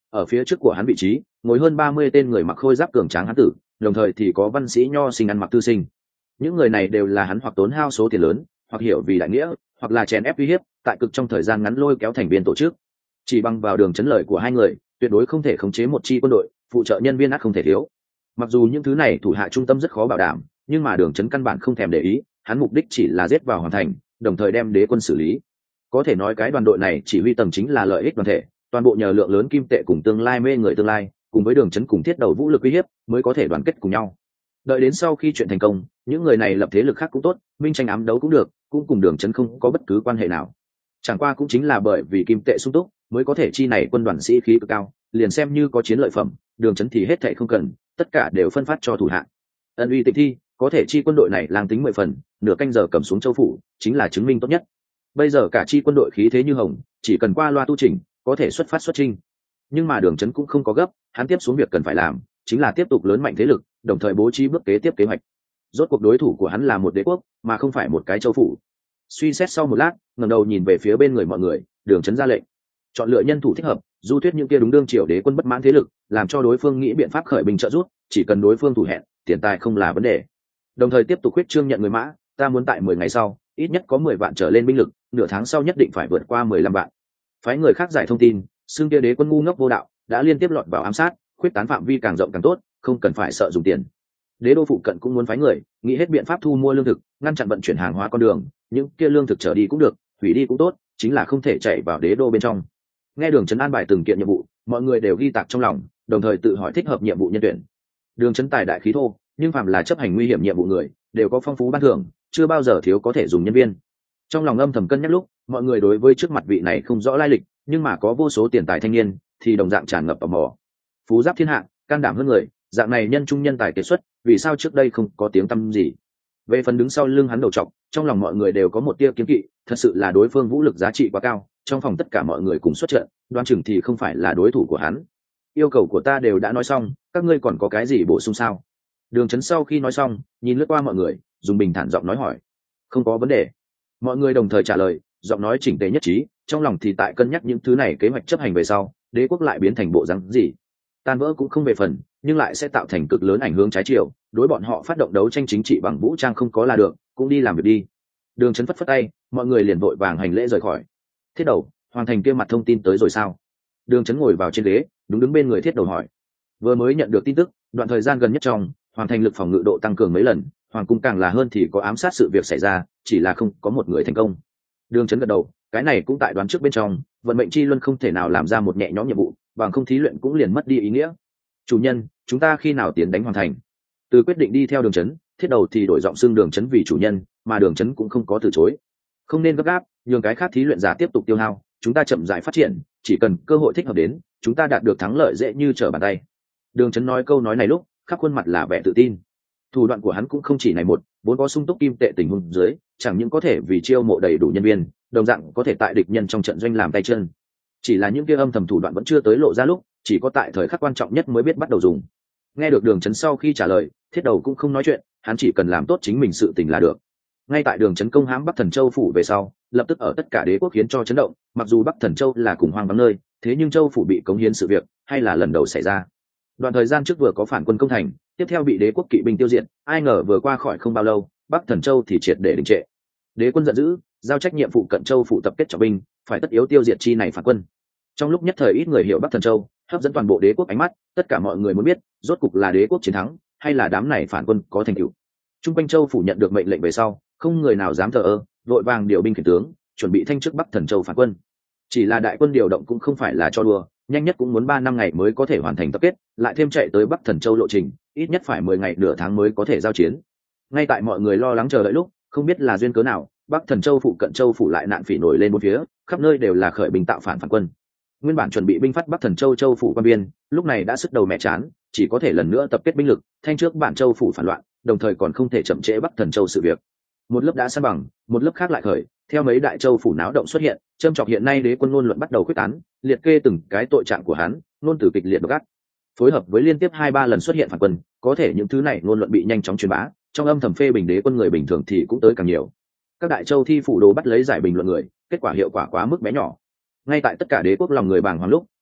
S1: Ở phía trước của hắn vị trí ngồi hơn 30 tên người mặc khôi giáp cường tráng hán tử, đồng thời thì có văn sĩ nho sinh ăn mặc tư sinh. Những người này đều là hắn hoặc tốn hao số tiền lớn, hoặc hiểu vì đại nghĩa, hoặc là chèn ép uy hiếp, tại cực trong thời gian ngắn lôi kéo thành viên tổ chức. Chỉ bằng vào đường chấn lời của hai người, tuyệt đối không thể khống chế một chi quân đội, phụ trợ nhân viên ắt không thể thiếu. Mặc dù những thứ này thủ hạ trung tâm rất khó bảo đảm, nhưng mà đường chấn căn bản không thèm để ý, hắn mục đích chỉ là giết vào hoàn thành, đồng thời đem đế quân xử lý. Có thể nói cái đoàn đội này chỉ huy tầng chính là lợi ích đoàn thể, toàn bộ nhờ lượng lớn kim tệ cùng tương lai mê người tương lai, cùng với đường chấn cùng thiết đầu vũ lực uy hiếp mới có thể đoàn kết cùng nhau. Đợi đến sau khi chuyện thành công, những người này lập thế lực khác cũng tốt, minh tranh ám đấu cũng được, cũng cùng đường chấn không có bất cứ quan hệ nào. Chẳng qua cũng chính là bởi vì kim tệ sung túc mới có thể chi này quân đoàn sĩ khí cực cao, liền xem như có chiến lợi phẩm, đường chấn thì hết thảy không cần, tất cả đều phân phát cho thủ hạ. Ân uy tịnh thi có thể chi quân đội này lang tính 10 phần, nửa canh giờ cầm xuống châu phủ chính là chứng minh tốt nhất. Bây giờ cả chi quân đội khí thế như hồng, chỉ cần qua loa tu chỉnh có thể xuất phát xuất chinh. Nhưng mà đường chấn cũng không có gấp, hắn tiếp xuống việc cần phải làm chính là tiếp tục lớn mạnh thế lực, đồng thời bố trí bước kế tiếp kế hoạch. Rốt cuộc đối thủ của hắn là một đế quốc mà không phải một cái châu phủ. Suy xét sau một lát, ngẩng đầu nhìn về phía bên người mọi người, đường chấn ra lệnh chọn lựa nhân thủ thích hợp, du thuyết những kia đúng đương triều đế quân bất mãn thế lực, làm cho đối phương nghĩ biện pháp khởi binh trợ giúp, chỉ cần đối phương thủ hẹn, tiền tài không là vấn đề. Đồng thời tiếp tục khuyết trương nhận người mã, ta muốn tại 10 ngày sau ít nhất có 10 vạn trở lên binh lực, nửa tháng sau nhất định phải vượt qua 15 vạn. Phái người khác giải thông tin, xương kia đế quân ngu ngốc vô đạo đã liên tiếp lọt vào ám sát, khuyết tán phạm vi càng rộng càng tốt, không cần phải sợ dùng tiền. Đế đô phụ cận cũng muốn phái người nghĩ hết biện pháp thu mua lương thực, ngăn chặn vận chuyển hàng hóa con đường, những kia lương thực trở đi cũng được, hủy đi cũng tốt, chính là không thể chạy vào đế đô bên trong. Nghe đường chấn an bài từng kiện nhiệm vụ, mọi người đều ghi tạc trong lòng, đồng thời tự hỏi thích hợp nhiệm vụ nhân tuyển. Đường chấn tài đại khí thô, nhưng phàm là chấp hành nguy hiểm nhiệm vụ người đều có phong phú ban thưởng, chưa bao giờ thiếu có thể dùng nhân viên. Trong lòng âm thầm cân nhắc lúc, mọi người đối với trước mặt vị này không rõ lai lịch, nhưng mà có vô số tiền tài thanh niên thì đồng dạng tràn ngập tò mò. Phú giáp thiên hạ, can đảm hơn người, dạng này nhân trung nhân tài kiệt xuất, vì sao trước đây không có tiếng tăm gì? Về phần đứng sau lưng hắn đầu trọc, trong lòng mọi người đều có một tia kiến kỵ, thật sự là đối phương vũ lực giá trị quá cao, trong phòng tất cả mọi người cùng xuất trận, đoán chừng thì không phải là đối thủ của hắn. Yêu cầu của ta đều đã nói xong, các ngươi còn có cái gì bổ sung sao? Đường chấn sau khi nói xong, nhìn lướt qua mọi người, dùng bình thản giọng nói hỏi. Không có vấn đề. Mọi người đồng thời trả lời, giọng nói chỉnh tề nhất trí, trong lòng thì tại cân nhắc những thứ này kế hoạch chấp hành về sau, đế quốc lại biến thành bộ dáng gì. Tan vỡ cũng không về phần, nhưng lại sẽ tạo thành cực lớn ảnh hưởng trái chiều, đối bọn họ phát động đấu tranh chính trị bằng vũ trang không có là được, cũng đi làm việc đi. Đường chấn phất phất tay, mọi người liền vội vàng hành lễ rời khỏi. Thiết đầu, hoàn thành kia mặt thông tin tới rồi sao? Đường chấn ngồi vào trên ghế, đúng đứng bên người thiết đầu hỏi. Vừa mới nhận được tin tức, đoạn thời gian gần nhất trong hoàn thành lực phòng ngự độ tăng cường mấy lần, hoàng cung càng là hơn thì có ám sát sự việc xảy ra, chỉ là không có một người thành công. Đường chấn gật đầu, cái này cũng tại đoán trước bên trong, vận mệnh chi luân không thể nào làm ra một nhẹ nhõm nhiệm vụ, bằng không thí luyện cũng liền mất đi ý nghĩa. Chủ nhân, chúng ta khi nào tiến đánh hoàn thành? Từ quyết định đi theo đường chấn, thiết đầu thì đổi giọng xưng đường chấn vì chủ nhân, mà đường chấn cũng không có từ chối. Không nên gấp gáp, nhường cái khác thí luyện giả tiếp tục tiêu hao, chúng ta chậm rãi phát triển, chỉ cần cơ hội thích hợp đến, chúng ta đạt được thắng lợi dễ như trở bàn tay. Đường chấn nói câu nói này lúc, khắp khuôn mặt là vẻ tự tin. Thủ đoạn của hắn cũng không chỉ này một, vốn có sung túc kim tệ tình huống dưới, chẳng những có thể vì chiêu mộ đầy đủ nhân viên, đồng dạng có thể tại địch nhân trong trận doanh làm tay chân. Chỉ là những kia âm thầm thủ đoạn vẫn chưa tới lộ ra lúc, chỉ có tại thời khắc quan trọng nhất mới biết bắt đầu dùng. Nghe được đường chấn sau khi trả lời, thiết đầu cũng không nói chuyện, hắn chỉ cần làm tốt chính mình sự tình là được. Ngay tại đường chấn công hãm Bắc Thần Châu phủ về sau, lập tức ở tất cả đế quốc khiến cho chấn động, mặc dù Bắc Thần Châu là cùng hoang vắng nơi, thế nhưng châu phủ bị cống hiến sự việc hay là lần đầu xảy ra. Đoạn thời gian trước vừa có phản quân công thành, tiếp theo bị đế quốc kỵ binh tiêu diệt, ai ngờ vừa qua khỏi không bao lâu, Bắc Thần Châu thì triệt để đình trệ. Đế quân giận dữ, giao trách nhiệm phụ cận châu phủ tập kết trọng binh, phải tất yếu tiêu diệt chi này phản quân. Trong lúc nhất thời ít người hiểu Bắc Thần Châu, hấp dẫn toàn bộ đế quốc ánh mắt, tất cả mọi người muốn biết, rốt cục là đế quốc chiến thắng, hay là đám này phản quân có thành tựu. Trung quanh châu phủ nhận được mệnh lệnh về sau, không người nào dám thờ ơ, vội vàng điều binh khiển tướng, chuẩn bị thanh trước Bắc Thần Châu phản quân. Chỉ là đại quân điều động cũng không phải là cho đùa, nhanh nhất cũng muốn 3 năm ngày mới có thể hoàn thành tập kết, lại thêm chạy tới Bắc Thần Châu lộ trình, ít nhất phải 10 ngày nửa tháng mới có thể giao chiến. Ngay tại mọi người lo lắng chờ đợi lúc, không biết là duyên cớ nào, Bắc Thần Châu phụ cận châu phủ lại nạn phỉ nổi lên bốn phía, khắp nơi đều là khởi binh tạo phản quân. Nguyên bản chuẩn bị binh phát Bắc Thần Châu châu phủ quan biên, lúc này đã sức đầu mẹ chán, chỉ có thể lần nữa tập kết binh lực, thanh trước bản châu phủ phản loạn, đồng thời còn không thể chậm trễ Bắc Thần Châu sự việc. Một lớp đã san bằng, một lớp khác lại khởi, theo mấy đại châu phủ náo động xuất hiện, châm chọc hiện nay đế quân ngôn luận bắt đầu quyết tán, liệt kê từng cái tội trạng của hắn, ngôn từ kịch liệt gắt. Phối hợp với liên tiếp 2-3 lần xuất hiện phản quân, có thể những thứ này ngôn luận bị nhanh chóng truyền bá, trong âm thầm phê bình đế quân người bình thường thì cũng tới càng nhiều. Các đại châu thi phủ đồ bắt lấy giải bình luận người, kết quả hiệu quả quá mức bé nhỏ. Ngay tại tất cả đế quốc lòng người bàng hoàng lúc,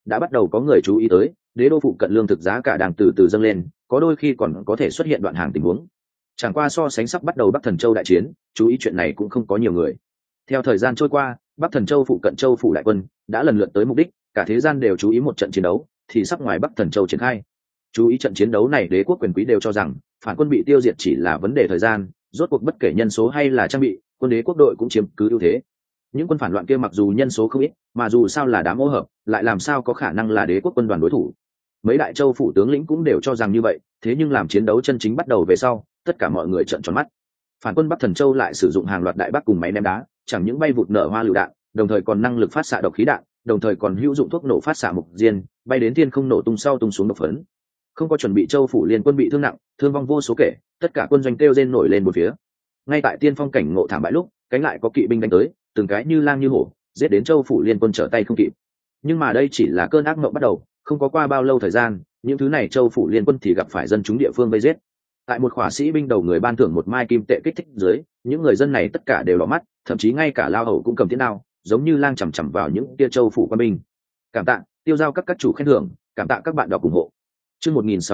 S1: đã bắt đầu có người chú ý tới đế đô phụ cận lương thực giá cả đang từ từ dâng lên, có đôi khi còn có thể xuất hiện đoạn hàng tình huống. Chẳng qua so sánh sắp bắt đầu Bắc Thần Châu đại chiến, chú ý chuyện này cũng không có nhiều người. Theo thời gian trôi qua, Bắc Thần Châu phụ cận châu phủ đại quân đã lần lượt tới mục đích, cả thế gian đều chú ý một trận chiến đấu thì sắp ngoài Bắc Thần Châu triển khai. Chú ý trận chiến đấu này, đế quốc quyền quý đều cho rằng phản quân bị tiêu diệt chỉ là vấn đề thời gian, rốt cuộc bất kể nhân số hay là trang bị, quân đế quốc đội cũng chiếm cứ ưu thế. Những quân phản loạn kia mặc dù nhân số không ít, mà dù sao là đám ô hợp, lại làm sao có khả năng là đế quốc quân đoàn đối thủ. Mấy đại châu phủ tướng lĩnh cũng đều cho rằng như vậy, thế nhưng làm chiến đấu chân chính bắt đầu về sau, tất cả mọi người trợn tròn mắt. Phản quân Bắc Thần Châu lại sử dụng hàng loạt đại bác cùng máy ném đá, chẳng những bay vụt nở hoa lựu đạn, đồng thời còn năng lực phát xạ độc khí đạn, đồng thời còn hữu dụng thuốc nổ phát xạ mục diên, bay đến thiên không nổ tung sau tung xuống độc phấn. Không có chuẩn bị châu phủ liên quân bị thương nặng, thương vong vô số kể, tất cả quân doanh kêu rên nổi lên một phía. Ngay tại tiên phong cảnh ngộ thảm bại lúc, cánh lại có kỵ binh đánh tới, từng cái như lang như hổ, giết đến châu phủ liên quân trở tay không kịp. Nhưng mà đây chỉ là cơn ác mộng bắt đầu, không có qua bao lâu thời gian, những thứ này châu phủ liên quân thì gặp phải dân chúng địa phương vây giết. Tại một khỏa sĩ binh đầu người ban thưởng một mai kim tệ kích thích dưới, những người dân này tất cả đều đỏ mắt, thậm chí ngay cả lao hầu cũng cầm tiến đao, giống như lang chằm chằm vào những tia châu phủ quân binh. Cảm tạ tiêu giao các chủ khen thưởng, cảm tạ các bạn đọc ủng hộ. Chương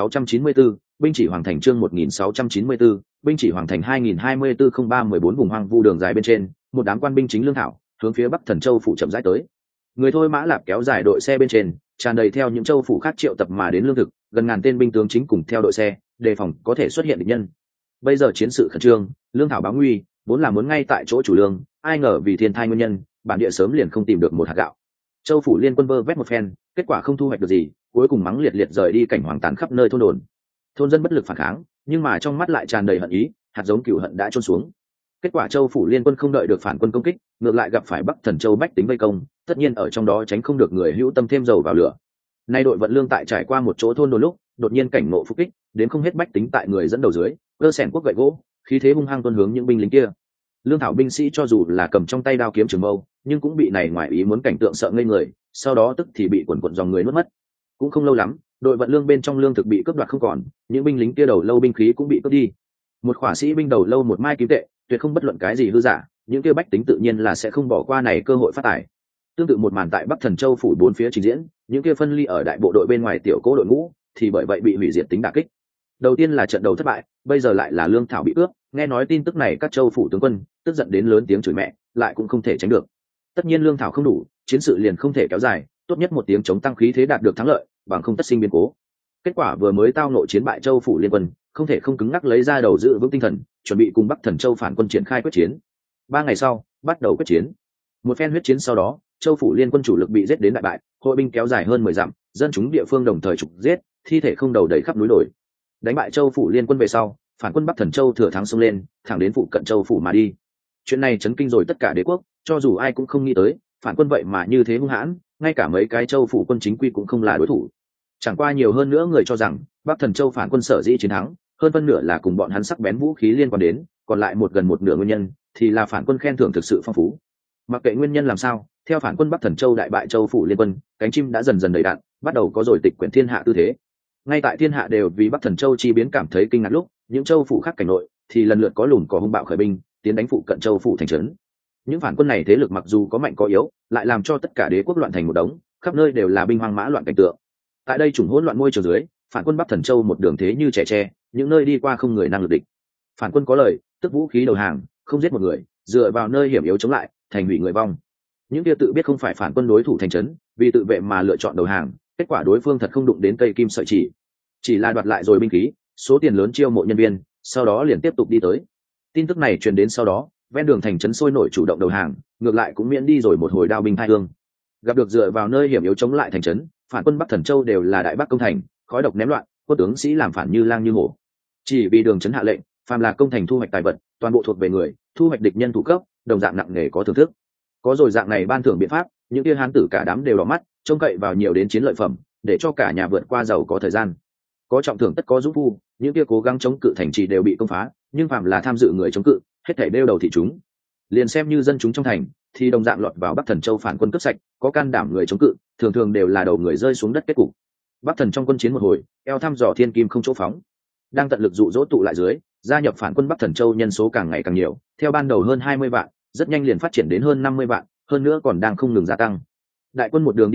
S1: 1694, binh chỉ hoàng thành. Chương 1694, binh chỉ hoàng thành 2024-03-14. Vùng hoang vu đường dài bên trên, một đám quan binh chính lương thảo hướng phía Bắc Thần Châu phủ chậm rãi tới. Người thôi mã lạp kéo dài đội xe bên trên, tràn đầy theo những châu phủ khác triệu tập mà đến lương thực, gần ngàn tên binh tướng chính cùng theo đội xe, đề phòng có thể xuất hiện địch nhân. Bây giờ chiến sự khẩn trương, lương thảo báo nguy, vốn là muốn ngay tại chỗ chủ lương, ai ngờ vì thiên thai nguyên nhân, bản địa sớm liền không tìm được một hạt gạo. Châu phủ liên quân vơ vét một phen, kết quả không thu hoạch được gì, cuối cùng mắng liệt liệt rời đi cảnh hoàng tàn khắp nơi thôn đồn. Thôn dân bất lực phản kháng, nhưng mà trong mắt lại tràn đầy hận ý, hạt giống cừu hận đã trôn xuống. Kết quả châu phủ liên quân không đợi được phản quân công kích, ngược lại gặp phải Bắc Thần Châu bách tính vây công, tất nhiên ở trong đó tránh không được người hữu tâm thêm dầu vào lửa. Nay đội vận lương tại trải qua một chỗ thôn đồn lúc, đột nhiên cảnh ngộ phục kích, đến không hết bách tính tại người dẫn đầu dưới, cơ sẻn quốc gậy gỗ, khí thế hung hăng tuôn hướng những binh lính kia. Lương thảo binh sĩ cho dù là cầm trong tay đao kiếm trường mâu, nhưng cũng bị này ngoài ý muốn cảnh tượng sợ ngây người, sau đó tức thì bị quần quần dòng người nuốt mất. Cũng không lâu lắm, đội vận lương bên trong lương thực bị cướp đoạt không còn, những binh lính kia đầu lâu binh khí cũng bị cướp đi. Một khỏa sĩ binh đầu lâu một mai kim tệ, tuyệt không bất luận cái gì hư giả, những kia bách tính tự nhiên là sẽ không bỏ qua này cơ hội phát tài. Tương tự một màn tại Bắc Thần Châu phủ bốn phía trình diễn, những kia phân ly ở đại bộ đội bên ngoài tiểu cố đội ngũ thì bởi vậy bị hủy diệt tính đả kích. Đầu tiên là trận đầu thất bại, bây giờ lại là lương thảo bị cướp, nghe nói tin tức này các châu phủ tướng quân tức giận đến lớn tiếng chửi mẹ, lại cũng không thể tránh được. Tất nhiên lương thảo không đủ, chiến sự liền không thể kéo dài, tốt nhất một tiếng chống tăng khí thế đạt được thắng lợi, bằng không tất sinh biến cố. Kết quả vừa mới tao nội chiến bại châu phủ liên quân, không thể không cứng ngắc lấy ra đầu giữ vững tinh thần, chuẩn bị cùng Bắc Thần Châu phản quân triển khai quyết chiến. 3 ngày sau, bắt đầu quyết chiến. Một phen huyết chiến sau đó, châu phủ liên quân chủ lực bị giết đến đại bại, hội binh kéo dài hơn 10 dặm, dân chúng địa phương đồng thời trục giết, thi thể không đầu đầy khắp núi đồi. Đánh bại châu phủ liên quân về sau, phản quân Bắc Thần Châu thừa thắng xông lên, thẳng đến phụ cận châu phủ mà đi. Chuyện này chấn kinh rồi tất cả đế quốc, cho dù ai cũng không nghĩ tới, phản quân vậy mà như thế hung hãn, ngay cả mấy cái châu phủ quân chính quy cũng không là đối thủ. Chẳng qua nhiều hơn nữa người cho rằng Bắc Thần Châu phản quân sở dĩ chiến thắng, hơn phân nửa là cùng bọn hắn sắc bén vũ khí liên quan đến, còn lại gần một nửa nguyên nhân thì là phản quân khen thưởng thực sự phong phú. Mặc kệ nguyên nhân làm sao, theo phản quân Bắc Thần Châu đại bại châu phủ liên quân, cánh chim đã dần dần đầy đạn, bắt đầu có rồi tịch quyển thiên hạ tư thế. Ngay tại thiên hạ đều vì Bắc Thần Châu chi biến cảm thấy kinh ngạc lúc, những châu phủ khác cảnh nội thì lần lượt có lùn cỏ hung bạo khởi binh, tiến đánh phụ cận châu phủ thành trấn. Những phản quân này thế lực mặc dù có mạnh có yếu, lại làm cho tất cả đế quốc loạn thành một đống, khắp nơi đều là binh hoang mã loạn cảnh tượng. Tại đây chủng hỗn loạn môi trường dưới, phản quân Bắc Thần Châu một đường thế như trẻ tre, những nơi đi qua không người năng lực địch. Phản quân có lời, tức vũ khí đầu hàng, không giết một người, dựa vào nơi hiểm yếu chống lại, thành hủy người vong. Những kia tự biết không phải phản quân đối thủ thành trấn, vì tự vệ mà lựa chọn đầu hàng, kết quả đối phương thật không đụng đến cây kim sợi chỉ là đoạt lại rồi binh khí, số tiền lớn chiêu mộ nhân viên, sau đó liền tiếp tục đi tới. Tin tức này truyền đến sau đó, ven đường thành trấn sôi nổi chủ động đầu hàng, ngược lại cũng miễn đi rồi một hồi đao binh thai hương. Gặp được dựa vào nơi hiểm yếu chống lại thành trấn, phản quân Bắc Thần Châu đều là đại bắc công thành, khói độc ném loạn, quân tướng sĩ làm phản như lang như hổ. Chỉ vì đường trấn hạ lệnh, phàm là công thành thu hoạch tài vật, toàn bộ thuộc về người, thu hoạch địch nhân thủ cấp, đồng dạng nặng nề có thưởng thức. Có rồi dạng này ban thưởng biện pháp, những kia hán tử cả đám đều đỏ mắt, trông cậy vào nhiều đến chiến lợi phẩm, để cho cả nhà vượt qua giàu có thời gian. Có trọng thưởng tất có giúp phu, những kia cố gắng chống cự thành trì đều bị công phá, nhưng phàm là tham dự người chống cự, hết thảy đeo đầu thị chúng. Liền xem như dân chúng trong thành, thì đồng dạng lọt vào Bắc Thần Châu phản quân cướp sạch, có can đảm người chống cự, thường thường đều là đầu người rơi xuống đất kết cục. Bắc Thần trong quân chiến một hồi, eo thăm dò thiên kim không chỗ phóng, đang tận lực dụ dỗ tụ lại dưới, gia nhập phản quân Bắc Thần Châu nhân số càng ngày càng nhiều, theo ban đầu hơn 20 vạn, rất nhanh liền phát triển đến hơn 50 vạn, hơn nữa còn đang không ngừng gia tăng. Đại quân một đường đi tới,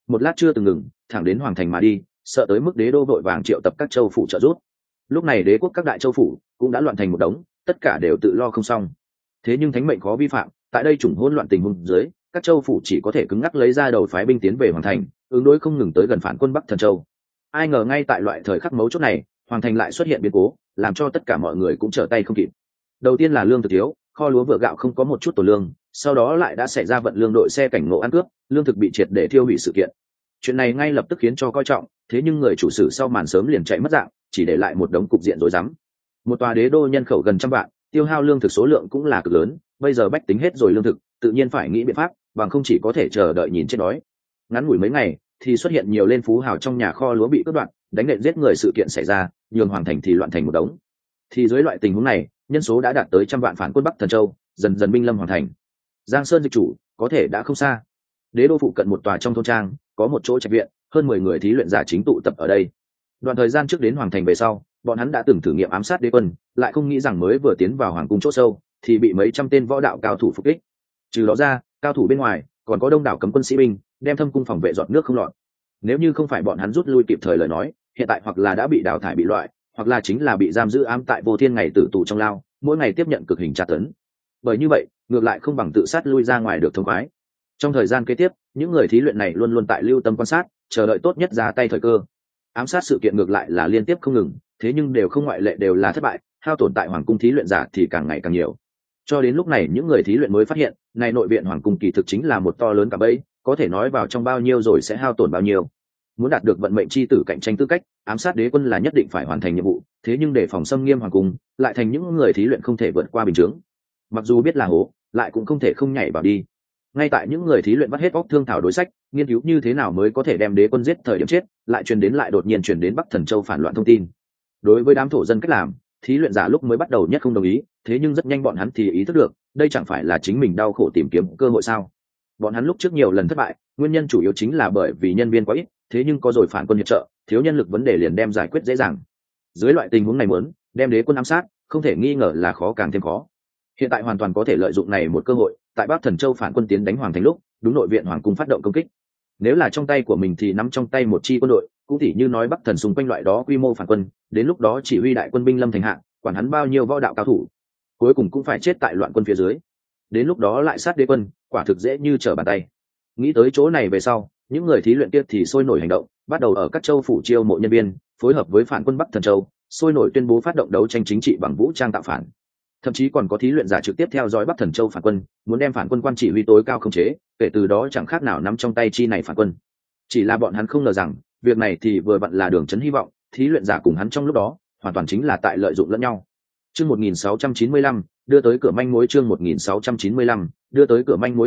S1: một lát chưa từng ngừng, thẳng đến hoàng thành mà đi, sợ tới mức đế đô vội vàng triệu tập các châu phủ trợ giúp. Lúc này đế quốc các đại châu phủ cũng đã loạn thành một đống, tất cả đều tự lo không xong. Thế nhưng thánh mệnh khó vi phạm, tại đây chủng hỗn loạn tình huống dưới, các châu phủ chỉ có thể cứng ngắc lấy ra đầu phái binh tiến về hoàng thành, ứng đối không ngừng tới gần phản quân Bắc Thần Châu. Ai ngờ ngay tại loại thời khắc mấu chốt này, hoàng thành lại xuất hiện biến cố, làm cho tất cả mọi người cũng trở tay không kịp. Đầu tiên là lương thực thiếu, kho lúa vựa gạo không có một chút tổ lương, sau đó lại đã xảy ra vận lương đội xe cảnh ngộ ăn cướp, lương thực bị triệt để tiêu hủy sự kiện. Chuyện này ngay lập tức khiến cho coi trọng, thế nhưng người chủ sử sau màn sớm liền chạy mất dạng, chỉ để lại một đống cục diện rối rắm. Một tòa đế đô nhân khẩu gần 100 vạn, tiêu hao lương thực số lượng cũng là cực lớn, bây giờ bách tính hết rồi lương thực, tự nhiên phải nghĩ biện pháp, bằng không chỉ có thể chờ đợi nhìn chết đói. Ngắn ngủi mấy ngày, thì xuất hiện nhiều lên phú hào trong nhà kho lúa bị cướp đoạt, đánh nện giết người sự kiện xảy ra, nhường hoàng thành thì loạn thành một đống. Thì dưới loại tình huống này, nhân số đã đạt tới 100 vạn phản quân Bắc Thần Châu, dần dần binh lâm hoàng thành. Giang Sơn dịch chủ, có thể đã không xa. Đế đô phụ cận một tòa trong thôn trang, có một chỗ trạch viện, hơn 10 người thí luyện giả chính tụ tập ở đây. Đoạn thời gian trước đến hoàng thành về sau, bọn hắn đã từng thử nghiệm ám sát đế quân, lại không nghĩ rằng mới vừa tiến vào hoàng cung chỗ sâu, thì bị mấy trăm tên võ đạo cao thủ phục kích. Trừ đó ra, cao thủ bên ngoài còn có đông đảo cấm quân sĩ binh, đem thâm cung phòng vệ giọt nước không lọt. Nếu như không phải bọn hắn rút lui kịp thời lời nói, hiện tại hoặc là đã bị đào thải bị loại, hoặc là chính là bị giam giữ ám tại vô thiên ngày tử tù trong lao, mỗi ngày tiếp nhận cực hình tra tấn. Bởi như vậy, ngược lại không bằng tự sát lui ra ngoài được thông khoái. Trong thời gian kế tiếp, những người thí luyện này luôn luôn tại lưu tâm quan sát, chờ đợi tốt nhất ra tay thời cơ. Ám sát sự kiện ngược lại là liên tiếp không ngừng, thế nhưng đều không ngoại lệ đều là thất bại, hao tổn tại hoàng cung thí luyện giả thì càng ngày càng nhiều. Cho đến lúc này những người thí luyện mới phát hiện, này nội viện hoàng cung kỳ thực chính là một to lớn cả bẫy, có thể nói vào trong bao nhiêu rồi sẽ hao tổn bao nhiêu. Muốn đạt được vận mệnh chi tử cạnh tranh tư cách, ám sát đế quân là nhất định phải hoàn thành nhiệm vụ, thế nhưng để phòng xâm nghiêm hoàng cung, lại thành những người thí luyện không thể vượt qua bình chướng. Mặc dù biết là hố, lại cũng không thể không nhảy vào đi. Ngay tại những người thí luyện bắt hết óc thương thảo đối sách, nghiên cứu như thế nào mới có thể đem đế quân giết thời điểm chết, lại đột nhiên truyền đến Bắc Thần Châu phản loạn thông tin. Đối với đám thổ dân cách làm, thí luyện giả lúc mới bắt đầu nhất không đồng ý, thế nhưng rất nhanh bọn hắn thì ý thức được, đây chẳng phải là chính mình đau khổ tìm kiếm cơ hội sao? Bọn hắn lúc trước nhiều lần thất bại, nguyên nhân chủ yếu chính là bởi vì nhân viên quá ít, thế nhưng có rồi phản quân hiệp trợ, thiếu nhân lực vấn đề liền đem giải quyết dễ dàng. Dưới loại tình huống này muốn đem đế quân ám sát, không thể nghi ngờ là khó càng thêm khó. Hiện tại hoàn toàn có thể lợi dụng này một cơ hội, tại Bắc Thần Châu phản quân tiến đánh hoàng thành lúc, đúng nội viện hoàng cung phát động công kích. Nếu là trong tay của mình thì nắm trong tay một chi quân đội, cũng tỉ như nói Bắc Thần xung quanh loại đó quy mô phản quân, đến lúc đó chỉ huy đại quân binh lâm thành hạ, quản hắn bao nhiêu võ đạo cao thủ, cuối cùng cũng phải chết tại loạn quân phía dưới. Đến lúc đó lại sát đế quân, quả thực dễ như trở bàn tay. Nghĩ tới chỗ này về sau, những người thí luyện kia thì sôi nổi hành động, bắt đầu ở các châu phủ chiêu mộ nhân viên, phối hợp với phản quân Bắc Thần Châu, sôi nổi tuyên bố phát động đấu tranh chính trị bằng vũ trang tạo phản. Thậm chí còn có thí luyện giả trực tiếp theo dõi Bắc Thần Châu phản quân, muốn đem phản quân quan chỉ huy tối cao khống chế, kể từ đó chẳng khác nào nắm trong tay chi này phản quân. Chỉ là bọn hắn không ngờ rằng, việc này thì vừa vặn là đường trấn hy vọng, thí luyện giả cùng hắn trong lúc đó, hoàn toàn chính là tại lợi dụng lẫn nhau. Chương 1695, đưa tới cửa manh mối. Chương 1695, đưa tới cửa manh mối.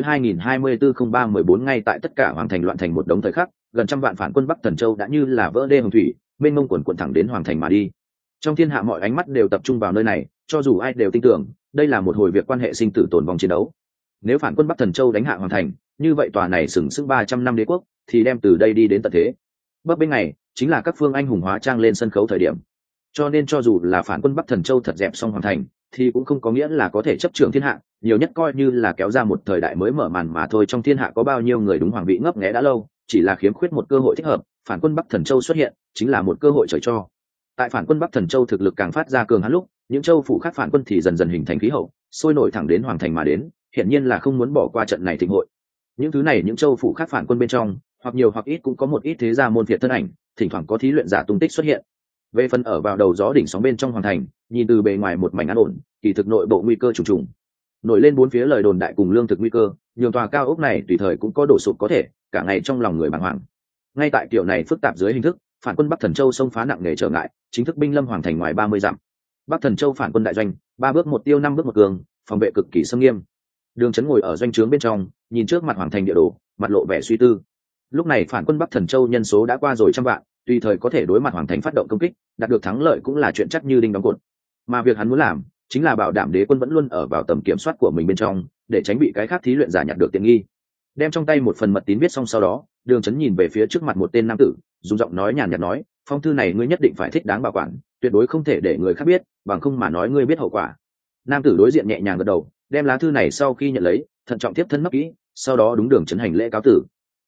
S1: 2024-03-14 ngay tại tất cả hoàng thành loạn thành một đống thời khắc, gần 100 vạn phản quân Bắc Thần Châu đã như là vỡ đê hồng thủy, mênh mông quần quần thẳng đến hoàng thành mà đi. Trong thiên hạ mọi ánh mắt đều tập trung vào nơi này, cho dù ai đều tin tưởng, đây là một hồi việc quan hệ sinh tử tồn vong chiến đấu. Nếu phản quân Bắc Thần Châu đánh hạ hoàng thành, như vậy tòa này sừng sững 300 năm đế quốc, thì đem từ đây đi đến tận thế. Bắc bên này chính là các phương anh hùng hóa trang lên sân khấu thời điểm. Cho nên cho dù là phản quân Bắc Thần Châu thật dẹp xong hoàn thành, thì cũng không có nghĩa là có thể chấp trưởng thiên hạ, nhiều nhất coi như là kéo ra một thời đại mới mở màn mà thôi. Trong thiên hạ có bao nhiêu người đúng hoàng vị ngấp nghé đã lâu, chỉ là khiếm khuyết một cơ hội thích hợp, phản quân Bắc Thần Châu xuất hiện, chính là một cơ hội trời cho. Tại phản quân Bắc Thần Châu thực lực càng phát ra cường hãn lúc, những châu phủ khác phản quân thì dần dần hình thành khí hậu, sôi nổi thẳng đến hoàng thành mà đến, hiển nhiên là không muốn bỏ qua trận này thịnh hội. Những thứ này những châu phủ khác phản quân bên trong, hoặc nhiều hoặc ít cũng có một ít thế gia môn phiệt thân ảnh, thỉnh thoảng có thí luyện giả tung tích xuất hiện. Về phần ở vào đầu gió đỉnh sóng bên trong hoàng thành, nhìn từ bề ngoài một mảnh an ổn, kỳ thực nội bộ nguy cơ trùng trùng. Nổi lên bốn phía lời đồn đại cùng lương thực nguy cơ, nhường tòa cao ốc này tùy thời cũng có đổ sụp có thể, cả ngày trong lòng người bàng hoàng. Ngay tại kiểu này phức tạp dưới hình thức, phản quân Bắc Thần Châu xông phá nặng nề trở ngại, chính thức binh lâm hoàng thành ngoài 30 dặm. Bắc Thần Châu phản quân đại doanh, 3 bước một tiêu 5 bước một cường, phòng vệ cực kỳ nghiêm nghiêm. Đường Chấn ngồi ở doanh trướng bên trong, nhìn trước mặt hoàng thành địa đồ, mặt lộ vẻ suy tư. Lúc này phản quân Bắc Thần Châu nhân số đã qua rồi 100 vạn, tùy thời có thể đối mặt hoàng thành phát động công kích, đạt được thắng lợi cũng là chuyện chắc như đinh đóng cột. Mà việc hắn muốn làm, chính là bảo đảm đế quân vẫn luôn ở vào tầm kiểm soát của mình bên trong, để tránh bị cái khác thí luyện giả nhặt được tiện nghi. Đem trong tay một phần mật tín viết xong sau đó, Đường Chấn nhìn về phía trước mặt một tên nam tử, dùng giọng nói nhàn nhạt nói, phong thư này ngươi nhất định phải thích đáng bảo quản, tuyệt đối không thể để người khác biết, bằng không mà nói ngươi biết hậu quả. Nam tử đối diện nhẹ nhàng gật đầu, đem lá thư này sau khi nhận lấy, thận trọng tiếp thân nấp kỹ, sau đó đúng Đường Chấn hành lễ cáo tử.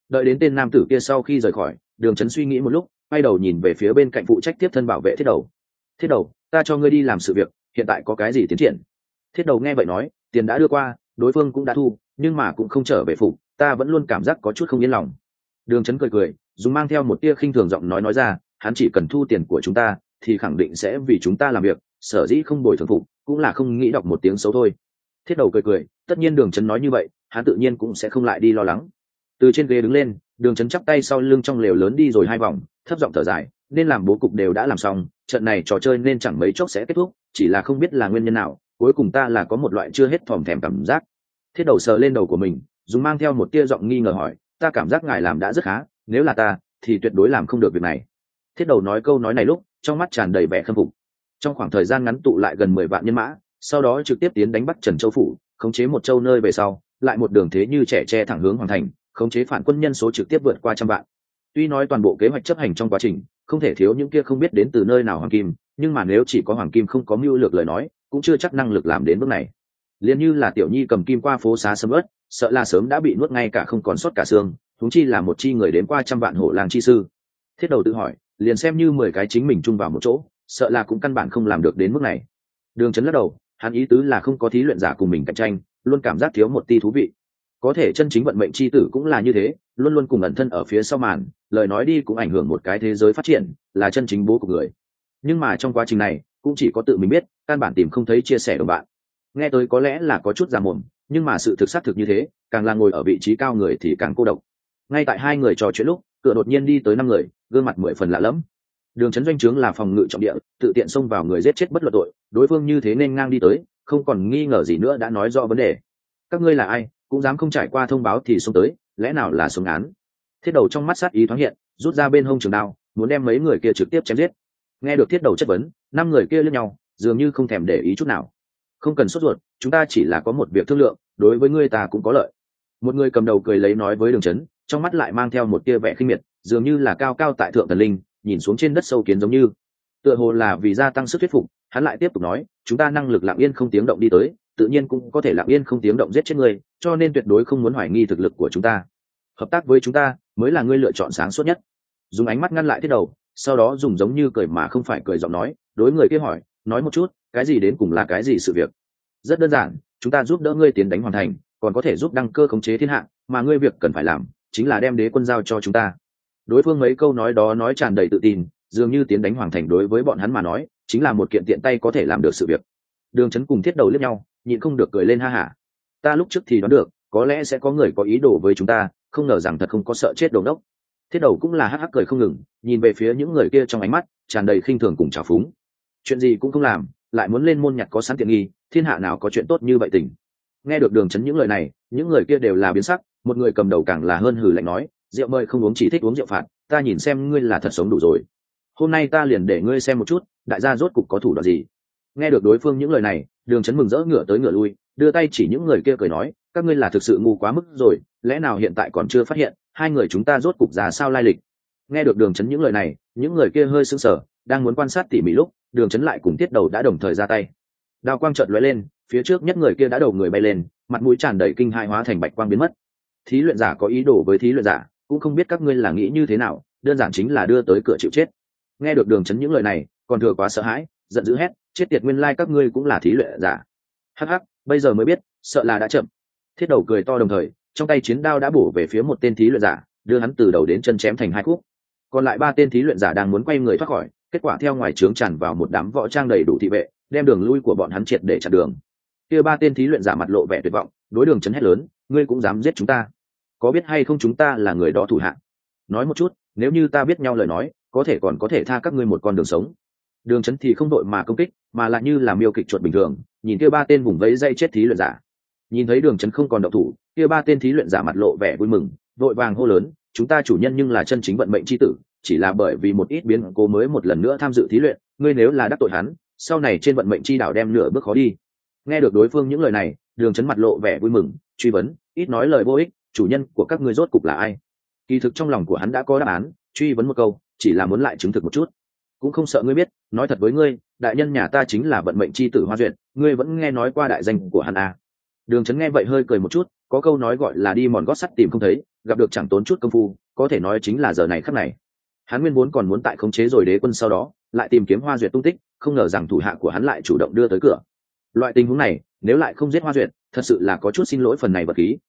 S1: Đợi đến tên nam tử kia sau khi rời khỏi, Đường Chấn suy nghĩ một lúc, quay đầu nhìn về phía bên cạnh phụ trách tiếp thân bảo vệ Thiết Đầu. Thiết Đầu, ta cho ngươi đi làm sự việc, hiện tại có cái gì tiến triển? Thiết Đầu nghe vậy nói, tiền đã đưa qua, đối phương cũng đã thu, nhưng mà cũng không trở về phục, ta vẫn luôn cảm giác có chút không yên lòng. Đường Chấn cười cười, dùng mang theo một tia khinh thường giọng nói ra, hắn chỉ cần thu tiền của chúng ta thì khẳng định sẽ vì chúng ta làm việc, sở dĩ không bồi thường phục cũng là không nghĩ đọc một tiếng xấu thôi. Thiết Đầu cười cười, tất nhiên Đường Chấn nói như vậy, hắn tự nhiên cũng sẽ không lại đi lo lắng. Từ trên ghế đứng lên, Đường Chấn chắp tay sau lưng trong lều lớn đi rồi 2 vòng, thấp giọng thở dài, nên làm bố cục đều đã làm xong, trận này trò chơi nên chẳng mấy chốc sẽ kết thúc, chỉ là không biết là nguyên nhân nào, cuối cùng ta là có một loại chưa hết thòm thèm cảm giác. Thiết Đầu sờ lên đầu của mình, dùng mang theo một tia giọng nghi ngờ hỏi, ta cảm giác ngài làm đã rất khá, nếu là ta thì tuyệt đối làm không được việc này. Thiết Đầu nói câu nói này lúc trong mắt tràn đầy vẻ khâm phục. Trong khoảng thời gian ngắn tụ lại gần 10 vạn nhân mã, sau đó trực tiếp tiến đánh bắt Trần Châu phủ, khống chế một châu nơi về sau, lại một đường thế như trẻ tre thẳng hướng hoàng thành, khống chế phản quân nhân số trực tiếp vượt qua 100 vạn. Tuy nói toàn bộ kế hoạch chấp hành trong quá trình không thể thiếu những kia không biết đến từ nơi nào hoàng kim, nhưng mà nếu chỉ có hoàng kim không có mưu lược lời nói, cũng chưa chắc năng lực làm đến bước này. Liên như là Tiểu Nhi cầm kim qua phố xá sầm uất, sợ là sớm đã bị nuốt ngay cả không còn sót cả xương, huống chi là một chi người đến qua 100 vạn hổ làng chi sư. Thiết Đầu tự hỏi, liền xem như 10 cái chính mình chung vào một chỗ, sợ là cũng căn bản không làm được đến mức này. Đường Chấn lắc đầu, hắn ý tứ là không có thí luyện giả cùng mình cạnh tranh, luôn cảm giác thiếu một tí thú vị. Có thể chân chính vận mệnh chi tử cũng là như thế, luôn luôn cùng ẩn thân ở phía sau màn, lời nói đi cũng ảnh hưởng một cái thế giới phát triển, là chân chính bố của người. Nhưng mà trong quá trình này, cũng chỉ có tự mình biết, căn bản tìm không thấy chia sẻ đồng bạn. Nghe tới có lẽ là có chút già mồm, nhưng mà sự thực xác thực như thế, càng là ngồi ở vị trí cao người thì càng cô độc. Ngay tại 2 người trò chuyện lúc, cửa đột nhiên đi tới 5 người, gương mặt 10 phần lạ lẫm. Đường Chấn doanh trướng là phòng ngự trọng địa, tự tiện xông vào người giết chết bất luận tội, đối phương như thế nên ngang đi tới, không còn nghi ngờ gì nữa đã nói rõ vấn đề. Các ngươi là ai, cũng dám không trải qua thông báo thì xông tới, lẽ nào là sống án? Thiết Đầu trong mắt sát ý thoáng hiện, rút ra bên hông trường đao, muốn đem mấy người kia trực tiếp chém giết. Nghe được Thiết Đầu chất vấn, 5 người kia liếc nhau, dường như không thèm để ý chút nào. Không cần sốt ruột, chúng ta chỉ là có một việc thương lượng, đối với ngươi ta cũng có lợi. Một người cầm đầu cười lấy nói với Đường Chấn, trong mắt lại mang theo một tia vẻ khinh miệt, dường như là cao cao tại thượng thần linh, nhìn xuống trên đất sâu kiến giống như. Tựa hồ là vì gia tăng sức thuyết phục, hắn lại tiếp tục nói, chúng ta năng lực lặng yên không tiếng động đi tới, tự nhiên cũng có thể lặng yên không tiếng động giết chết ngươi, cho nên tuyệt đối không muốn hoài nghi thực lực của chúng ta. Hợp tác với chúng ta mới là ngươi lựa chọn sáng suốt nhất. Dùng ánh mắt ngăn lại Thiết Đầu, sau đó dùng giống như cười mà không phải cười giọng nói, đối người kia hỏi, nói một chút, cái gì đến cùng là cái gì sự việc? Rất đơn giản, chúng ta giúp đỡ ngươi tiến đánh hoàn thành, còn có thể giúp đăng cơ khống chế thiên hạ, mà ngươi việc cần phải làm chính là đem đế quân giao cho chúng ta. Đối phương mấy câu nói đó nói tràn đầy tự tin, dường như tiến đánh hoàng thành đối với bọn hắn mà nói chính là một kiện tiện tay có thể làm được sự việc. Đường Chấn cùng Thiết Đầu liếc nhau, nhịn không được cười lên ha hả. Ta lúc trước thì đoán được, có lẽ sẽ có người có ý đồ với chúng ta, không ngờ rằng thật không có sợ chết đầu đốc. Thiết Đầu cũng là hắc hắc cười không ngừng, nhìn về phía những người kia trong ánh mắt tràn đầy khinh thường cùng trào phúng. Chuyện gì cũng không làm, lại muốn lên môn nhặt có sẵn tiện nghi, thiên hạ nào có chuyện tốt như vậy tình. Nghe được Đường Chấn những lời này, những người kia đều là biến sắc, một người cầm đầu càng là hơn hừ lạnh nói, rượu mời không uống chỉ thích uống rượu phạt, ta nhìn xem ngươi là thật sống đủ rồi. Hôm nay ta liền để ngươi xem một chút, đại gia rốt cục có thủ đoạn gì. Nghe được đối phương những lời này, Đường Chấn mừng rỡ ngửa tới ngửa lui, đưa tay chỉ những người kia cười nói, các ngươi là thực sự ngu quá mức rồi, lẽ nào hiện tại còn chưa phát hiện 2 người chúng ta rốt cục ra sao lai lịch. Nghe được Đường Chấn những lời này, những người kia hơi sững sờ, đang muốn quan sát tỉ mỉ lúc, Đường Chấn lại cùng Thiết Đầu đã đồng thời ra tay. Đao quang chợt lóe lên, phía trước nhất người kia đã đầu người bay lên, mặt mũi tràn đầy kinh hai hóa thành bạch quang biến mất. Thí luyện giả có ý đồ với thí luyện giả, cũng không biết các ngươi là nghĩ như thế nào, đơn giản chính là đưa tới cửa chịu chết. Nghe được Đường Chấn những lời này, còn thừa quá sợ hãi, giận dữ hét, chết tiệt, nguyên lai các ngươi cũng là thí luyện giả. Hắc hắc, bây giờ mới biết, sợ là đã chậm. Thiết Đầu cười to đồng thời, trong tay chiến đao đã bổ về phía một tên thí luyện giả, đưa hắn từ đầu đến chân chém thành 2 khúc. Còn lại 3 tên thí luyện giả đang muốn quay người thoát khỏi, kết quả theo ngoài trướng tràn vào một đám võ trang đầy đủ thị vệ, đem đường lui của bọn hắn triệt để chặn đường. Kia 3 tên thí luyện giả mặt lộ vẻ tuyệt vọng, đối Đường Chấn hét lớn, ngươi cũng dám giết chúng ta? Có biết hay không chúng ta là người đó thủ hạ? Nói một chút, nếu như ta biết nhau lời nói, có thể còn có thể tha các ngươi một con đường sống. Đường Chấn thì không đội mà công kích, mà lại như là miêu kịch chuột bình thường, nhìn kia 3 tên vùng vẫy dây chết thí luyện giả. Nhìn thấy Đường Chấn không còn động thủ, kia 3 tên thí luyện giả mặt lộ vẻ vui mừng, vội vàng hô lớn, chúng ta chủ nhân nhưng là chân chính vận mệnh chi tử, chỉ là bởi vì một ít biến cố mới một lần nữa tham dự thí luyện, ngươi nếu là đắc tội hắn, sau này trên vận mệnh chi đảo đem nửa bước khó đi. Nghe được đối phương những lời này, Đường Chấn mặt lộ vẻ vui mừng, truy vấn, ít nói lời vô ích, chủ nhân của các ngươi rốt cục là ai? Kỳ thực trong lòng của hắn đã có đáp án, truy vấn một câu, chỉ là muốn lại chứng thực một chút. Cũng không sợ ngươi biết, nói thật với ngươi, đại nhân nhà ta chính là vận mệnh chi tử Hoa Duyệt, ngươi vẫn nghe nói qua đại danh của hắn à? Đường Chấn nghe vậy hơi cười một chút, có câu nói gọi là đi mòn gót sắt tìm không thấy, gặp được chẳng tốn chút công phu, có thể nói chính là giờ này khắc này. Hắn nguyên vốn còn muốn tại khống chế rồi đế quân sau đó lại tìm kiếm Hoa Duyệt tung tích, không ngờ rằng thủ hạ của hắn lại chủ động đưa tới cửa. Loại tình huống này nếu lại không giết Hoa Duyệt, thật sự là có chút xin lỗi phần này vật khí,